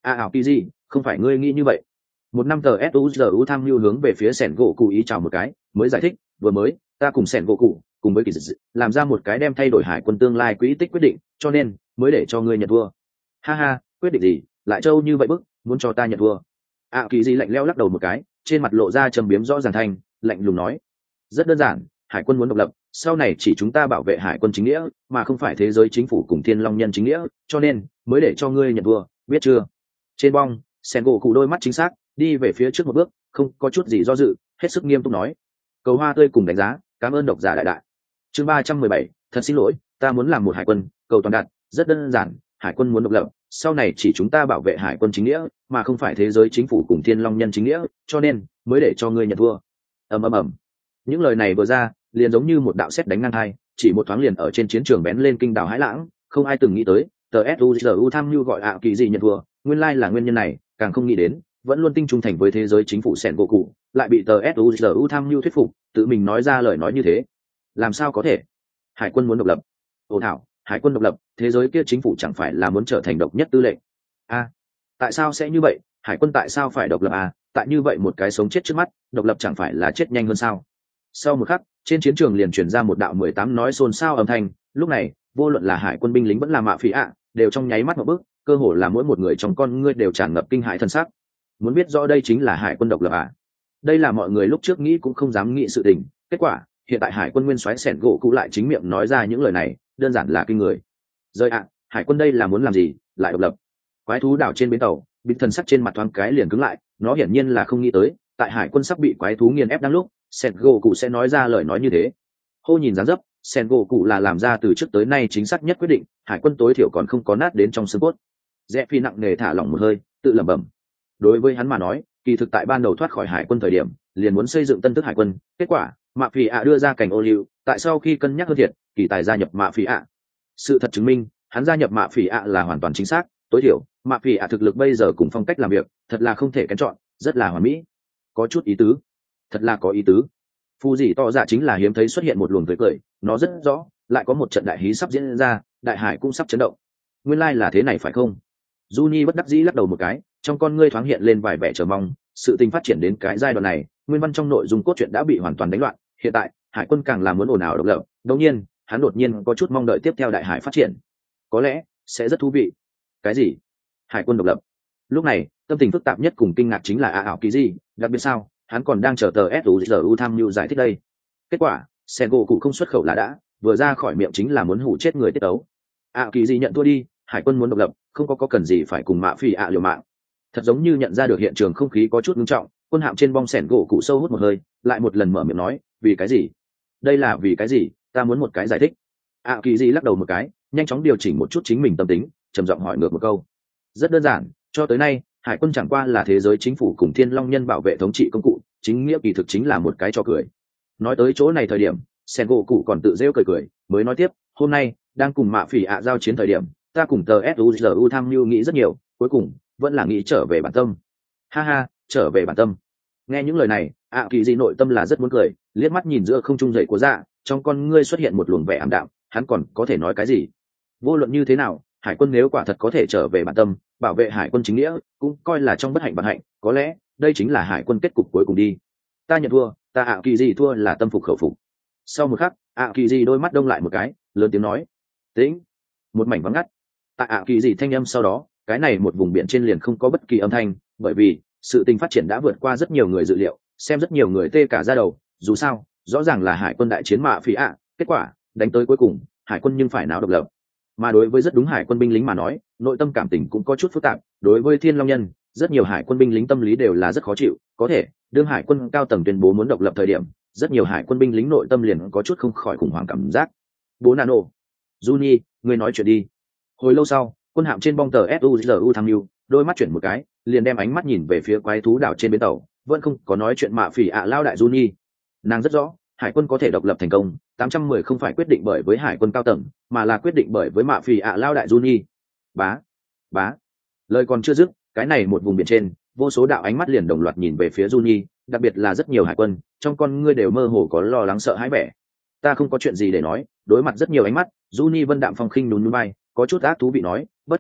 À ảo kỳ gì, không phải ngươi nghĩ như vậy. Một năm tờ suzu tham mưu hướng về phía sẻn gỗ cụ ý chào một cái, mới giải thích, vừa mới ta cùng sẻn gỗ cụ cùng với kỳ dị làm ra một cái đem thay đổi hải quân tương lai quỹ tích quyết định, cho nên mới để cho ngươi nhận thua. Ha ha, quyết định gì lại trâu như vậy bức, muốn cho ta nhận thua? À kỳ gì lạnh lẽo lắc đầu một cái, trên mặt lộ ra trầm biếm rõ ràng thanh, lạnh lùng nói, rất đơn giản, hải quân muốn độc lập, sau này chỉ chúng ta bảo vệ hải quân chính nghĩa, mà không phải thế giới chính phủ cùng thiên long nhân chính nghĩa, cho nên mới để cho ngươi nhận thua, biết chưa? Trên bong, sen gỗ cụ đôi mắt chính xác đi về phía trước một bước, không có chút gì do dự, hết sức nghiêm túc nói, cầu hoa tươi cùng đánh giá, cảm ơn độc giả đại đại. Chương ba trăm mười bảy, thật xin lỗi, ta muốn làm một hải quân, cầu toàn đạt, rất đơn giản, hải quân muốn độc lập, sau này chỉ chúng ta bảo vệ hải quân chính nghĩa, mà không phải thế giới chính phủ cùng thiên long nhân chính nghĩa, cho nên mới để cho ngươi nhận thua. Ầm ầm ầm. Những lời này vừa ra, liền giống như một đạo sét đánh ngang hai, chỉ một thoáng liền ở trên chiến trường bén lên kinh đảo hãi lãng, không ai từng nghĩ tới, tờ suzu tham mưu gọi ạ kỳ gì nhận thua, nguyên lai là nguyên nhân này, càng không nghĩ đến, vẫn luôn tinh trung thành với thế giới chính phủ sẻn gỗ cụ, lại bị tờ suzu tham mưu thuyết phục, tự mình nói ra lời nói như thế. Làm sao có thể? Hải quân muốn độc lập. Ồ thảo, hải quân độc lập, thế giới kia chính phủ chẳng phải là muốn trở thành độc nhất tư lệnh? A, tại sao sẽ như vậy? Hải quân tại sao phải độc lập à? Tại như vậy một cái sống chết trước mắt, độc lập chẳng phải là chết nhanh hơn sao? Sau một khắc, trên chiến trường liền truyền ra một đạo mười tám nói xôn xao âm thanh, lúc này, vô luận là hải quân binh lính vẫn là mạ phỉ ạ, đều trong nháy mắt một bước, cơ hồ là mỗi một người trong con ngươi đều tràn ngập kinh hãi thân sắc. Muốn biết rõ đây chính là hải quân độc lập à? Đây là mọi người lúc trước nghĩ cũng không dám nghĩ sự tình, kết quả, hiện tại hải quân nguyên soái sẻn gỗ cụ lại chính miệng nói ra những lời này, đơn giản là kinh người. Rơi ạ, hải quân đây là muốn làm gì, lại độc lập? Quái thú đảo trên bến tàu, binh thần sắc trên mặt thoáng cái liền cứng lại, nó hiển nhiên là không nghĩ tới, tại hải quân sắp bị quái thú nghiền ép đang lúc, sẻn gỗ cụ sẽ nói ra lời nói như thế. Hô nhìn dáng dấp, sẻn gỗ cụ là làm ra từ trước tới nay chính xác nhất quyết định, hải quân tối thiểu còn không có nát đến trong xương cốt. Rẽ phi nặng nề thả lỏng một hơi, tự lẩm bẩm. Đối với hắn mà nói, kỳ thực tại ban đầu thoát khỏi hải quân thời điểm, liền muốn xây dựng tân thức hải quân, kết quả, mạ phỉ ạ đưa ra cảnh ô liu, tại sau khi cân nhắc hơn thiệt, kỳ tài gia nhập mạ phỉ ạ. Sự thật chứng minh, hắn gia nhập mạ phỉ ạ là hoàn toàn chính xác, tối thiểu, mạ phỉ ạ thực lực bây giờ cùng phong cách làm việc, thật là không thể kén chọn, rất là hoàn mỹ. Có chút ý tứ, thật là có ý tứ. Phù dị to dạ chính là hiếm thấy xuất hiện một luồng tươi cười, nó rất rõ, lại có một trận đại hí sắp diễn ra, đại hải cũng sắp chấn động. Nguyên lai là thế này phải không? Juni bất đắc dĩ lắc đầu một cái, trong con ngươi thoáng hiện lên vài vẻ chờ mong, sự tình phát triển đến cái giai đoạn này, nguyên văn trong nội dung cốt truyện đã bị hoàn toàn đánh loạn, hiện tại, hải quân càng là muốn ồn ào độc lập, đương nhiên, hắn đột nhiên có chút mong đợi tiếp theo đại hải phát triển. Có lẽ sẽ rất thú vị. Cái gì? Hải quân độc lập? Lúc này, tâm tình phức tạp nhất cùng kinh ngạc chính là a ảo kỳ gì, đặc biệt sao, hắn còn đang chờ tờ suzu tham mưu giải thích đây. Kết quả, sen gỗ cụ không xuất khẩu là đã, vừa ra khỏi miệng chính là muốn hủ chết người tiết tấu. A kỳ gì nhận thua đi, hải quân muốn độc lập, không có có cần gì phải cùng mạ phi ạ liều mạng. Thật giống như nhận ra được hiện trường không khí có chút nghiêm trọng, quân hạm trên bong sẻn gỗ cụ sâu hút một hơi, lại một lần mở miệng nói, vì cái gì? Đây là vì cái gì? Ta muốn một cái giải thích. A kỳ gì lắc đầu một cái, nhanh chóng điều chỉnh một chút chính mình tâm tính, trầm giọng hỏi ngược một câu. Rất đơn giản, cho tới nay, hải quân chẳng qua là thế giới chính phủ cùng thiên long nhân bảo vệ thống trị công cụ, chính nghĩa kỳ thực chính là một cái trò cười. Nói tới chỗ này thời điểm, sen gỗ cụ còn tự rêu cười cười, mới nói tiếp, hôm nay đang cùng mạ phỉ ạ giao chiến thời điểm, ta cùng tờ suzu tham mưu nghĩ rất nhiều, cuối cùng vẫn là nghĩ trở về bản tâm. Ha ha, trở về bản tâm. Nghe những lời này, ạ kỳ gì nội tâm là rất muốn cười, liếc mắt nhìn giữa không trung dậy của dạ, trong con ngươi xuất hiện một luồng vẻ ảm đạm, hắn còn có thể nói cái gì? Vô luận như thế nào, hải quân nếu quả thật có thể trở về bản tâm, bảo vệ hải quân chính nghĩa, cũng coi là trong bất hạnh bản hạnh, có lẽ đây chính là hải quân kết cục cuối cùng đi. Ta nhận thua, ta ạ kỳ gì thua là tâm phục khẩu phục. Sau một khắc, ạ kỳ gì đôi mắt đông lại một cái, lớn tiếng nói, tĩnh. Một mảnh vắng ngắt. Tại ạ kỳ gì thanh âm sau đó, cái này một vùng biển trên liền không có bất kỳ âm thanh, bởi vì sự tình phát triển đã vượt qua rất nhiều người dự liệu, xem rất nhiều người tê cả da đầu, dù sao, rõ ràng là hải quân đại chiến mạ phỉ ạ, kết quả đánh tới cuối cùng, hải quân nhưng phải náo độc lập. Mà đối với rất đúng hải quân binh lính mà nói, nội tâm cảm tình cũng có chút phức tạp, đối với thiên long nhân, rất nhiều hải quân binh lính tâm lý đều là rất khó chịu, có thể đương hải quân cao tầng tuyên bố muốn độc lập thời điểm, rất nhiều hải quân binh lính nội tâm liền có chút không khỏi khủng hoảng cảm giác. Bố nano, Juni, ngươi nói chuyện đi. Hồi lâu sau, quân hạm trên bong tờ suzu tham mưu đôi mắt chuyển một cái, liền đem ánh mắt nhìn về phía quái thú đảo trên bến tàu, vẫn không có nói chuyện mạ phỉ ạ lao đại Juni. Nàng rất rõ, hải quân có thể độc lập thành công, tám trăm mười không phải quyết định bởi với hải quân cao tầng, mà là quyết định bởi với mạ phỉ ạ lao đại Juni. Bá, bá. Lời còn chưa dứt, cái này một vùng biển trên, vô số đạo ánh mắt liền đồng loạt nhìn về phía Juni, đặc biệt là rất nhiều hải quân, trong con ngươi đều mơ hồ có lo lắng sợ hãi vẻ. Ta không có chuyện gì để nói, đối mặt rất nhiều ánh mắt, Juni vân đạm phong khinh nhún nhún vai, có chút ác thú vị nói, bất quá,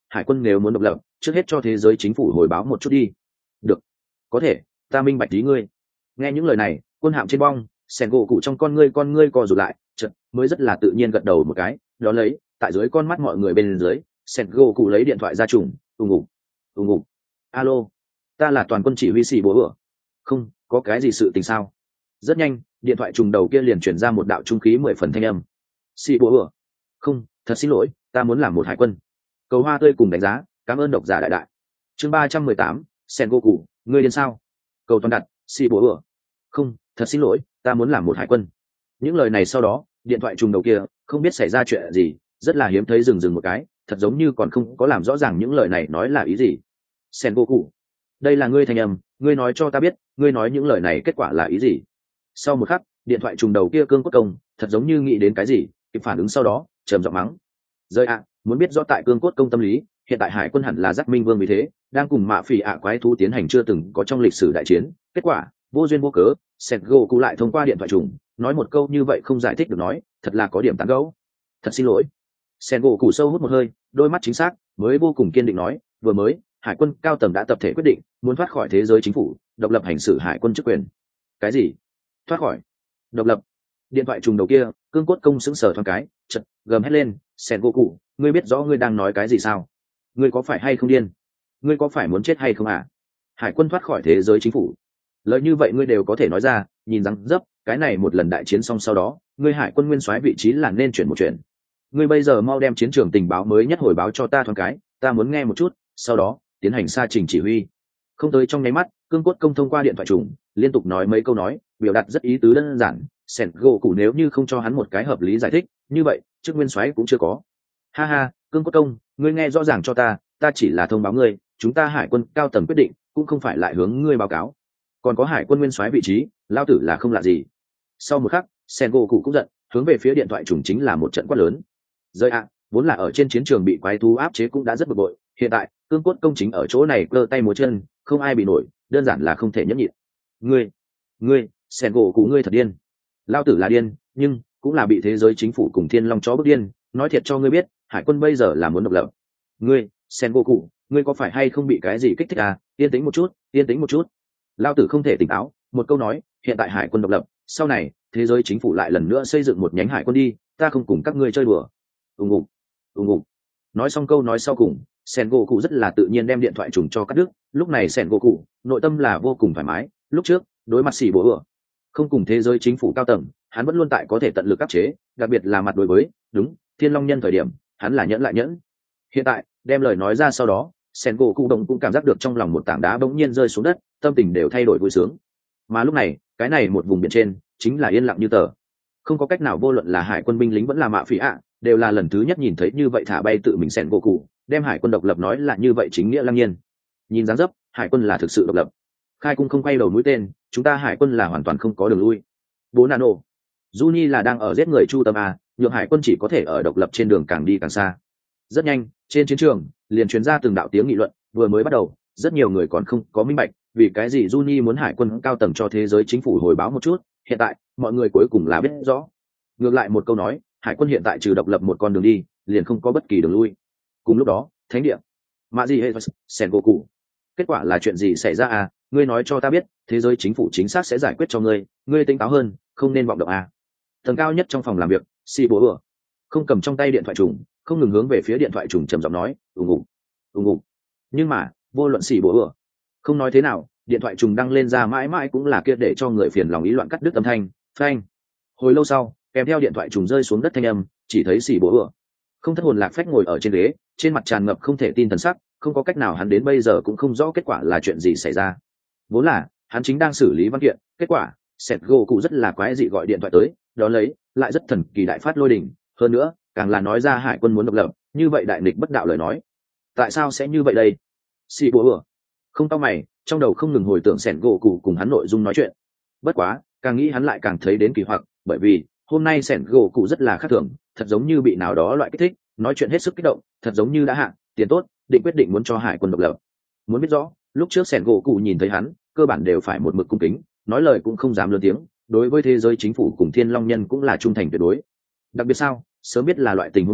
hải quân nếu muốn độc lập trước hết cho thế giới chính phủ hồi báo một chút đi. Được, có thể, ta minh bạch ý ngươi. Nghe những lời này, quân hạm trên bong sẻn gỗ cụ trong con ngươi con ngươi co rụt lại, chợt mới rất là tự nhiên gật đầu một cái. Đó lấy tại dưới con mắt mọi người bên dưới, sẻn gỗ cụ lấy điện thoại ra trùng ùng ục ùng ục. Alo, ta là toàn quân chỉ huy sĩ bố ửa. Không có cái gì sự tình sao? Rất nhanh điện thoại trùng đầu kia liền chuyển ra một đạo trung khí mười phần thanh âm. Sĩ bố ửa. Không, thật xin lỗi, ta muốn làm một hải quân. Cầu hoa tươi cùng đánh giá, cảm ơn độc giả đại đại. Chương ba trăm mười tám, sen goku, ngươi điên sao? Cầu toàn đặt, sĩ bố ửa. Không, thật xin lỗi, ta muốn làm một hải quân. Những lời này sau đó điện thoại trùng đầu kia không biết xảy ra chuyện gì, rất là hiếm thấy dừng dừng một cái, thật giống như còn không có làm rõ ràng những lời này nói là ý gì. Sen goku, đây là ngươi thanh âm, ngươi nói cho ta biết, ngươi nói những lời này kết quả là ý gì? Sau một khắc điện thoại trùng đầu kia cương cốt công thật giống như nghĩ đến cái gì, kịp phản ứng sau đó trầm giọng mắng. Rơi ạ, muốn biết rõ tại cương cốt công tâm lý, hiện tại hải quân hẳn là giác minh vương vì thế đang cùng mạ phỉ ạ quái thú tiến hành chưa từng có trong lịch sử đại chiến. Kết quả vô duyên vô cớ sẹt gỗ cụ lại thông qua điện thoại trùng nói một câu như vậy không giải thích được, nói thật là có điểm tán gẫu. Thật xin lỗi. Sẹt gỗ cụ sâu hút một hơi, đôi mắt chính xác mới vô cùng kiên định nói, vừa mới hải quân cao tầng đã tập thể quyết định muốn thoát khỏi thế giới chính phủ, độc lập hành xử hải quân chức quyền. Cái gì? Thoát khỏi độc lập? Điện thoại trùng đầu kia cương cốt công sững sờ thoáng cái, chật gầm hét lên, sẹt gỗ cụ, ngươi biết rõ ngươi đang nói cái gì sao? Ngươi có phải hay không điên? Ngươi có phải muốn chết hay không à? Hải quân thoát khỏi thế giới chính phủ, lời như vậy ngươi đều có thể nói ra, nhìn răng dấp cái này một lần đại chiến xong sau đó ngươi hải quân nguyên soái vị trí là nên chuyển một chuyện. Ngươi bây giờ mau đem chiến trường tình báo mới nhất hồi báo cho ta thoáng cái, ta muốn nghe một chút, sau đó tiến hành xa trình chỉ huy. Không tới trong nháy mắt cương cốt công thông qua điện thoại trùng liên tục nói mấy câu nói biểu đạt rất ý tứ đơn giản. Sẹn gỗ cụ nếu như không cho hắn một cái hợp lý giải thích như vậy chức nguyên soái cũng chưa có. Ha ha, cương cốt công, ngươi nghe rõ ràng cho ta, ta chỉ là thông báo ngươi, chúng ta hải quân cao tầng quyết định cũng không phải lại hướng ngươi báo cáo. Còn có hải quân nguyên soái vị trí lao tử là không lạ gì. Sau một khắc sen gỗ cụ cũng giận, hướng về phía điện thoại trùng chính là một trận quát lớn. Rơi ạ, vốn là ở trên chiến trường bị quái thú áp chế cũng đã rất bực bội, hiện tại cương cốt công chính ở chỗ này cơ tay múa chân, không ai bị nổi, đơn giản là không thể nhẫn nhịn. Ngươi ngươi sen gỗ cụ, ngươi thật điên. Lao tử là điên, nhưng cũng là bị thế giới chính phủ cùng thiên long chó bức điên. Nói thiệt cho ngươi biết, hải quân bây giờ là muốn độc lập. Ngươi sen gỗ cụ, ngươi có phải hay không bị cái gì kích thích à? Yên tĩnh một chút, yên tĩnh một chút. Lao tử không thể tỉnh táo, một câu nói hiện tại hải quân độc lập, sau này thế giới chính phủ lại lần nữa xây dựng một nhánh hải quân đi, ta không cùng các ngươi chơi đùa. ùng ục ùng ục. Nói xong câu nói sau cùng, sen gỗ cụ rất là tự nhiên đem điện thoại trùng cho cắt đứt. Lúc này sen gỗ cụ nội tâm là vô cùng thoải mái. Lúc trước đối mặt xỉ bố ửa không cùng thế giới chính phủ cao tầng, hắn vẫn luôn tại có thể tận lực áp chế, đặc biệt là mặt đối với đúng thiên long nhân thời điểm hắn là nhẫn lại nhẫn. Hiện tại đem lời nói ra sau đó, sen gỗ cụ đồng cũng cảm giác được trong lòng một tảng đá bỗng nhiên rơi xuống đất, tâm tình đều thay đổi vui sướng. Mà lúc này cái này một vùng biển trên chính là yên lặng như tờ, không có cách nào, vô luận là hải quân binh lính vẫn là mạ phỉ ạ, đều là lần thứ nhất nhìn thấy như vậy thả bay tự mình sen gỗ cụ đem hải quân độc lập nói là như vậy chính nghĩa lăng nhiên. Nhìn dáng dấp hải quân là thực sự độc lập, khai cung không quay đầu mũi tên, chúng ta hải quân là hoàn toàn không có đường lui. Bố nano Juni là đang ở giết người chu tâm à, nhượng hải quân chỉ có thể ở độc lập trên đường càng đi càng xa. Rất nhanh trên chiến trường liền truyền ra từng đạo tiếng nghị luận. Vừa mới bắt đầu rất nhiều người còn không có minh bạch vì cái gì Juni muốn hải quân cao tầng cho thế giới chính phủ hồi báo một chút, hiện tại mọi người cuối cùng là biết rõ. Ngược lại một câu nói, hải quân hiện tại trừ độc lập một con đường đi liền không có bất kỳ đường lui. Cùng lúc đó thánh địa mạ gì hệ sen gỗ cụ, kết quả là chuyện gì xảy ra à? Ngươi nói cho ta biết, thế giới chính phủ chính xác sẽ giải quyết cho ngươi, ngươi tỉnh táo hơn, không nên vọng động à. Tầng cao nhất trong phòng làm việc, si bố ửa không cầm trong tay điện thoại trùng, không ngừng hướng về phía điện thoại trùng trầm giọng nói, ùng ùng ùng ùng. Nhưng mà vô luận xỉ bố ửa không nói thế nào, điện thoại trùng đăng lên ra mãi mãi cũng là kia để cho người phiền lòng ý loạn cắt đứt âm thanh. Phanh. Hồi lâu sau kèm theo điện thoại trùng rơi xuống đất thanh âm, chỉ thấy xỉ bố ửa không thất hồn lạc phách ngồi ở trên ghế, trên mặt tràn ngập không thể tin thần sắc. Không có cách nào, hắn đến bây giờ cũng không rõ kết quả là chuyện gì xảy ra. Vốn là hắn chính đang xử lý văn kiện, kết quả sẹt gỗ cụ rất là quái dị gọi điện thoại tới, đó lấy lại rất thần kỳ đại phát lôi đình, hơn nữa càng là nói ra hải quân muốn độc lập, như vậy đại nghịch bất đạo lời nói. Tại sao sẽ như vậy đây? Xì bố ửa không tao mày, trong đầu không ngừng hồi tưởng sẹt gỗ cụ cùng hắn nội dung nói chuyện. Bất quá càng nghĩ hắn lại càng thấy đến kỳ hoặc, bởi vì hôm nay sẹt gỗ cụ rất là khác thường, thật giống như bị nào đó loại kích thích, nói chuyện hết sức kích động, thật giống như đã hạ tiền tốt định quyết định muốn cho hải quân độc lập. Muốn biết rõ lúc trước sẹt gỗ cụ nhìn thấy hắn cơ bản đều phải một mực cung kính, nói lời cũng không dám lớn tiếng, đối với thế giới chính phủ cùng thiên long nhân cũng là trung thành tuyệt đối. Đặc biệt sao, sớm biết là loại tình huống này,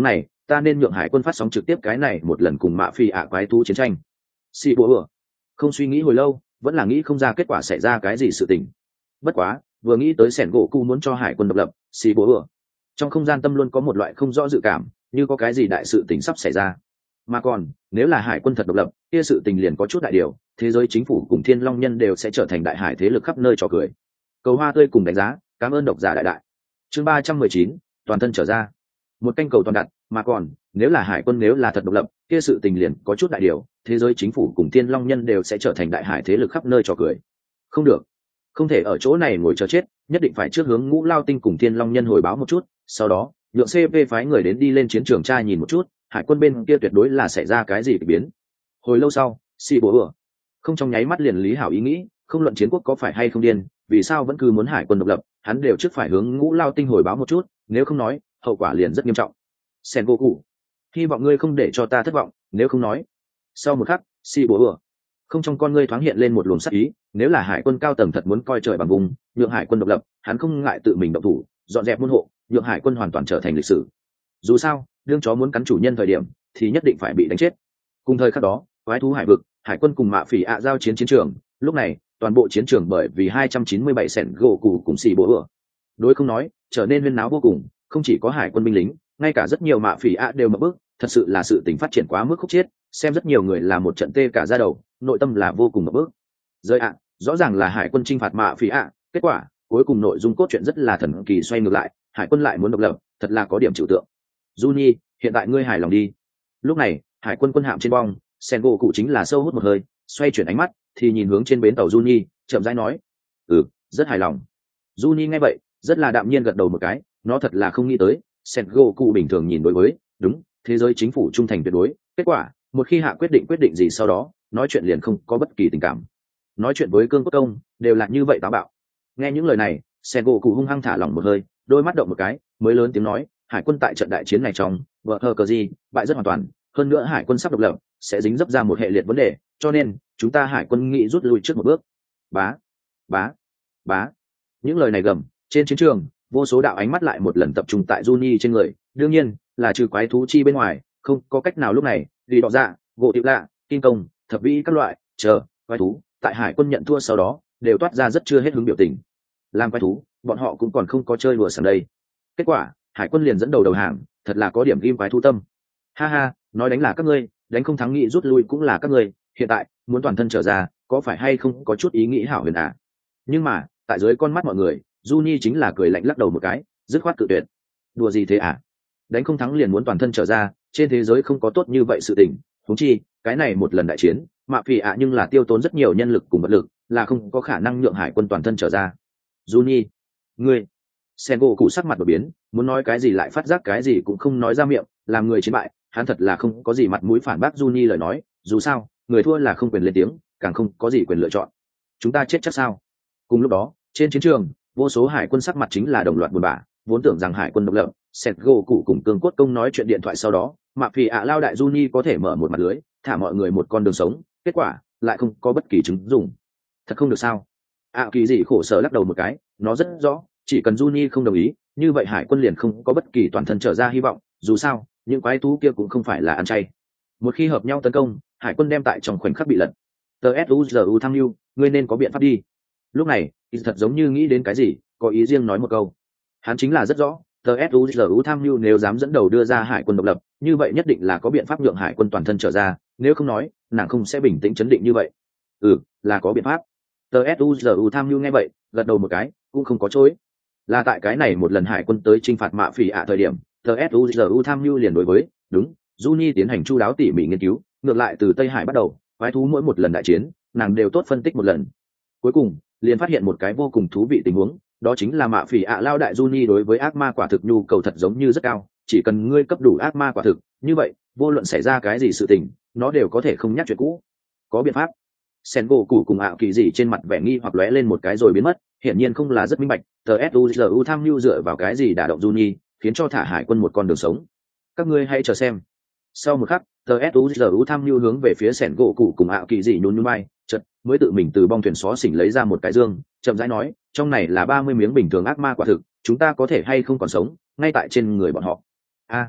ta nên nhượng hải quân phát sóng trực tiếp cái này một lần cùng mạ phi ạ quái thú chiến tranh. Xì bố ửa không suy nghĩ hồi lâu, vẫn là nghĩ không ra kết quả xảy ra cái gì sự tình. Bất quá vừa nghĩ tới sẻn gỗ cụ muốn cho hải quân độc lập, xì bố ửa trong không gian tâm luôn có một loại không rõ dự cảm, như có cái gì đại sự tình sắp xảy ra. Mà còn nếu là hải quân thật độc lập, kia sự tình liền có chút đại điều, thế giới chính phủ cùng thiên long nhân đều sẽ trở thành đại hải thế lực khắp nơi trò cười. Cầu hoa tươi cùng đánh giá, cảm ơn độc giả đại đại. Chương ba trăm mười chín, toàn thân trở ra. Một canh cầu toàn đặt, mà còn nếu là hải quân nếu là thật độc lập, kia sự tình liền có chút đại điều, thế giới chính phủ cùng thiên long nhân đều sẽ trở thành đại hải thế lực khắp nơi trò cười. Không được, không thể ở chỗ này ngồi chờ chết, nhất định phải trước hướng Ngũ Lao Tinh cùng thiên long nhân hồi báo một chút, sau đó nhượng xê pê phái người đến đi lên chiến trường tra nhìn một chút, hải quân bên kia tuyệt đối là xảy ra cái gì kỳ biến. Hồi lâu sau, xì bố ửa không trong nháy mắt liền lý hảo ý nghĩ, không luận chiến quốc có phải hay không điên, vì sao vẫn cứ muốn hải quân độc lập, hắn đều trước phải hướng Ngũ Lao Tinh hồi báo một chút, nếu không nói hậu quả liền rất nghiêm trọng. Sen Goku, hy vọng ngươi không để cho ta thất vọng, nếu không nói. Sau một khắc, xì bố ửa không trong con ngươi thoáng hiện lên một luồng sắc ý, nếu là hải quân cao tầng thật muốn coi trời bằng vùng, nhượng hải quân độc lập, hắn không ngại tự mình động thủ, dọn dẹp môn hộ, nhượng hải quân hoàn toàn trở thành lịch sử. Dù sao đương chó muốn cắn chủ nhân thời điểm thì nhất định phải bị đánh chết. Cùng thời khắc đó, quái thú hải vực, hải quân cùng mạ phỉ ạ giao chiến chiến trường, lúc này toàn bộ chiến trường bởi vì hai trăm chín mươi bảy sẻn gỗ cụ cùng xì bố ửa đối không nói trở nên huyên náo vô cùng, không chỉ có hải quân binh lính, ngay cả rất nhiều mạ phỉ ạ đều mở bước, thật sự là sự tình phát triển quá mức khúc chiết, xem rất nhiều người là một trận tê cả da đầu, nội tâm là vô cùng mở bước. Rơi ạ, rõ ràng là hải quân chinh phạt mạ phỉ ạ, kết quả cuối cùng nội dung cốt truyện rất là thần kỳ xoay ngược lại, hải quân lại muốn độc lập, thật là có điểm trừu tượng. Juni, hiện tại ngươi hài lòng đi. Lúc này hải quân quân hạm trên bong, sen gỗ cụ chính là sâu hút một hơi, xoay chuyển ánh mắt thì nhìn hướng trên bến tàu Juni, chậm rãi nói: ừ, rất hài lòng. Juni nghe vậy rất là đạm nhiên gật đầu một cái, nó thật là không nghĩ tới sen gỗ cụ bình thường nhìn đối với đúng thế giới chính phủ trung thành tuyệt đối, kết quả một khi hạ quyết định quyết định gì sau đó nói chuyện liền không có bất kỳ tình cảm, nói chuyện với cương quốc công đều là như vậy táo bạo. Nghe những lời này, sen gỗ cụ hung hăng thả lỏng một hơi, đôi mắt động một cái mới lớn tiếng nói: hải quân tại trận đại chiến này trong vợ thơ cờ gì bại rất hoàn toàn, hơn nữa hải quân sắp độc lập sẽ dính dấp ra một hệ liệt vấn đề, cho nên chúng ta hải quân nghĩ rút lui trước một bước. Bá bá bá những lời này gầm trên chiến trường, vô số đạo ánh mắt lại một lần tập trung tại Juni trên người, đương nhiên là trừ quái thú chi bên ngoài, không có cách nào lúc này vì đỏ dạ gỗ tiểu lạ kim công thập vĩ các loại chờ quái thú tại hải quân nhận thua sau đó đều toát ra rất chưa hết hứng biểu tình. Làm quái thú bọn họ cũng còn không có chơi đùa sẵn đây, kết quả hải quân liền dẫn đầu đầu hàng, thật là có điểm ghim quái thú tâm. Ha ha, nói đánh là các ngươi, đánh không thắng nghị rút lui cũng là các ngươi, hiện tại muốn toàn thân trở ra có phải hay không có chút ý nghĩ hảo huyền à. Nhưng mà tại dưới con mắt mọi người, Juni chính là cười lạnh lắc đầu một cái, dứt khoát cự tuyệt. Đùa gì thế à, đánh không thắng liền muốn toàn thân trở ra, trên thế giới không có tốt như vậy sự tình. Huống chi cái này một lần đại chiến mạ phỉ ạ nhưng là tiêu tốn rất nhiều nhân lực cùng vật lực, là không có khả năng nhượng hải quân toàn thân trở ra. Juni, ngươi. Sen gỗ cụ sắc mặt đột biến, muốn nói cái gì lại phát giác cái gì cũng không nói ra miệng, làm người chiến bại hắn thật là không có gì mặt mũi phản bác Juni lời nói, dù sao người thua là không quyền lên tiếng, càng không có gì quyền lựa chọn. Chúng ta chết chắc sao? Cùng lúc đó trên chiến trường, vô số hải quân sắc mặt chính là đồng loạt buồn bã, vốn tưởng rằng hải quân độc lập, Sen gỗ cụ cùng cương cốt công nói chuyện điện thoại sau đó mạ phỉ ạ lao đại Juni có thể mở một mặt lưới thả mọi người một con đường sống, kết quả lại không có bất kỳ chứng dùng. Thật không được sao? ạ kỳ dị khổ sở lắc đầu một cái, nó rất rõ, chỉ cần Juni không đồng ý, như vậy hải quân liền không có bất kỳ toàn thân trở ra hy vọng, dù sao những quái thú kia cũng không phải là ăn chay. Một khi hợp nhau tấn công, hải quân đem tại trong khoảnh khắc bị lật. Tờ suzu tham mưu, ngươi nên có biện pháp đi. Lúc này thật giống như nghĩ đến cái gì, có ý riêng nói một câu. Hắn chính là rất rõ, tờ suzu tham mưu nếu dám dẫn đầu đưa ra hải quân độc lập, như vậy nhất định là có biện pháp nhượng hải quân toàn thân trở ra, nếu không nói nàng không sẽ bình tĩnh chấn định như vậy. Ừ, là có biện pháp. Tờ suzu tham mưu nghe vậy gật đầu một cái, cũng không có chối. Là tại cái này một lần hải quân tới chinh phạt mạ phỉ ạ thời điểm, tờ suzu tham mưu liền đối với đúng Juni tiến hành chu đáo tỉ mỉ nghiên cứu, ngược lại từ Tây Hải bắt đầu, quái thú mỗi một lần đại chiến nàng đều tốt phân tích một lần, cuối cùng liền phát hiện một cái vô cùng thú vị tình huống, đó chính là mạ phỉ ạ lao đại Juni đối với ác ma quả thực nhu cầu thật giống như rất cao, chỉ cần ngươi cấp đủ ác ma quả thực, như vậy vô luận xảy ra cái gì sự tình nó đều có thể không nhắc chuyện cũ. Có biện pháp. Sen gỗ cụ cùng ạ kỳ dị trên mặt vẻ nghi hoặc lóe lên một cái rồi biến mất, hiển nhiên không là rất minh bạch tờ suzu tham mưu dựa vào cái gì đả động Juni, khiến cho thả hải quân một con đường sống. Các ngươi hãy chờ xem. Sau một khắc, tờ suzu tham mưu hướng về phía Sen gỗ cụ cùng ạ kỳ dị nhún nhún vai, chợt mới tự mình từ bong thuyền xó xỉnh lấy ra một cái dương, chậm rãi nói, trong này là ba mươi miếng bình thường ác ma quả thực, chúng ta có thể hay không còn sống ngay tại trên người bọn họ. A,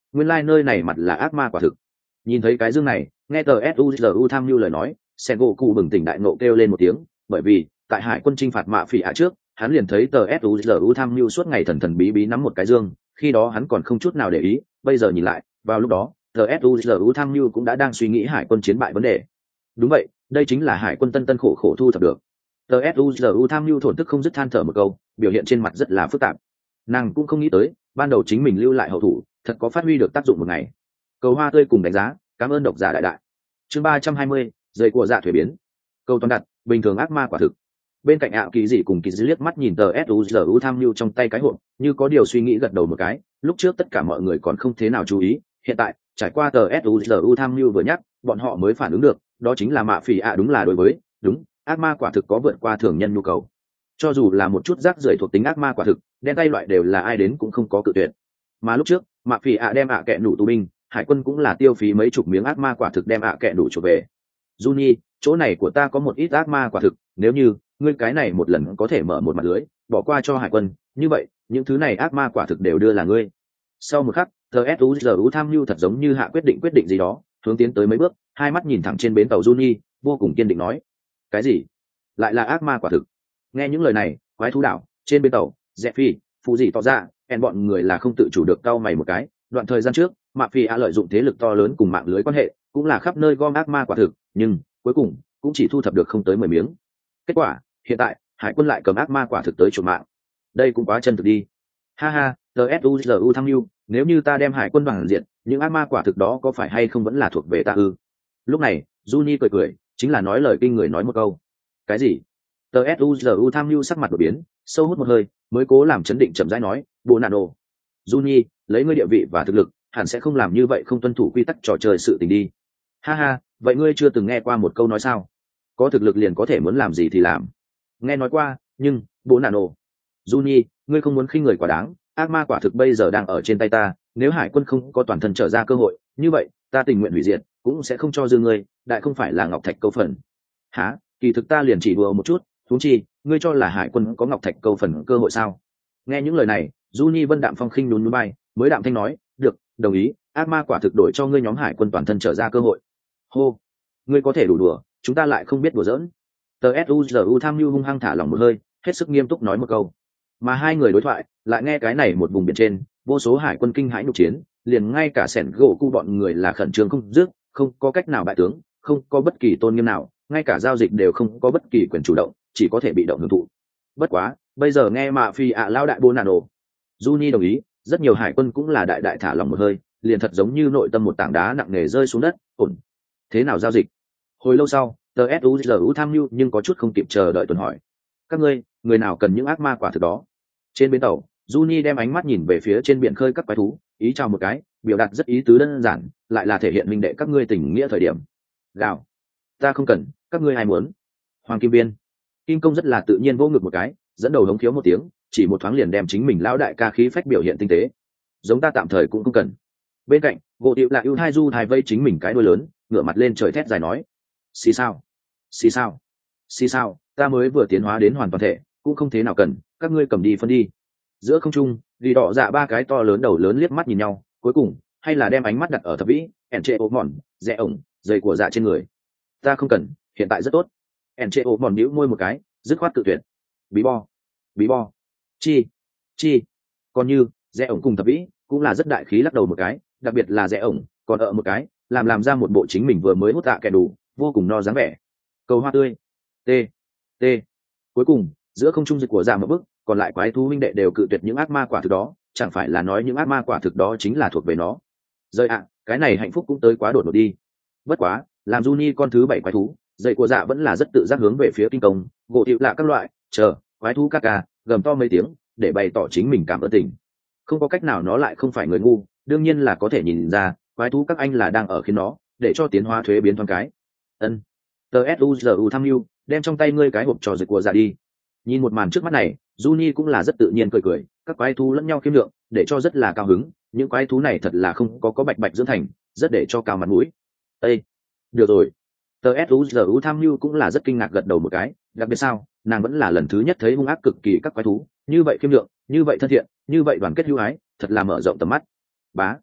nguyên lai、like、nơi này mặt là ác ma quả thực. Nhìn thấy cái dương này, nghe tờ suzu tham mưu lời nói, sen gỗ cụ bừng tỉnh đại nộ kêu lên một tiếng, bởi vì tại hải quân chinh phạt mạ phỉ ạ trước, hắn liền thấy tờ suzu tham mưu suốt ngày thần thần bí bí nắm một cái dương, khi đó hắn còn không chút nào để ý, bây giờ nhìn lại, vào lúc đó tờ suzu tham mưu cũng đã đang suy nghĩ hải quân chiến bại vấn đề. Đúng vậy, đây chính là hải quân tân tân khổ khổ thu thập được. tờ suzu tham mưu thổn thức không dứt than thở một câu, biểu hiện trên mặt rất là phức tạp. Nàng cũng không nghĩ tới ban đầu chính mình lưu lại hậu thủ thật có phát huy được tác dụng một ngày. Cầu hoa tươi cùng đánh giá, cảm ơn độc giả đại đại. Chương ba trăm hai mươi, giày của dạ thuế biến. Câu toàn đặt, bình thường ác ma quả thực. Bên cạnh ạ kỳ dị cùng kỳ dị liếc mắt nhìn tờ suzu tham mưu trong tay cái hộp, như có điều suy nghĩ gật đầu một cái. Lúc trước tất cả mọi người còn không thế nào chú ý, hiện tại trải qua tờ suzu tham mưu vừa nhắc, bọn họ mới phản ứng được, đó chính là mạ phỉ ạ đúng là đối với đúng ác ma quả thực có vượt qua thường nhân nhu cầu. Cho dù là một chút rác rưởi thuộc tính ác ma quả thực, đen tay loại đều là ai đến cũng không có cự tuyệt. Mà lúc trước mạ phỉ ạ đem ạ kẹ nủ tù binh, hải quân cũng là tiêu phí mấy chục miếng ác ma quả thực đem ạ kẹ đủ trở về. Juni, chỗ này của ta có một ít ác ma quả thực, nếu như ngươi cái này một lần có thể mở một mặt lưới bỏ qua cho hải quân, như vậy những thứ này ác ma quả thực đều đưa là ngươi. Sau một khắc, tờ suzu tham mưu thật giống như hạ quyết định quyết định gì đó, hướng tiến tới mấy bước, hai mắt nhìn thẳng trên bến tàu Juni, vô cùng kiên định nói: cái gì? Lại là ác ma quả thực? Nghe những lời này, quái thú đảo trên bến tàu dẹp phi phụ gì tỏ ra hẹn bọn người là không tự chủ được cau mày một cái. Đoạn thời gian trước mạ phi a lợi dụng thế lực to lớn cùng mạng lưới quan hệ, cũng là khắp nơi gom ác ma quả thực, nhưng cuối cùng cũng chỉ thu thập được không tới mười miếng. Kết quả hiện tại hải quân lại cầm ác ma quả thực tới chuột mạng, đây cũng quá chân thực đi. Ha ha, tờ suzu tham mưu, nếu như ta đem hải quân bằng diện, những ác ma quả thực đó có phải hay không vẫn là thuộc về ta ư? Lúc này Juni cười cười, chính là nói lời kinh người nói một câu. Cái gì? Tờ suzu tham mưu sắc mặt đột biến, sâu hút một hơi mới cố làm chấn định chậm rãi nói: bộ nạn đồ Juni, lấy ngươi địa vị và thực lực hẳn sẽ không làm như vậy không tuân thủ quy tắc trò chơi sự tình đi. Ha ha, vậy ngươi chưa từng nghe qua một câu nói sao, có thực lực liền có thể muốn làm gì thì làm? Nghe nói qua, nhưng bộ nạn đồ Juni, ngươi không muốn khinh người quá đáng, ác ma quả thực bây giờ đang ở trên tay ta, nếu hải quân không có toàn thân trở ra cơ hội, như vậy ta tình nguyện hủy diệt cũng sẽ không cho dư ngươi, đại không phải là ngọc thạch câu phần. Hả? Kỳ thực ta liền chỉ đùa một chút, huống chi ngươi cho là hải quân có ngọc thạch câu phần cơ hội sao? Nghe những lời này, Juni Vân đạm phong khinh nhún nhún bay, mới đạm thanh nói: được, đồng ý, ác ma quả thực đổi cho ngươi nhóm hải quân toàn thân trở ra cơ hội. Hô, ngươi có thể đủ đùa, chúng ta lại không biết đùa giỡn. Tờ suzu tham mưu hung hăng thả lỏng một hơi, hết sức nghiêm túc nói một câu. Mà hai người đối thoại lại nghe cái này một vùng biển trên vô số hải quân kinh hãi nhục chiến, liền ngay cả sẻn gỗ cu bọn người là khẩn trương không dứt, không có cách nào bại tướng, không có bất kỳ tôn nghiêm nào, ngay cả giao dịch đều không có bất kỳ quyền chủ động, chỉ có thể bị động hưởng thụ. Bất quá bây giờ nghe mạ phi ạ lao đại bô nà nổ, Juni đồng ý, rất nhiều hải quân cũng là đại đại thả lòng một hơi, liền thật giống như nội tâm một tảng đá nặng nề rơi xuống đất. Ổn, thế nào giao dịch? Hồi lâu sau, tờ suzu tham mưu nhưng có chút không kịp chờ đợi tuần hỏi: các ngươi người nào cần những ác ma quả thực đó? Trên bến tàu Juni đem ánh mắt nhìn về phía trên biển khơi các quái thú, ý chào một cái, biểu đạt rất ý tứ đơn giản, lại là thể hiện minh đệ các ngươi tình nghĩa thời điểm. Gào, ta không cần, các ngươi ai muốn? Hoàng Kim Biên Kim Công rất là tự nhiên vô ngực một cái, dẫn đầu hống khiếu một tiếng, chỉ một thoáng liền đem chính mình lão đại ca khí phách biểu hiện tinh tế. Giống ta tạm thời cũng không cần. Bên cạnh gỗ điệu là ưu hai du hai vây chính mình cái đuôi lớn, ngửa mặt lên trời thét dài nói: xì sao xì sao xì sao, ta mới vừa tiến hóa đến hoàn toàn thể, cũng không thế nào cần, các ngươi cầm đi phân đi. Giữa không trung vì đỏ dạ ba cái to lớn đầu lớn liếc mắt nhìn nhau, cuối cùng hay là đem ánh mắt đặt ở thập vĩ ẻn trệ ố mòn rẽ ổng dây của dạ trên người. Ta không cần, hiện tại rất tốt. ẻn trệ ố mòn nhíu môi một cái, dứt khoát tự tuyệt. Bí bo bí bo chi chi còn như rẽ ổng cùng thập vĩ cũng là rất đại khí lắc đầu một cái, đặc biệt là rẽ ổng còn ở một cái làm làm ra một bộ chính mình vừa mới hút tạ kẻ đủ vô cùng no dáng vẻ. Cầu hoa tươi t t cuối cùng giữa không trung dịch của dạ một bức, còn lại quái thú huynh đệ đều cự tuyệt những ác ma quả thực đó, chẳng phải là nói những ác ma quả thực đó chính là thuộc về nó. Rơi ạ, cái này hạnh phúc cũng tới quá đột ngột đi. Bất quá làm Juni con thứ bảy quái thú, dậy của dạ vẫn là rất tự giác hướng về phía kinh công gỗ tiệu lạ các loại chờ quái thú ca ca gầm to mấy tiếng để bày tỏ chính mình cảm ơn tình. Không có cách nào, nó lại không phải người ngu, đương nhiên là có thể nhìn ra quái thú các anh là đang ở khiến nó để cho tiến hóa thuế biến thoáng cái. Ân, tờ suzu tham mưu, đem trong tay ngươi cái hộp trò dịch của dạ đi. Nhìn một màn trước mắt này, Juni cũng là rất tự nhiên cười cười, các quái thú lẫn nhau khiêm lượng, để cho rất là cao hứng, những quái thú này thật là không có có bạch bạch dưỡng thành, rất để cho cao mặt mũi. Ê, được rồi. Tờ suzu tham mưu cũng là rất kinh ngạc gật đầu một cái, đặc biệt sao, nàng vẫn là lần thứ nhất thấy hung ác cực kỳ các quái thú, như vậy khiêm lượng, như vậy thân thiện, như vậy đoàn kết hữu ái, thật là mở rộng tầm mắt. Bá.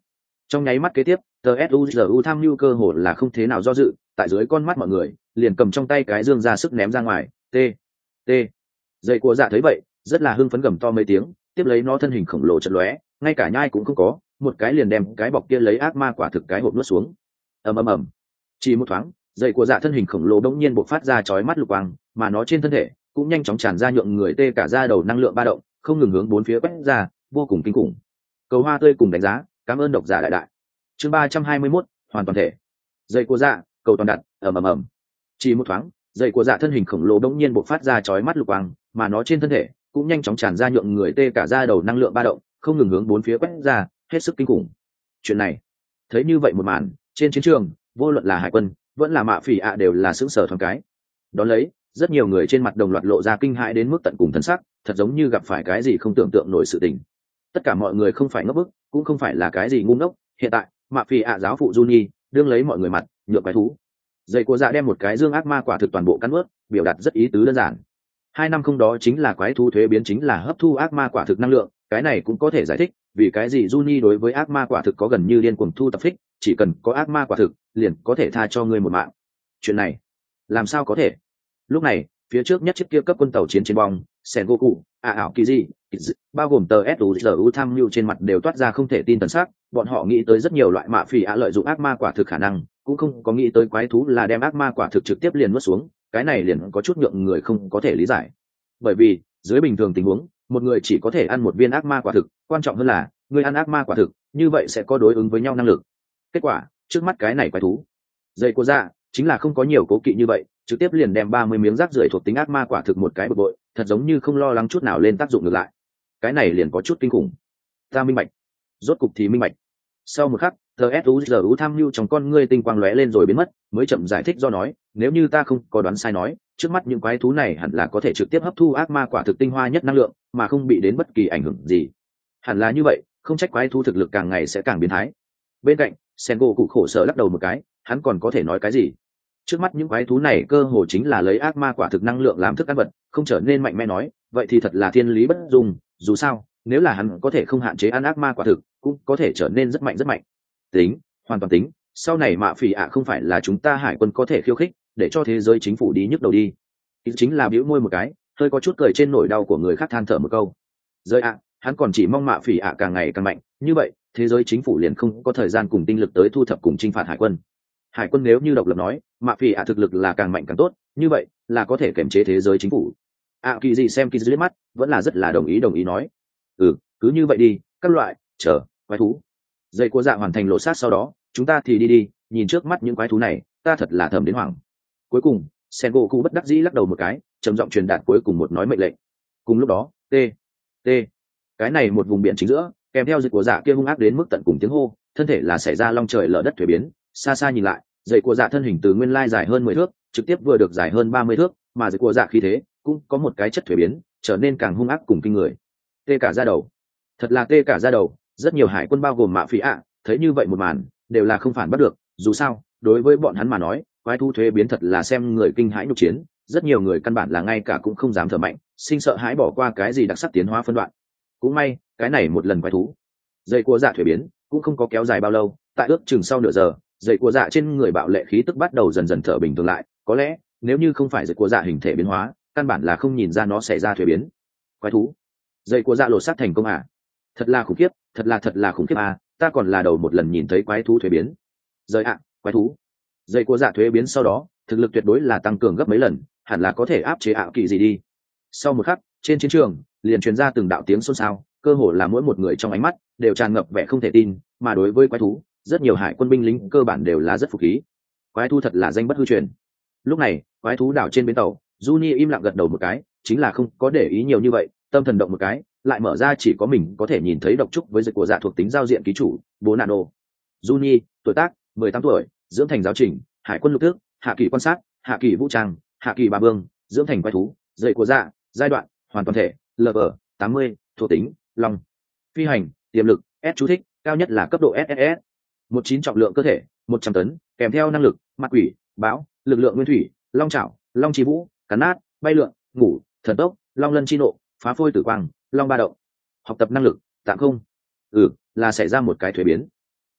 Trong nháy mắt kế tiếp, tờ suzu tham mưu cơ hồ là không thế nào do dự, tại dưới con mắt mọi người liền cầm trong tay cái dương ra sức ném ra ngoài. T T Dậy của dạ thấy vậy rất là hưng phấn, gầm to mấy tiếng, tiếp lấy nó thân hình khổng lồ chật lóe, ngay cả nhai cũng không có, một cái liền đem cái bọc kia lấy ác ma quả thực cái hộp nuốt xuống. Ầm ầm ầm. Chỉ một thoáng, dậy của dạ thân hình khổng lồ đống nhiên bộc phát ra chói mắt lục quang, mà nó trên thân thể cũng nhanh chóng tràn ra nhượng người tê cả da đầu năng lượng ba động, không ngừng hướng bốn phía quét ra, vô cùng kinh khủng. Cầu hoa tươi cùng đánh giá, cảm ơn độc giả đại đại. Chương ba trăm hai mươi mốt, hoàn toàn thể. Dậy của dạ, cầu toàn đặt, ầm ầm ầm. Chỉ một thoáng, dậy của dạ thân hình khổng lồ đống nhiên bộc phát ra chói mắt lục quang, mà nó trên thân thể cũng nhanh chóng tràn ra nhượng người tê cả da đầu năng lượng ba động, không ngừng hướng bốn phía quét ra, hết sức kinh khủng. Chuyện này, thấy như vậy một màn, trên chiến trường, vô luận là hải quân, vẫn là mạ phỉ ạ đều là sững sờ thoáng cái. Đón lấy, rất nhiều người trên mặt đồng loạt lộ ra kinh hãi đến mức tận cùng thân sắc, thật giống như gặp phải cái gì không tưởng tượng nổi sự tình. Tất cả mọi người không phải ngốc bức, cũng không phải là cái gì ngu ngốc, hiện tại, mạ phỉ ạ giáo phụ Juni đương lấy mọi người mặt, nhựa quái thú. Dậy của dạ đem một cái dương ác ma quả thực toàn bộ cắn nuốt, biểu đạt rất ý tứ đơn giản. Hai năm không đó chính là quái thú thuế biến, chính là hấp thu ác ma quả thực năng lượng, cái này cũng có thể giải thích vì cái gì Juni đối với ác ma quả thực có gần như điên cuồng thu tập thích, chỉ cần có ác ma quả thực, liền có thể tha cho ngươi một mạng. Chuyện này, làm sao có thể? Lúc này, phía trước nhất chiếc kia cấp quân tàu chiến trên bong, Sengoku, A ảo Kiji, bao gồm tờ suzu tham mưu trên mặt đều toát ra không thể tin thần sắc, bọn họ nghĩ tới rất nhiều loại mạ phỉ ạ lợi dụng ác ma quả thực khả năng, cũng không có nghĩ tới quái thú là đem ác ma quả thực trực tiếp liền nuốt xuống, cái này liền có chút nhượng người không có thể lý giải. Bởi vì, dưới bình thường tình huống, một người chỉ có thể ăn một viên ác ma quả thực, quan trọng hơn là, người ăn ác ma quả thực, như vậy sẽ có đối ứng với nhau năng lực. Kết quả, trước mắt cái này quái thú, dây của dạ, chính là không có nhiều cố kỵ như vậy, trực tiếp liền đem ba mươi miếng rác rưởi thuộc tính ác ma quả thực một cái bực bội, thật giống như không lo lắng chút nào lên tác dụng ngược lại. Cái này liền có chút kinh khủng. Ta minh bạch. Rốt cục thì minh bạch. Sau một khắc, suzu tham mưu trong con ngươi tinh quang lóe lên rồi biến mất, mới chậm giải thích do nói, nếu như ta không có đoán sai nói, trước mắt những quái thú này hẳn là có thể trực tiếp hấp thu ác ma quả thực tinh hoa nhất năng lượng, mà không bị đến bất kỳ ảnh hưởng gì. Hẳn là như vậy, không trách quái thú thực lực càng ngày sẽ càng biến thái. Bên cạnh, Sengoku khổ sở lắc đầu một cái, hắn còn có thể nói cái gì? Trước mắt những quái thú này cơ hồ chính là lấy ác ma quả thực năng lượng làm thức ăn vật, không trở nên mạnh mẽ nói, vậy thì thật là thiên lý bất dung, dù sao, nếu là hắn có thể không hạn chế ăn ác ma quả thực, cũng có thể trở nên rất mạnh rất mạnh. Tính, hoàn toàn tính, sau này mạ phỉ ạ không phải là chúng ta hải quân có thể khiêu khích, để cho thế giới chính phủ đi nhức đầu đi. Chính là bĩu môi một cái, hơi có chút cười trên nỗi đau của người khác, than thở một câu. Rơi ạ, hắn còn chỉ mong mạ phỉ ạ càng ngày càng mạnh, như vậy, thế giới chính phủ liền không có thời gian cùng tinh lực tới thu thập cùng chinh phạt hải quân. Hải quân nếu như độc lập nói, mạ phỉ ạ thực lực là càng mạnh càng tốt, như vậy là có thể kiểm chế thế giới chính phủ. ạ kỳ gì xem kỳ liếc mắt, vẫn là rất là đồng ý đồng ý nói, ừ, cứ như vậy đi, các loại, chờ, quái thú. Dây của dạ hoàn thành lộ sát sau đó, chúng ta thì đi đi, nhìn trước mắt những quái thú này, ta thật là thầm đến hoảng. Cuối cùng, Sengoku bất đắc dĩ lắc đầu một cái, trầm giọng truyền đạt cuối cùng một nói mệnh lệnh. Cùng lúc đó, t t cái này một vùng biển chính giữa, kèm theo dịch của dạ kia hung ác đến mức tận cùng tiếng hô, thân thể là xảy ra long trời lở đất thuế biến, xa xa nhìn lại, dây của dạ thân hình từ nguyên lai dài hơn mười thước, trực tiếp vừa được dài hơn ba mươi thước, mà dây của dạ khí thế cũng có một cái chất thuế biến, trở nên càng hung ác cùng kinh người. Tê cả da đầu, thật là tê cả da đầu, rất nhiều hải quân bao gồm mạ phỉ ạ, thấy như vậy một màn, đều là không phản bắt được, dù sao, đối với bọn hắn mà nói, quái thú thuế biến thật là xem người kinh hãi nhục chiến, rất nhiều người căn bản là ngay cả cũng không dám thở mạnh, sinh sợ hãi bỏ qua cái gì đặc sắc tiến hóa phân đoạn. Cũng may, cái này một lần quái thú, dây của dạ thuế biến cũng không có kéo dài bao lâu, tại ước chừng sau nửa giờ, dây của dạ trên người bạo lệ khí tức bắt đầu dần dần thở bình thường lại, có lẽ nếu như không phải dây của dạ hình thể biến hóa, căn bản là không nhìn ra nó xảy ra thuế biến. Quái thú, dây của dạ lột xác thành công à? Thật là khủng khiếp, thật là thật là khủng khiếp à, ta còn là đầu một lần nhìn thấy quái thú thuế biến. Rời ạ, quái thú, dây của dạ thuế biến sau đó, thực lực tuyệt đối là tăng cường gấp mấy lần, hẳn là có thể áp chế ảo kỳ gì đi. Sau một khắc, trên chiến trường liền truyền ra từng đạo tiếng xôn xao, cơ hồ là mỗi một người trong ánh mắt đều tràn ngập vẻ không thể tin, mà đối với quái thú, rất nhiều hải quân binh lính cơ bản đều là rất phục khí. Quái thú thật là danh bất hư truyền. Lúc này, quái thú đảo trên bến tàu, Juni im lặng gật đầu một cái, chính là không có để ý nhiều như vậy, tâm thần động một cái, lại mở ra chỉ có mình có thể nhìn thấy độc trúc với dịch của dạ thuộc tính giao diện ký chủ, bố nạn đồ. Juni, tuổi tác, mười tám tuổi, dưỡng thành giáo trình, hải quân lục tước, hạ kỳ quan sát, hạ kỳ vũ trang, hạ kỳ ba bương, dưỡng thành quái thú, dậy của dạ, giai đoạn, hoàn toàn thể, lv tám mươi, thuộc tính, long. Phi hành, tiềm lực, S chú thích, cao nhất là cấp độ ét ét ét. một chín trọng lượng cơ thể, một trăm tấn, kèm theo năng lực, mặt quỷ, bão, lực lượng nguyên thủy, long chảo, long chi vũ, cắn nát, bay lượn, ngủ, thần tốc, long lân chi nộ, phá phôi tử quang, long ba động. Học tập năng lực, tạm không. Ừ, là xảy ra một cái thuế biến.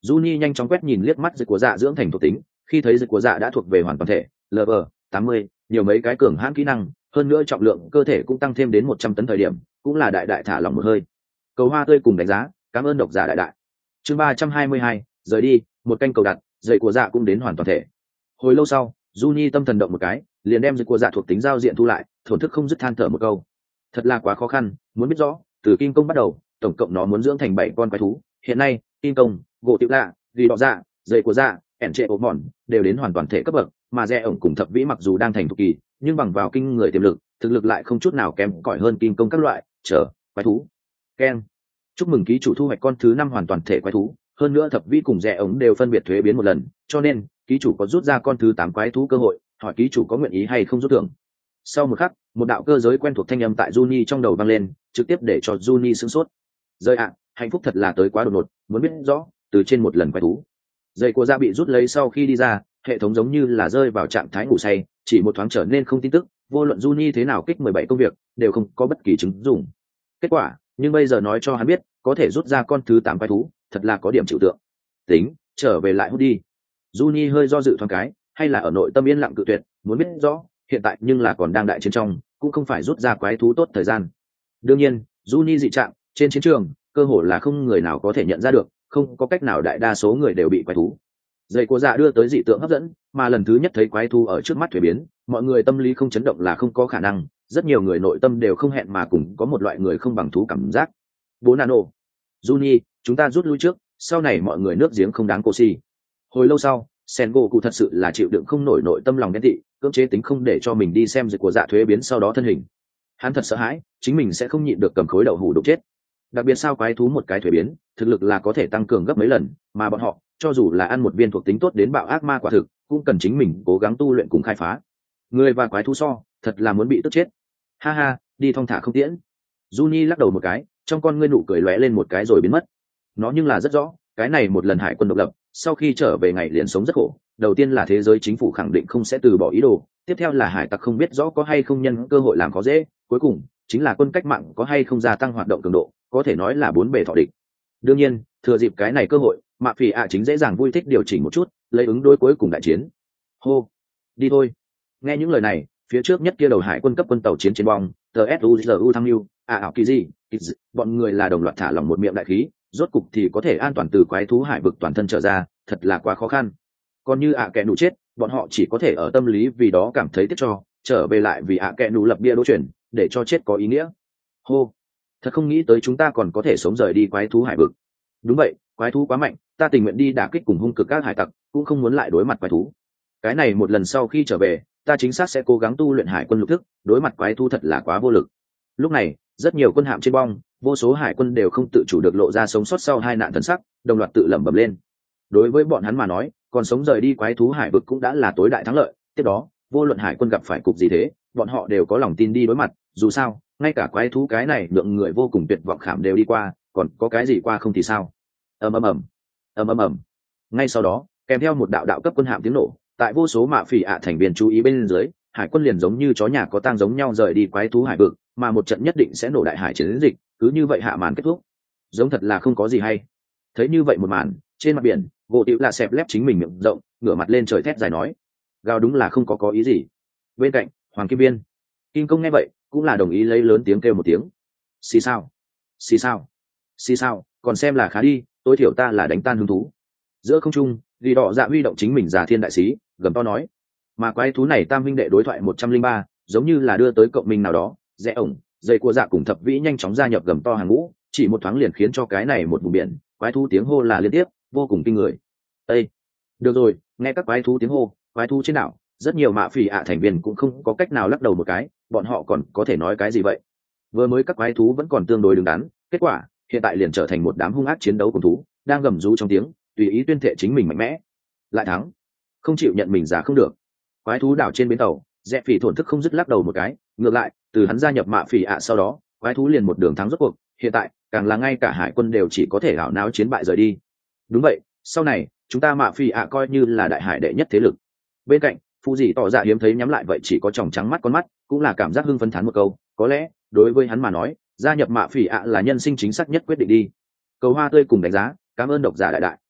Juni nhanh chóng quét nhìn liếc mắt dịch của dạ dưỡng thành thuộc tính, khi thấy dịch của dạ đã thuộc về hoàn toàn thể, level tám mươi, nhiều mấy cái cường hãn kỹ năng, hơn nữa trọng lượng cơ thể cũng tăng thêm đến một trăm tấn thời điểm, cũng là đại đại thả lòng một hơi. Cầu hoa tươi cùng đánh giá, cảm ơn độc giả đại đại. Chương ba trăm hai mươi hai, rời đi, một canh cầu đặt, dậy của dạ cũng đến hoàn toàn thể. Hồi lâu sau, Juni tâm thần động một cái, liền đem dịch của dạ thuộc tính giao diện thu lại, thổn thức không dứt than thở một câu. Thật là quá khó khăn, muốn biết rõ, từ kim công bắt đầu, tổng cộng nó muốn dưỡng thành bảy con quái thú, hiện nay, kim công, gỗ tiểu lạ, vì đỏ dạ, dậy của dạ, ẻn trệ ổ mòn đều đến hoàn toàn thể cấp bậc, mà rẽ ổng cùng thập vĩ mặc dù đang thành thục kỳ, nhưng bằng vào kinh người tiềm lực, thực lực lại không chút nào kém cỏi hơn kim công các loại chờ quái thú. Ken, chúc mừng ký chủ thu hoạch con thứ năm hoàn toàn thể quái thú, hơn nữa thập vĩ cùng rẽ ổng đều phân biệt thuế biến một lần, cho nên ký chủ có rút ra con thứ tám quái thú cơ hội, hỏi ký chủ có nguyện ý hay không rút thưởng. Sau một khắc, một đạo cơ giới quen thuộc thanh âm tại Juni trong đầu vang lên, trực tiếp để cho Juni sửng sốt. Rơi ạ, hạnh phúc thật là tới quá đột ngột, muốn biết rõ, từ trên một lần quái thú. Dây của da bị rút lấy sau khi đi ra, hệ thống giống như là rơi vào trạng thái ngủ say, chỉ một thoáng trở nên không tin tức, vô luận Juni thế nào kích mười bảy công việc, đều không có bất kỳ chứng dụng. Kết quả, nhưng bây giờ nói cho hắn biết, có thể rút ra con thứ tám quái thú, thật là có điểm chịu tượng. Tính, trở về lại hút đi. Juni hơi do dự thoáng cái, hay là ở nội tâm yên lặng cự tuyệt, muốn biết rõ, hiện tại nhưng là còn đang đại chiến trong, cũng không phải rút ra quái thú tốt thời gian. Đương nhiên, Juni dị trạng, trên chiến trường, cơ hội là không người nào có thể nhận ra được, không có cách nào đại đa số người đều bị quái thú. Dây của dạ đưa tới dị tượng hấp dẫn, mà lần thứ nhất thấy quái thú ở trước mắt thuế biến, mọi người tâm lý không chấn động là không có khả năng, rất nhiều người nội tâm đều không hẹn mà cùng có một loại người không bằng thú cảm giác. Bố nano, Juni, chúng ta rút lui trước, sau này mọi người nước giếng không đáng cô si. Hồi lâu sau, Sengoku thật sự là chịu đựng không nổi nội tâm lòng ghen tị, cưỡng chế tính không để cho mình đi xem dịch của dạ thuế biến sau đó thân hình. Hắn thật sợ hãi, chính mình sẽ không nhịn được cầm khối đậu hủ đục chết. Đặc biệt sao quái thú một cái thuế biến, thực lực là có thể tăng cường gấp mấy lần, mà bọn họ, cho dù là ăn một viên thuộc tính tốt đến bạo ác ma quả thực, cũng cần chính mình cố gắng tu luyện cùng khai phá. Người và quái thú so, thật là muốn bị tức chết. Ha ha, đi thong thả không tiễn. Juni lắc đầu một cái, trong con ngươi nụ cười lóe lên một cái rồi biến mất. Nó nhưng là rất rõ, cái này một lần hải quân độc lập, sau khi trở về ngày liền sống rất khổ. Đầu tiên là thế giới chính phủ khẳng định không sẽ từ bỏ ý đồ, tiếp theo là hải tặc không biết rõ có hay không nhân cơ hội làm khó dễ, cuối cùng chính là quân cách mạng có hay không gia tăng hoạt động cường độ, có thể nói là bốn bề thọ địch. Đương nhiên, thừa dịp cái này cơ hội, mạ phỉ ạ chính dễ dàng vui thích điều chỉnh một chút, lấy ứng đối cuối cùng đại chiến. Hô, đi thôi. Nghe những lời này, phía trước nhất kia đầu hải quân cấp quân tàu chiến trên bong, tờ suzu tham mưu à ảo kỳ gì, bọn người là đồng loạt thả lỏng một miệng đại khí, rốt cục thì có thể an toàn từ quái thú hải vực toàn thân trở ra, thật là quá khó khăn. Còn như ạ à kẻ nụ chết, bọn họ chỉ có thể ở tâm lý vì đó cảm thấy tiếc cho, trở về lại vì ạ à kẻ nụ lập bia đỗ chuyển, để cho chết có ý nghĩa. Hô, thật không nghĩ tới chúng ta còn có thể sống rời đi quái thú hải vực. Đúng vậy, quái thú quá mạnh, ta tình nguyện đi đả kích cùng hung cực các hải tặc, cũng không muốn lại đối mặt quái thú. Cái này một lần sau khi trở về, ta chính xác sẽ cố gắng tu luyện hải quân lục thức, đối mặt quái thú thật là quá vô lực. Lúc này, rất nhiều quân hạm trên bong, vô số hải quân đều không tự chủ được lộ ra sống sót sau hai nạn thần sắc, đồng loạt tự lẩm bẩm lên. Đối với bọn hắn mà nói, còn sống rời đi quái thú hải vực cũng đã là tối đại thắng lợi. Tiếp đó, vô luận hải quân gặp phải cục gì thế, bọn họ đều có lòng tin đi đối mặt. Dù sao, ngay cả quái thú cái này nhượng người vô cùng tuyệt vọng khảm đều đi qua, còn có cái gì qua không thì sao? ầm ầm ầm, ầm ầm ầm. Ngay sau đó, kèm theo một đạo đạo cấp quân hạm tiếng nổ, tại vô số mạ phỉ ạ thành viên chú ý bên dưới, hải quân liền giống như chó nhà có tang giống nhau rời đi quái thú hải vực, mà một trận nhất định sẽ nổ đại hải chiến dịch, cứ như vậy hạ màn kết thúc. Giống thật là không có gì hay. Thấy như vậy một màn, trên mặt biển, gỗ tiểu là xẹp lép chính mình miệng rộng, ngửa mặt lên trời thét dài nói, gào đúng là không có có ý gì. Bên cạnh, Hoàng Kim Biên, Kim Công nghe vậy, cũng là đồng ý lấy lớn tiếng kêu một tiếng. Xì sao? Xì sao? Xì sao? Còn xem là khá đi, tối thiểu ta là đánh tan hứng thú. Giữa không trung, Ghi Đỏ Dạ huy động chính mình giả thiên đại sĩ, gầm to nói. Mà quái thú này tam huynh đệ đối thoại một trăm linh ba, giống như là đưa tới cộng minh nào đó, rẽ ổng, dây cua dạ cùng thập vĩ nhanh chóng gia nhập gầm to hàng ngũ, chỉ một thoáng liền khiến cho cái này một vùng biển, quái thú tiếng hô là liên tiếp, vô cùng kinh người. Ê! Được rồi, nghe các quái thú tiếng hô, quái thú trên đảo, rất nhiều mạ phỉ ạ thành viên cũng không có cách nào lắc đầu một cái, bọn họ còn có thể nói cái gì vậy? Vừa mới các quái thú vẫn còn tương đối đứng đắn, kết quả hiện tại liền trở thành một đám hung ác chiến đấu cùng thú, đang gầm rú trong tiếng, tùy ý tuyên thệ chính mình mạnh mẽ, lại thắng, không chịu nhận mình giả không được. Quái thú đảo trên bến tàu, Dẹp Phỉ thổn thức không dứt lắc đầu một cái, ngược lại, từ hắn gia nhập mạ phỉ ạ sau đó, quái thú liền một đường thắng rốt cuộc, hiện tại càng là ngay cả hải quân đều chỉ có thể ảo não chiến bại rời đi. Đúng vậy, sau này chúng ta mạ phỉ ạ coi như là đại hải đệ nhất thế lực. Bên cạnh, Phu Dĩ tỏ ra hiếm thấy nhắm lại vậy chỉ có tròng trắng mắt con mắt, cũng là cảm giác hưng phấn thán một câu, có lẽ đối với hắn mà nói, gia nhập mạ phỉ ạ là nhân sinh chính xác nhất quyết định đi. Cầu hoa tươi cùng đánh giá, cảm ơn độc giả đại đại.